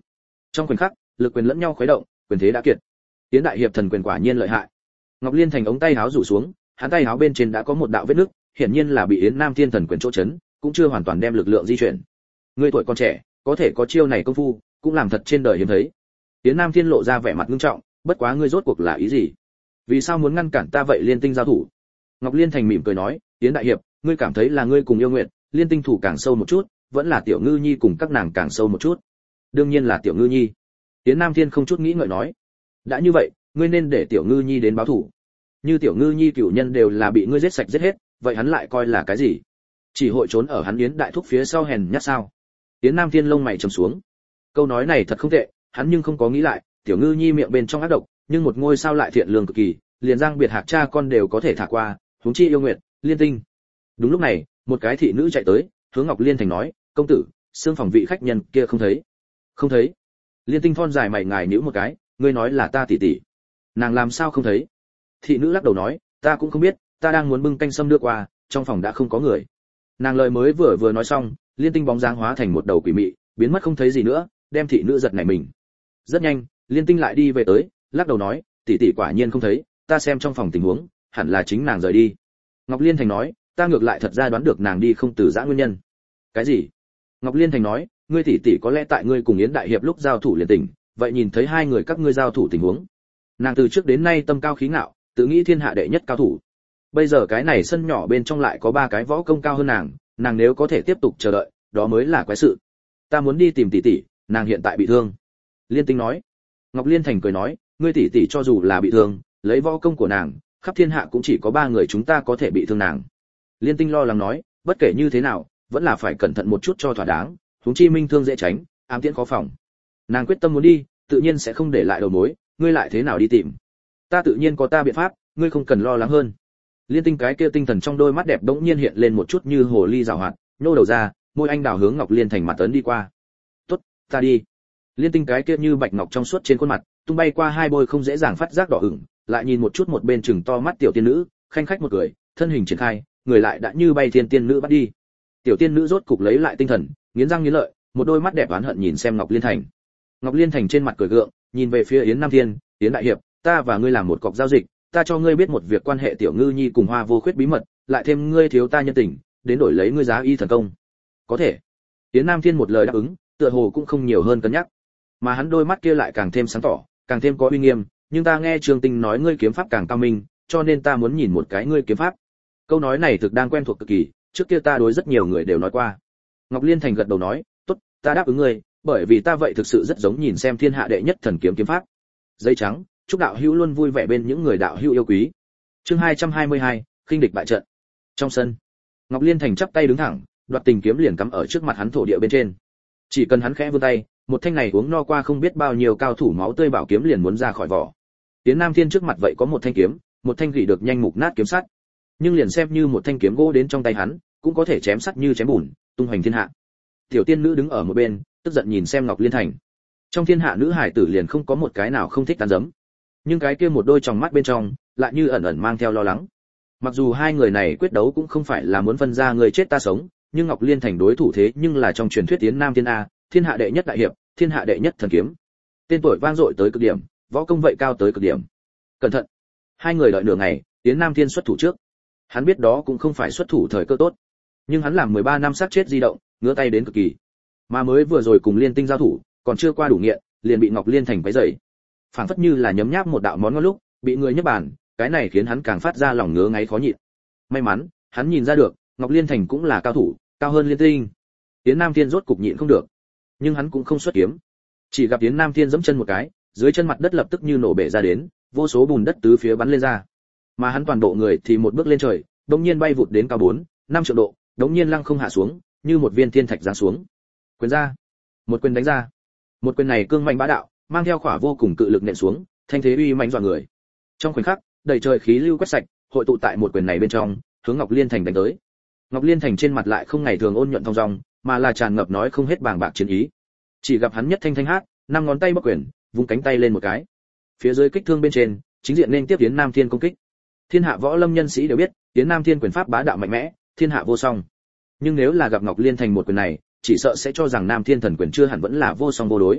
A: Trong khoảnh khắc, lực quyền lẫn nhau khuấy động, quyền thế đã kiệt. Tiến đại hiệp thần quyền quả nhiên lợi hại. Ngọc Liên Thành ống tay áo rủ xuống, hắn tay áo bên trên đã có một đạo vết nứt, hiển nhiên là bị Yến Nam Thiên thần quyền chỗ chấn, cũng chưa hoàn toàn đem lực lượng di chuyển. Ngươi tuổi còn trẻ, có thể có chiêu này công phu, cũng làm thật trên đời hiếm thấy. Yến Nam Thiên lộ ra vẻ mặt nghiêm trọng, bất quá ngươi rốt cuộc là ý gì? Vì sao muốn ngăn cản ta vậy liên tinh giao thủ? Ngọc Liên Thành mỉm cười nói, Yến đại hiệp, ngươi cảm thấy là ngươi cùng yêu nguyện, liên tinh thủ càng sâu một chút, vẫn là tiểu ngư nhi cùng các nàng càng sâu một chút? Đương nhiên là tiểu ngư nhi. Yến Nam Thiên không chút nghĩ ngợi nói, đã như vậy, ngươi nên để tiểu ngư nhi đến báo thủ. Như tiểu ngư nhi cửu nhân đều là bị ngươi giết sạch giết hết, vậy hắn lại coi là cái gì? Chỉ hội trốn ở hắn Yến đại thúc phía sau hèn nhát sao? Yến Nam Thiên lông mày trầm xuống. Câu nói này thật không tệ, hắn nhưng không có nghĩ lại, tiểu ngư nhi miệng bên trong ác độc, nhưng một ngôi sao lại thiện lương cực kỳ, liền Giang Biệt Hạc cha con đều có thể thả qua, huống chi yêu nguyệt, liên tinh. Đúng lúc này, một cái thị nữ chạy tới, hướng Ngọc Liên Thành nói, công tử, xương phòng vị khách nhân kia không thấy. Không thấy? Liên tinh thon dài mày ngài nhíu một cái, ngươi nói là ta tỷ tỷ. Nàng làm sao không thấy? Thị nữ lắc đầu nói, ta cũng không biết, ta đang muốn bưng canh sâm đưa qua, trong phòng đã không có người. Nàng lời mới vừa vừa nói xong, liên tinh bóng dáng hóa thành một đầu quỷ mị, biến mất không thấy gì nữa, đem thị nữ giật nảy mình. Rất nhanh, liên tinh lại đi về tới, lắc đầu nói, tỷ tỷ quả nhiên không thấy, ta xem trong phòng tình huống, hẳn là chính nàng rời đi. Ngọc Liên Thành nói, ta ngược lại thật ra đoán được nàng đi không từ giã nguyên nhân. Cái gì? Ngọc Liên Thành nói, ngươi tỷ tỷ có lẽ tại ngươi cùng Yến đại hiệp lúc giao thủ liền tỉnh, vậy nhìn thấy hai người các ngươi giao thủ tình huống. Nàng từ trước đến nay tâm cao khí ngạo, tự nghĩ thiên hạ đệ nhất cao thủ. Bây giờ cái này sân nhỏ bên trong lại có ba cái võ công cao hơn nàng, nàng nếu có thể tiếp tục chờ đợi, đó mới là quái sự. Ta muốn đi tìm tỷ tỷ, nàng hiện tại bị thương. Liên Tinh nói. Ngọc Liên Thành cười nói, ngươi tỷ tỷ cho dù là bị thương, lấy võ công của nàng, khắp thiên hạ cũng chỉ có ba người chúng ta có thể bị thương nàng. Liên Tinh lo lắng nói, bất kể như thế nào, vẫn là phải cẩn thận một chút cho thỏa đáng, huống chi minh thương dễ tránh, ám tiễn khó phòng. Nàng quyết tâm muốn đi, tự nhiên sẽ không để lại đầu mối, ngươi lại thế nào đi tìm? Ta tự nhiên có ta biện pháp, ngươi không cần lo lắng hơn. Liên Tinh cái kia tinh thần trong đôi mắt đẹp đống nhiên hiện lên một chút như hồ ly giảo hoạt, nhô đầu ra, môi anh đào hướng Ngọc Liên Thành mặt ấn đi qua. "Tốt, ta đi." Liên Tinh cái kia như bạch ngọc trong suốt trên khuôn mặt, tung bay qua hai bôi không dễ dàng phát giác đỏ ửng, lại nhìn một chút một bên trừng to mắt tiểu tiên nữ, khanh khách một cười, thân hình triển khai, người lại đã như bay thiên tiên nữ bắt đi. Tiểu tiên nữ rốt cục lấy lại tinh thần, nghiến răng nghiến lợi, một đôi mắt đẹp oán hận nhìn xem Ngọc Liên Thành. Ngọc Liên Thành trên mặt cười gượng, nhìn về phía Yến Nam Thiên, "Yến đại hiệp, ta và ngươi làm một cọc giao dịch, ta cho ngươi biết một việc quan hệ tiểu ngư nhi cùng Hoa Vô Khuyết bí mật, lại thêm ngươi thiếu ta nhân tình, đến đổi lấy ngươi giá y thần công." "Có thể." Yến Nam Thiên một lời đáp ứng, tựa hồ cũng không nhiều hơn cân nhắc, mà hắn đôi mắt kia lại càng thêm sáng tỏ, càng thêm có uy nghiêm, "Nhưng ta nghe Trường Tinh nói ngươi kiếm pháp càng cao minh, cho nên ta muốn nhìn một cái ngươi kiếm pháp." Câu nói này thực đang quen thuộc cực kỳ, trước kia ta đối rất nhiều người đều nói qua. Ngọc Liên Thành gật đầu nói, "Tốt, ta đáp ứng ngươi, bởi vì ta vậy thực sự rất giống nhìn xem thiên hạ đệ nhất thần kiếm kiếm pháp." Giấy trắng, chúc đạo hữu luôn vui vẻ bên những người đạo hữu yêu quý. Chương hai trăm hai mươi hai, khinh địch bại trận. Trong sân, Ngọc Liên Thành chắp tay đứng thẳng, đoạt tình kiếm liền cắm ở trước mặt hắn thổ địa bên trên. Chỉ cần hắn khẽ vươn tay, một thanh này uống no qua không biết bao nhiêu cao thủ máu tươi bảo kiếm liền muốn ra khỏi vỏ. Tiến Nam Thiên trước mặt vậy có một thanh kiếm, một thanh gỉ được nhanh mục nát kiếm sắt. Nhưng liền xem như một thanh kiếm gỗ đến trong tay hắn, cũng có thể chém sắt như chém bùn, tung hoành thiên hạ. Tiểu tiên nữ đứng ở một bên, tức giận nhìn xem Ngọc Liên Thành. Trong thiên hạ nữ hải tử liền không có một cái nào không thích tán dấm, nhưng cái kia một đôi tròng mắt bên trong lại như ẩn ẩn mang theo lo lắng. Mặc dù hai người này quyết đấu cũng không phải là muốn phân ra người chết ta sống, nhưng Ngọc Liên Thành đối thủ thế nhưng là trong truyền thuyết Tiến Nam Thiên A, thiên hạ đệ nhất đại hiệp, thiên hạ đệ nhất thần kiếm. Tên tuổi vang dội tới cực điểm, võ công vậy cao tới cực điểm. Cẩn thận. Hai người đợi nửa ngày, Tiến Nam Thiên xuất thủ trước. Hắn biết đó cũng không phải xuất thủ thời cơ tốt, nhưng hắn làm mười ba năm sát chết di động, ngứa tay đến cực kỳ. Mà mới vừa rồi cùng Liên Tinh giao thủ, còn chưa qua đủ nghiện, liền bị Ngọc Liên Thành quấy rầy. Phảng phất như là nhấm nháp một đạo món ngon lúc, bị người nhấp bàn, cái này khiến hắn càng phát ra lòng ngứa ngáy khó nhịn. May mắn, hắn nhìn ra được, Ngọc Liên Thành cũng là cao thủ, cao hơn Liên Tinh. Tiến Nam Thiên rốt cục nhịn không được, nhưng hắn cũng không xuất kiếm. Chỉ gặp Tiến Nam Thiên giẫm chân một cái, dưới chân mặt đất lập tức như nổ bể ra đến, vô số bùn đất tứ phía bắn lên ra. Mà hắn toàn bộ người thì một bước lên trời, đột nhiên bay vụt đến cao bốn, năm triệu độ, đột nhiên lăng không hạ xuống, như một viên thiên thạch giáng xuống. Quyền ra, một quyền đánh ra. Một quyền này cương mạnh bá đạo, mang theo khỏa vô cùng cự lực nện xuống, thanh thế uy mãnh dọa người. Trong khoảnh khắc, đầy trời khí lưu quét sạch, hội tụ tại một quyền này bên trong, hướng Ngọc Liên Thành đánh tới. Ngọc Liên Thành trên mặt lại không ngày thường ôn nhuận thong dong, mà là tràn ngập nói không hết bàng bạc chiến ý. Chỉ gặp hắn nhất thanh thanh hát, năm ngón tay bắc quyền, vung cánh tay lên một cái. Phía dưới kích thương bên trên, chính diện nên tiếp Tiến Nam Thiên công kích. Thiên hạ võ lâm nhân sĩ đều biết, Tiến Nam Thiên quyền pháp bá đạo mạnh mẽ, thiên hạ vô song. Nhưng nếu là gặp Ngọc Liên Thành một quyền này, chỉ sợ sẽ cho rằng Nam Thiên thần quyền chưa hẳn vẫn là vô song vô đối.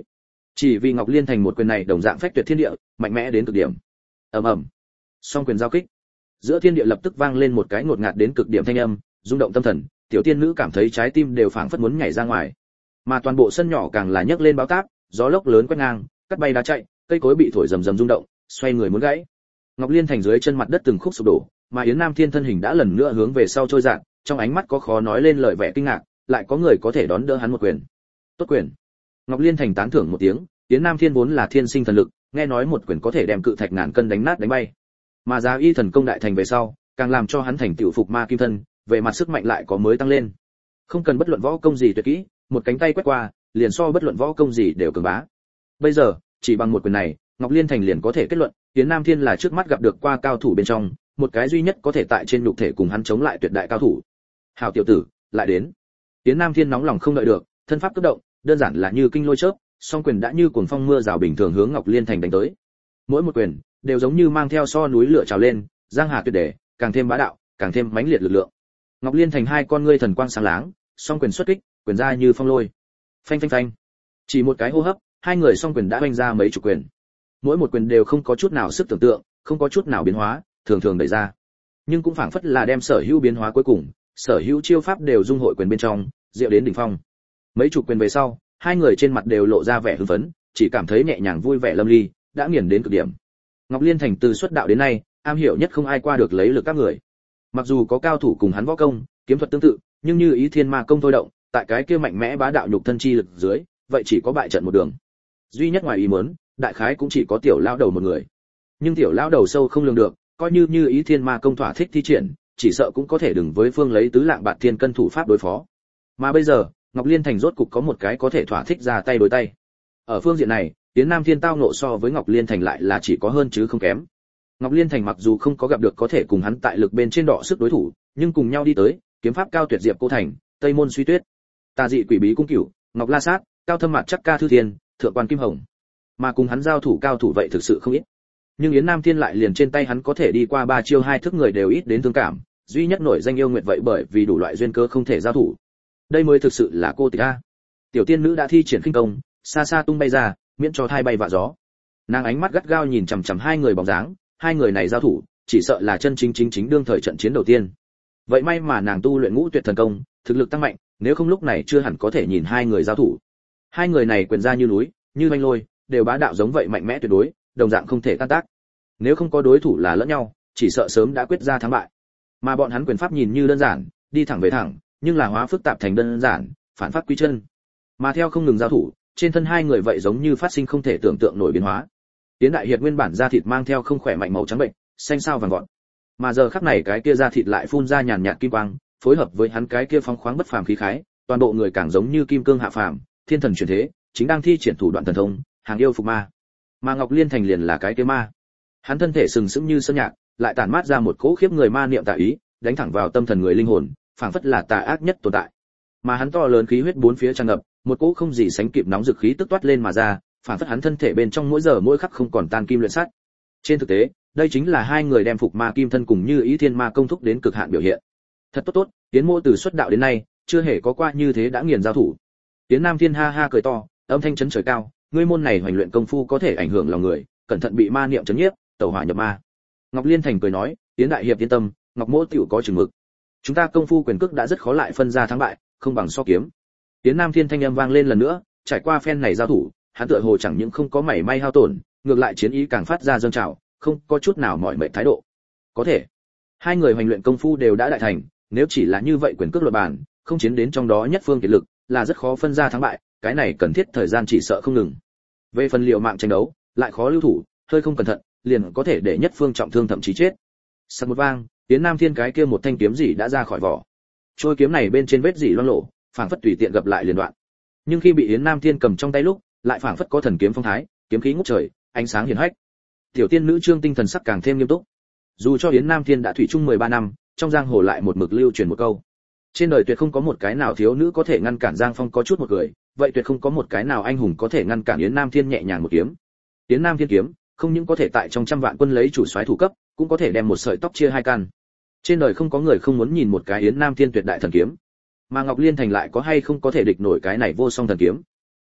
A: Chỉ vì Ngọc Liên Thành một quyền này đồng dạng phách tuyệt thiên địa, mạnh mẽ đến cực điểm. Ầm ầm. Song quyền giao kích. Giữa thiên địa lập tức vang lên một cái ngột ngạt đến cực điểm thanh âm, rung động tâm thần, tiểu tiên nữ cảm thấy trái tim đều phảng phất muốn nhảy ra ngoài. Mà toàn bộ sân nhỏ càng là nhấc lên báo táp, gió lốc lớn quét ngang, cắt bay đá chạy, cây cối bị thổi rầm rầm rung động, xoay người muốn gãy. Ngọc Liên Thành dưới chân mặt đất từng khúc sụp đổ, mà Yến Nam Thiên thân hình đã lần nữa hướng về sau trôi dạt, trong ánh mắt có khó nói lên lời vẻ kinh ngạc, lại có người có thể đón đỡ hắn một quyền. Tốt quyền. Ngọc Liên Thành tán thưởng một tiếng, Yến Nam Thiên vốn là thiên sinh thần lực, nghe nói một quyền có thể đem cự thạch ngàn cân đánh nát đánh bay. Mà giá y thần công đại thành về sau, càng làm cho hắn thành tựu phục ma kim thân, về mặt sức mạnh lại có mới tăng lên. Không cần bất luận võ công gì tuyệt kỹ, một cánh tay quét qua, liền so bất luận võ công gì đều cường bá. Bây giờ, chỉ bằng một quyền này, Ngọc Liên Thành liền có thể kết luận, Yến Nam Thiên là trước mắt gặp được qua cao thủ bên trong, một cái duy nhất có thể tại trên nhục thể cùng hắn chống lại tuyệt đại cao thủ. Hảo tiểu tử, lại đến. Yến Nam Thiên nóng lòng không đợi được, thân pháp cấp động, đơn giản là như kinh lôi chớp, song quyền đã như cuồng phong mưa rào bình thường hướng Ngọc Liên Thành đánh tới. Mỗi một quyền đều giống như mang theo so núi lửa trào lên, giang hà tuyệt đề, càng thêm bá đạo, càng thêm mãnh liệt lực lượng. Ngọc Liên Thành hai con ngươi thần quang sáng láng, song quyền xuất kích, quyền ra như phong lôi. Phanh phanh phanh. Chỉ một cái hô hấp, hai người song quyền đã vung ra mấy chục quyền. Mỗi một quyền đều không có chút nào sức tưởng tượng, không có chút nào biến hóa, thường thường đẩy ra. Nhưng cũng phảng phất là đem sở hữu biến hóa cuối cùng, sở hữu chiêu pháp đều dung hội quyền bên trong, diệu đến đỉnh phong. Mấy chục quyền về sau, hai người trên mặt đều lộ ra vẻ hưng phấn, chỉ cảm thấy nhẹ nhàng vui vẻ lâm ly, đã nghiền đến cực điểm. Ngọc Liên Thành từ xuất đạo đến nay, am hiểu nhất không ai qua được lấy lực các người. Mặc dù có cao thủ cùng hắn võ công, kiếm thuật tương tự, nhưng như ý thiên ma công thôi động, tại cái kia mạnh mẽ bá đạo nhục thân chi lực dưới, vậy chỉ có bại trận một đường. Duy nhất ngoài ý muốn, đại khái cũng chỉ có tiểu lão đầu một người. Nhưng tiểu lão đầu sâu không lường được, coi như như ý thiên ma công thỏa thích thi triển, chỉ sợ cũng có thể đừng với phương lấy tứ lạng bạt thiên cân thủ pháp đối phó. Mà bây giờ, Ngọc Liên Thành rốt cục có một cái có thể thỏa thích ra tay đối tay. Ở phương diện này, Yến Nam Thiên tao nộ so với Ngọc Liên Thành lại là chỉ có hơn chứ không kém. Ngọc Liên Thành mặc dù không có gặp được có thể cùng hắn tại lực bên trên đọ sức đối thủ, nhưng cùng nhau đi tới, kiếm pháp cao tuyệt diệp cô thành, Tây môn suy tuyết, tà dị quỷ bí cung cửu, Ngọc La Sát, cao thâm mặt chắc ca thư thiên, thượng quan kim hồng. Mà cùng hắn giao thủ cao thủ vậy thực sự không ít. Nhưng Yến Nam Thiên lại liền trên tay hắn có thể đi qua ba chiêu hai thức người đều ít đến thương cảm, duy nhất nổi danh yêu nguyện vậy bởi vì đủ loại duyên cơ không thể giao thủ. Đây mới thực sự là cô tịch a. Tiểu tiên nữ đã thi triển khinh công, xa xa tung bay ra, miễn cho thai bay vạ gió. Nàng ánh mắt gắt gao nhìn chằm chằm hai người bóng dáng, hai người này giao thủ, chỉ sợ là chân chính chính chính đương thời trận chiến đầu tiên. Vậy may mà nàng tu luyện ngũ tuyệt thần công, thực lực tăng mạnh, nếu không lúc này chưa hẳn có thể nhìn hai người giao thủ. Hai người này quyền ra như núi, như banh lôi, đều bá đạo giống vậy mạnh mẽ tuyệt đối, đồng dạng không thể tan tác. Nếu không có đối thủ là lẫn nhau, chỉ sợ sớm đã quyết ra thắng bại. Mà bọn hắn quyền pháp nhìn như đơn giản, đi thẳng về thẳng, nhưng là hóa phức tạp thành đơn giản, phản pháp quy chân. Mà theo không ngừng giao thủ, trên thân hai người vậy giống như phát sinh không thể tưởng tượng nổi biến hóa. Tiến đại hiệp nguyên bản da thịt mang theo không khỏe mạnh màu trắng bệnh, xanh xao vàng vọt. Mà giờ khắc này cái kia da thịt lại phun ra nhàn nhạt kim quang, phối hợp với hắn cái kia phóng khoáng bất phàm khí khái, toàn bộ người càng giống như kim cương hạ phàm, thiên thần chuyển thế, chính đang thi triển thủ đoạn thần thông, hàng yêu phục ma. Mà Ngọc Liên Thành liền là cái kia ma. Hắn thân thể sừng sững như sơn nhạc, lại tản mát ra một cỗ khiếp người ma niệm tà ý, đánh thẳng vào tâm thần người linh hồn, phảng phất là tà ác nhất tồn tại. Mà hắn to lớn khí huyết bốn phía tràn ngập, một cỗ không gì sánh kịp nóng dực khí tức toát lên mà ra, phảng phất hắn thân thể bên trong mỗi giờ mỗi khắc không còn tan kim luyện sắt. Trên thực tế, đây chính là hai người đem phục ma kim thân cùng như ý thiên ma công thúc đến cực hạn biểu hiện. Thật tốt tốt, Tiến Mô từ xuất đạo đến nay, chưa hề có qua như thế đã nghiền giao thủ. Tiến Nam Thiên ha ha cười to, âm thanh chấn trời cao, ngươi môn này hoành luyện công phu có thể ảnh hưởng lòng người, cẩn thận bị ma niệm chấn nhiếp, tẩu hỏa nhập ma. Ngọc Liên Thành cười nói, Tiến đại hiệp yên tâm, Ngọc Mỗ tiểu có chừng mực. Chúng ta công phu quyền cước đã rất khó lại phân ra thắng bại, không bằng so kiếm. Tiến Nam Thiên thanh âm vang lên lần nữa, trải qua phen này giao thủ, hắn tựa hồ chẳng những không có mảy may hao tổn, ngược lại chiến ý càng phát ra dâng trào, không có chút nào mỏi mệt thái độ. Có thể, hai người hoành luyện công phu đều đã đại thành, nếu chỉ là như vậy quyền cước luật bàn, không chiến đến trong đó nhất phương kiệt lực, là rất khó phân ra thắng bại, cái này cần thiết thời gian chỉ sợ không ngừng. Về phần liệu mạng tranh đấu, lại khó lưu thủ, hơi không cẩn thận, liền có thể để nhất phương trọng thương thậm chí chết. Sặc một vang, Tiến Nam Thiên cái kia một thanh kiếm gì đã ra khỏi vỏ. Trôi kiếm này bên trên vết dỉ loang lổ, phảng phất tùy tiện gặp lại liền đoạn. Nhưng khi bị Yến Nam Thiên cầm trong tay lúc, lại phảng phất có thần kiếm phong thái, kiếm khí ngút trời, ánh sáng hiển hách. Tiểu tiên nữ Trương tinh thần sắc càng thêm nghiêm túc. Dù cho Yến Nam Thiên đã thủy chung mười ba năm, trong giang hồ lại một mực lưu truyền một câu: trên đời tuyệt không có một cái nào thiếu nữ có thể ngăn cản Giang Phong có chút một người, vậy tuyệt không có một cái nào anh hùng có thể ngăn cản Yến Nam Thiên nhẹ nhàng một kiếm. Yến Nam Thiên kiếm, không những có thể tại trong trăm vạn quân lấy chủ soái thủ cấp, cũng có thể đem một sợi tóc chia hai căn. Trên đời không có người không muốn nhìn một cái Yến Nam Thiên tuyệt đại thần kiếm. Mà Ngọc Liên Thành lại có hay không có thể địch nổi cái này vô song thần kiếm.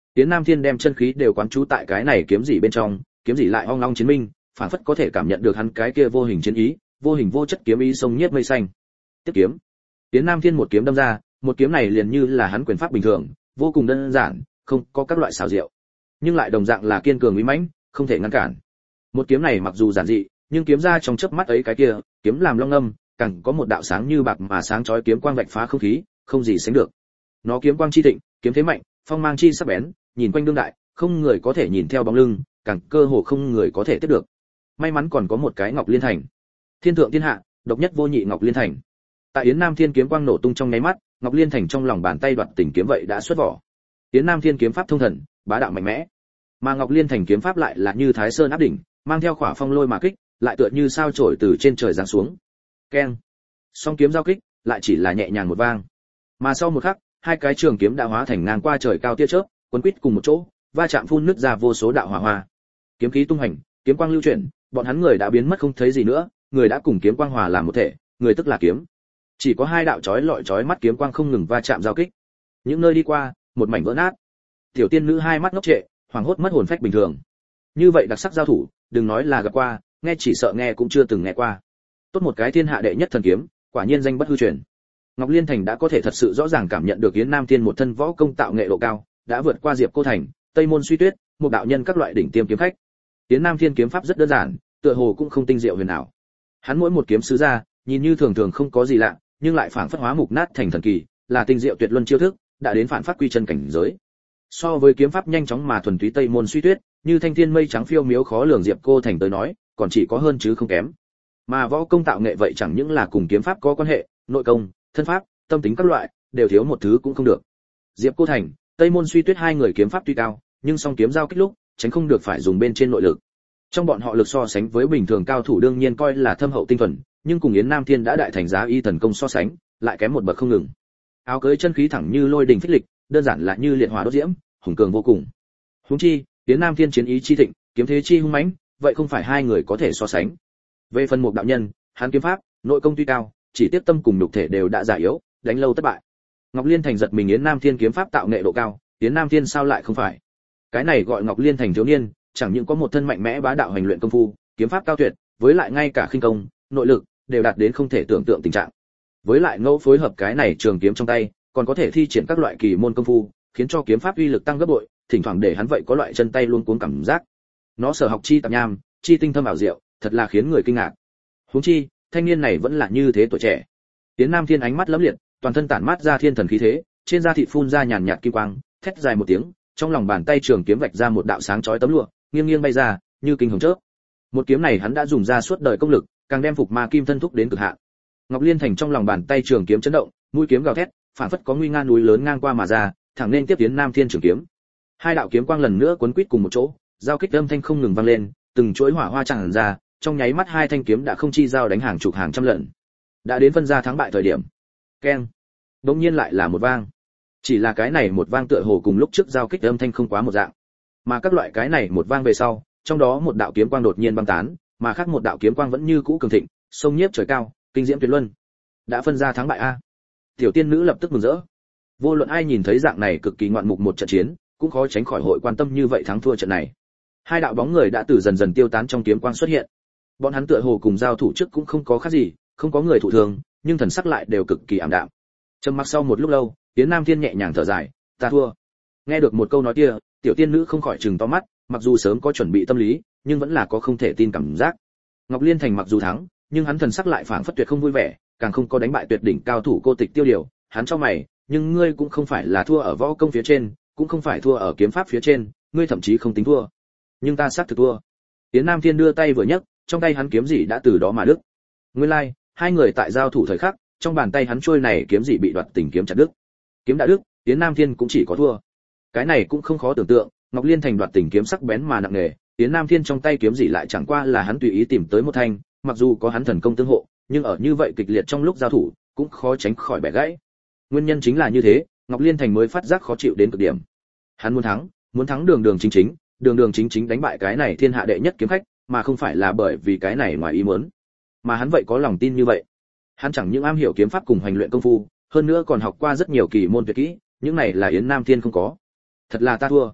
A: Yến Nam Thiên đem chân khí đều quán trú tại cái này kiếm gì bên trong, kiếm gì lại ong long chiến minh, phản phất có thể cảm nhận được hắn cái kia vô hình chiến ý, vô hình vô chất kiếm ý sông nhiếp mây xanh. Tiếp kiếm. Yến Nam Thiên một kiếm đâm ra, một kiếm này liền như là hắn quyền pháp bình thường, vô cùng đơn giản, không có các loại xảo diệu, nhưng lại đồng dạng là kiên cường uy mãnh, không thể ngăn cản. Một kiếm này mặc dù giản dị, nhưng kiếm ra trong chớp mắt ấy cái kia, kiếm làm long âm, càng có một đạo sáng như bạc mà sáng chói kiếm quang vạch phá không khí, không gì sánh được. Nó kiếm quang chi thịnh, kiếm thế mạnh, phong mang chi sắc bén, nhìn quanh đương đại, không người có thể nhìn theo bóng lưng, càng cơ hồ không người có thể tiếp được. May mắn còn có một cái Ngọc Liên Thành. Thiên thượng thiên hạ, độc nhất vô nhị Ngọc Liên Thành. Tại Yến Nam Thiên kiếm quang nổ tung trong nháy mắt, Ngọc Liên Thành trong lòng bàn tay đoạt tình kiếm vậy đã xuất vỏ. Yến Nam Thiên kiếm pháp thông thần, bá đạo mạnh mẽ, mà Ngọc Liên Thành kiếm pháp lại là như Thái Sơn áp đỉnh, mang theo khỏa phong lôi mà kích, lại tựa như sao chổi từ trên trời giáng xuống. Keng. Song kiếm giao kích, lại chỉ là nhẹ nhàng một vang. Mà sau một khắc, hai cái trường kiếm đã hóa thành ngang qua trời cao tia chớp, quấn quýt cùng một chỗ, va chạm phun nứt ra vô số đạo hỏa hoa. Kiếm khí tung hành, kiếm quang lưu chuyển, bọn hắn người đã biến mất không thấy gì nữa, người đã cùng kiếm quang hòa làm một thể, người tức là kiếm. Chỉ có hai đạo chói lọi chói mắt kiếm quang không ngừng va chạm giao kích. Những nơi đi qua, một mảnh vỡ nát. Tiểu tiên nữ hai mắt ngốc trệ, hoảng hốt mất hồn phách bình thường. Như vậy đặc sắc giao thủ, đừng nói là gặp qua, nghe chỉ sợ nghe cũng chưa từng nghe qua. Tốt một cái thiên hạ đệ nhất thần kiếm, quả nhiên danh bất hư truyền. Ngọc Liên Thành đã có thể thật sự rõ ràng cảm nhận được Yến Nam Thiên một thân võ công tạo nghệ độ cao, đã vượt qua Diệp Cô Thành, Tây Môn Suy Tuyết, một đạo nhân các loại đỉnh tiêm kiếm khách. Yến Nam Thiên kiếm pháp rất đơn giản, tựa hồ cũng không tinh diệu huyền ảo. Hắn mỗi một kiếm sứ ra, nhìn như thường thường không có gì lạ, nhưng lại phảng phất hóa mục nát thành thần kỳ, là tinh diệu tuyệt luân chiêu thức, đã đến phản phát quy chân cảnh giới. So với kiếm pháp nhanh chóng mà thuần túy Tây Môn Suy Tuyết, như thanh thiên mây trắng phiêu miếu khó lường Diệp Cô Thành tới nói, còn chỉ có hơn chứ không kém. Mà võ công tạo nghệ vậy chẳng những là cùng kiếm pháp có quan hệ, nội công, thân pháp, tâm tính các loại, đều thiếu một thứ cũng không được. Diệp Cô Thành, Tây Môn Suy Tuyết hai người kiếm pháp tuy cao, nhưng song kiếm giao kích lúc, tránh không được phải dùng bên trên nội lực. Trong bọn họ lực so sánh với bình thường cao thủ đương nhiên coi là thâm hậu tinh thuần, nhưng cùng Yến Nam Thiên đã đại thành giá y thần công so sánh, lại kém một bậc không ngừng. Áo cưới chân khí thẳng như lôi đình phích lịch, đơn giản là như liệt hỏa đốt diễm, hùng cường vô cùng. Huống chi, Yến Nam Thiên chiến ý chi thịnh, kiếm thế chi hung mãnh, vậy không phải hai người có thể so sánh. Về phần Mục đạo nhân, hắn kiếm pháp, nội công tuy cao, chỉ tiếp tâm cùng nhục thể đều đã già yếu, đánh lâu thất bại. Ngọc Liên Thành giật mình Yến Nam Thiên kiếm pháp tạo nghệ độ cao, Yến Nam Thiên sao lại không phải? Cái này gọi Ngọc Liên Thành thiếu niên, chẳng những có một thân mạnh mẽ bá đạo hành luyện công phu, kiếm pháp cao tuyệt, với lại ngay cả khinh công, nội lực đều đạt đến không thể tưởng tượng tình trạng. Với lại ngẫu phối hợp cái này trường kiếm trong tay, còn có thể thi triển các loại kỳ môn công phu, khiến cho kiếm pháp uy lực tăng gấp bội, thỉnh thoảng để hắn vậy có loại chân tay luôn cuống cảm giác. Nó sở học chi tạp nham, chi tinh thâm ảo diệu, thật là khiến người kinh ngạc. Huống chi, thanh niên này vẫn là như thế tuổi trẻ. Tiến Nam Thiên ánh mắt lẫm liệt, toàn thân tản mát ra thiên thần khí thế, trên da thịt phun ra nhàn nhạt kim quang, thét dài một tiếng, trong lòng bàn tay trường kiếm vạch ra một đạo sáng chói tấm lụa, nghiêng nghiêng bay ra, như kinh hồng chớp. Một kiếm này hắn đã dùng ra suốt đời công lực, càng đem phục ma kim thân thúc đến cực hạn. Ngọc Liên Thành trong lòng bàn tay trường kiếm chấn động, mũi kiếm gào thét, phản phất có nguy nga núi lớn ngang qua mà ra, thẳng nên tiếp Tiến Nam Thiên trường kiếm. Hai đạo kiếm quang lần nữa quấn quýt cùng một chỗ, giao kích âm thanh không ngừng vang lên, từng chuỗi hỏa hoa tràn ra, trong nháy mắt hai thanh kiếm đã không chi giao đánh hàng chục hàng trăm lần. Đã đến phân ra thắng bại thời điểm. Keng. Đột nhiên lại là một vang. Chỉ là cái này một vang tựa hồ cùng lúc trước giao kích âm thanh không quá một dạng. Mà các loại cái này một vang về sau, trong đó một đạo kiếm quang đột nhiên băng tán, mà khác một đạo kiếm quang vẫn như cũ cường thịnh, sông nhiếp trời cao, kinh diễm tuyệt luân. Đã phân ra thắng bại a. Tiểu tiên nữ lập tức mừng rỡ. Vô luận ai nhìn thấy dạng này cực kỳ ngoạn mục một trận chiến, cũng khó tránh khỏi hội quan tâm như vậy thắng thua trận này. Hai đạo bóng người đã từ dần dần tiêu tán trong kiếm quang xuất hiện. Bọn hắn tựa hồ cùng giao thủ trước cũng không có khác gì, không có người thụ thương, nhưng thần sắc lại đều cực kỳ ảm đạm. Trầm mặc sau một lúc lâu, Tiến Nam Thiên nhẹ nhàng thở dài, "Ta thua." Nghe được một câu nói kia, tiểu tiên nữ không khỏi trừng to mắt, mặc dù sớm có chuẩn bị tâm lý, nhưng vẫn là có không thể tin cảm giác. Ngọc Liên Thành mặc dù thắng, nhưng hắn thần sắc lại phảng phất tuyệt không vui vẻ, càng không có đánh bại tuyệt đỉnh cao thủ Cô Tịch Tiêu Điều, hắn cho mày, "Nhưng ngươi cũng không phải là thua ở võ công phía trên, cũng không phải thua ở kiếm pháp phía trên, ngươi thậm chí không tính thua." "Nhưng ta xác thực thua." Tiến Nam Thiên đưa tay vừa nhấc, trong tay hắn kiếm gì đã từ đó mà đứt. Nguyên lai, like, hai người tại giao thủ thời khắc, trong bàn tay hắn trôi này kiếm gì bị đoạt tình kiếm chặt đứt. Kiếm đã đứt, Tiến Nam Thiên cũng chỉ có thua. Cái này cũng không khó tưởng tượng, Ngọc Liên Thành đoạt tình kiếm sắc bén mà nặng nề, Tiến Nam Thiên trong tay kiếm gì lại chẳng qua là hắn tùy ý tìm tới một thanh, mặc dù có hắn thần công tương hộ, nhưng ở như vậy kịch liệt trong lúc giao thủ, cũng khó tránh khỏi bẻ gãy. Nguyên nhân chính là như thế, Ngọc Liên Thành mới phát giác khó chịu đến cực điểm. Hắn muốn thắng, muốn thắng đường đường chính chính, đường đường chính chính đánh bại cái này thiên hạ đệ nhất kiếm khách, mà không phải là bởi vì cái này ngoài ý muốn. Mà hắn vậy có lòng tin như vậy. Hắn chẳng những am hiểu kiếm pháp cùng hành luyện công phu, hơn nữa còn học qua rất nhiều kỳ môn tuyệt kỹ, những này là Yến Nam Thiên không có. Thật là ta thua,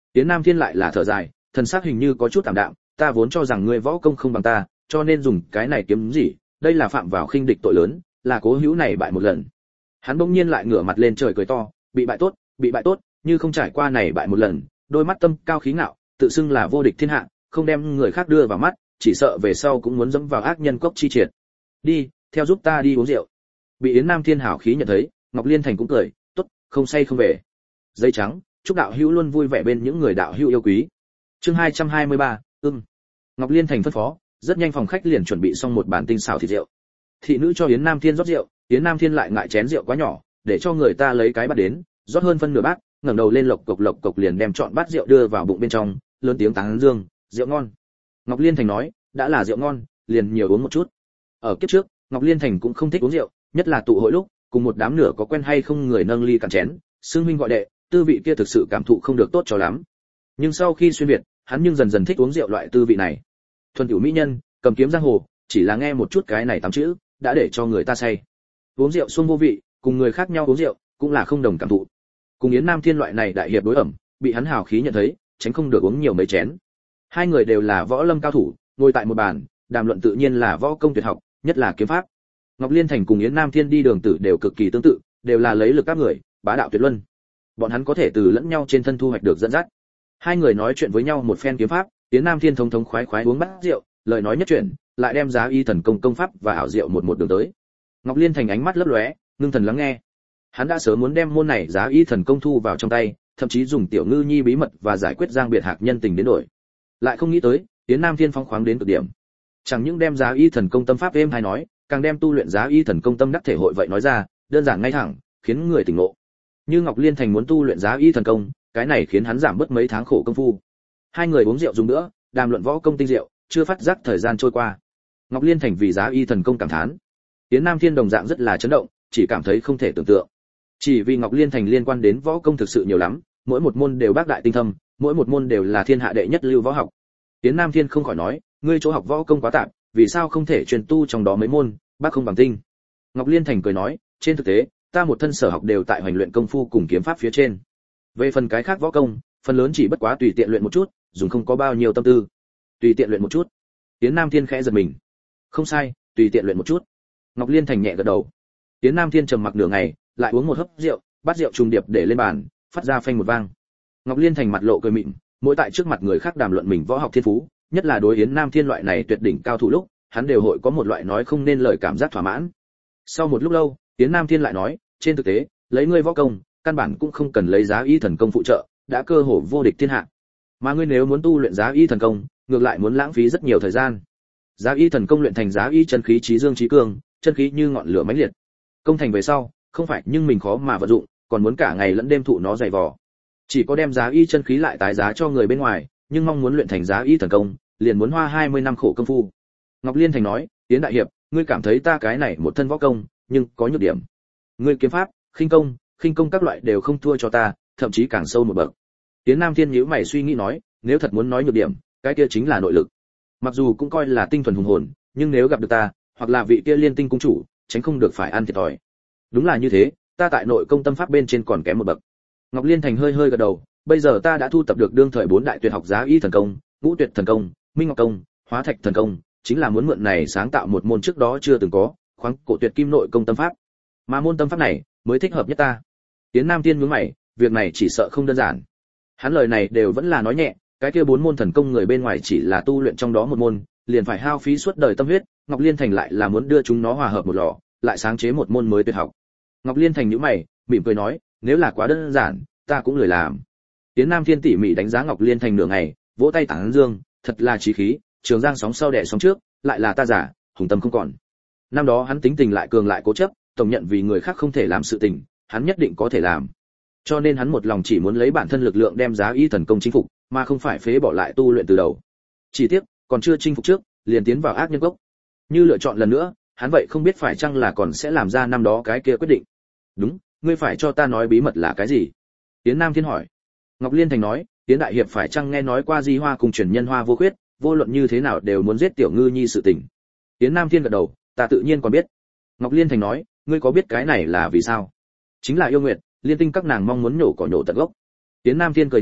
A: Yến Nam Thiên lại là thở dài, thần sắc hình như có chút tạm đạm, ta vốn cho rằng ngươi võ công không bằng ta, cho nên dùng cái này kiếm gì, đây là phạm vào khinh địch tội lớn, là cố hữu này bại một lần. Hắn bỗng nhiên lại ngửa mặt lên trời cười to, bị bại tốt, bị bại tốt, như không trải qua này bại một lần, đôi mắt tâm cao khí ngạo, tự xưng là vô địch thiên hạ, không đem người khác đưa vào mắt, chỉ sợ về sau cũng muốn dẫm vào ác nhân cốc chi triệt. Đi, theo giúp ta đi uống rượu. Bị Yến Nam Thiên hảo khí nhận thấy, Ngọc Liên Thành cũng cười, tốt, không say không về. Dây trắng, chúc đạo hữu luôn vui vẻ bên những người đạo hữu yêu quý. Chương hai trăm hai mươi ba, ưng. Ngọc Liên Thành phân phó, rất nhanh phòng khách liền chuẩn bị xong một bàn tinh xào thịt rượu. Thị nữ cho Yến Nam Thiên rót rượu, Yến Nam Thiên lại ngại chén rượu quá nhỏ, để cho người ta lấy cái bát đến, rót hơn phân nửa bát, ngẩng đầu lên lộc cộc lộc cộc liền đem trọn bát rượu đưa vào bụng bên trong, lớn tiếng tán dương, rượu ngon. Ngọc Liên Thành nói, đã là rượu ngon, liền nhiều uống một chút. Ở kiếp trước, Ngọc Liên Thành cũng không thích uống rượu, nhất là tụ hội lúc, cùng một đám nửa có quen hay không người nâng ly cạn chén, xưng huynh gọi đệ, tư vị kia thực sự cảm thụ không được tốt cho lắm. Nhưng sau khi xuyên việt, hắn nhưng dần dần thích uống rượu loại tư vị này. Thuần tiểu mỹ nhân, cầm kiếm giang hồ, chỉ là nghe một chút cái này tám chữ, đã để cho người ta say. Uống rượu xuông vô vị, cùng người khác nhau uống rượu, cũng là không đồng cảm thụ. Cùng Yến Nam Thiên loại này đại hiệp đối ẩm, bị hắn hào khí nhận thấy, tránh không được uống nhiều mấy chén. Hai người đều là võ lâm cao thủ, ngồi tại một bàn, đàm luận tự nhiên là võ công tuyệt học, nhất là kiếm pháp. Ngọc Liên Thành cùng Yến Nam Thiên đi đường tử đều cực kỳ tương tự, đều là lấy lực các người, bá đạo tuyệt luân. Bọn hắn có thể từ lẫn nhau trên thân thu hoạch được dẫn dắt. Hai người nói chuyện với nhau một phen kiếm pháp, Yến Nam Thiên thống thống khoái khoái uống bát rượu, lời nói nhất chuyện, lại đem giá y thần công công pháp và ảo diệu một một đường tới. Ngọc Liên Thành ánh mắt lấp lóe, ngưng thần lắng nghe. Hắn đã sớm muốn đem môn này giá y thần công thu vào trong tay, thậm chí dùng tiểu ngư nhi bí mật và giải quyết giang biệt hạc nhân tình đến đổi. Lại không nghĩ tới, Yến Nam Thiên phóng khoáng đến cực điểm. Chẳng những đem giá y thần công tâm pháp êm hay nói, càng đem tu luyện giá y thần công tâm đắc thể hội vậy nói ra, đơn giản ngay thẳng, khiến người tỉnh ngộ. Như Ngọc Liên Thành muốn tu luyện giá y thần công, cái này khiến hắn giảm bớt mấy tháng khổ công phu. Hai người uống rượu dùng nữa, đàm luận võ công tinh diệu, chưa phát giác thời gian trôi qua. Ngọc Liên Thành vì giá y thần công cảm thán, Yến Nam Thiên đồng dạng rất là chấn động, chỉ cảm thấy không thể tưởng tượng. Chỉ vì Ngọc Liên Thành liên quan đến võ công thực sự nhiều lắm, mỗi một môn đều bác đại tinh thâm, mỗi một môn đều là thiên hạ đệ nhất lưu võ học. Yến Nam Thiên không khỏi nói, ngươi chỗ học võ công quá tạp, vì sao không thể truyền tu trong đó mấy môn, bác không bằng tinh. Ngọc Liên Thành cười nói, trên thực tế, ta một thân sở học đều tại hoành luyện công phu cùng kiếm pháp phía trên. Về phần cái khác võ công, phần lớn chỉ bất quá tùy tiện luyện một chút, dùng không có bao nhiêu tâm tư. Tùy tiện luyện một chút. Yến Nam Thiên khẽ giật mình. Không sai, tùy tiện luyện một chút. Ngọc Liên Thành nhẹ gật đầu. Yến Nam Thiên trầm mặc nửa ngày, lại uống một hớp rượu, bát rượu trùng điệp để lên bàn, phát ra phanh một vang. Ngọc Liên Thành mặt lộ cười mịn, mỗi tại trước mặt người khác đàm luận mình võ học thiên phú, nhất là đối Yến Nam Thiên loại này tuyệt đỉnh cao thủ lúc, hắn đều hội có một loại nói không nên lời cảm giác thỏa mãn. Sau một lúc lâu, Yến Nam Thiên lại nói, trên thực tế, lấy ngươi võ công, căn bản cũng không cần lấy giá y thần công phụ trợ, đã cơ hồ vô địch thiên hạ. Mà ngươi nếu muốn tu luyện giá y thần công, ngược lại muốn lãng phí rất nhiều thời gian. Giá y thần công luyện thành giá y chân khí trí dương trí cường, chân khí như ngọn lửa mãnh liệt. Công thành về sau, không phải nhưng mình khó mà vận dụng, còn muốn cả ngày lẫn đêm thụ nó dày vò. Chỉ có đem giá y chân khí lại tái giá cho người bên ngoài, nhưng mong muốn luyện thành giá y thần công, liền muốn hoa hai mươi năm khổ công phu. Ngọc Liên Thành nói, Yến đại hiệp, ngươi cảm thấy ta cái này một thân võ công, nhưng có nhược điểm. Ngươi kiếm pháp, khinh công, khinh công các loại đều không thua cho ta, thậm chí càng sâu một bậc. Yến Nam Thiên nhíu mày suy nghĩ nói, nếu thật muốn nói nhược điểm, cái kia chính là nội lực. Mặc dù cũng coi là tinh thuần hùng hồn, nhưng nếu gặp được ta, hoặc là vị kia Liên Tinh cung chủ, tránh không được phải ăn thiệt thòi. Đúng là như thế, ta tại nội công tâm pháp bên trên còn kém một bậc. Ngọc Liên Thành hơi hơi gật đầu, bây giờ ta đã thu tập được đương thời bốn đại tuyệt học giá y thần công, ngũ tuyệt thần công, minh ngọc công, hóa thạch thần công, chính là muốn mượn này sáng tạo một môn trước đó chưa từng có, khoáng cổ tuyệt kim nội công tâm pháp. Mà môn tâm pháp này mới thích hợp nhất ta. Tiến Nam Tiên nhướng mày, việc này chỉ sợ không đơn giản. Hắn lời này đều vẫn là nói nhẹ, cái kia bốn môn thần công người bên ngoài chỉ là tu luyện trong đó một môn, liền phải hao phí suốt đời tâm huyết, Ngọc Liên Thành lại là muốn đưa chúng nó hòa hợp một lò, lại sáng chế một môn mới tuyệt học. Ngọc Liên Thành nhíu mày, mỉm cười nói, nếu là quá đơn giản, ta cũng lười làm. Tiến Nam Thiên tỉ mỉ đánh giá Ngọc Liên Thành nửa ngày, vỗ tay tán dương, thật là chí khí, trường giang sóng sau đẻ sóng trước, lại là ta giả, hùng tâm không còn. Năm đó hắn tính tình lại cường lại cố chấp, tổng nhận vì người khác không thể làm sự tình, hắn nhất định có thể làm. Cho nên hắn một lòng chỉ muốn lấy bản thân lực lượng đem giá y thần công chinh phục, mà không phải phế bỏ lại tu luyện từ đầu. Chỉ tiếc, còn chưa chinh phục trước, liền tiến vào ác nhân gốc. Như lựa chọn lần nữa, hắn vậy không biết phải chăng là còn sẽ làm ra năm đó cái kia quyết định. Đúng, ngươi phải cho ta nói bí mật là cái gì? Tiến Nam Thiên hỏi. Ngọc Liên Thành nói, Tiến đại hiệp phải chăng nghe nói qua Di Hoa cùng truyền nhân Hoa vô khuyết, vô luận như thế nào đều muốn giết tiểu ngư nhi sự tình. Tiến Nam Thiên gật đầu, ta tự nhiên còn biết. Ngọc Liên Thành nói, ngươi có biết cái này là vì sao? Chính là yêu nguyệt, Liên Tinh các nàng mong muốn nhổ cỏ nhổ tận gốc. Tiến Nam Thiên cười nhạt,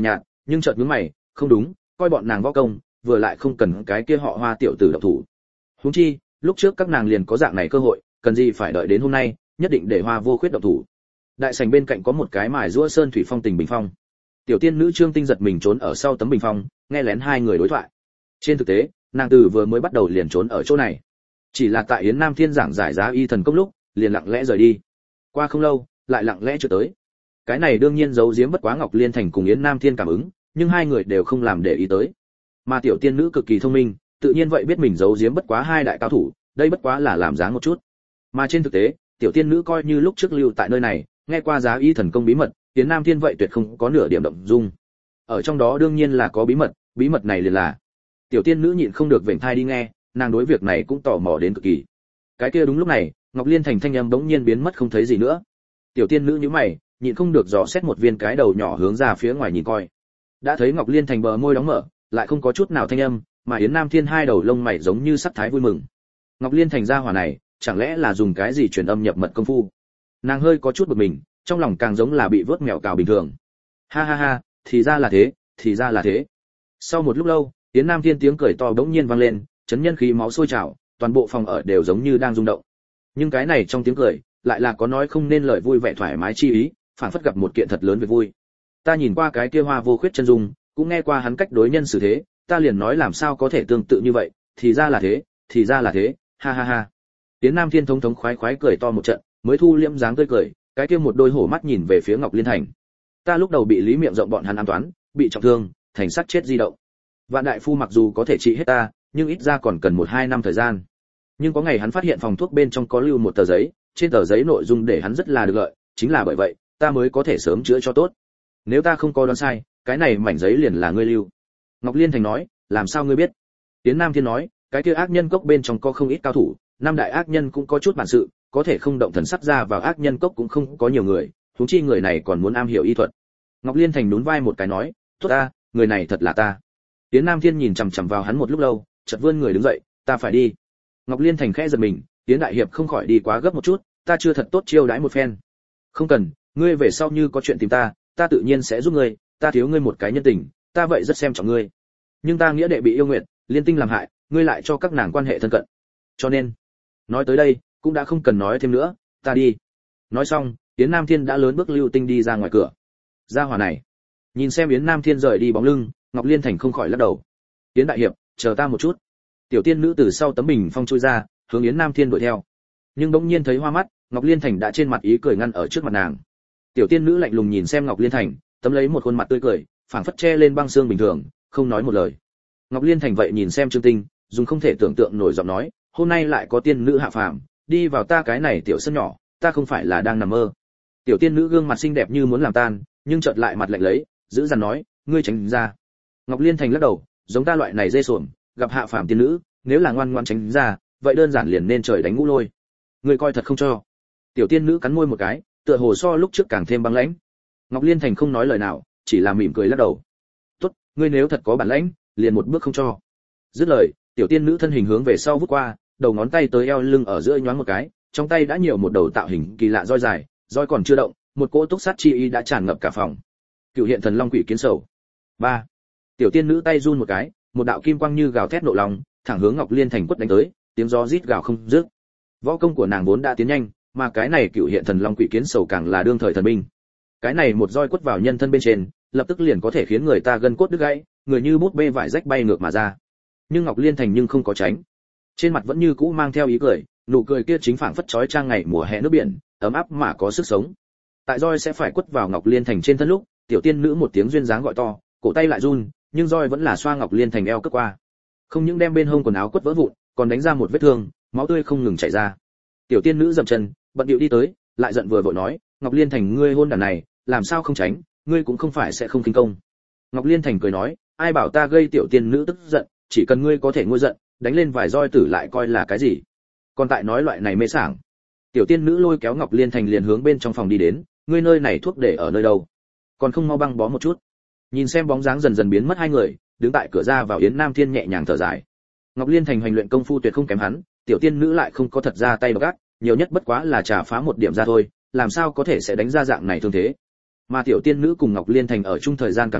A: nhưng chợt nhướng mày, không đúng, coi bọn nàng võ công, vừa lại không cần cái kia họ Hoa tiểu tử động thủ. Huống chi, lúc trước các nàng liền có dạng này cơ hội, cần gì phải đợi đến hôm nay, nhất định để Hoa Vô Khuyết động thủ. Đại sảnh bên cạnh có một cái mài giũa sơn thủy phong tình bình phong. Tiểu tiên nữ Trương Tinh giật mình trốn ở sau tấm bình phong, nghe lén hai người đối thoại. Trên thực tế, nàng từ vừa mới bắt đầu liền trốn ở chỗ này. Chỉ là tại Yến Nam Thiên giảng giải giá y thần công lúc, liền lặng lẽ rời đi. Qua không lâu, lại lặng lẽ trở tới. Cái này đương nhiên giấu giếm bất quá Ngọc Liên Thành cùng Yến Nam Thiên cảm ứng, nhưng hai người đều không làm để ý tới. Mà tiểu tiên nữ cực kỳ thông minh, tự nhiên vậy biết mình giấu giếm bất quá hai đại cao thủ, đây bất quá là làm dáng một chút. Mà trên thực tế, tiểu tiên nữ coi như lúc trước lưu tại nơi này, nghe qua giá y thần công bí mật, Yến Nam Thiên vậy tuyệt không có nửa điểm động dung. Ở trong đó đương nhiên là có bí mật, bí mật này liền là tiểu tiên nữ nhịn không được vểnh thai đi nghe, nàng đối việc này cũng tò mò đến cực kỳ. Cái kia đúng lúc này, Ngọc Liên Thành thanh âm bỗng nhiên biến mất không thấy gì nữa. Tiểu tiên nữ nhíu mày, nhịn không được dò xét một viên cái đầu nhỏ hướng ra phía ngoài nhìn coi. Đã thấy Ngọc Liên Thành bờ môi đóng mở, lại không có chút nào thanh âm, mà Yến Nam Thiên hai đầu lông mày giống như sắc thái vui mừng. Ngọc Liên Thành ra hỏa này, chẳng lẽ là dùng cái gì truyền âm nhập mật công phu? Nàng hơi có chút bực mình, trong lòng càng giống là bị vớt mèo cào bình thường. Ha ha ha, thì ra là thế, thì ra là thế. Sau một lúc lâu, Yến Nam Thiên tiếng cười to bỗng nhiên vang lên, chấn nhân khí máu sôi trào, toàn bộ phòng ở đều giống như đang rung động. Nhưng cái này trong tiếng cười, lại là có nói không nên lời vui vẻ thoải mái chi ý, phảng phất gặp một kiện thật lớn việc vui. Ta nhìn qua cái kia Hoa Vô Khuyết chân dung, cũng nghe qua hắn cách đối nhân xử thế, ta liền nói làm sao có thể tương tự như vậy, thì ra là thế, thì ra là thế, ha ha ha. Yến Nam Thiên thống thống khoái khoái cười to một trận, mới thu liễm dáng tươi cười, cái kia một đôi hổ mắt nhìn về phía Ngọc Liên Thành. Ta lúc đầu bị lý miệng rộng bọn hắn ám toán, bị trọng thương, thành xác chết di động. Vạn đại phu mặc dù có thể trị hết ta, nhưng ít ra còn cần một hai năm thời gian. Nhưng có ngày hắn phát hiện phòng thuốc bên trong có lưu một tờ giấy, trên tờ giấy nội dung để hắn rất là được lợi, chính là bởi vậy, ta mới có thể sớm chữa cho tốt. Nếu ta không có đoán sai, cái này mảnh giấy liền là ngươi lưu. Ngọc Liên Thành nói, làm sao ngươi biết? Tiến Nam Thiên nói, cái kia ác nhân cốc bên trong có không ít cao thủ, năm đại ác nhân cũng có chút bản sự, có thể không động thần sắc ra vào ác nhân cốc cũng không có nhiều người, huống chi người này còn muốn am hiểu y thuật. Ngọc Liên Thành nhún vai một cái nói, tốt ta, người này thật là ta. Tiến Nam Thiên nhìn chằm chằm vào hắn một lúc lâu, chợt vươn người đứng dậy, ta phải đi. Ngọc Liên Thành khẽ giật mình, Tiến đại hiệp không khỏi đi quá gấp một chút, ta chưa thật tốt chiêu đãi một phen. Không cần, ngươi về sau như có chuyện tìm ta, ta tự nhiên sẽ giúp ngươi, ta thiếu ngươi một cái nhân tình, ta vậy rất xem trọng ngươi. Nhưng ta nghĩa đệ bị yêu nguyện, liên tinh làm hại, ngươi lại cho các nàng quan hệ thân cận. Cho nên, nói tới đây, cũng đã không cần nói thêm nữa, ta đi. Nói xong, Yến Nam Thiên đã lớn bước lưu tinh đi ra ngoài cửa. Ra hỏa này, nhìn xem Yến Nam Thiên rời đi bóng lưng, Ngọc Liên Thành không khỏi lắc đầu. Yến đại hiệp, chờ ta một chút. Tiểu tiên nữ từ sau tấm bình phong chui ra, hướng Yến Nam Thiên đuổi theo. Nhưng bỗng nhiên thấy hoa mắt, Ngọc Liên Thành đã trên mặt ý cười ngăn ở trước mặt nàng. Tiểu tiên nữ lạnh lùng nhìn xem Ngọc Liên Thành, tấm lấy một khuôn mặt tươi cười, phảng phất che lên băng xương bình thường, không nói một lời. Ngọc Liên Thành vậy nhìn xem Trương Tinh, dùng không thể tưởng tượng nổi giọng nói, hôm nay lại có tiên nữ hạ phàm, đi vào ta cái này tiểu sân nhỏ, ta không phải là đang nằm mơ. Tiểu tiên nữ gương mặt xinh đẹp như muốn làm tan, nhưng chợt lại mặt lạnh lấy, giữ dằn nói, ngươi tránh ra. Ngọc Liên Thành lắc đầu, giống ta loại này dê xuồng, gặp hạ phàm tiên nữ, nếu là ngoan ngoãn tránh ra, vậy đơn giản liền nên trời đánh ngũ lôi. Ngươi coi thật không cho. Tiểu tiên nữ cắn môi một cái, tựa hồ so lúc trước càng thêm băng lãnh. Ngọc Liên Thành không nói lời nào, chỉ là mỉm cười lắc đầu. Tốt, ngươi nếu thật có bản lãnh, liền một bước không cho. Dứt lời, tiểu tiên nữ thân hình hướng về sau vút qua, đầu ngón tay tới eo lưng ở giữa nhoáng một cái, trong tay đã nhiều một đầu tạo hình kỳ lạ roi dài, roi còn chưa động, một cỗ túc sát chi y đã tràn ngập cả phòng. Cựu hiện thần long quỷ kiến sầu. ba. Tiểu tiên nữ tay run một cái, một đạo kim quang như gào thét nộ lòng, thẳng hướng Ngọc Liên Thành quất đánh tới, tiếng gió rít gào không dứt. Võ công của nàng vốn đã tiến nhanh, mà cái này cựu hiện thần long quỷ kiến sầu càng là đương thời thần binh. Cái này một roi quất vào nhân thân bên trên, lập tức liền có thể khiến người ta gân cốt đứt gãy, người như bút bê vải rách bay ngược mà ra. Nhưng Ngọc Liên Thành nhưng không có tránh, trên mặt vẫn như cũ mang theo ý cười, nụ cười kia chính phảng phất chói chang ngày mùa hè nước biển, ấm áp mà có sức sống. Tại roi sẽ phải quất vào Ngọc Liên Thành trên thân lúc, tiểu tiên nữ một tiếng duyên dáng gọi to, cổ tay lại run, nhưng roi vẫn là xoa Ngọc Liên Thành eo cất qua. Không những đem bên hông quần áo quất vỡ vụn, còn đánh ra một vết thương, máu tươi không ngừng chảy ra. Tiểu tiên nữ dậm chân, bận điệu đi tới, lại giận vừa vội nói, Ngọc Liên Thành ngươi hôn đàn này, làm sao không tránh, ngươi cũng không phải sẽ không kinh công. Ngọc Liên Thành cười nói, ai bảo ta gây tiểu tiên nữ tức giận, chỉ cần ngươi có thể nguôi giận, đánh lên vài roi tử lại coi là cái gì. Còn tại nói loại này mê sảng. Tiểu tiên nữ lôi kéo Ngọc Liên Thành liền hướng bên trong phòng đi đến, ngươi nơi này thuốc để ở nơi đâu? Còn không mau băng bó một chút. Nhìn xem bóng dáng dần dần biến mất hai người, đứng tại cửa ra vào Yến Nam Thiên nhẹ nhàng thở dài. Ngọc Liên Thành hành luyện công phu tuyệt không kém hắn, tiểu tiên nữ lại không có thật ra tay độc ác, nhiều nhất bất quá là trà phá một điểm ra thôi, làm sao có thể sẽ đánh ra dạng này thương thế. Mà tiểu tiên nữ cùng Ngọc Liên Thành ở chung thời gian càng lâu,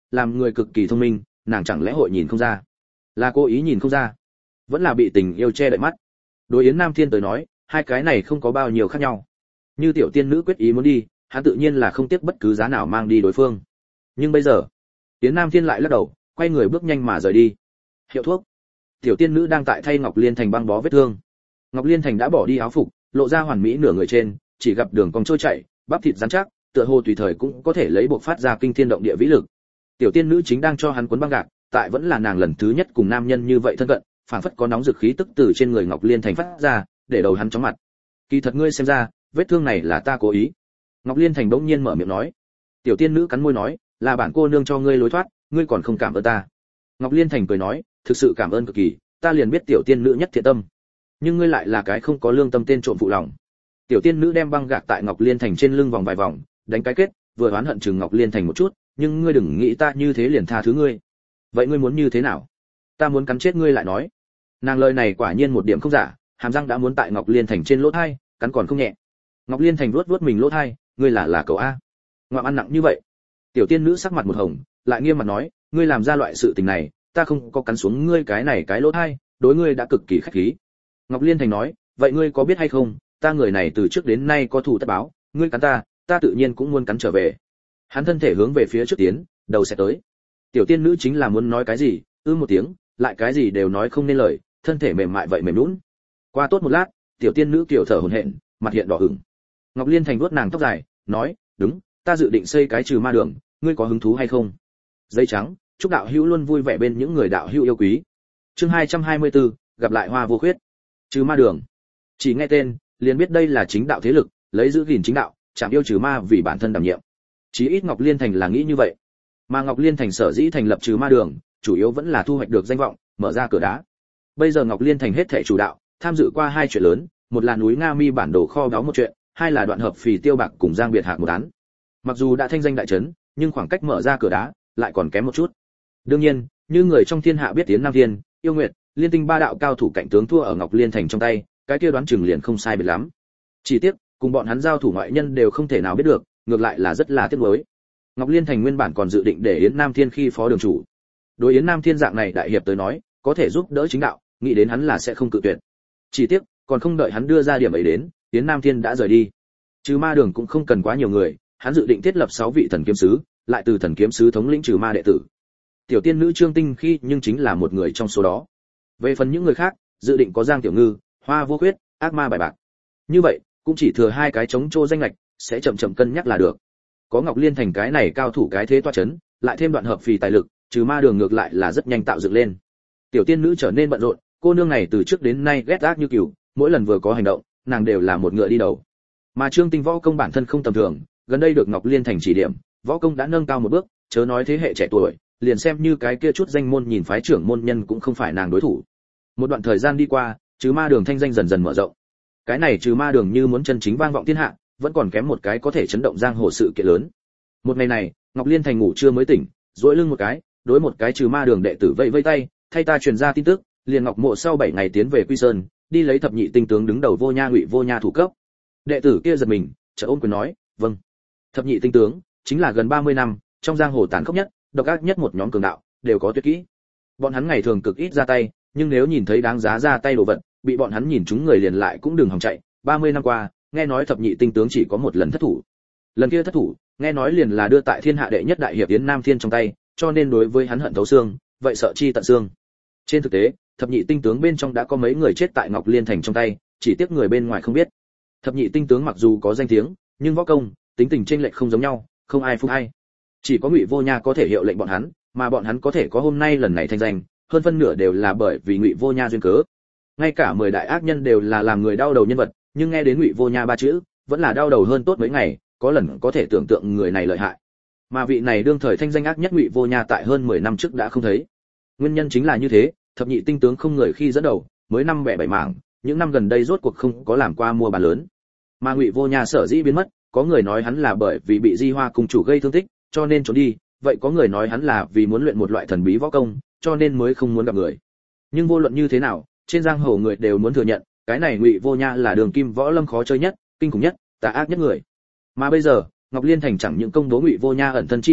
A: làm người cực kỳ thông minh, nàng chẳng lẽ hội nhìn không ra? Là cố ý nhìn không ra, vẫn là bị tình yêu che đậy mắt. Đối Yến Nam Thiên tới nói, hai cái này không có bao nhiêu khác nhau. Như tiểu tiên nữ quyết ý muốn đi, hắn tự nhiên là không tiếc bất cứ giá nào mang đi đối phương. Nhưng bây giờ, Yến Nam Thiên lại lắc đầu, quay người bước nhanh mà rời đi. Hiệu thuốc. Tiểu tiên nữ đang tại thay Ngọc Liên Thành băng bó vết thương. Ngọc Liên Thành đã bỏ đi áo phục, lộ ra hoàn mỹ nửa người trên, chỉ gặp đường cong trôi chảy, bắp thịt rắn chắc, tựa hồ tùy thời cũng có thể lấy buộc phát ra kinh thiên động địa vĩ lực. Tiểu tiên nữ chính đang cho hắn cuốn băng gạc, tại vẫn là nàng lần thứ nhất cùng nam nhân như vậy thân cận, phảng phất có nóng dực khí tức từ trên người Ngọc Liên Thành phát ra, để đầu hắn chóng mặt. Kỳ thật ngươi xem ra, vết thương này là ta cố ý. Ngọc Liên Thành bỗng nhiên mở miệng nói. Tiểu tiên nữ cắn môi nói, là bản cô nương cho ngươi lối thoát, ngươi còn không cảm ơn ta. Ngọc Liên Thành cười nói, thực sự cảm ơn cực kỳ, ta liền biết tiểu tiên nữ nhất thiện tâm, nhưng ngươi lại là cái không có lương tâm tên trộm phụ lòng. Tiểu tiên nữ đem băng gạc tại Ngọc Liên Thành trên lưng vòng vài vòng, đánh cái kết, vừa oán hận chừng Ngọc Liên Thành một chút, nhưng ngươi đừng nghĩ ta như thế liền tha thứ ngươi. Vậy ngươi muốn như thế nào? Ta muốn cắn chết ngươi lại nói. Nàng lời này quả nhiên một điểm không giả, hàm răng đã muốn tại Ngọc Liên Thành trên lỗ tai, cắn còn không nhẹ. Ngọc Liên Thành vuốt vuốt mình lỗ tai, ngươi là là cậu a? Ngoạm ăn nặng như vậy. Tiểu tiên nữ sắc mặt một hồng, lại nghiêm mặt nói, ngươi làm ra loại sự tình này, ta không có cắn xuống ngươi cái này cái lỗ tai, đối ngươi đã cực kỳ khách khí. Ngọc Liên Thành nói, vậy ngươi có biết hay không, ta người này từ trước đến nay có thù tất báo, ngươi cắn ta, ta tự nhiên cũng muốn cắn trở về. Hắn thân thể hướng về phía trước tiến, đầu sẽ tới. Tiểu tiên nữ chính là muốn nói cái gì, ư một tiếng, lại cái gì đều nói không nên lời, thân thể mềm mại vậy mềm nhũn. Qua tốt một lát, tiểu tiên nữ kiểu thở hổn hển, mặt hiện đỏ ửng. Ngọc Liên Thành vuốt nàng tóc dài, nói, đúng, ta dự định xây cái trừ ma đường, ngươi có hứng thú hay không? Giấy trắng, chúc đạo hữu luôn vui vẻ bên những người đạo hữu yêu quý. Chương hai trăm hai mươi tư, gặp lại Hoa Vô Khuyết. Trừ ma đường. Chỉ nghe tên, liền biết đây là chính đạo thế lực, lấy giữ gìn chính đạo, chạm yêu trừ ma vì bản thân đảm nhiệm. Chí ít Ngọc Liên Thành là nghĩ như vậy. Mà Ngọc Liên Thành sở dĩ thành lập trừ ma đường, chủ yếu vẫn là thu hoạch được danh vọng, mở ra cửa đá. Bây giờ Ngọc Liên Thành hết thảy chủ đạo, tham dự qua hai chuyện lớn, một là núi Nga Mi bản đồ kho báu một chuyện, hai là đoạn hợp phì tiêu bạc cùng Giang Biệt Hạc một án. Mặc dù đã thanh danh đại chấn, nhưng khoảng cách mở ra cửa đá lại còn kém một chút. Đương nhiên, như người trong thiên hạ biết Tiến Nam Thiên, Yêu Nguyệt, Liên Tinh ba đạo cao thủ cạnh tướng thua ở Ngọc Liên Thành trong tay, cái kia đoán chừng liền không sai biệt lắm. Chỉ tiếc, cùng bọn hắn giao thủ ngoại nhân đều không thể nào biết được, ngược lại là rất là tiếc nuối. Ngọc Liên Thành nguyên bản còn dự định để Yến Nam Thiên khi phó đường chủ. Đối Yến Nam Thiên dạng này đại hiệp tới nói, có thể giúp đỡ chính đạo, nghĩ đến hắn là sẽ không cự tuyệt. Chỉ tiếc, còn không đợi hắn đưa ra điểm ấy đến, Yến Nam Thiên đã rời đi. Trừ ma đường cũng không cần quá nhiều người, hắn dự định thiết lập sáu vị thần kiếm sứ, lại từ thần kiếm sứ thống lĩnh trừ ma đệ tử. Tiểu tiên nữ Trương Tinh Khi nhưng chính là một người trong số đó. Về phần những người khác, dự định có Giang Tiểu Ngư, Hoa Vô Khuyết, Ác Ma Bài Bạc. Như vậy, cũng chỉ thừa hai cái chống trô danh lệch, sẽ chậm chậm cân nhắc là được. Có Ngọc Liên Thành cái này cao thủ cái thế toa chấn, lại thêm đoạn hợp phì tài lực, trừ ma đường ngược lại là rất nhanh tạo dựng lên. Tiểu tiên nữ trở nên bận rộn, cô nương này từ trước đến nay ghét ác như cừu, mỗi lần vừa có hành động, nàng đều là một ngựa đi đầu. Mà Trương Tinh võ công bản thân không tầm thường, gần đây được Ngọc Liên Thành chỉ điểm, võ công đã nâng cao một bước, chớ nói thế hệ trẻ tuổi, liền xem như cái kia chút danh môn nhìn phái trưởng môn nhân cũng không phải nàng đối thủ. Một đoạn thời gian đi qua, trừ ma đường thanh danh dần dần mở rộng. Cái này trừ ma đường như muốn chân chính vang vọng thiên hạ, vẫn còn kém một cái có thể chấn động giang hồ sự kiện lớn. Một ngày này, Ngọc Liên Thành ngủ chưa mới tỉnh, duỗi lưng một cái, đối một cái trừ ma đường đệ tử vẫy vẫy tay, thay ta truyền ra tin tức, liền Ngọc Mộ sau bảy ngày tiến về Quy Sơn, đi lấy thập nhị tinh tướng đứng đầu Vô Nha Ngụy Vô Nha thủ cấp. Đệ tử kia giật mình, chợt ôm quyền nói, "Vâng." Thập nhị tinh tướng chính là gần ba mươi năm, trong giang hồ tàn khốc nhất, độc ác nhất một nhóm cường đạo, đều có tuyệt kỹ. Bọn hắn ngày thường cực ít ra tay, nhưng nếu nhìn thấy đáng giá ra tay đồ vật, bị bọn hắn nhìn chúng người liền lại cũng đừng hòng chạy. ba mươi năm qua, nghe nói thập nhị tinh tướng chỉ có một lần thất thủ. Lần kia thất thủ, nghe nói liền là đưa tại thiên hạ đệ nhất đại hiệp Yến Nam Thiên trong tay, cho nên đối với hắn hận thấu xương, vậy sợ chi tận xương. Trên thực tế, thập nhị tinh tướng bên trong đã có mấy người chết tại Ngọc Liên Thành trong tay, chỉ tiếc người bên ngoài không biết. Thập nhị tinh tướng mặc dù có danh tiếng, nhưng võ công, tính tình chênh lệch không giống nhau, không ai phục ai. Chỉ có Ngụy Vô Nha có thể hiệu lệnh bọn hắn, mà bọn hắn có thể có hôm nay lần này thanh danh, hơn phân nửa đều là bởi vì Ngụy Vô Nha duyên cớ. Ngay cả mười đại ác nhân đều là làm người đau đầu nhân vật, nhưng nghe đến Ngụy Vô Nha ba chữ, vẫn là đau đầu hơn tốt mấy ngày, có lần có thể tưởng tượng người này lợi hại. Mà vị này đương thời thanh danh ác nhất Ngụy Vô Nha tại hơn mười năm trước đã không thấy. Nguyên nhân chính là như thế, thập nhị tinh tướng không người khi dẫn đầu, mới năm bẻ bảy mảng, những năm gần đây rốt cuộc không có làm qua mua bán lớn. Mà Ngụy Vô Nha sở dĩ biến mất, có người nói hắn là bởi vì bị Di Hoa cung chủ gây thương tích, cho nên trốn đi, vậy có người nói hắn là vì muốn luyện một loại thần bí võ công, cho nên mới không muốn gặp người. Nhưng vô luận như thế nào, trên giang hồ người đều muốn thừa nhận, cái này Ngụy Vô Nha là đường kim võ lâm khó chơi nhất, kinh khủng nhất, tà ác nhất người. Mà bây giờ, Ngọc Liên Thành chẳng những công bố Ngụy Vô Nha ẩn thân chi địa,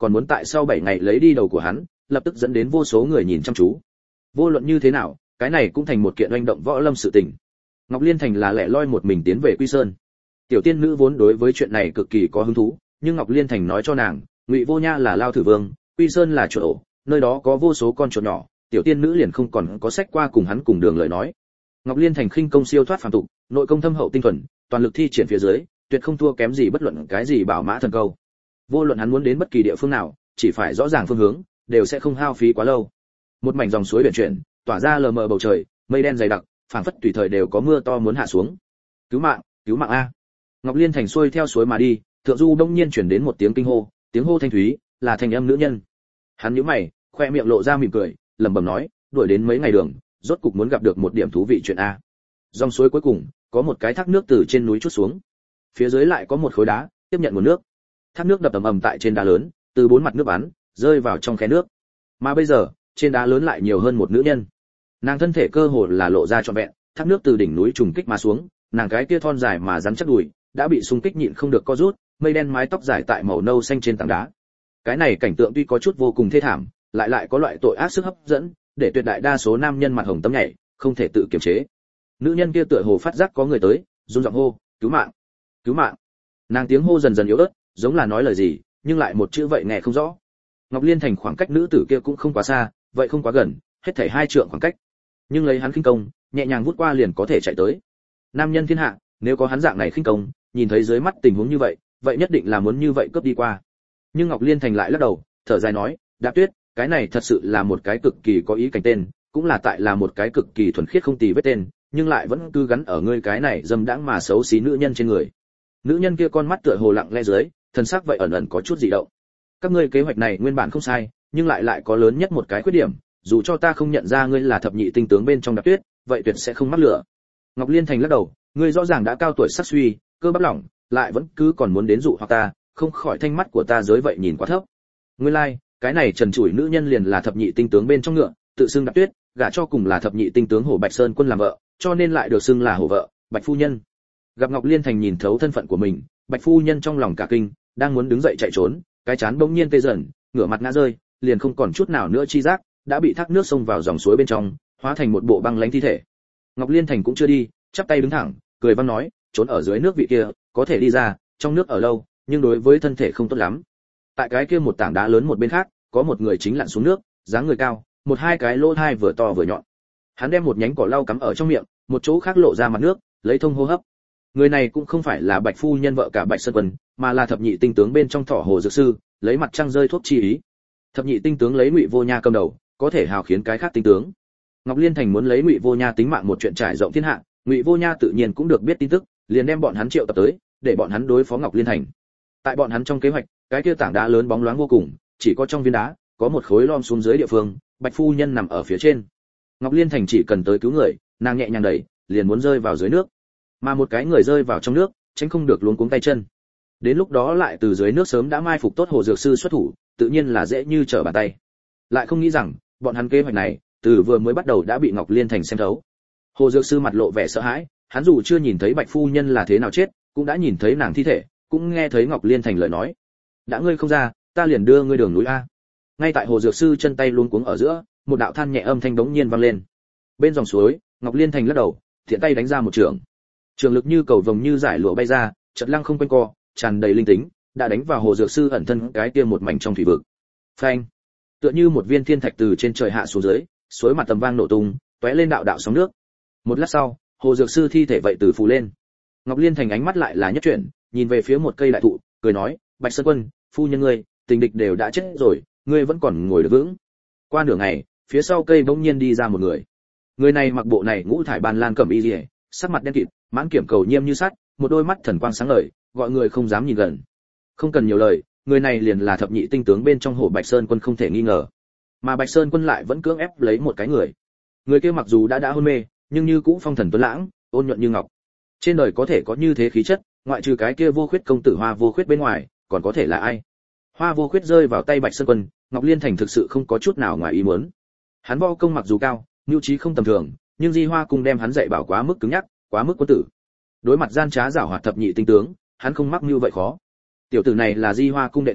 A: còn muốn tại sau bảy ngày lấy đi đầu của hắn, lập tức dẫn đến vô số người nhìn chăm chú. Vô luận như thế nào, cái này cũng thành một kiện oanh động võ lâm sự tình. Ngọc Liên Thành là lẻ loi một mình tiến về Quy Sơn. Tiểu tiên nữ vốn đối với chuyện này cực kỳ có hứng thú, nhưng Ngọc Liên Thành nói cho nàng, Ngụy Vô Nha là Lao Thử Vương, Quy Sơn là chuột ổ, nơi đó có vô số con chuột nhỏ, tiểu tiên nữ liền không còn có sách qua cùng hắn cùng đường lời nói. Ngọc Liên Thành khinh công siêu thoát phàm tục, nội công thâm hậu tinh thuần, toàn lực thi triển phía dưới, tuyệt không thua kém gì bất luận cái gì bảo mã thần câu. Vô luận hắn muốn đến bất kỳ địa phương nào, chỉ phải rõ ràng phương hướng, đều sẽ không hao phí quá lâu. Một mảnh dòng suối biển chuyển, tỏa ra lờ mờ bầu trời, mây đen dày đặc, phảng phất tùy thời đều có mưa to muốn hạ xuống. Cứu mạng, cứu mạng a! Ngọc Liên Thành xuôi theo suối mà đi, thượng du đông nhiên chuyển đến một tiếng kinh hô, tiếng hô thanh thúy, là thanh âm nữ nhân. Hắn nhíu mày, khoe miệng lộ ra mỉm cười, lẩm bẩm nói, đuổi đến mấy ngày đường, rốt cục muốn gặp được một điểm thú vị chuyện a. Dòng suối cuối cùng, có một cái thác nước từ trên núi trút xuống. Phía dưới lại có một khối đá, tiếp nhận nguồn nước. Thác nước đập ầm ầm tại trên đá lớn, từ bốn mặt nước bắn, rơi vào trong khe nước. Mà bây giờ, trên đá lớn lại nhiều hơn một nữ nhân. Nàng thân thể cơ hồ là lộ ra trọn vẹn, thác nước từ đỉnh núi trùng kích mà xuống, nàng cái kia thon dài mà rắn chắc đùi, đã bị xung kích nhịn không được co rút, mây đen mái tóc dài tại màu nâu xanh trên tảng đá. Cái này cảnh tượng tuy có chút vô cùng thê thảm, lại lại có loại tội ác sức hấp dẫn, để tuyệt đại đa số nam nhân mặt hồng tấm nhảy, không thể tự kiềm chế. Nữ nhân kia tựa hồ phát giác có người tới, run giọng hô, "Cứu mạng! Cứu mạng!" Nàng tiếng hô dần dần yếu ớt, giống là nói lời gì, nhưng lại một chữ vậy nghe không rõ. Ngọc Liên Thành khoảng cách nữ tử kia cũng không quá xa, vậy không quá gần, hết thảy hai trượng khoảng cách. Nhưng lấy hắn khinh công, nhẹ nhàng vút qua liền có thể chạy tới. Nam nhân thiên hạ, nếu có hắn dạng này khinh công, nhìn thấy dưới mắt tình huống như vậy, vậy nhất định là muốn như vậy cướp đi qua. Nhưng Ngọc Liên Thành lại lắc đầu, thở dài nói, "Đạp Tuyết, cái này thật sự là một cái cực kỳ có ý cảnh tên, cũng là tại là một cái cực kỳ thuần khiết không tì vết tên, nhưng lại vẫn cứ gắn ở ngươi cái này dâm đãng mà xấu xí nữ nhân trên người." Nữ nhân kia con mắt tựa hồ lặng lẽ dưới, thân xác vậy ẩn ẩn có chút dị động. "Các ngươi kế hoạch này nguyên bản không sai, nhưng lại lại có lớn nhất một cái khuyết điểm, dù cho ta không nhận ra ngươi là thập nhị tinh tướng bên trong Đạp Tuyết, vậy tuyệt sẽ không mắc lửa." Ngọc Liên Thành lắc đầu, "Ngươi rõ ràng đã cao tuổi sắc suy, cơ bắp lỏng, lại vẫn cứ còn muốn đến dụ hoặc ta, không khỏi thanh mắt của ta giới vậy nhìn quá thấp. Nguyên lai, like, cái này trần trụi nữ nhân liền là thập nhị tinh tướng bên trong ngựa, tự xưng Đạp Tuyết, gả cho cùng là thập nhị tinh tướng Hổ Bạch Sơn Quân làm vợ, cho nên lại được xưng là hổ vợ, Bạch phu nhân." Gặp Ngọc Liên Thành nhìn thấu thân phận của mình, Bạch phu nhân trong lòng cả kinh, đang muốn đứng dậy chạy trốn, cái chán bỗng nhiên tê dần, ngửa mặt ngã rơi, liền không còn chút nào nữa chi giác, đã bị thác nước xông vào dòng suối bên trong, hóa thành một bộ băng lãnh thi thể. Ngọc Liên Thành cũng chưa đi, chắp tay đứng thẳng, cười văn nói, trốn ở dưới nước vị kia, có thể đi ra, trong nước ở lâu, nhưng đối với thân thể không tốt lắm. Tại cái kia một tảng đá lớn một bên khác, có một người chính lặn xuống nước, dáng người cao, một hai cái lỗ hai vừa to vừa nhọn. Hắn đem một nhánh cỏ lau cắm ở trong miệng, một chỗ khác lộ ra mặt nước, lấy thông hô hấp. Người này cũng không phải là Bạch phu nhân vợ cả Bạch Sơn Quân, mà là thập nhị tinh tướng bên trong Thỏ Hồ dược sư, lấy mặt trăng rơi thuốc chi ý. Thập nhị tinh tướng lấy Ngụy Vô Nha cầm đầu, có thể hào khiến cái khác tinh tướng. Ngọc Liên Thành muốn lấy Ngụy Vô Nha tính mạng một chuyện trải rộng thiên hạ, Ngụy Vô Nha tự nhiên cũng được biết tin tức, liền đem bọn hắn triệu tập tới, để bọn hắn đối phó Ngọc Liên Thành. Tại bọn hắn trong kế hoạch, cái kia tảng đá lớn bóng loáng vô cùng, chỉ có trong viên đá có một khối lom xuống dưới địa phương, Bạch phu nhân nằm ở phía trên. Ngọc Liên Thành chỉ cần tới cứu người, nàng nhẹ nhàng đẩy, liền muốn rơi vào dưới nước. Mà một cái người rơi vào trong nước, tránh không được luống cuống tay chân. Đến lúc đó lại từ dưới nước sớm đã mai phục tốt Hồ dược sư xuất thủ, tự nhiên là dễ như trở bàn tay. Lại không nghĩ rằng, bọn hắn kế hoạch này, từ vừa mới bắt đầu đã bị Ngọc Liên Thành xem thấu. Hồ dược sư mặt lộ vẻ sợ hãi, hắn dù chưa nhìn thấy Bạch phu nhân là thế nào chết, cũng đã nhìn thấy nàng thi thể, cũng nghe thấy Ngọc Liên Thành lời nói. "Đã ngươi không ra, ta liền đưa ngươi đường núi a." Ngay tại Hồ dược sư chân tay luống cuống ở giữa, một đạo than nhẹ âm thanh bỗng nhiên vang lên. Bên dòng suối, Ngọc Liên Thành lắc đầu, thiện tay đánh ra một trường. Trường lực như cầu vồng như giải lụa bay ra, chợt lăng không quanh co, tràn đầy linh tính, đã đánh vào Hồ dược sư ẩn thân cái kia một mảnh trong thủy vực. Phanh! Tựa như một viên thiên thạch từ trên trời hạ xuống dưới, suối mặt tầm vang nổ tung, tóe lên đạo đạo sóng nước. Một lát sau, Hồ dược sư thi thể vậy từ phù lên. Ngọc Liên Thành ánh mắt lại là nhất chuyển, nhìn về phía một cây đại thụ, cười nói, "Bạch Sơn Quân, phu nhân ngươi, tình địch đều đã chết rồi, ngươi vẫn còn ngồi được vững." Qua nửa ngày, phía sau cây bỗng nhiên đi ra một người. Người này mặc bộ này ngũ thải ban lan cẩm y liễu, sắc mặt đen kịt, mãn kiểm cầu nhiêm như sắt, một đôi mắt thần quang sáng ngời, gọi người không dám nhìn gần. Không cần nhiều lời, người này liền là thập nhị tinh tướng bên trong Hổ Bạch Sơn Quân không thể nghi ngờ. Mà Bạch Sơn Quân lại vẫn cưỡng ép lấy một cái người. Người kia mặc dù đã đã hôn mê, nhưng như cũ phong thần tuấn lãng, ôn nhuận như ngọc. Trên đời có thể có như thế khí chất, ngoại trừ cái kia vô khuyết công tử Hoa Vô Khuyết bên ngoài, còn có thể là ai? Hoa Vô Khuyết rơi vào tay Bạch Sơn Quân, Ngọc Liên Thành thực sự không có chút nào ngoài ý muốn. Hắn võ công mặc dù cao, nhu trí không tầm thường, nhưng Di Hoa cung đem hắn dạy bảo quá mức cứng nhắc, quá mức quân tử. Đối mặt gian trá giảo hoạt thập nhị tinh tướng, hắn không mắc mưu vậy khó. Tiểu tử này là Di Hoa cung đệ tử,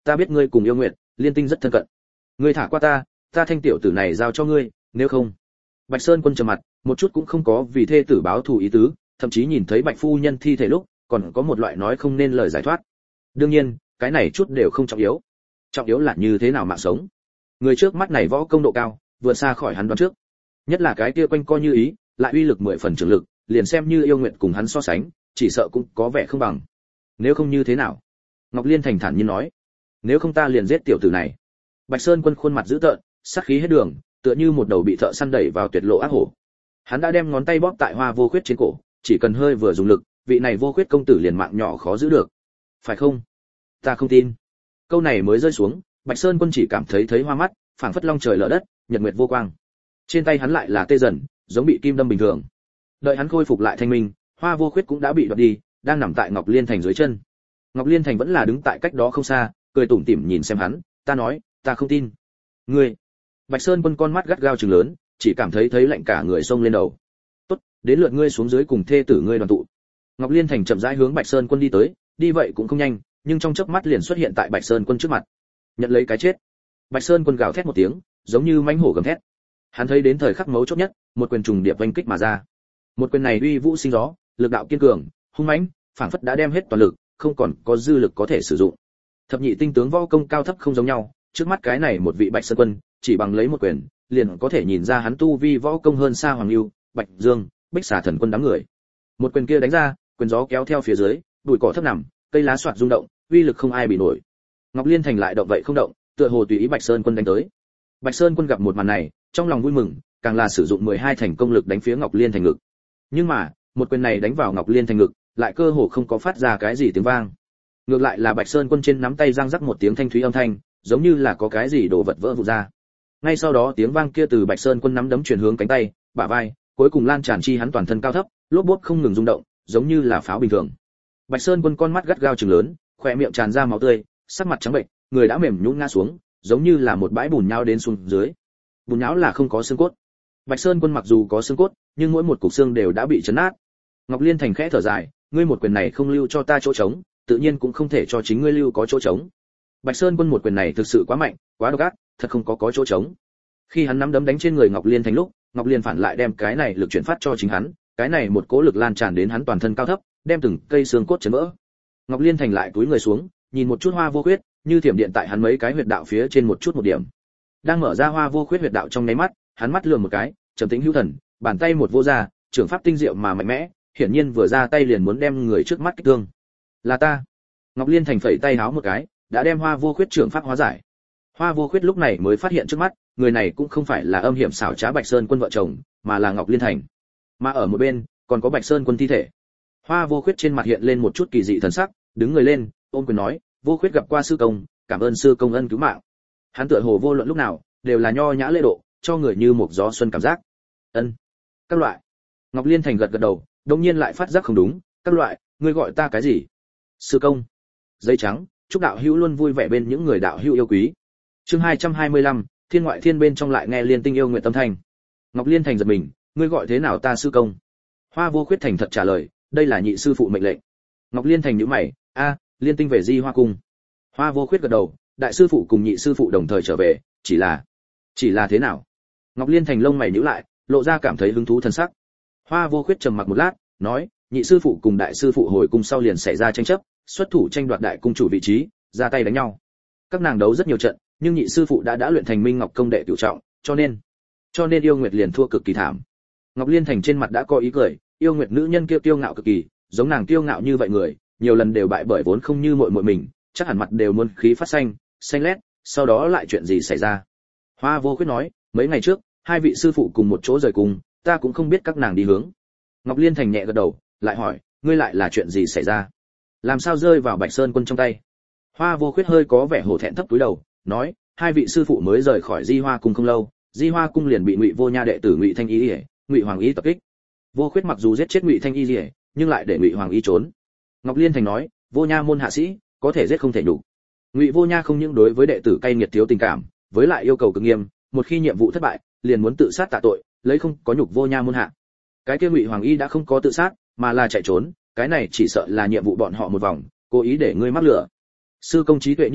A: ta biết ngươi cùng Yêu Nguyệt, Liên Tinh rất thân cận. Ngươi thả qua ta, ta thanh tiểu tử này giao cho ngươi, nếu không. Bạch Sơn Quân trầm mặt, một chút cũng không có vì thê tử báo thù ý tứ, thậm chí nhìn thấy Bạch phu nhân thi thể lúc, còn có một loại nói không nên lời giải thoát. Đương nhiên, cái này chút đều không trọng yếu. Trọng yếu là như thế nào mạng sống. Người trước mắt này võ công độ cao, vượt xa khỏi hắn đoán trước. Nhất là cái kia quanh co như ý, lại uy lực mười phần trường lực, liền xem như Yêu Nguyệt cùng hắn so sánh, chỉ sợ cũng có vẻ không bằng. Nếu không như thế nào? Ngọc Liên thành thản nhiên nói. Nếu không ta liền giết tiểu tử này. Bạch Sơn Quân khuôn mặt dữ tợn, sát khí hết đường, tựa như một đầu bị thợ săn đẩy vào tuyệt lộ ác hổ. Hắn đã đem ngón tay bóp tại Hoa Vô Khuyết trên cổ, chỉ cần hơi vừa dùng lực, vị này Vô Khuyết công tử liền mạng nhỏ khó giữ được. Phải không? Ta không tin. Câu này mới rơi xuống, Bạch Sơn Quân chỉ cảm thấy thấy hoa mắt, phảng phất long trời lở đất, nhật nguyệt vô quang. Trên tay hắn lại là tê dần, giống bị kim đâm bình thường. Đợi hắn khôi phục lại thanh minh, Hoa Vô Khuyết cũng đã bị đoạt đi, đang nằm tại Ngọc Liên Thành dưới chân. Ngọc Liên Thành vẫn là đứng tại cách đó không xa, cười tủm tỉm nhìn xem hắn, ta nói, ta không tin. Ngươi. Bạch Sơn Quân con mắt gắt gao trừng lớn, chỉ cảm thấy thấy lạnh cả người xông lên đầu. Tốt, đến lượt ngươi xuống dưới cùng thê tử ngươi đoàn tụ. Ngọc Liên Thành chậm rãi hướng Bạch Sơn Quân đi tới, đi vậy cũng không nhanh, nhưng trong chớp mắt liền xuất hiện tại Bạch Sơn Quân trước mặt. Nhận lấy cái chết. Bạch Sơn Quân gào thét một tiếng, giống như mãnh hổ gầm thét. Hắn thấy đến thời khắc mấu chốt nhất, một quyền trùng điệp vênh kích mà ra. Một quyền này uy vũ sinh gió, lực đạo kiên cường, hung mãnh, phảng phất đã đem hết toàn lực, không còn có dư lực có thể sử dụng. Thập nhị tinh tướng võ công cao thấp không giống nhau, trước mắt cái này một vị Bạch Sơn Quân, chỉ bằng lấy một quyền, liền có thể nhìn ra hắn tu vi võ công hơn xa Hoàng Lưu, Bạch Dương, Bích Xà Thần Quân đám người. Một quyền kia đánh ra, quyền gió kéo theo phía dưới, bụi cỏ thấp nằm, cây lá xoạt rung động, uy lực không ai bị nổi. Ngọc Liên Thành lại động vậy không động, tựa hồ tùy ý Bạch Sơn Quân đánh tới. Bạch Sơn Quân gặp một màn này, trong lòng vui mừng, càng là sử dụng mười hai thành công lực đánh phía Ngọc Liên Thành ngực. Nhưng mà, một quyền này đánh vào Ngọc Liên Thành ngực, lại cơ hồ không có phát ra cái gì tiếng vang. Ngược lại là Bạch Sơn Quân trên nắm tay răng rắc một tiếng thanh thúy âm thanh, giống như là có cái gì đổ vật vỡ vụn ra. Ngay sau đó tiếng vang kia từ Bạch Sơn Quân nắm đấm truyền hướng cánh tay, bả vai, cuối cùng lan tràn chi hắn toàn thân cao thấp, lốp bốp không ngừng rung động, giống như là pháo bình thường. Bạch Sơn Quân con mắt gắt gao trừng lớn, khóe miệng tràn ra máu tươi, sắc mặt trắng bệch, người đã mềm nhũn ngã xuống, giống như là một bãi bùn nhão đến xuống dưới. Bùn nhão là không có xương cốt. Bạch Sơn Quân mặc dù có xương cốt, nhưng mỗi một cục xương đều đã bị chấn nát. Ngọc Liên Thành khẽ thở dài, ngươi một quyền này không lưu cho ta chỗ trống, tự nhiên cũng không thể cho chính ngươi lưu có chỗ trống. Bạch Sơn Quân một quyền này thực sự quá mạnh, quá độc ác, thật không có có chỗ trống. Khi hắn nắm đấm đánh trên người Ngọc Liên Thành lúc, Ngọc Liên phản lại đem cái này lực chuyển phát cho chính hắn, cái này một cỗ lực lan tràn đến hắn toàn thân cao thấp, đem từng cây xương cốt chấn vỡ. Ngọc Liên Thành lại cúi người xuống, nhìn một chút Hoa Vô Khuyết, như thiểm điện tại hắn mấy cái huyệt đạo phía trên một chút một điểm. Đang mở ra Hoa Vô Khuyết huyệt đạo trong nháy mắt, hắn mắt lườm một cái, trầm tĩnh hữu thần, bàn tay một vô ra, trường pháp tinh diệu mà mạnh mẽ, hiển nhiên vừa ra tay liền muốn đem người trước mắt kích thương. Là ta. Ngọc Liên Thành phẩy tay háo một cái, đã đem Hoa Vô Khuyết trường pháp hóa giải. Hoa Vô Khuyết lúc này mới phát hiện trước mắt, người này cũng không phải là âm hiểm xảo trá Bạch Sơn Quân vợ chồng, mà là Ngọc Liên Thành. Mà ở một bên, còn có Bạch Sơn Quân thi thể. Hoa Vô Khuyết trên mặt hiện lên một chút kỳ dị thần sắc, đứng người lên, ôm quyền nói, Vô Khuyết gặp qua sư công, cảm ơn sư công ân cứu mạng. Hắn tựa hồ vô luận lúc nào đều là nho nhã lễ độ, cho người như một gió xuân cảm giác. Ân. Các loại. Ngọc Liên Thành gật gật đầu, đột nhiên lại phát giác không đúng, các loại, ngươi gọi ta cái gì? Sư công. Giấy trắng, chúc đạo hữu luôn vui vẻ bên những người đạo hữu yêu quý. Chương hai trăm hai mươi lăm, Thiên ngoại thiên bên trong lại nghe liên tinh yêu nguyện tâm thanh. Ngọc Liên Thành giật mình, ngươi gọi thế nào ta sư công? Hoa Vô Khuyết thành thật trả lời, đây là nhị sư phụ mệnh lệnh. Ngọc Liên Thành nhíu mày, a, liên tinh về Di Hoa cung. Hoa Vô Khuyết gật đầu, đại sư phụ cùng nhị sư phụ đồng thời trở về, chỉ là, chỉ là thế nào? Ngọc Liên Thành lông mày nhíu lại, lộ ra cảm thấy hứng thú thần sắc. Hoa Vô Khuyết trầm mặc một lát, nói, nhị sư phụ cùng đại sư phụ hồi cung sau liền xảy ra tranh chấp, xuất thủ tranh đoạt đại cung chủ vị trí, ra tay đánh nhau. Các nàng đấu rất nhiều trận, nhưng nhị sư phụ đã đã luyện thành Minh Ngọc công đệ cửu trọng, cho nên, cho nên Yêu Nguyệt liền thua cực kỳ thảm. Ngọc Liên Thành trên mặt đã có ý cười, Yêu Nguyệt nữ nhân kia kiêu ngạo cực kỳ, giống nàng kiêu ngạo như vậy người, nhiều lần đều bại bởi vốn không như muội muội mình, chắc hẳn mặt đều muốn khí phát xanh, xanh lét, sau đó lại chuyện gì xảy ra? Hoa Vô Khuyết nói, mấy ngày trước, hai vị sư phụ cùng một chỗ rời cùng, ta cũng không biết các nàng đi hướng. Ngọc Liên Thành nhẹ gật đầu, lại hỏi, ngươi lại là chuyện gì xảy ra? Làm sao rơi vào Bạch Sơn Quân trong tay? Hoa Vô Khuyết hơi có vẻ hổ thẹn thấp túi đầu, nói, hai vị sư phụ mới rời khỏi Di Hoa cung không lâu, Di Hoa cung liền bị Ngụy Vô Nha đệ tử Ngụy Thanh Y, Ngụy Hoàng Y tập kích. Vô Khuyết mặc dù giết chết Ngụy Thanh Y, nhưng lại để Ngụy Hoàng Y trốn. Ngọc Liên Thành nói, Vô Nha môn hạ sĩ, có thể giết không thể nhục. Ngụy Vô Nha không những đối với đệ tử cay nghiệt thiếu tình cảm, với lại yêu cầu cực nghiêm, một khi nhiệm vụ thất bại, liền muốn tự sát tạ tội, lấy không có nhục Vô Nha môn hạ. Cái kia Ngụy Hoàng Y đã không có tự sát, mà là chạy trốn, cái này chỉ sợ là nhiệm vụ bọn họ một vòng, cố ý để ngươi mắc lửa. Sư công trí tuệ như biển,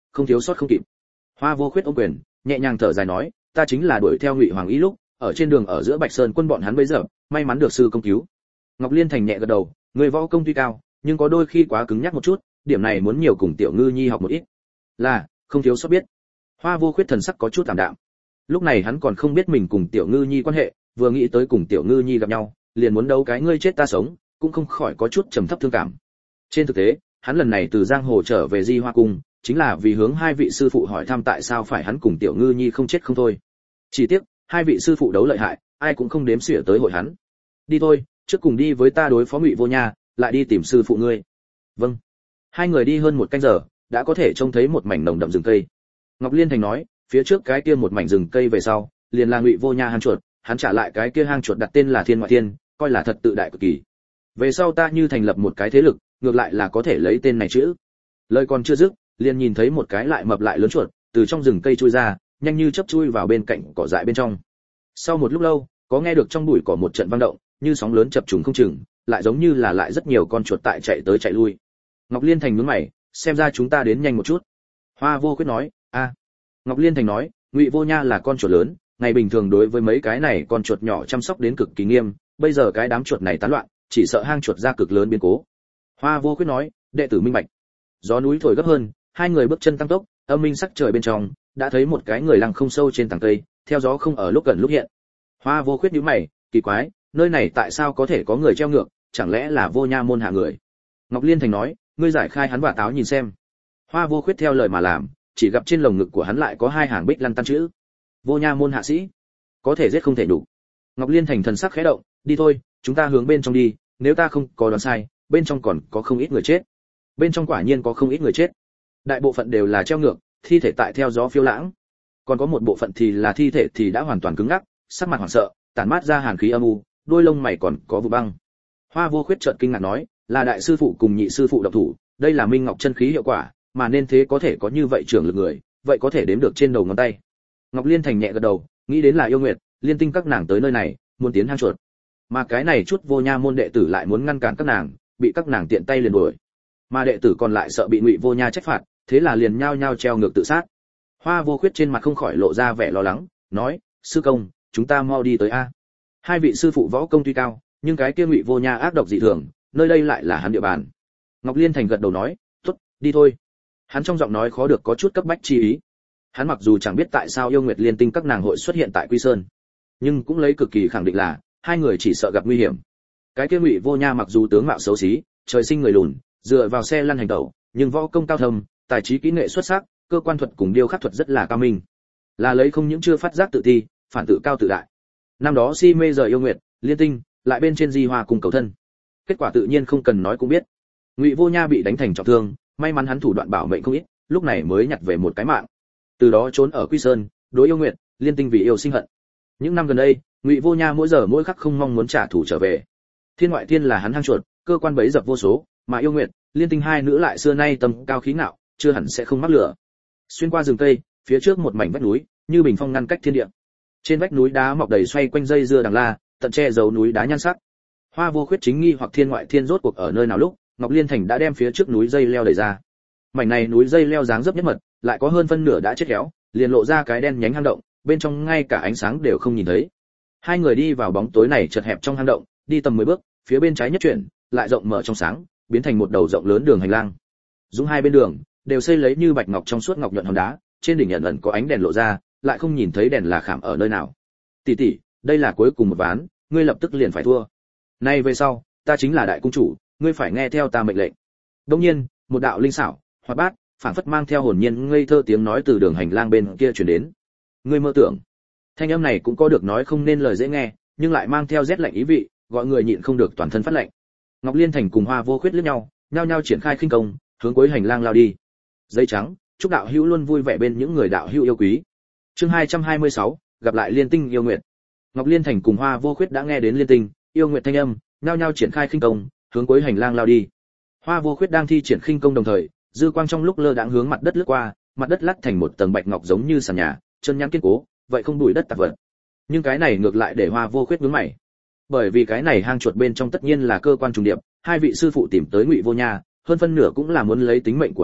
A: không thiếu sót không kịp. Hoa Vô Khuyết ôm quyền, nhẹ nhàng thở dài nói, ta chính là đuổi theo Ngụy Hoàng Ý lúc, ở trên đường ở giữa Bạch Sơn quân bọn hắn bây giờ, may mắn được sư công cứu. Ngọc Liên Thành nhẹ gật đầu, người võ công tuy cao, nhưng có đôi khi quá cứng nhắc một chút, điểm này muốn nhiều cùng Tiểu Ngư Nhi học một ít. Là, không thiếu sót biết. Hoa Vô Khuyết thần sắc có chút tạm đạm. Lúc này hắn còn không biết mình cùng Tiểu Ngư Nhi quan hệ, vừa nghĩ tới cùng Tiểu Ngư Nhi gặp nhau, liền muốn đấu cái ngươi chết ta sống, cũng không khỏi có chút trầm thấp thương cảm. Trên thực tế, hắn lần này từ giang hồ trở về Di Hoa cung, chính là vì hướng hai vị sư phụ hỏi thăm tại sao phải hắn cùng Tiểu Ngư Nhi không chết không thôi. Chỉ tiếc, hai vị sư phụ đấu lợi hại, ai cũng không đếm xỉa tới hội hắn. Đi thôi, trước cùng đi với ta đối phó Ngụy Vô Nha, lại đi tìm sư phụ ngươi. Vâng. Hai người đi hơn một canh giờ, đã có thể trông thấy một mảnh nồng đậm rừng cây. Ngọc Liên Thành nói, phía trước cái kia một mảnh rừng cây về sau, liền là Ngụy Vô Nha hang chuột, hắn trả lại cái kia hang chuột đặt tên là Thiên Ngoại Thiên, coi là thật tự đại cực kỳ. Về sau ta như thành lập một cái thế lực, ngược lại là có thể lấy tên này chữ. Lời còn chưa dứt, liền nhìn thấy một cái lại mập lại lớn chuột, từ trong rừng cây chui ra, nhanh như chớp chui vào bên cạnh cỏ dại bên trong. Sau một lúc lâu, có nghe được trong bụi cỏ một trận vang động, như sóng lớn chập trùng không chừng, lại giống như là lại rất nhiều con chuột tại chạy tới chạy lui. Ngọc Liên Thành nhướng mày, xem ra chúng ta đến nhanh một chút. Hoa Vô Khuyết nói, a. Ngọc Liên Thành nói, Ngụy Vô Nha là con chuột lớn, ngày bình thường đối với mấy cái này con chuột nhỏ chăm sóc đến cực kỳ nghiêm, bây giờ cái đám chuột này tán loạn, chỉ sợ hang chuột ra cực lớn biến cố. Hoa Vô Khuyết nói, đệ tử minh bạch. Gió núi thổi gấp hơn, hai người bước chân tăng tốc, âm minh sắc trời bên trong, đã thấy một cái người lăng không sâu trên tầng cây, theo gió không ở lúc gần lúc hiện. Hoa Vô Khuyết nhíu mày, kỳ quái, nơi này tại sao có thể có người treo ngược, chẳng lẽ là Vô Nha môn hạ người? Ngọc Liên Thành nói, ngươi giải khai hắn và táo nhìn xem. Hoa Vô Khuyết theo lời mà làm, chỉ gặp trên lồng ngực của hắn lại có hai hàng bích lăn tăn chữ. Vô Nha môn hạ sĩ, có thể giết không thể đủ. Ngọc Liên Thành thần sắc khẽ động, đi thôi, chúng ta hướng bên trong đi, nếu ta không có đoán sai, bên trong còn có không ít người chết. Bên trong quả nhiên có không ít người chết. Đại bộ phận đều là treo ngược, thi thể tại theo gió phiêu lãng. Còn có một bộ phận thì là thi thể thì đã hoàn toàn cứng ngắc, sắc mặt hoảng sợ, tản mát ra hàn khí âm u, đôi lông mày còn có vụ băng. Hoa Vô Khuyết chợt kinh ngạc nói, là đại sư phụ cùng nhị sư phụ độc thủ, đây là Minh Ngọc chân khí hiệu quả, mà nên thế có thể có như vậy trưởng lực người, vậy có thể đếm được trên đầu ngón tay. Ngọc Liên Thành nhẹ gật đầu, nghĩ đến là Yêu Nguyệt, Liên Tinh các nàng tới nơi này, muốn tiến hang chuột. Mà cái này chút Vô Nha môn đệ tử lại muốn ngăn cản các nàng, bị các nàng tiện tay liền đuổi. Mà đệ tử còn lại sợ bị Ngụy Vô Nha trách phạt, thế là liền nhao nhao treo ngược tự sát. Hoa Vô Khuyết trên mặt không khỏi lộ ra vẻ lo lắng, nói, sư công, chúng ta mau đi tới a. Hai vị sư phụ võ công tuy cao, nhưng cái kia Ngụy Vô Nha ác độc dị thường, nơi đây lại là hắn địa bàn. Ngọc Liên Thành gật đầu nói, tốt, đi thôi. Hắn trong giọng nói khó được có chút cấp bách chi ý. Hắn mặc dù chẳng biết tại sao Yêu Nguyệt Liên Tinh các nàng hội xuất hiện tại Quy Sơn, nhưng cũng lấy cực kỳ khẳng định là hai người chỉ sợ gặp nguy hiểm. Cái kia Ngụy Vô Nha mặc dù tướng mạo xấu xí, trời sinh người lùn, dựa vào xe lăn hành tẩu, nhưng võ công cao thâm, tài trí kỹ nghệ xuất sắc, cơ quan thuật cùng điêu khắc thuật rất là cao minh. Là lấy không những chưa phát giác tự ti, phản tự cao tự đại. Năm đó si mê rời Yêu Nguyệt, Liên Tinh, lại bên trên Di Hoa cùng cầu thân. Kết quả tự nhiên không cần nói cũng biết. Ngụy Vô Nha bị đánh thành trọng thương, may mắn hắn thủ đoạn bảo mệnh không ít, lúc này mới nhặt về một cái mạng. Từ đó trốn ở Quy Sơn, đối Yêu Nguyệt, Liên Tinh vì yêu sinh hận. Những năm gần đây, Ngụy Vô Nha mỗi giờ mỗi khắc không mong muốn trả thù trở về. Thiên Ngoại Thiên là hắn hang chuột, cơ quan bấy dập vô số, mà Yêu Nguyệt, Liên Tinh hai nữ lại xưa nay tâm cao khí ngạo, chưa hẳn sẽ không mắc lửa. Xuyên qua rừng cây, phía trước một mảnh vách núi, như bình phong ngăn cách thiên địa. Trên vách núi đá mọc đầy xoay quanh dây dưa đằng la, tận che giấu núi đá nhan sắc. Hoa Vô Khuyết chính nghi hoặc Thiên Ngoại Thiên rốt cuộc ở nơi nào lúc, Ngọc Liên Thành đã đem phía trước núi dây leo đẩy ra. Mảnh này núi dây leo dáng dấp nhất mật, lại có hơn phân nửa đã chết héo, liền lộ ra cái đen nhánh hang động, bên trong ngay cả ánh sáng đều không nhìn thấy. Hai người đi vào bóng tối này chật hẹp trong hang động, đi tầm mười bước, phía bên trái nhất chuyển, lại rộng mở trong sáng, biến thành một đầu rộng lớn đường hành lang. Dũng hai bên đường đều xây lấy như bạch ngọc trong suốt ngọc nhuận hòn đá, trên đỉnh ẩn ẩn có ánh đèn lộ ra, lại không nhìn thấy đèn là khảm ở nơi nào. Tỷ tỷ, đây là cuối cùng một ván, ngươi lập tức liền phải thua. Nay về sau, ta chính là đại cung chủ, ngươi phải nghe theo ta mệnh lệnh. Đương nhiên, một đạo linh xảo, hoạt bát, phảng phất mang theo hồn nhiên ngây thơ tiếng nói từ đường hành lang bên kia truyền đến. Ngươi mơ tưởng. Thanh âm này cũng có được nói không nên lời dễ nghe, nhưng lại mang theo rét lạnh ý vị, gọi người nhịn không được toàn thân phát lạnh. Ngọc Liên Thành cùng Hoa Vô Khuyết liếc nhau, nhao nhao triển khai khinh công, hướng cuối hành lang lao đi. Giấy trắng, chúc đạo hữu luôn vui vẻ bên những người đạo hữu yêu quý. Chương hai trăm hai mươi sáu, gặp lại Liên Tinh yêu nguyệt. Ngọc Liên Thành cùng Hoa Vô Khuyết đã nghe đến Liên Tinh yêu nguyệt thanh âm, nhao nhao triển khai khinh công, hướng cuối hành lang lao đi. Hoa Vô Khuyết đang thi triển khinh công đồng thời, dư quang trong lúc lơ đãng hướng mặt đất lướt qua, mặt đất lắc thành một tầng bạch ngọc giống như sàn nhà, chân nhắn kiên cố, vậy không đùi đất tạp vật. Nhưng cái này ngược lại để Hoa Vô Khuyết nhướng mày. Bởi vì cái này hang chuột bên trong tất nhiên là cơ quan trùng điệp, hai vị sư phụ tìm tới Ngụy Vô Nha, hơn phân nửa cũng là muốn lấy tính mệnh của hắn,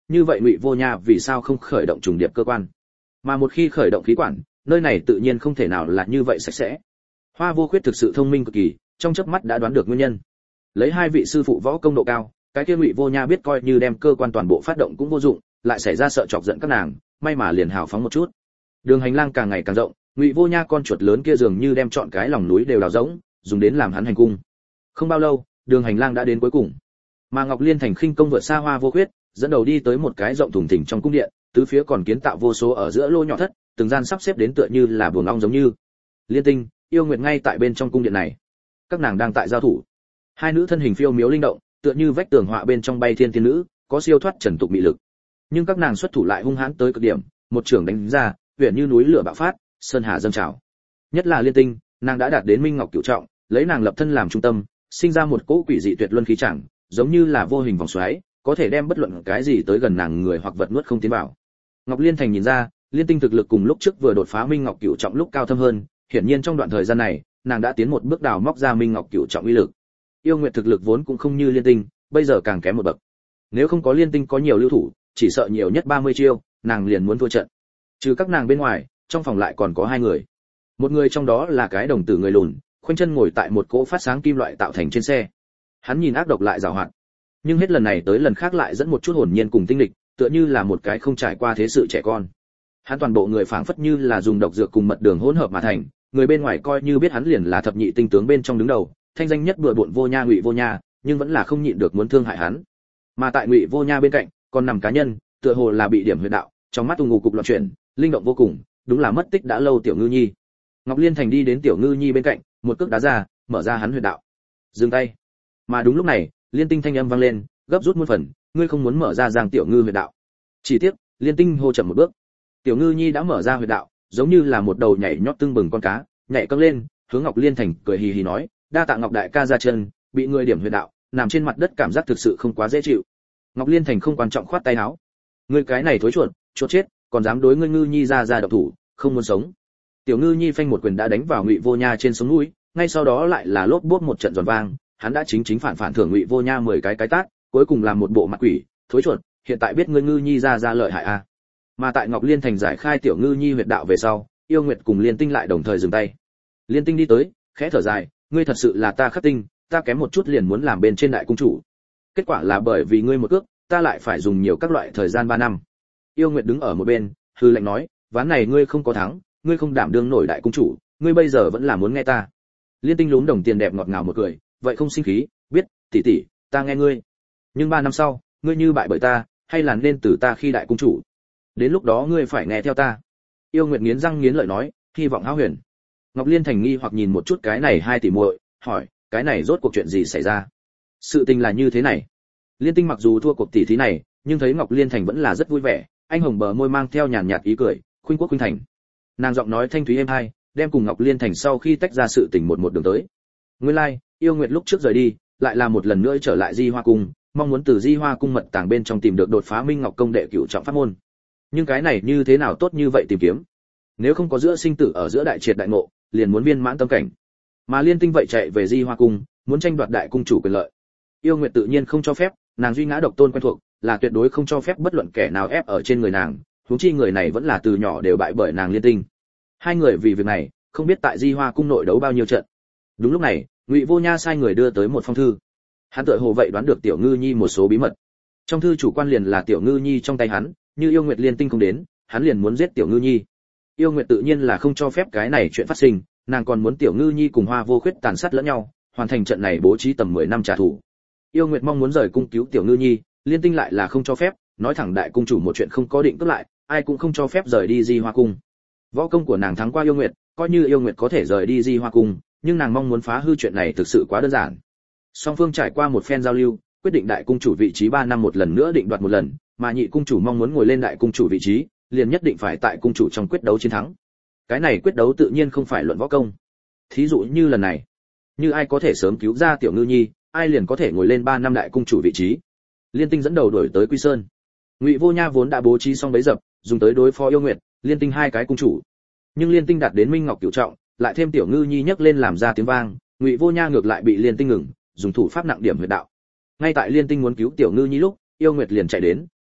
A: như vậy Ngụy Vô Nha vì sao không khởi động trùng điệp cơ quan? Mà một khi khởi động khí quản, nơi này tự nhiên không thể nào là như vậy sạch sẽ. Hoa Vô Khuyết thực sự thông minh cực kỳ, trong chớp mắt đã đoán được nguyên nhân. Lấy hai vị sư phụ võ công độ cao, cái kia Ngụy Vô Nha biết coi như đem cơ quan toàn bộ phát động cũng vô dụng, lại xảy ra sợ chọc giận các nàng, may mà liền hào phóng một chút. Đường hành lang càng ngày càng rộng, Ngụy Vô Nha con chuột lớn kia dường như đem trọn cái lòng núi đều đào rỗng, dùng đến làm hắn hành cung. Không bao lâu, đường hành lang đã đến cuối cùng. Mà Ngọc Liên thành khinh công vượt xa Hoa Vô Khuyết, dẫn đầu đi tới một cái rộng thùng thình trong cung điện, tứ phía còn kiến tạo vô số ở giữa lô nhỏ thất, từng gian sắp xếp đến tựa như là buồng ong giống như. Liên Tinh, Yêu Nguyệt ngay tại bên trong cung điện này. Các nàng đang tại giao thủ. Hai nữ thân hình phiêu miếu linh động, tựa như vách tường họa bên trong bay thiên tiên nữ, có siêu thoát trần tục mị lực. Nhưng các nàng xuất thủ lại hung hãn tới cực điểm, một trường đánh ra, huyền như núi lửa bạo phát, sơn hà dâng trào. Nhất là Liên Tinh, nàng đã đạt đến minh ngọc cửu trọng, lấy nàng lập thân làm trung tâm, sinh ra một cỗ quỷ dị tuyệt luân khí chẳng, giống như là vô hình vòng xoáy, có thể đem bất luận cái gì tới gần nàng người hoặc vật nuốt không tiến vào. Ngọc Liên Thành nhìn ra, Liên Tinh thực lực cùng lúc trước vừa đột phá minh ngọc cửu trọng lúc cao thâm hơn, hiển nhiên trong đoạn thời gian này, nàng đã tiến một bước đào móc ra minh ngọc cửu trọng uy lực. Yêu Nguyệt thực lực vốn cũng không như Liên Tinh, bây giờ càng kém một bậc. Nếu không có Liên Tinh có nhiều lưu thủ, chỉ sợ nhiều nhất ba mươi chiêu, nàng liền muốn thua trận. Trừ các nàng bên ngoài, trong phòng lại còn có hai người. Một người trong đó là cái đồng tử người lùn, khoanh chân ngồi tại một cỗ phát sáng kim loại tạo thành trên xe. Hắn nhìn ác độc lại giàu hoạt, nhưng hết lần này tới lần khác lại dẫn một chút hồn nhiên cùng tinh lịch, tựa như là một cái không trải qua thế sự trẻ con. Hắn toàn bộ người phảng phất như là dùng độc dược cùng mật đường hỗn hợp mà thành, người bên ngoài coi như biết hắn liền là thập nhị tinh tướng bên trong đứng đầu, thanh danh nhất bừa bộn Vô Nha Ngụy Vô Nha, nhưng vẫn là không nhịn được muốn thương hại hắn. Mà tại Ngụy Vô Nha bên cạnh, còn nằm cá nhân, tựa hồ là bị điểm huyệt đạo, trong mắt u ngủ cục loạn chuyển, linh động vô cùng, đúng là mất tích đã lâu Tiểu Ngư Nhi. Ngọc Liên Thành đi đến Tiểu Ngư Nhi bên cạnh, một cước đá ra, mở ra hắn huyệt đạo. Dừng tay. Mà đúng lúc này, Liên Tinh thanh âm vang lên, gấp rút muôn phần, ngươi không muốn mở ra Giang Tiểu Ngư huyệt đạo. Chỉ tiếc, Liên Tinh hô chậm một bước. Tiểu Ngư Nhi đã mở ra huyệt đạo, giống như là một đầu nhảy nhót tưng bừng con cá, nhảy căng lên, hướng Ngọc Liên Thành cười hì hì nói, đa tạ Ngọc đại ca ra chân, bị người điểm huyệt đạo, nằm trên mặt đất cảm giác thực sự không quá dễ chịu. Ngọc Liên Thành không quan trọng khoát tay áo. Ngươi cái này thối chuột, chuột chết, còn dám đối ngươi Ngư Nhi ra ra độc thủ, không muốn sống. Tiểu Ngư Nhi phanh một quyền đã đánh vào Ngụy Vô Nha trên sống mũi, ngay sau đó lại là lốp bốp một trận giòn vang, hắn đã chính chính phản phản thưởng Ngụy Vô Nha mười cái cái tát, cuối cùng làm một bộ mặt quỷ, thối chuột, hiện tại biết ngươi Ngư Nhi ra ra lợi hại a. À. Mà tại Ngọc Liên Thành giải khai Tiểu Ngư Nhi huyệt đạo về sau, Yêu Nguyệt cùng Liên Tinh lại đồng thời dừng tay. Liên Tinh đi tới, khẽ thở dài, ngươi thật sự là ta khắc tinh, ta kém một chút liền muốn làm bên trên đại cung chủ. Kết quả là bởi vì ngươi một cước, ta lại phải dùng nhiều các loại thời gian ba năm. Yêu Nguyệt đứng ở một bên, hư lạnh nói, ván này ngươi không có thắng, ngươi không đảm đương nổi đại cung chủ, ngươi bây giờ vẫn là muốn nghe ta. Liên Tinh lúm đồng tiền đẹp ngọt ngào một cười, vậy không sinh khí, biết, tỷ tỷ, ta nghe ngươi. Nhưng ba năm sau, ngươi như bại bởi ta, hay là nên từ ta khi đại cung chủ. Đến lúc đó ngươi phải nghe theo ta. Yêu Nguyệt nghiến răng nghiến lợi nói, hy vọng hão huyền. Ngọc Liên Thành nghi hoặc nhìn một chút cái này hai tỷ muội, hỏi, cái này rốt cuộc chuyện gì xảy ra? Sự tình là như thế này. Liên Tinh mặc dù thua cuộc tỷ thí này, nhưng thấy Ngọc Liên Thành vẫn là rất vui vẻ, anh hồng bờ môi mang theo nhàn nhạt ý cười, khuynh quốc khuynh thành. Nàng giọng nói thanh thúy êm hai, đem cùng Ngọc Liên Thành sau khi tách ra sự tình một một đường tới. Nguyên lai, like, Yêu Nguyệt lúc trước rời đi, lại là một lần nữa trở lại Di Hoa cung, mong muốn từ Di Hoa cung mật tàng bên trong tìm được đột phá Minh Ngọc công đệ cửu trọng pháp môn. Nhưng cái này như thế nào tốt như vậy tìm kiếm? Nếu không có giữa sinh tử ở giữa đại triệt đại ngộ, liền muốn viên mãn tâm cảnh. Mà Liên Tinh vậy chạy về Di Hoa cung, muốn tranh đoạt đại cung chủ quyền lợi. Yêu Nguyệt tự nhiên không cho phép, nàng duy ngã độc tôn quen thuộc, là tuyệt đối không cho phép bất luận kẻ nào ép ở trên người nàng, huống chi người này vẫn là từ nhỏ đều bại bởi nàng Liên Tinh. Hai người vì việc này, không biết tại Di Hoa cung nội đấu bao nhiêu trận. Đúng lúc này, Ngụy Vô Nha sai người đưa tới một phong thư. Hắn tựa hồ vậy đoán được Tiểu Ngư Nhi một số bí mật. Trong thư chủ quan liền là Tiểu Ngư Nhi trong tay hắn, như Yêu Nguyệt Liên Tinh không đến, hắn liền muốn giết Tiểu Ngư Nhi. Yêu Nguyệt tự nhiên là không cho phép cái này chuyện phát sinh, nàng còn muốn Tiểu Ngư Nhi cùng Hoa Vô Khuyết tàn sát lẫn nhau, hoàn thành trận này bố trí tầm mười năm trả thù. Yêu Nguyệt mong muốn rời cung cứu Tiểu Ngư Nhi, Liên Tinh lại là không cho phép, nói thẳng đại cung chủ một chuyện không có định cướp lại, ai cũng không cho phép rời đi Di Hoa cung. Võ công của nàng thắng qua Yêu Nguyệt, coi như Yêu Nguyệt có thể rời đi Di Hoa cung, nhưng nàng mong muốn phá hư chuyện này thực sự quá đơn giản. Song phương trải qua một phen giao lưu, quyết định đại cung chủ vị trí ba năm một lần nữa định đoạt một lần, mà nhị cung chủ mong muốn ngồi lên đại cung chủ vị trí, liền nhất định phải tại cung chủ trong quyết đấu chiến thắng. Cái này quyết đấu tự nhiên không phải luận võ công. Thí dụ như lần này, như ai có thể sớm cứu ra Tiểu Ngư Nhi, ai liền có thể ngồi lên ba năm đại cung chủ vị trí. Liên Tinh dẫn đầu đuổi tới Quy Sơn. Ngụy Vô Nha vốn đã bố trí xong bấy dập, dùng tới đối phó Yêu Nguyệt, Liên Tinh hai cái cung chủ. Nhưng Liên Tinh đạt đến Minh Ngọc cửu trọng, lại thêm Tiểu Ngư Nhi nhấc lên làm ra tiếng vang, Ngụy Vô Nha ngược lại bị Liên Tinh ngừng, dùng thủ pháp nặng điểm huyệt đạo. Ngay tại Liên Tinh muốn cứu Tiểu Ngư Nhi lúc, Yêu Nguyệt liền chạy đến,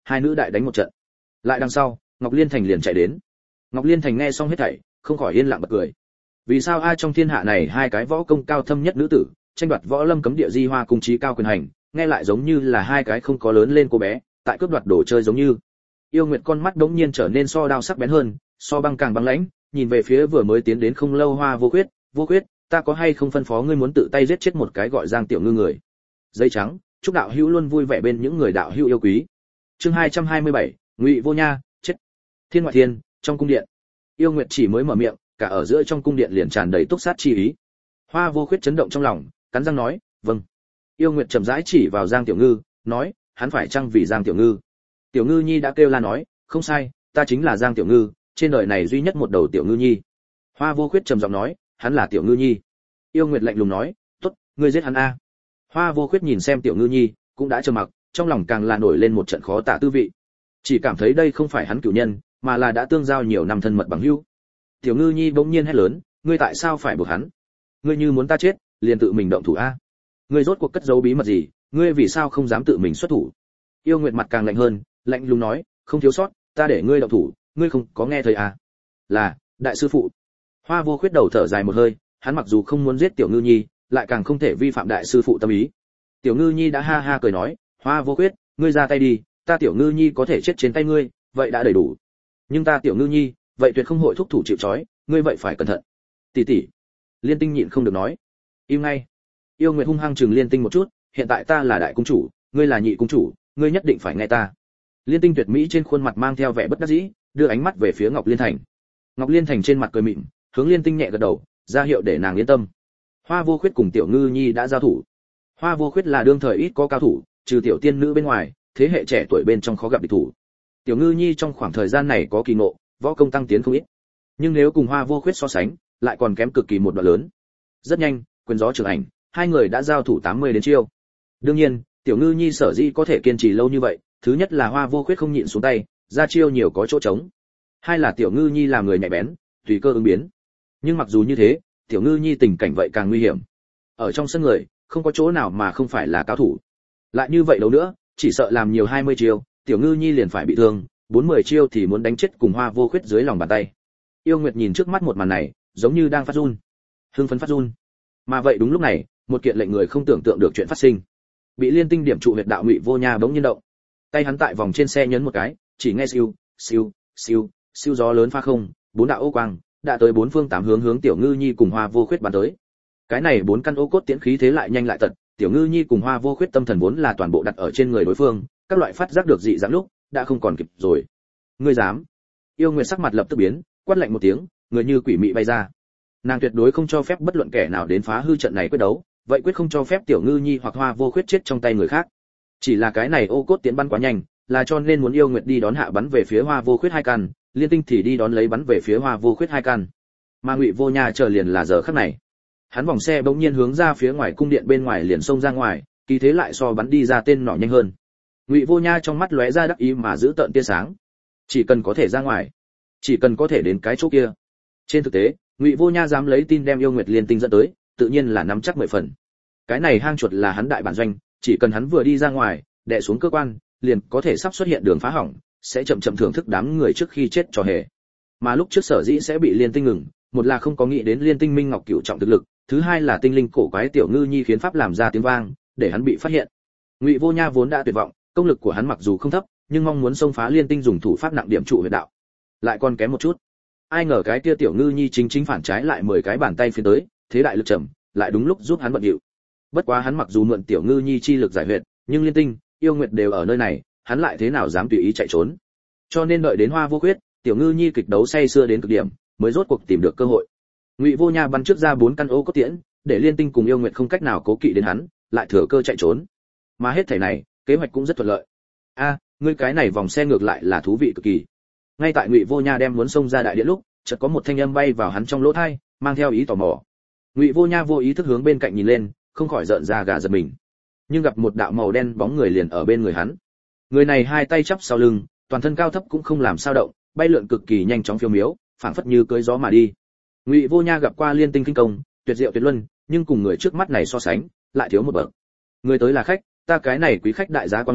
A: hai nữ đại đánh một trận. Lại đằng sau, Ngọc Liên Thành liền chạy đến. Ngọc Liên Thành nghe xong hết thảy, không khỏi yên lặng bật cười. Vì sao ai trong thiên hạ này hai cái võ công cao thâm nhất nữ tử, tranh đoạt võ lâm cấm địa di hoa cung trí cao quyền hành, nghe lại giống như là hai cái không có lớn lên cô bé, tại cướp đoạt đồ chơi giống như. Yêu Nguyệt con mắt đống nhiên trở nên so đao sắc bén hơn, so băng càng băng lãnh, nhìn về phía vừa mới tiến đến không lâu Hoa Vô Khuyết, "Vô Khuyết, ta có hay không phân phó ngươi muốn tự tay giết chết một cái gọi Giang Tiểu Ngư người?" Dây trắng, chúc đạo hữu luôn vui vẻ bên những người đạo hữu yêu quý. Chương hai trăm hai mươi bảy, Ngụy Vô Nha, chết. Thiên ngoại thiên, trong cung điện. Yêu Nguyệt chỉ mới mở miệng, cả ở giữa trong cung điện liền tràn đầy túc sát chi ý. Hoa Vô Khuyết chấn động trong lòng, cắn răng nói, "Vâng." Yêu Nguyệt chậm rãi chỉ vào Giang Tiểu Ngư, nói, "Hắn phải chăng vì Giang Tiểu Ngư?" Tiểu Ngư Nhi đã kêu la nói, "Không sai, ta chính là Giang Tiểu Ngư, trên đời này duy nhất một đầu Tiểu Ngư Nhi." Hoa Vô Khuyết trầm giọng nói, "Hắn là Tiểu Ngư Nhi." Yêu Nguyệt lạnh lùng nói, "Tốt, ngươi giết hắn a." Hoa Vô Khuyết nhìn xem Tiểu Ngư Nhi, cũng đã trầm mặc, trong lòng càng là nổi lên một trận khó tả tư vị. Chỉ cảm thấy đây không phải hắn cửu nhân, mà là đã tương giao nhiều năm thân mật bằng hữu. Tiểu Ngư Nhi bỗng nhiên hét lớn, "Ngươi tại sao phải buộc hắn? Ngươi như muốn ta chết, liền tự mình động thủ a. Ngươi rốt cuộc cất giấu bí mật gì, ngươi vì sao không dám tự mình xuất thủ?" Yêu Nguyệt mặt càng lạnh hơn, lạnh lùng nói, "Không thiếu sót, ta để ngươi động thủ, ngươi không có nghe thấy à?" "Là, đại sư phụ." Hoa Vô Khuyết đầu thở dài một hơi, hắn mặc dù không muốn giết Tiểu Ngư Nhi, lại càng không thể vi phạm đại sư phụ tâm ý. Tiểu Ngư Nhi đã ha ha cười nói, "Hoa Vô Khuyết, ngươi ra tay đi, ta Tiểu Ngư Nhi có thể chết trên tay ngươi, vậy đã đầy đủ. Nhưng ta Tiểu Ngư Nhi, vậy tuyệt không hội thúc thủ chịu trói, ngươi vậy phải cẩn thận." "Tỷ tỷ." Liên Tinh nhịn không được nói. "Im ngay." Yêu Nguyệt hung hăng trừng Liên Tinh một chút, "Hiện tại ta là đại cung chủ, ngươi là nhị cung chủ, ngươi nhất định phải nghe ta." Liên Tinh tuyệt mỹ trên khuôn mặt mang theo vẻ bất đắc dĩ, đưa ánh mắt về phía Ngọc Liên Thành. Ngọc Liên Thành trên mặt cười mỉm, hướng Liên Tinh nhẹ gật đầu, ra hiệu để nàng yên tâm. Hoa Vô Khuyết cùng Tiểu Ngư Nhi đã giao thủ. Hoa Vô Khuyết là đương thời ít có cao thủ, trừ tiểu tiên nữ bên ngoài, thế hệ trẻ tuổi bên trong khó gặp địch thủ. Tiểu Ngư Nhi trong khoảng thời gian này có kỳ ngộ, võ công tăng tiến không ít. Nhưng nếu cùng Hoa Vô Khuyết so sánh, lại còn kém cực kỳ một đoạn lớn. Rất nhanh, quyền gió trường ảnh, hai người đã giao thủ tám mươi đến chiêu. Đương nhiên, Tiểu Ngư Nhi sở dĩ có thể kiên trì lâu như vậy, thứ nhất là Hoa Vô Khuyết không nhịn xuống tay, ra chiêu nhiều có chỗ trống. Hai là Tiểu Ngư Nhi làm người nhạy bén, tùy cơ ứng biến. Nhưng mặc dù như thế, Tiểu Ngư Nhi tình cảnh vậy càng nguy hiểm. Ở trong sân người, không có chỗ nào mà không phải là cao thủ. Lại như vậy đâu nữa, chỉ sợ làm nhiều hai mươi chiêu, Tiểu Ngư Nhi liền phải bị thương, bốn mươi chiêu thì muốn đánh chết cùng Hoa Vô Khuyết dưới lòng bàn tay. Yêu Nguyệt nhìn trước mắt một màn này, giống như đang phát run. Hưng phấn phát run. Mà vậy đúng lúc này, một kiện lệnh người không tưởng tượng được chuyện phát sinh. Bị Liên Tinh điểm trụ huyệt đạo Ngụy Vô Nha bỗng nhiên động. Tay hắn tại vòng trên xe nhấn một cái, chỉ nghe siêu, siêu, siêu, siêu gió lớn pha không, bốn đạo ô quang đã tới bốn phương tám hướng hướng Tiểu Ngư Nhi cùng Hoa Vô Khuyết bắn tới. Cái này bốn căn ô cốt tiễn khí thế lại nhanh lại tật, Tiểu Ngư Nhi cùng Hoa Vô Khuyết tâm thần vốn là toàn bộ đặt ở trên người đối phương, các loại phát giác được dị dạng lúc, đã không còn kịp rồi. Ngươi dám? Yêu Nguyệt sắc mặt lập tức biến, quát lạnh một tiếng, người như quỷ mị bay ra. Nàng tuyệt đối không cho phép bất luận kẻ nào đến phá hư trận này quyết đấu, vậy quyết không cho phép Tiểu Ngư Nhi hoặc Hoa Vô Khuyết chết trong tay người khác. Chỉ là cái này ô cốt tiễn bắn quá nhanh, là cho nên muốn Yêu Nguyệt đi đón hạ bắn về phía Hoa Vô Khuyết hai căn, Liên Tinh thì đi đón lấy bắn về phía Hoa Vô Khuyết hai căn. Mà Ngụy Vô Nha chờ liền là giờ khắc này. Hắn vòng xe bỗng nhiên hướng ra phía ngoài cung điện bên ngoài liền xông ra ngoài, kỳ thế lại so bắn đi ra tên nỏ nhanh hơn. Ngụy Vô Nha trong mắt lóe ra đắc ý mà giữ tợn tia sáng. Chỉ cần có thể ra ngoài, chỉ cần có thể đến cái chỗ kia. Trên thực tế, Ngụy Vô Nha dám lấy tin đem Yêu Nguyệt Liên Tinh dẫn tới, tự nhiên là nắm chắc mười phần. Cái này hang chuột là hắn đại bản doanh, chỉ cần hắn vừa đi ra ngoài, đè xuống cơ quan, liền có thể sắp xuất hiện đường phá hỏng, sẽ chậm chậm thưởng thức đám người trước khi chết trò hề. Mà lúc trước sở dĩ sẽ bị Liên Tinh ngừng, một là không có nghĩ đến Liên Tinh Minh Ngọc cửu trọng thực lực, thứ hai là tinh linh cổ quái Tiểu Ngư Nhi khiến pháp làm ra tiếng vang, để hắn bị phát hiện. Ngụy Vô Nha vốn đã tuyệt vọng, công lực của hắn mặc dù không thấp, nhưng mong muốn xông phá Liên Tinh dùng thủ pháp nặng điểm trụ huyệt đạo, lại còn kém một chút. Ai ngờ cái kia Tiểu Ngư Nhi chính chính phản trái lại mười cái bàn tay phía tới, thế đại lực trầm, lại đúng lúc giúp hắn bận điệu. Bất quá hắn mặc dù mượn Tiểu Ngư Nhi chi lực giải huyệt, nhưng Liên Tinh, Yêu Nguyệt đều ở nơi này, hắn lại thế nào dám tùy ý chạy trốn. Cho nên đợi đến Hoa Vô Khuyết, Tiểu Ngư Nhi kịch đấu say sưa đến cực điểm, mới rốt cuộc tìm được cơ hội. Ngụy Vô Nha bắn trước ra bốn căn ô cốt tiễn, để Liên Tinh cùng Yêu Nguyệt không cách nào cố kỵ đến hắn, lại thừa cơ chạy trốn. Mà hết thảy này, kế hoạch cũng rất thuận lợi. A, ngươi cái này vòng xe ngược lại là thú vị cực kỳ. Ngay tại Ngụy Vô Nha đem muốn xông ra đại điện lúc, chợt có một thanh âm bay vào hắn trong lỗ tai, mang theo ý tò mò. Ngụy Vô Nha vô ý thức hướng bên cạnh nhìn lên, không khỏi rợn da gà giật mình. Nhưng gặp một đạo màu đen bóng người liền ở bên người hắn. Người này hai tay chắp sau lưng, toàn thân cao thấp cũng không làm sao động, bay lượn cực kỳ nhanh chóng phiêu miếu, phảng phất như cưỡi gió mà đi. Ngụy Vô Nha gặp qua Liên Tinh kinh công, tuyệt diệu tuyệt luân, nhưng cùng người trước mắt này so sánh, lại thiếu một bậc. Người tới là khách, ta cái này quý khách đại giá quan lâm,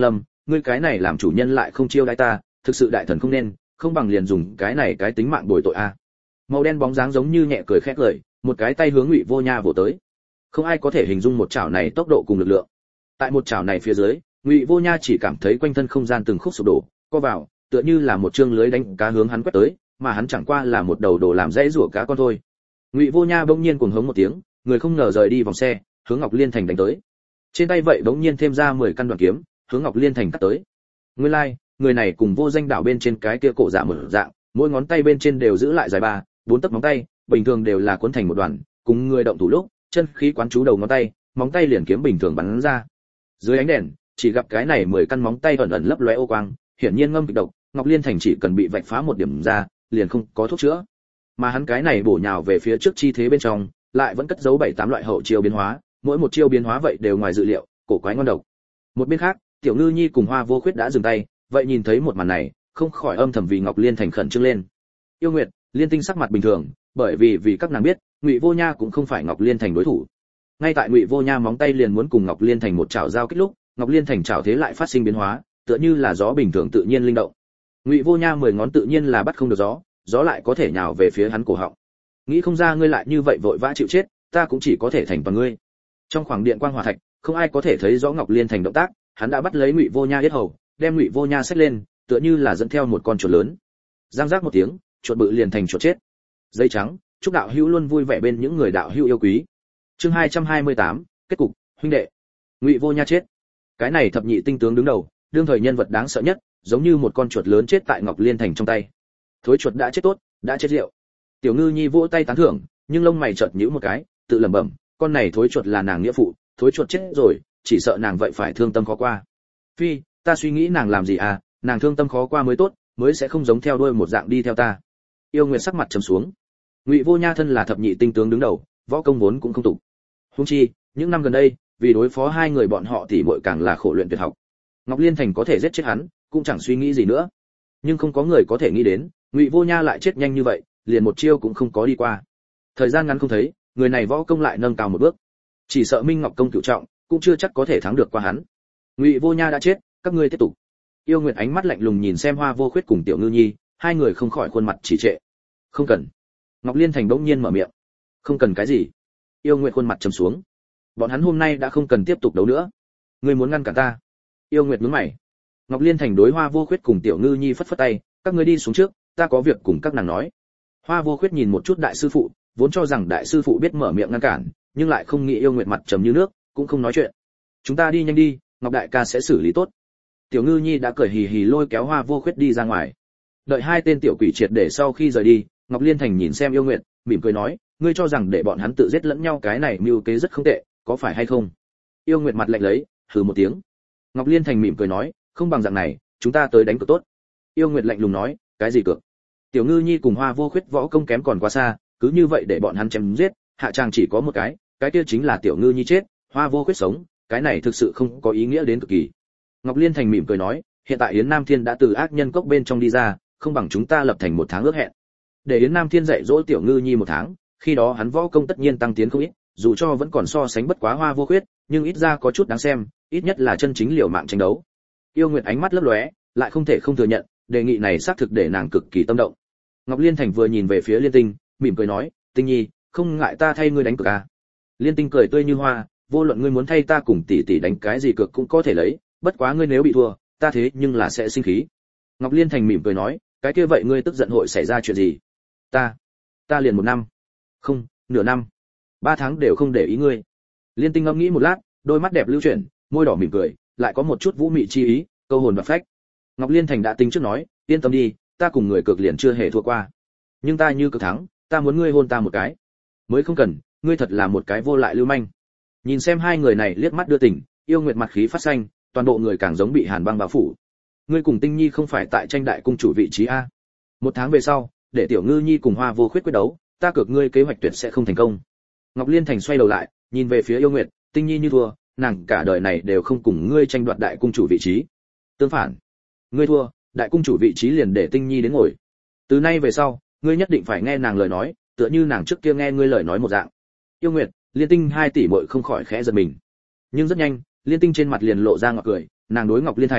A: ngươi cái này làm chủ nhân lại không chiêu đãi ta, thực sự đại thần không nên, không bằng liền dùng cái này cái tính mạng bồi tội a. Màu đen bóng dáng giống như nhẹ cười khẽ cười, một cái tay hướng Ngụy Vô Nha vỗ tới. Không ai có thể hình dung một chảo này tốc độ cùng lực lượng. Tại một chảo này phía dưới, Ngụy Vô Nha chỉ cảm thấy quanh thân không gian từng khúc sụp đổ, co vào, tựa như là một chương lưới đánh cá hướng hắn quét tới, mà hắn chẳng qua là một đầu đồ làm dãy rủa cá con thôi. Ngụy Vô Nha bỗng nhiên cuồng hống một tiếng, người không ngờ rời đi vòng xe, hướng Ngọc Liên Thành đánh tới. Trên tay vậy bỗng nhiên thêm ra mười căn đoạn kiếm, hướng Ngọc Liên Thành cắt tới. Nguyên lai, like, người này cùng Vô Danh đảo bên trên cái kia cổ dạ mở dạng, mỗi ngón tay bên trên đều giữ lại dài ba, bốn tấc móng tay, bình thường đều là cuốn thành một đoàn, cùng người động thủ lúc, chân khí quán chú đầu ngón tay, móng tay liền kiếm bình thường bắn ra. Dưới ánh đèn, chỉ gặp cái này mười căn móng tay ẩn ẩn lấp lóe ô quang, hiển nhiên ngâm kịch độc, Ngọc Liên Thành chỉ cần bị vạch phá một điểm ra, liền không có thuốc chữa. Mà hắn cái này bổ nhào về phía trước chi thế bên trong, lại vẫn cất giấu bảy tám loại hậu chiêu biến hóa, mỗi một chiêu biến hóa vậy đều ngoài dự liệu, cổ quái ngon độc. Một bên khác, Tiểu Ngư Nhi cùng Hoa Vô Khuyết đã dừng tay, vậy nhìn thấy một màn này, không khỏi âm thầm vì Ngọc Liên Thành khẩn trương lên. Yêu Nguyệt, Liên Tinh sắc mặt bình thường, bởi vì vì các nàng biết, Ngụy Vô Nha cũng không phải Ngọc Liên Thành đối thủ. Ngay tại Ngụy Vô Nha móng tay liền muốn cùng Ngọc Liên Thành một chảo giao kích lúc, Ngọc Liên Thành chảo thế lại phát sinh biến hóa, tựa như là gió bình thường tự nhiên linh động. Ngụy Vô Nha mười ngón tự nhiên là bắt không được gió, gió lại có thể nhào về phía hắn cổ họng. Nghĩ không ra ngươi lại như vậy vội vã chịu chết, ta cũng chỉ có thể thành toàn ngươi. Trong khoảng điện quang hỏa thạch, không ai có thể thấy rõ Ngọc Liên Thành động tác, hắn đã bắt lấy Ngụy Vô Nha yết hầu, đem Ngụy Vô Nha xách lên, tựa như là dẫn theo một con chuột lớn. Giang giác một tiếng, chuột bự liền thành chuột chết. Dây trắng, chúc đạo hữu luôn vui vẻ bên những người đạo hữu yêu quý. Chương hai trăm hai mươi tám, kết cục, huynh đệ. Ngụy Vô Nha chết. Cái này thập nhị tinh tướng đứng đầu, đương thời nhân vật đáng sợ nhất, giống như một con chuột lớn chết tại Ngọc Liên Thành trong tay. Thối chuột đã chết tốt, đã chết rượu. Tiểu Ngư Nhi vỗ tay tán thưởng, nhưng lông mày chợt nhíu một cái, tự lẩm bẩm, con này thối chuột là nàng nghĩa phụ, thối chuột chết rồi, chỉ sợ nàng vậy phải thương tâm khó qua. Phi, ta suy nghĩ nàng làm gì à, nàng thương tâm khó qua mới tốt, mới sẽ không giống theo đuôi một dạng đi theo ta. Yêu Nguyệt sắc mặt trầm xuống. Ngụy Vô Nha thân là thập nhị tinh tướng đứng đầu, võ công vốn cũng không tục. Huống chi, những năm gần đây, vì đối phó hai người bọn họ thì muội càng là khổ luyện tuyệt học. Ngọc Liên Thành có thể giết chết hắn, cũng chẳng suy nghĩ gì nữa. Nhưng không có người có thể nghĩ đến, Ngụy Vô Nha lại chết nhanh như vậy, liền một chiêu cũng không có đi qua. Thời gian ngắn không thấy, người này võ công lại nâng cao một bước. Chỉ sợ Minh Ngọc công cửu trọng, cũng chưa chắc có thể thắng được qua hắn. Ngụy Vô Nha đã chết, các ngươi tiếp tục. Yêu Nguyệt ánh mắt lạnh lùng nhìn xem Hoa Vô Khuyết cùng Tiểu Ngư Nhi, hai người không khỏi khuôn mặt chỉ trệ. Không cần. Ngọc Liên Thành bỗng nhiên mở miệng. Không cần cái gì? Yêu Nguyệt khuôn mặt trầm xuống. Bọn hắn hôm nay đã không cần tiếp tục đấu nữa. Ngươi muốn ngăn cản ta? Yêu Nguyệt nhướng mày. Ngọc Liên Thành đối Hoa Vô Khuyết cùng Tiểu Ngư Nhi phất phất tay, các ngươi đi xuống trước, ta có việc cùng các nàng nói. Hoa Vô Khuyết nhìn một chút đại sư phụ, vốn cho rằng đại sư phụ biết mở miệng ngăn cản, nhưng lại không nghĩ Yêu Nguyệt mặt trầm như nước, cũng không nói chuyện. Chúng ta đi nhanh đi, Ngọc đại ca sẽ xử lý tốt. Tiểu Ngư Nhi đã cười hì hì lôi kéo Hoa Vô Khuyết đi ra ngoài. Đợi hai tên tiểu quỷ triệt để sau khi rời đi, Ngọc Liên Thành nhìn xem Yêu Nguyệt, mỉm cười nói, ngươi cho rằng để bọn hắn tự giết lẫn nhau cái này mưu kế rất không tệ, có phải hay không? Yêu Nguyệt mặt lạnh lấy, hừ một tiếng. Ngọc Liên Thành mỉm cười nói, không bằng dạng này, chúng ta tới đánh cược tốt. Yêu Nguyệt lạnh lùng nói, cái gì cược? Tiểu Ngư Nhi cùng Hoa Vô Khuyết võ công kém còn quá xa, cứ như vậy để bọn hắn chém giết, hạ tràng chỉ có một cái, cái kia chính là Tiểu Ngư Nhi chết, Hoa Vô Khuyết sống, cái này thực sự không có ý nghĩa đến cực kỳ. Ngọc Liên Thành mỉm cười nói, hiện tại Yến Nam Thiên đã từ ác nhân cốc bên trong đi ra, không bằng chúng ta lập thành một tháng ước hẹn. Để Yến Nam Thiên dạy dỗ Tiểu Ngư Nhi một tháng, khi đó hắn võ công tất nhiên tăng tiến không ít, dù cho vẫn còn so sánh bất quá Hoa Vô Khuyết, nhưng ít ra có chút đáng xem, ít nhất là chân chính liều mạng tranh đấu. Yêu Nguyệt ánh mắt lấp lóe, lại không thể không thừa nhận, đề nghị này xác thực để nàng cực kỳ tâm động. Ngọc Liên Thành vừa nhìn về phía Liên Tinh, mỉm cười nói, Tinh Nhi, không ngại ta thay ngươi đánh cược à? Liên Tinh cười tươi như hoa, vô luận ngươi muốn thay ta cùng tỷ tỷ đánh cái gì cược cũng có thể lấy, bất quá ngươi nếu bị thua, ta thế nhưng là sẽ sinh khí. Ngọc Liên Thành mỉm cười nói, cái kia vậy ngươi tức giận hội xảy ra chuyện gì? Ta, ta liền một năm, không, nửa năm, ba tháng đều không để ý ngươi. Liên Tinh ngẫm nghĩ một lát, đôi mắt đẹp lưu chuyển, môi đỏ mỉm cười, lại có một chút vũ mị chi ý, câu hồn và phách. Ngọc Liên Thành đã tính trước nói, yên tâm đi, ta cùng người cược liền chưa hề thua qua. Nhưng ta như cược thắng, ta muốn ngươi hôn ta một cái. Mới không cần, ngươi thật là một cái vô lại lưu manh. Nhìn xem hai người này liếc mắt đưa tình, Yêu Nguyệt mặt khí phát xanh, toàn bộ người càng giống bị hàn băng bao phủ. Ngươi cùng Tinh Nhi không phải tại tranh đại cung chủ vị trí a? Một tháng về sau, để Tiểu Ngư Nhi cùng Hoa Vô Khuyết quyết đấu, ta cược ngươi kế hoạch tuyệt sẽ không thành công. Ngọc Liên Thành xoay đầu lại, nhìn về phía Yêu Nguyệt, Tinh Nhi như thua, nàng cả đời này đều không cùng ngươi tranh đoạt đại cung chủ vị trí. Tương phản, ngươi thua, đại cung chủ vị trí liền để Tinh Nhi đến ngồi. Từ nay về sau, ngươi nhất định phải nghe nàng lời nói, tựa như nàng trước kia nghe ngươi lời nói một dạng. Yêu Nguyệt, Liên Tinh hai tỷ muội không khỏi khẽ giật mình. Nhưng rất nhanh, Liên Tinh trên mặt liền lộ ra ngọt cười, nàng đối Ngọc Liên Thành,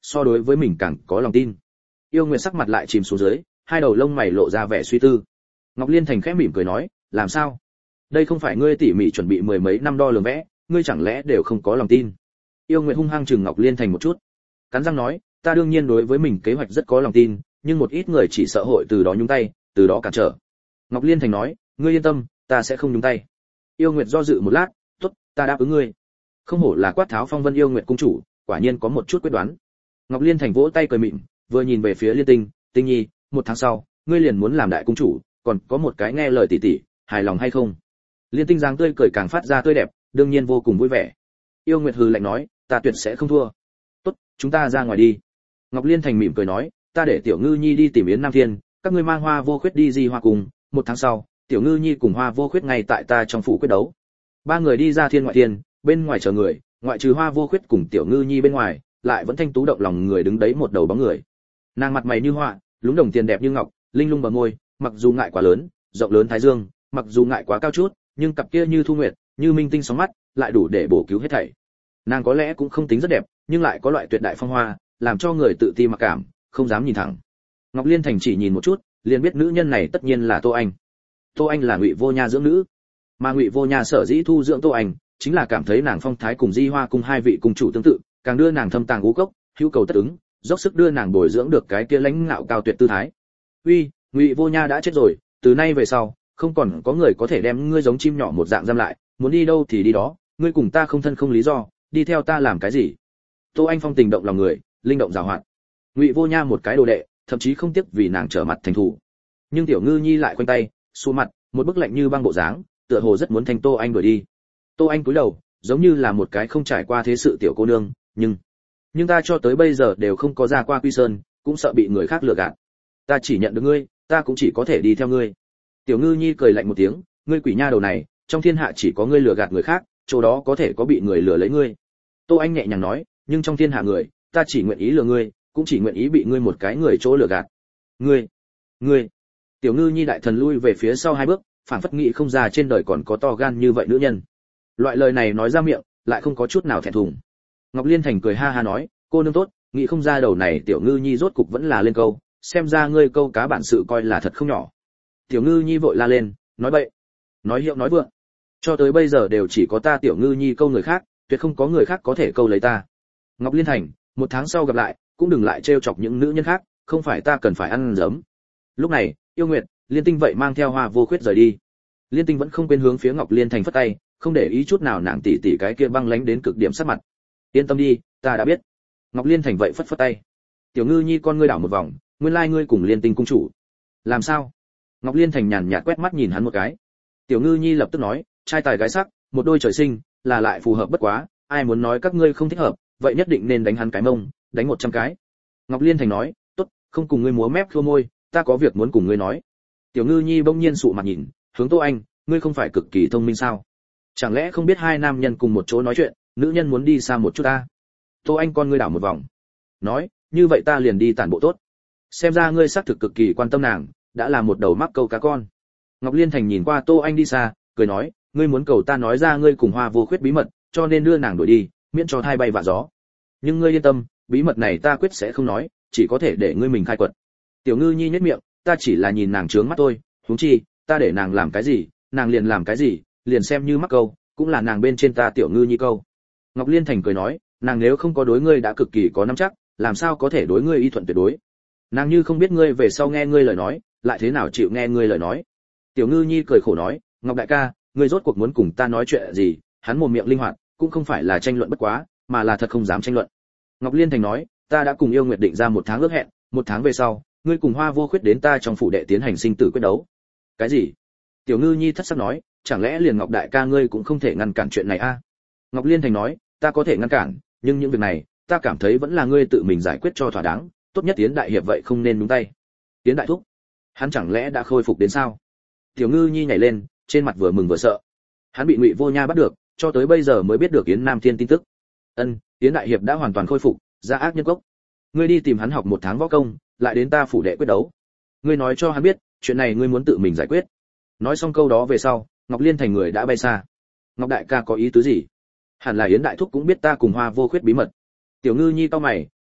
A: so đối với mình càng có lòng tin. Yêu Nguyệt sắc mặt lại chìm xuống dưới, hai đầu lông mày lộ ra vẻ suy tư. Ngọc Liên Thành khẽ mỉm cười nói, làm sao? Đây không phải ngươi tỉ mỉ chuẩn bị mười mấy năm đo lường vẽ, ngươi chẳng lẽ đều không có lòng tin? Yêu Nguyệt hung hăng chừng Ngọc Liên Thành một chút, cắn răng nói, ta đương nhiên đối với mình kế hoạch rất có lòng tin, nhưng một ít người chỉ sợ hội từ đó nhúng tay, từ đó cản trở. Ngọc Liên Thành nói, ngươi yên tâm, ta sẽ không nhúng tay. Yêu Nguyệt do dự một lát, tốt, ta đáp ứng ngươi. Không hổ là Quát Tháo Phong Vân Yêu Nguyệt cung chủ, quả nhiên có một chút quyết đoán. Ngọc Liên Thành vỗ tay cười mỉm, vừa nhìn về phía Liên Tinh, Tinh Nhi, một tháng sau, ngươi liền muốn làm đại cung chủ, còn có một cái nghe lời tỷ tỷ, hài lòng hay không? Liên Tinh dáng tươi cười càng phát ra tươi đẹp, đương nhiên vô cùng vui vẻ. Yêu Nguyệt hừ lạnh nói, ta tuyệt sẽ không thua. Tốt, chúng ta ra ngoài đi. Ngọc Liên Thành mỉm cười nói, ta để Tiểu Ngư Nhi đi tìm Yến Nam Thiên, các ngươi mang Hoa Vô Khuyết đi Di Hoa cùng, một tháng sau, Tiểu Ngư Nhi cùng Hoa Vô Khuyết ngay tại ta trong phủ quyết đấu. Ba người đi ra thiên ngoại thiên, bên ngoài chờ người, ngoại trừ Hoa Vô Khuyết cùng Tiểu Ngư Nhi bên ngoài, lại vẫn thanh tú động lòng người đứng đấy một đầu bóng người. Nàng mặt mày như họa, lúng đồng tiền đẹp như ngọc, linh lung bờ môi, mặc dù ngại quá lớn, rộng lớn thái dương, mặc dù ngại quá cao chút, nhưng cặp kia như thu nguyệt, như minh tinh sóng mắt, lại đủ để bổ cứu hết thảy. Nàng có lẽ cũng không tính rất đẹp, nhưng lại có loại tuyệt đại phong hoa, làm cho người tự ti mặc cảm, không dám nhìn thẳng. Ngọc Liên Thành chỉ nhìn một chút, liền biết nữ nhân này tất nhiên là Tô Anh. Tô Anh là Ngụy Vô Nha dưỡng nữ, mà Ngụy Vô Nha sở dĩ thu dưỡng Tô Anh, chính là cảm thấy nàng phong thái cùng Di Hoa cùng hai vị cùng chủ tương tự, càng đưa nàng thâm tàng ngũ cốc, hữu cầu tất ứng, dốc sức đưa nàng bồi dưỡng được cái kia lãnh ngạo cao tuyệt tư thái. Uy, Ngụy Vô Nha đã chết rồi, từ nay về sau, không còn có người có thể đem ngươi giống chim nhỏ một dạng giam lại, muốn đi đâu thì đi đó, ngươi cùng ta không thân không lý do, đi theo ta làm cái gì? Tô Anh phong tình động lòng người, linh động giàu hoạt. Ngụy Vô Nha một cái đồ đệ, thậm chí không tiếc vì nàng trở mặt thành thủ. Nhưng Tiểu Ngư Nhi lại khoanh tay, xu mặt, một bức lạnh như băng bộ dáng, tựa hồ rất muốn thanh Tô Anh đuổi đi. Tô Anh cúi đầu, giống như là một cái không trải qua thế sự tiểu cô nương, nhưng nhưng ta cho tới bây giờ đều không có ra qua Quy Sơn, cũng sợ bị người khác lừa gạt. Ta chỉ nhận được ngươi, ta cũng chỉ có thể đi theo ngươi. Tiểu Ngư Nhi cười lạnh một tiếng, ngươi quỷ nha đầu này, trong thiên hạ chỉ có ngươi lừa gạt người khác, chỗ đó có thể có bị người lừa lấy ngươi. Tô Anh nhẹ nhàng nói, nhưng trong thiên hạ người, ta chỉ nguyện ý lừa ngươi, cũng chỉ nguyện ý bị ngươi một cái người chỗ lừa gạt. Ngươi, ngươi. Tiểu Ngư Nhi đại thần lui về phía sau hai bước, phảng phất nghĩ không ra trên đời còn có to gan như vậy nữ nhân. Loại lời này nói ra miệng, lại không có chút nào thẹn thùng. Ngọc Liên Thành cười ha ha nói, cô nương tốt, nghĩ không ra đầu này Tiểu Ngư Nhi rốt cục vẫn là lên câu, xem ra ngươi câu cá bản sự coi là thật không nhỏ. Tiểu Ngư Nhi vội la lên, nói bậy, nói hiệu nói vượng, cho tới bây giờ đều chỉ có ta Tiểu Ngư Nhi câu người khác, tuyệt không có người khác có thể câu lấy ta. Ngọc Liên Thành, một tháng sau gặp lại, cũng đừng lại trêu chọc những nữ nhân khác, không phải ta cần phải ăn giấm. Lúc này, Yêu Nguyệt, Liên Tinh vậy mang theo Hoa Vô Khuyết rời đi. Liên Tinh vẫn không quên hướng phía Ngọc Liên Thành phất tay, không để ý chút nào nàng tỉ tỉ cái kia băng lánh đến cực điểm sắc mặt. Yên tâm đi, ta đã biết. Ngọc Liên Thành vậy phất phất tay. Tiểu Ngư Nhi con ngươi đảo một vòng, nguyên lai ngươi cùng Liên Tinh cung chủ. Làm sao? Ngọc Liên Thành nhàn nhạt quét mắt nhìn hắn một cái. Tiểu Ngư Nhi lập tức nói, trai tài gái sắc, một đôi trời sinh, là lại phù hợp bất quá, ai muốn nói các ngươi không thích hợp, vậy nhất định nên đánh hắn cái mông, đánh một trăm cái. Ngọc Liên Thành nói, tốt, không cùng ngươi múa mép khua môi, ta có việc muốn cùng ngươi nói. Tiểu Ngư Nhi bỗng nhiên sụ mặt nhìn, hướng Tô Anh, ngươi không phải cực kỳ thông minh sao? Chẳng lẽ không biết hai nam nhân cùng một chỗ nói chuyện, nữ nhân muốn đi xa một chút ta? Tô Anh con ngươi đảo một vòng, nói, như vậy ta liền đi tản bộ tốt. Xem ra ngươi xác thực cực kỳ quan tâm nàng, đã là một đầu mắc câu cá con. Ngọc Liên Thành nhìn qua Tô Anh đi xa, cười nói, ngươi muốn cầu ta nói ra ngươi cùng Hoa Vô Khuyết bí mật, cho nên đưa nàng đuổi đi, miễn cho thai bay vạ gió. Nhưng ngươi yên tâm, bí mật này ta quyết sẽ không nói, chỉ có thể để ngươi mình khai quật. Tiểu Ngư Nhi nhếch miệng, ta chỉ là nhìn nàng trướng mắt thôi, huống chi, ta để nàng làm cái gì, nàng liền làm cái gì, liền xem như mắc câu, cũng là nàng bên trên ta Tiểu Ngư Nhi câu. Ngọc Liên Thành cười nói, nàng nếu không có đối ngươi đã cực kỳ có nắm chắc, làm sao có thể đối ngươi y thuận tuyệt đối. Nàng như không biết ngươi về sau nghe ngươi lời nói, lại thế nào chịu nghe ngươi lời nói. Tiểu Ngư Nhi cười khổ nói, Ngọc đại ca, ngươi rốt cuộc muốn cùng ta nói chuyện gì? Hắn mồm miệng linh hoạt, cũng không phải là tranh luận bất quá, mà là thật không dám tranh luận. Ngọc Liên Thành nói, ta đã cùng Yêu Nguyệt định ra một tháng ước hẹn, một tháng về sau, ngươi cùng Hoa Vô Khuyết đến ta trong phủ đệ tiến hành sinh tử quyết đấu. Cái gì? Tiểu Ngư Nhi thất sắc nói, chẳng lẽ liền Ngọc đại ca ngươi cũng không thể ngăn cản chuyện này a? À? Ngọc Liên Thành nói, ta có thể ngăn cản, nhưng những việc này, ta cảm thấy vẫn là ngươi tự mình giải quyết cho thỏa đáng, tốt nhất Tiến đại hiệp vậy không nên nhúng tay. Tiến đại thúc, hắn chẳng lẽ đã khôi phục đến sao? Tiểu Ngư Nhi nhảy lên, trên mặt vừa mừng vừa sợ. Hắn bị Ngụy Vô Nha bắt được, cho tới bây giờ mới biết được Yến Nam Thiên tin tức. Ân, Yến đại hiệp đã hoàn toàn khôi phục, ra ác nhân gốc. Ngươi đi tìm hắn học một tháng võ công, lại đến ta phủ đệ quyết đấu. Ngươi nói cho hắn biết, chuyện này ngươi muốn tự mình giải quyết. Nói xong câu đó về sau, Ngọc Liên Thành người đã bay xa. Ngọc đại ca có ý tứ gì? Hẳn là Yến đại thúc cũng biết ta cùng Hoa Vô Khuyết bí mật. Tiểu Ngư Nhi cau mày,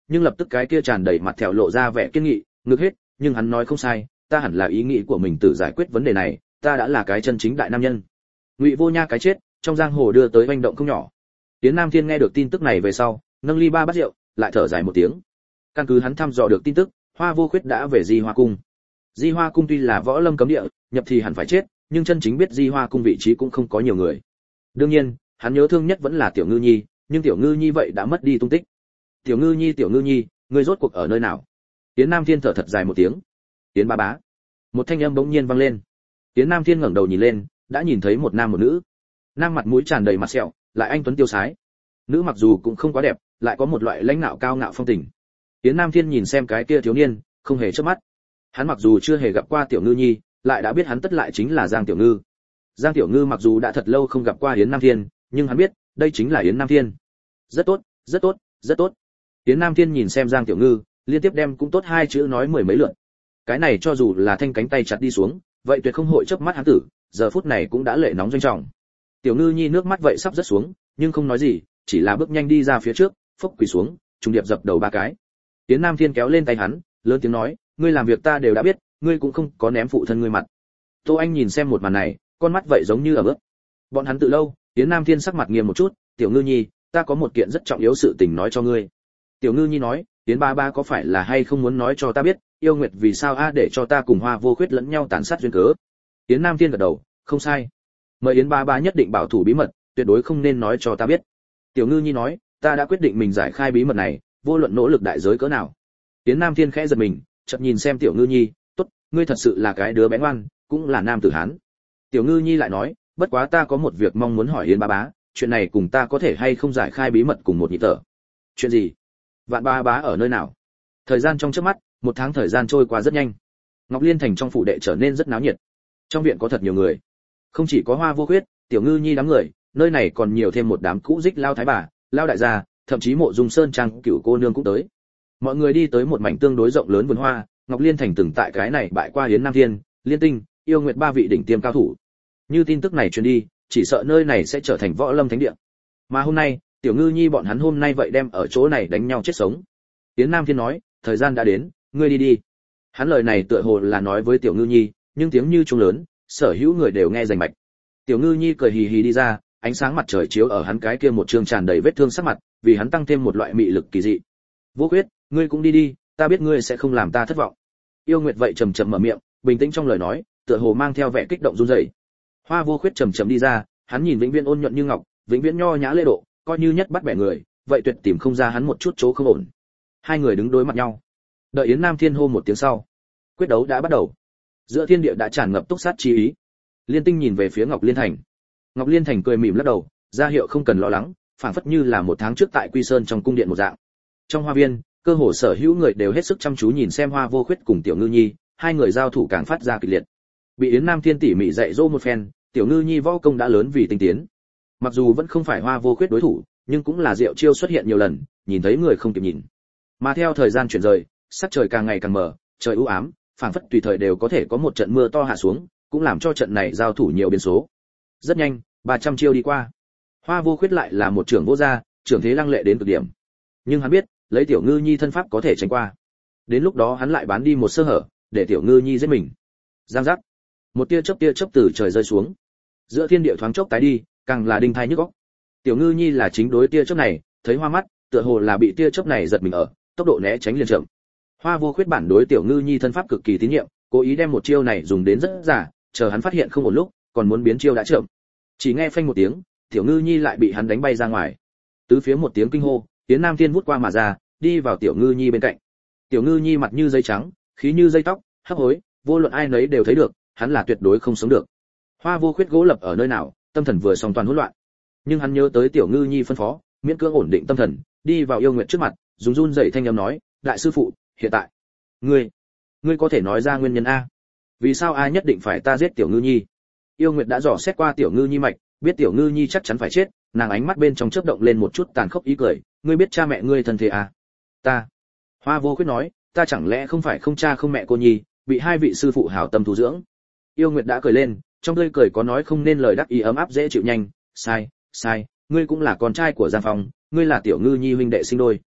A: nhưng lập tức cái kia tràn đầy mặt thẹo lộ ra vẻ kiên nghị, ngược hết, nhưng hắn nói không sai, ta hẳn là ý nghĩ của mình tự giải quyết vấn đề này, ta đã là cái chân chính đại nam nhân. Ngụy Vô Nha cái chết, trong giang hồ đưa tới hoành động không nhỏ. Tiến Nam Thiên nghe được tin tức này về sau, nâng ly ba bát rượu, lại thở dài một tiếng. Căn cứ hắn thăm dò được tin tức, Hoa Vô Khuyết đã về Di Hoa cung. Di Hoa cung tuy là võ lâm cấm địa, nhập thì hẳn phải chết, nhưng chân chính biết Di Hoa cung vị trí cũng không có nhiều người. Đương nhiên, hắn nhớ thương nhất vẫn là Tiểu Ngư Nhi, nhưng Tiểu Ngư Nhi vậy đã mất đi tung tích. Tiểu Ngư Nhi, Tiểu Ngư Nhi, ngươi rốt cuộc ở nơi nào? Tiến Nam Thiên thở thật dài một tiếng. Tiến ba bá. Một thanh âm bỗng nhiên vang lên. Tiến Nam Thiên ngẩng đầu nhìn lên, đã nhìn thấy một nam một nữ. Nam mặt mũi tràn đầy mặt sẹo, lại anh tuấn tiêu sái. Nữ mặc dù cũng không quá đẹp, lại có một loại lãnh nạo cao ngạo phong tình. Tiến Nam Thiên nhìn xem cái kia thiếu niên, không hề chớp mắt. Hắn mặc dù chưa hề gặp qua Tiểu Ngư Nhi, lại đã biết hắn tất lại chính là Giang Tiểu Ngư. Giang Tiểu Ngư mặc dù đã thật lâu không gặp qua Yến Nam Thiên, nhưng hắn biết, đây chính là Yến Nam Thiên. Rất tốt, rất tốt, rất tốt. Yến Nam Thiên nhìn xem Giang Tiểu Ngư, liên tiếp đem cũng tốt hai chữ nói mười mấy lượt. Cái này cho dù là thanh cánh tay chặt đi xuống, vậy tuyệt không hội chớp mắt hắn tử, giờ phút này cũng đã lệ nóng doanh trọng. Tiểu Ngư Nhi nước mắt vậy sắp rớt xuống, nhưng không nói gì, chỉ là bước nhanh đi ra phía trước, phốc quỳ xuống, trùng điệp dập đầu ba cái. Yến Nam Thiên kéo lên tay hắn, lớn tiếng nói, ngươi làm việc ta đều đã biết, ngươi cũng không có ném phụ thân ngươi mặt. Tô Anh nhìn xem một màn này, con mắt vậy giống như ở bước. Bọn hắn từ lâu, Yến Nam Thiên sắc mặt nghiêm một chút, Tiểu Ngư Nhi, ta có một kiện rất trọng yếu sự tình nói cho ngươi. Tiểu Ngư Nhi nói, Yến ba ba có phải là hay không muốn nói cho ta biết, yêu nguyệt vì sao a để cho ta cùng Hoa Vô Khuyết lẫn nhau tàn sát duyên cớ. Yến Nam Thiên gật đầu, không sai. Mời Yến ba ba nhất định bảo thủ bí mật, tuyệt đối không nên nói cho ta biết. Tiểu Ngư Nhi nói, ta đã quyết định mình giải khai bí mật này, vô luận nỗ lực đại giới cỡ nào. Yến Nam Thiên khẽ giật mình, chợt nhìn xem Tiểu Ngư Nhi, tốt, ngươi thật sự là cái đứa bé ngoan, cũng là nam tử hán. Tiểu Ngư Nhi lại nói, bất quá ta có một việc mong muốn hỏi Yến ba bá, chuyện này cùng ta có thể hay không giải khai bí mật cùng một nhị tở. Chuyện gì? Vạn ba bá ở nơi nào? Thời gian trong chớp mắt, một tháng thời gian trôi qua rất nhanh. Ngọc Liên thành trong phủ đệ trở nên rất náo nhiệt. Trong viện có thật nhiều người, không chỉ có Hoa Vô Khuyết, Tiểu Ngư Nhi đám người, nơi này còn nhiều thêm một đám cũ dích lao thái bà, lao đại gia, thậm chí Mộ Dung Sơn Trang cửu cô nương cũng tới. Mọi người đi tới một mảnh tương đối rộng lớn vườn hoa, Ngọc Liên thành từng tại cái này bại qua Yến Nam Thiên, Liên Tinh, Yêu Nguyệt ba vị đỉnh tiêm cao thủ. Như tin tức này truyền đi, chỉ sợ nơi này sẽ trở thành võ lâm thánh địa. Mà hôm nay, Tiểu Ngư Nhi bọn hắn hôm nay vậy đem ở chỗ này đánh nhau chết sống. Yến Nam Thiên nói, thời gian đã đến, ngươi đi đi. Hắn lời này tựa hồ là nói với Tiểu Ngư Nhi, nhưng tiếng như trung lớn, sở hữu người đều nghe rành mạch. Tiểu Ngư Nhi cười hì hì đi ra, ánh sáng mặt trời chiếu ở hắn cái kia một trương tràn đầy vết thương sắc mặt, vì hắn tăng thêm một loại mị lực kỳ dị. Vô Khuyết, ngươi cũng đi đi, ta biết ngươi sẽ không làm ta thất vọng. Yêu Nguyệt vậy trầm trầm mở miệng, bình tĩnh trong lời nói, tựa hồ mang theo vẻ kích động run rẩy. Hoa Vô Khuyết trầm trầm đi ra, hắn nhìn vĩnh viễn ôn nhuận như ngọc, vĩnh viễn nho nhã lễ độ, coi như nhất bắt bẻ người, vậy tuyệt tìm không ra hắn một chút chỗ không ổn. Hai người đứng đối mặt nhau. Đợi Yến Nam Thiên hô một tiếng sau, quyết đấu đã bắt đầu. Giữa thiên địa đã tràn ngập túc sát chi ý. Liên Tinh nhìn về phía Ngọc Liên Thành. Ngọc Liên Thành cười mỉm lắc đầu, ra hiệu không cần lo lắng, phảng phất như là một tháng trước tại Quy Sơn trong cung điện một dạng. Trong hoa viên, cơ hồ sở hữu người đều hết sức chăm chú nhìn xem Hoa Vô Khuyết cùng Tiểu Ngư Nhi, hai người giao thủ càng phát ra kịch liệt. Bị Yến Nam Thiên tỉ mỉ dạy dỗ một phen, Tiểu Ngư Nhi võ công đã lớn vì tinh tiến. Mặc dù vẫn không phải Hoa Vô Khuyết đối thủ, nhưng cũng là diệu chiêu xuất hiện nhiều lần, nhìn thấy người không kịp nhìn. Mà theo thời gian chuyển rời, sắc trời càng ngày càng mờ, trời u ám, phảng phất tùy thời đều có thể có một trận mưa to hạ xuống, cũng làm cho trận này giao thủ nhiều biến số. Rất nhanh, ba trăm chiêu đi qua. Hoa Vô Khuyết lại là một trưởng vô gia, trưởng thế lăng lệ đến cực điểm. Nhưng hắn biết, lấy Tiểu Ngư Nhi thân pháp có thể tránh qua. Đến lúc đó hắn lại bán đi một sơ hở, để Tiểu Ngư Nhi giết mình. Giang giác. Một tia chớp tia chớp từ trời rơi xuống. Giữa thiên địa thoáng chốc tái đi, càng là đinh thai nhức óc. Tiểu Ngư Nhi là chính đối tia chớp này, thấy hoa mắt, tựa hồ là bị tia chớp này giật mình ở, tốc độ né tránh liền chậm. Hoa Vô Khuyết bản đối Tiểu Ngư Nhi thân pháp cực kỳ tín nhiệm, cố ý đem một chiêu này dùng đến rất giả, chờ hắn phát hiện không ổn lúc, còn muốn biến chiêu đã chậm. Chỉ nghe phanh một tiếng, Tiểu Ngư Nhi lại bị hắn đánh bay ra ngoài. Tứ phía một tiếng kinh hô, Tiến Nam Thiên vút qua mà ra, đi vào Tiểu Ngư Nhi bên cạnh. Tiểu Ngư Nhi mặt như dây trắng, khí như dây tóc, hấp hối, vô luận ai nấy đều thấy được, hắn là tuyệt đối không sống được. Hoa Vô Khuyết gỗ lập ở nơi nào, tâm thần vừa xong toàn hỗn loạn. Nhưng hắn nhớ tới Tiểu Ngư Nhi phân phó, miễn cưỡng ổn định tâm thần, đi vào Yêu Nguyệt trước mặt, dùng run rẩy thanh âm nói, đại sư phụ, hiện tại, ngươi, ngươi có thể nói ra nguyên nhân a? Vì sao ai nhất định phải ta giết Tiểu Ngư Nhi? Yêu Nguyệt đã dò xét qua Tiểu Ngư Nhi mạch, biết Tiểu Ngư Nhi chắc chắn phải chết, nàng ánh mắt bên trong chớp động lên một chút tàn khốc ý cười, ngươi biết cha mẹ ngươi thân thế à? Ta. Hoa Vô Khuyết nói, ta chẳng lẽ không phải không cha không mẹ cô Nhi, bị hai vị sư phụ hảo tâm tu dưỡng. Yêu Nguyệt đã cười lên, trong tươi cười có nói không nên lời đắc ý ấm áp dễ chịu nhanh, sai, sai, ngươi cũng là con trai của Giang Phong, ngươi là Tiểu Ngư Nhi huynh đệ sinh đôi.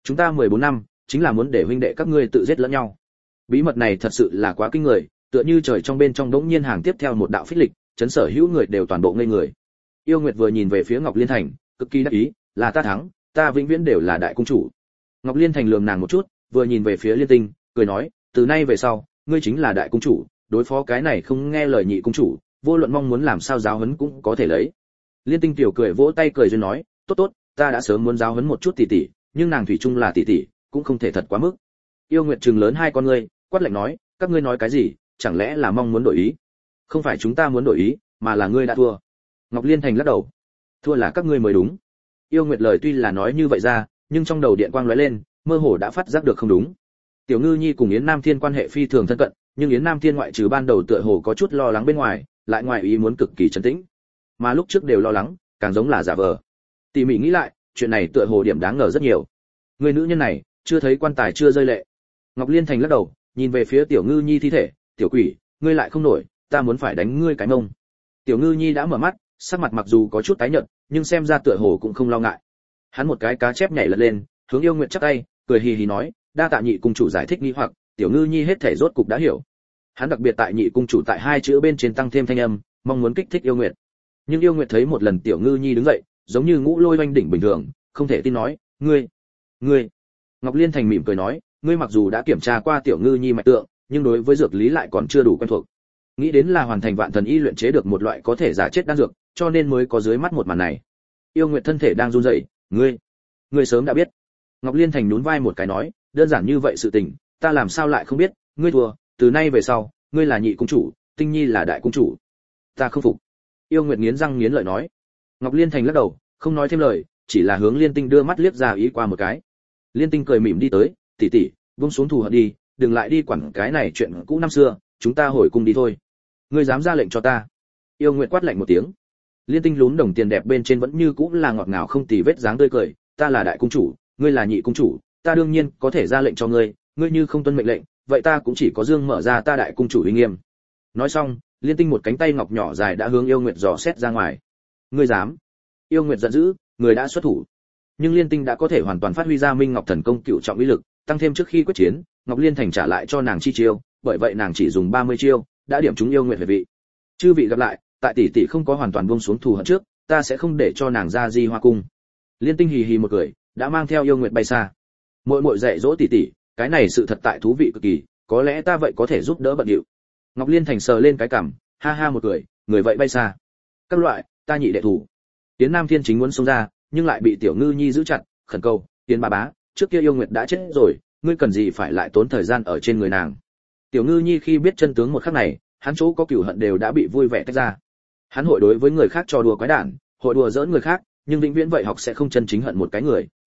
A: Chúng ta mười bốn năm, chính là muốn để huynh đệ các ngươi tự giết lẫn nhau. Bí mật này thật sự là quá kinh người, tựa như trời trong bên trong đống nhiên hàng tiếp theo một đạo phích lịch, chấn sở hữu người đều toàn bộ ngây người. Yêu Nguyệt vừa nhìn về phía Ngọc Liên Thành, cực kỳ đắc ý, là ta thắng, ta vĩnh viễn đều là đại cung chủ. Ngọc Liên Thành lườm nàng một chút, vừa nhìn về phía Liên Tinh, cười nói, từ nay về sau, ngươi chính là đại cung chủ, đối phó cái này không nghe lời nhị cung chủ, vô luận mong muốn làm sao giáo huấn cũng có thể lấy. Liên Tinh tiểu cười vỗ tay cười duyên nói, tốt tốt, ta đã sớm muốn giáo huấn một chút tỷ tỷ, nhưng nàng thủy chung là tỷ tỷ, cũng không thể thật quá mức. Yêu Nguyệt trừng lớn hai con ngươi, quát lạnh nói, các ngươi nói cái gì, chẳng lẽ là mong muốn đổi ý? Không phải chúng ta muốn đổi ý, mà là ngươi đã thua. Ngọc Liên Thành lắc đầu, thua là các ngươi mới đúng. Yêu Nguyệt lời tuy là nói như vậy ra, nhưng trong đầu điện quang lóe lên, mơ hồ đã phát giác được không đúng. Tiểu Ngư Nhi cùng Yến Nam Thiên quan hệ phi thường thân cận, nhưng Yến Nam Thiên ngoại trừ ban đầu tựa hồ có chút lo lắng bên ngoài, lại ngoài ý muốn cực kỳ trấn tĩnh. Mà lúc trước đều lo lắng, càng giống là giả vờ. Tỉ mỉ nghĩ lại, chuyện này tựa hồ điểm đáng ngờ rất nhiều. Người nữ nhân này, chưa thấy quan tài chưa rơi lệ. Ngọc Liên Thành lắc đầu, nhìn về phía Tiểu Ngư Nhi thi thể, "Tiểu quỷ, ngươi lại không nổi, ta muốn phải đánh ngươi cái mông." Tiểu Ngư Nhi đã mở mắt, sắc mặt mặc dù có chút tái nhợt, nhưng xem ra tựa hồ cũng không lo ngại. Hắn một cái cá chép nhảy lật lên, hướng Yêu Nguyệt chắp tay, cười hì hì nói, "Đa tạ nhị cung chủ giải thích nghi hoặc, Tiểu Ngư Nhi hết thể rốt cục đã hiểu." Hắn đặc biệt tại nhị cung chủ tại hai chữ bên trên tăng thêm thanh âm, mong muốn kích thích Yêu Nguyệt. Nhưng Yêu Nguyệt thấy một lần Tiểu Ngư Nhi đứng dậy, giống như ngũ lôi oanh đỉnh bình thường, không thể tin nói, "Ngươi, ngươi." Ngọc Liên Thành mỉm cười nói, "Ngươi mặc dù đã kiểm tra qua Tiểu Ngư Nhi mạch tượng, nhưng đối với dược lý lại còn chưa đủ quen thuộc. Nghĩ đến là hoàn thành vạn thần y luyện chế được một loại có thể giả chết đan dược, cho nên mới có dưới mắt một màn này." Yêu Nguyệt thân thể đang run rẩy, "Ngươi, ngươi sớm đã biết." Ngọc Liên Thành nhún vai một cái nói, "Đơn giản như vậy sự tình, ta làm sao lại không biết, ngươi thua, từ nay về sau, ngươi là nhị cung chủ, Tinh Nhi là đại cung chủ." "Ta không phục." Yêu Nguyệt nghiến răng nghiến lợi nói. Ngọc Liên Thành lắc đầu, không nói thêm lời, chỉ là hướng Liên Tinh đưa mắt liếc ra ý qua một cái. Liên Tinh cười mỉm đi tới, "Tỷ tỷ, buông xuống thù hận đi, đừng lại đi quản cái này chuyện cũ năm xưa, chúng ta hồi cung đi thôi." "Ngươi dám ra lệnh cho ta?" Yêu Nguyệt quát lạnh một tiếng. Liên Tinh lún đồng tiền đẹp bên trên vẫn như cũ là ngọt ngào không tì vết dáng tươi cười, "Ta là đại cung chủ, ngươi là nhị cung chủ, ta đương nhiên có thể ra lệnh cho ngươi, ngươi như không tuân mệnh lệnh, vậy ta cũng chỉ có dương mở ra ta đại cung chủ uy nghiêm." Nói xong, Liên Tinh một cánh tay ngọc nhỏ dài đã hướng Yêu Nguyệt dò xét ra ngoài. "Ngươi dám?" Yêu Nguyệt giận dữ, người đã xuất thủ. Nhưng Liên Tinh đã có thể hoàn toàn phát huy ra Minh Ngọc Thần Công cựu trọng uy lực, tăng thêm trước khi quyết chiến, Ngọc Liên Thành trả lại cho nàng chi chiêu, bởi vậy nàng chỉ dùng ba mươi chiêu, đã điểm trúng Yêu Nguyệt về vị. "Chư vị gặp lại, tại tỷ tỷ không có hoàn toàn buông xuống thù hận trước, ta sẽ không để cho nàng ra Di Hoa cung." Liên Tinh hì hì một cười, đã mang theo Yêu Nguyệt bay xa. Muội muội dạy dỗ tỷ tỷ, cái này sự thật tại thú vị cực kỳ, có lẽ ta vậy có thể giúp đỡ bận điệu. Ngọc Liên Thành sờ lên cái cằm, ha ha một cười, người vậy bay xa. "Các loại, ta nhị đệ thủ." Tiến Nam Thiên chính muốn xông ra, nhưng lại bị Tiểu Ngư Nhi giữ chặt, khẩn cầu, "Tiến bà bá, trước kia Yêu Nguyệt đã chết rồi, ngươi cần gì phải lại tốn thời gian ở trên người nàng?" Tiểu Ngư Nhi khi biết chân tướng một khắc này, hắn chỗ có cừu hận đều đã bị vui vẻ tách ra. Hắn hội đối với người khác trò đùa quái đản, hội đùa giỡn người khác, nhưng vĩnh viễn vậy học sẽ không chân chính hận một cái người.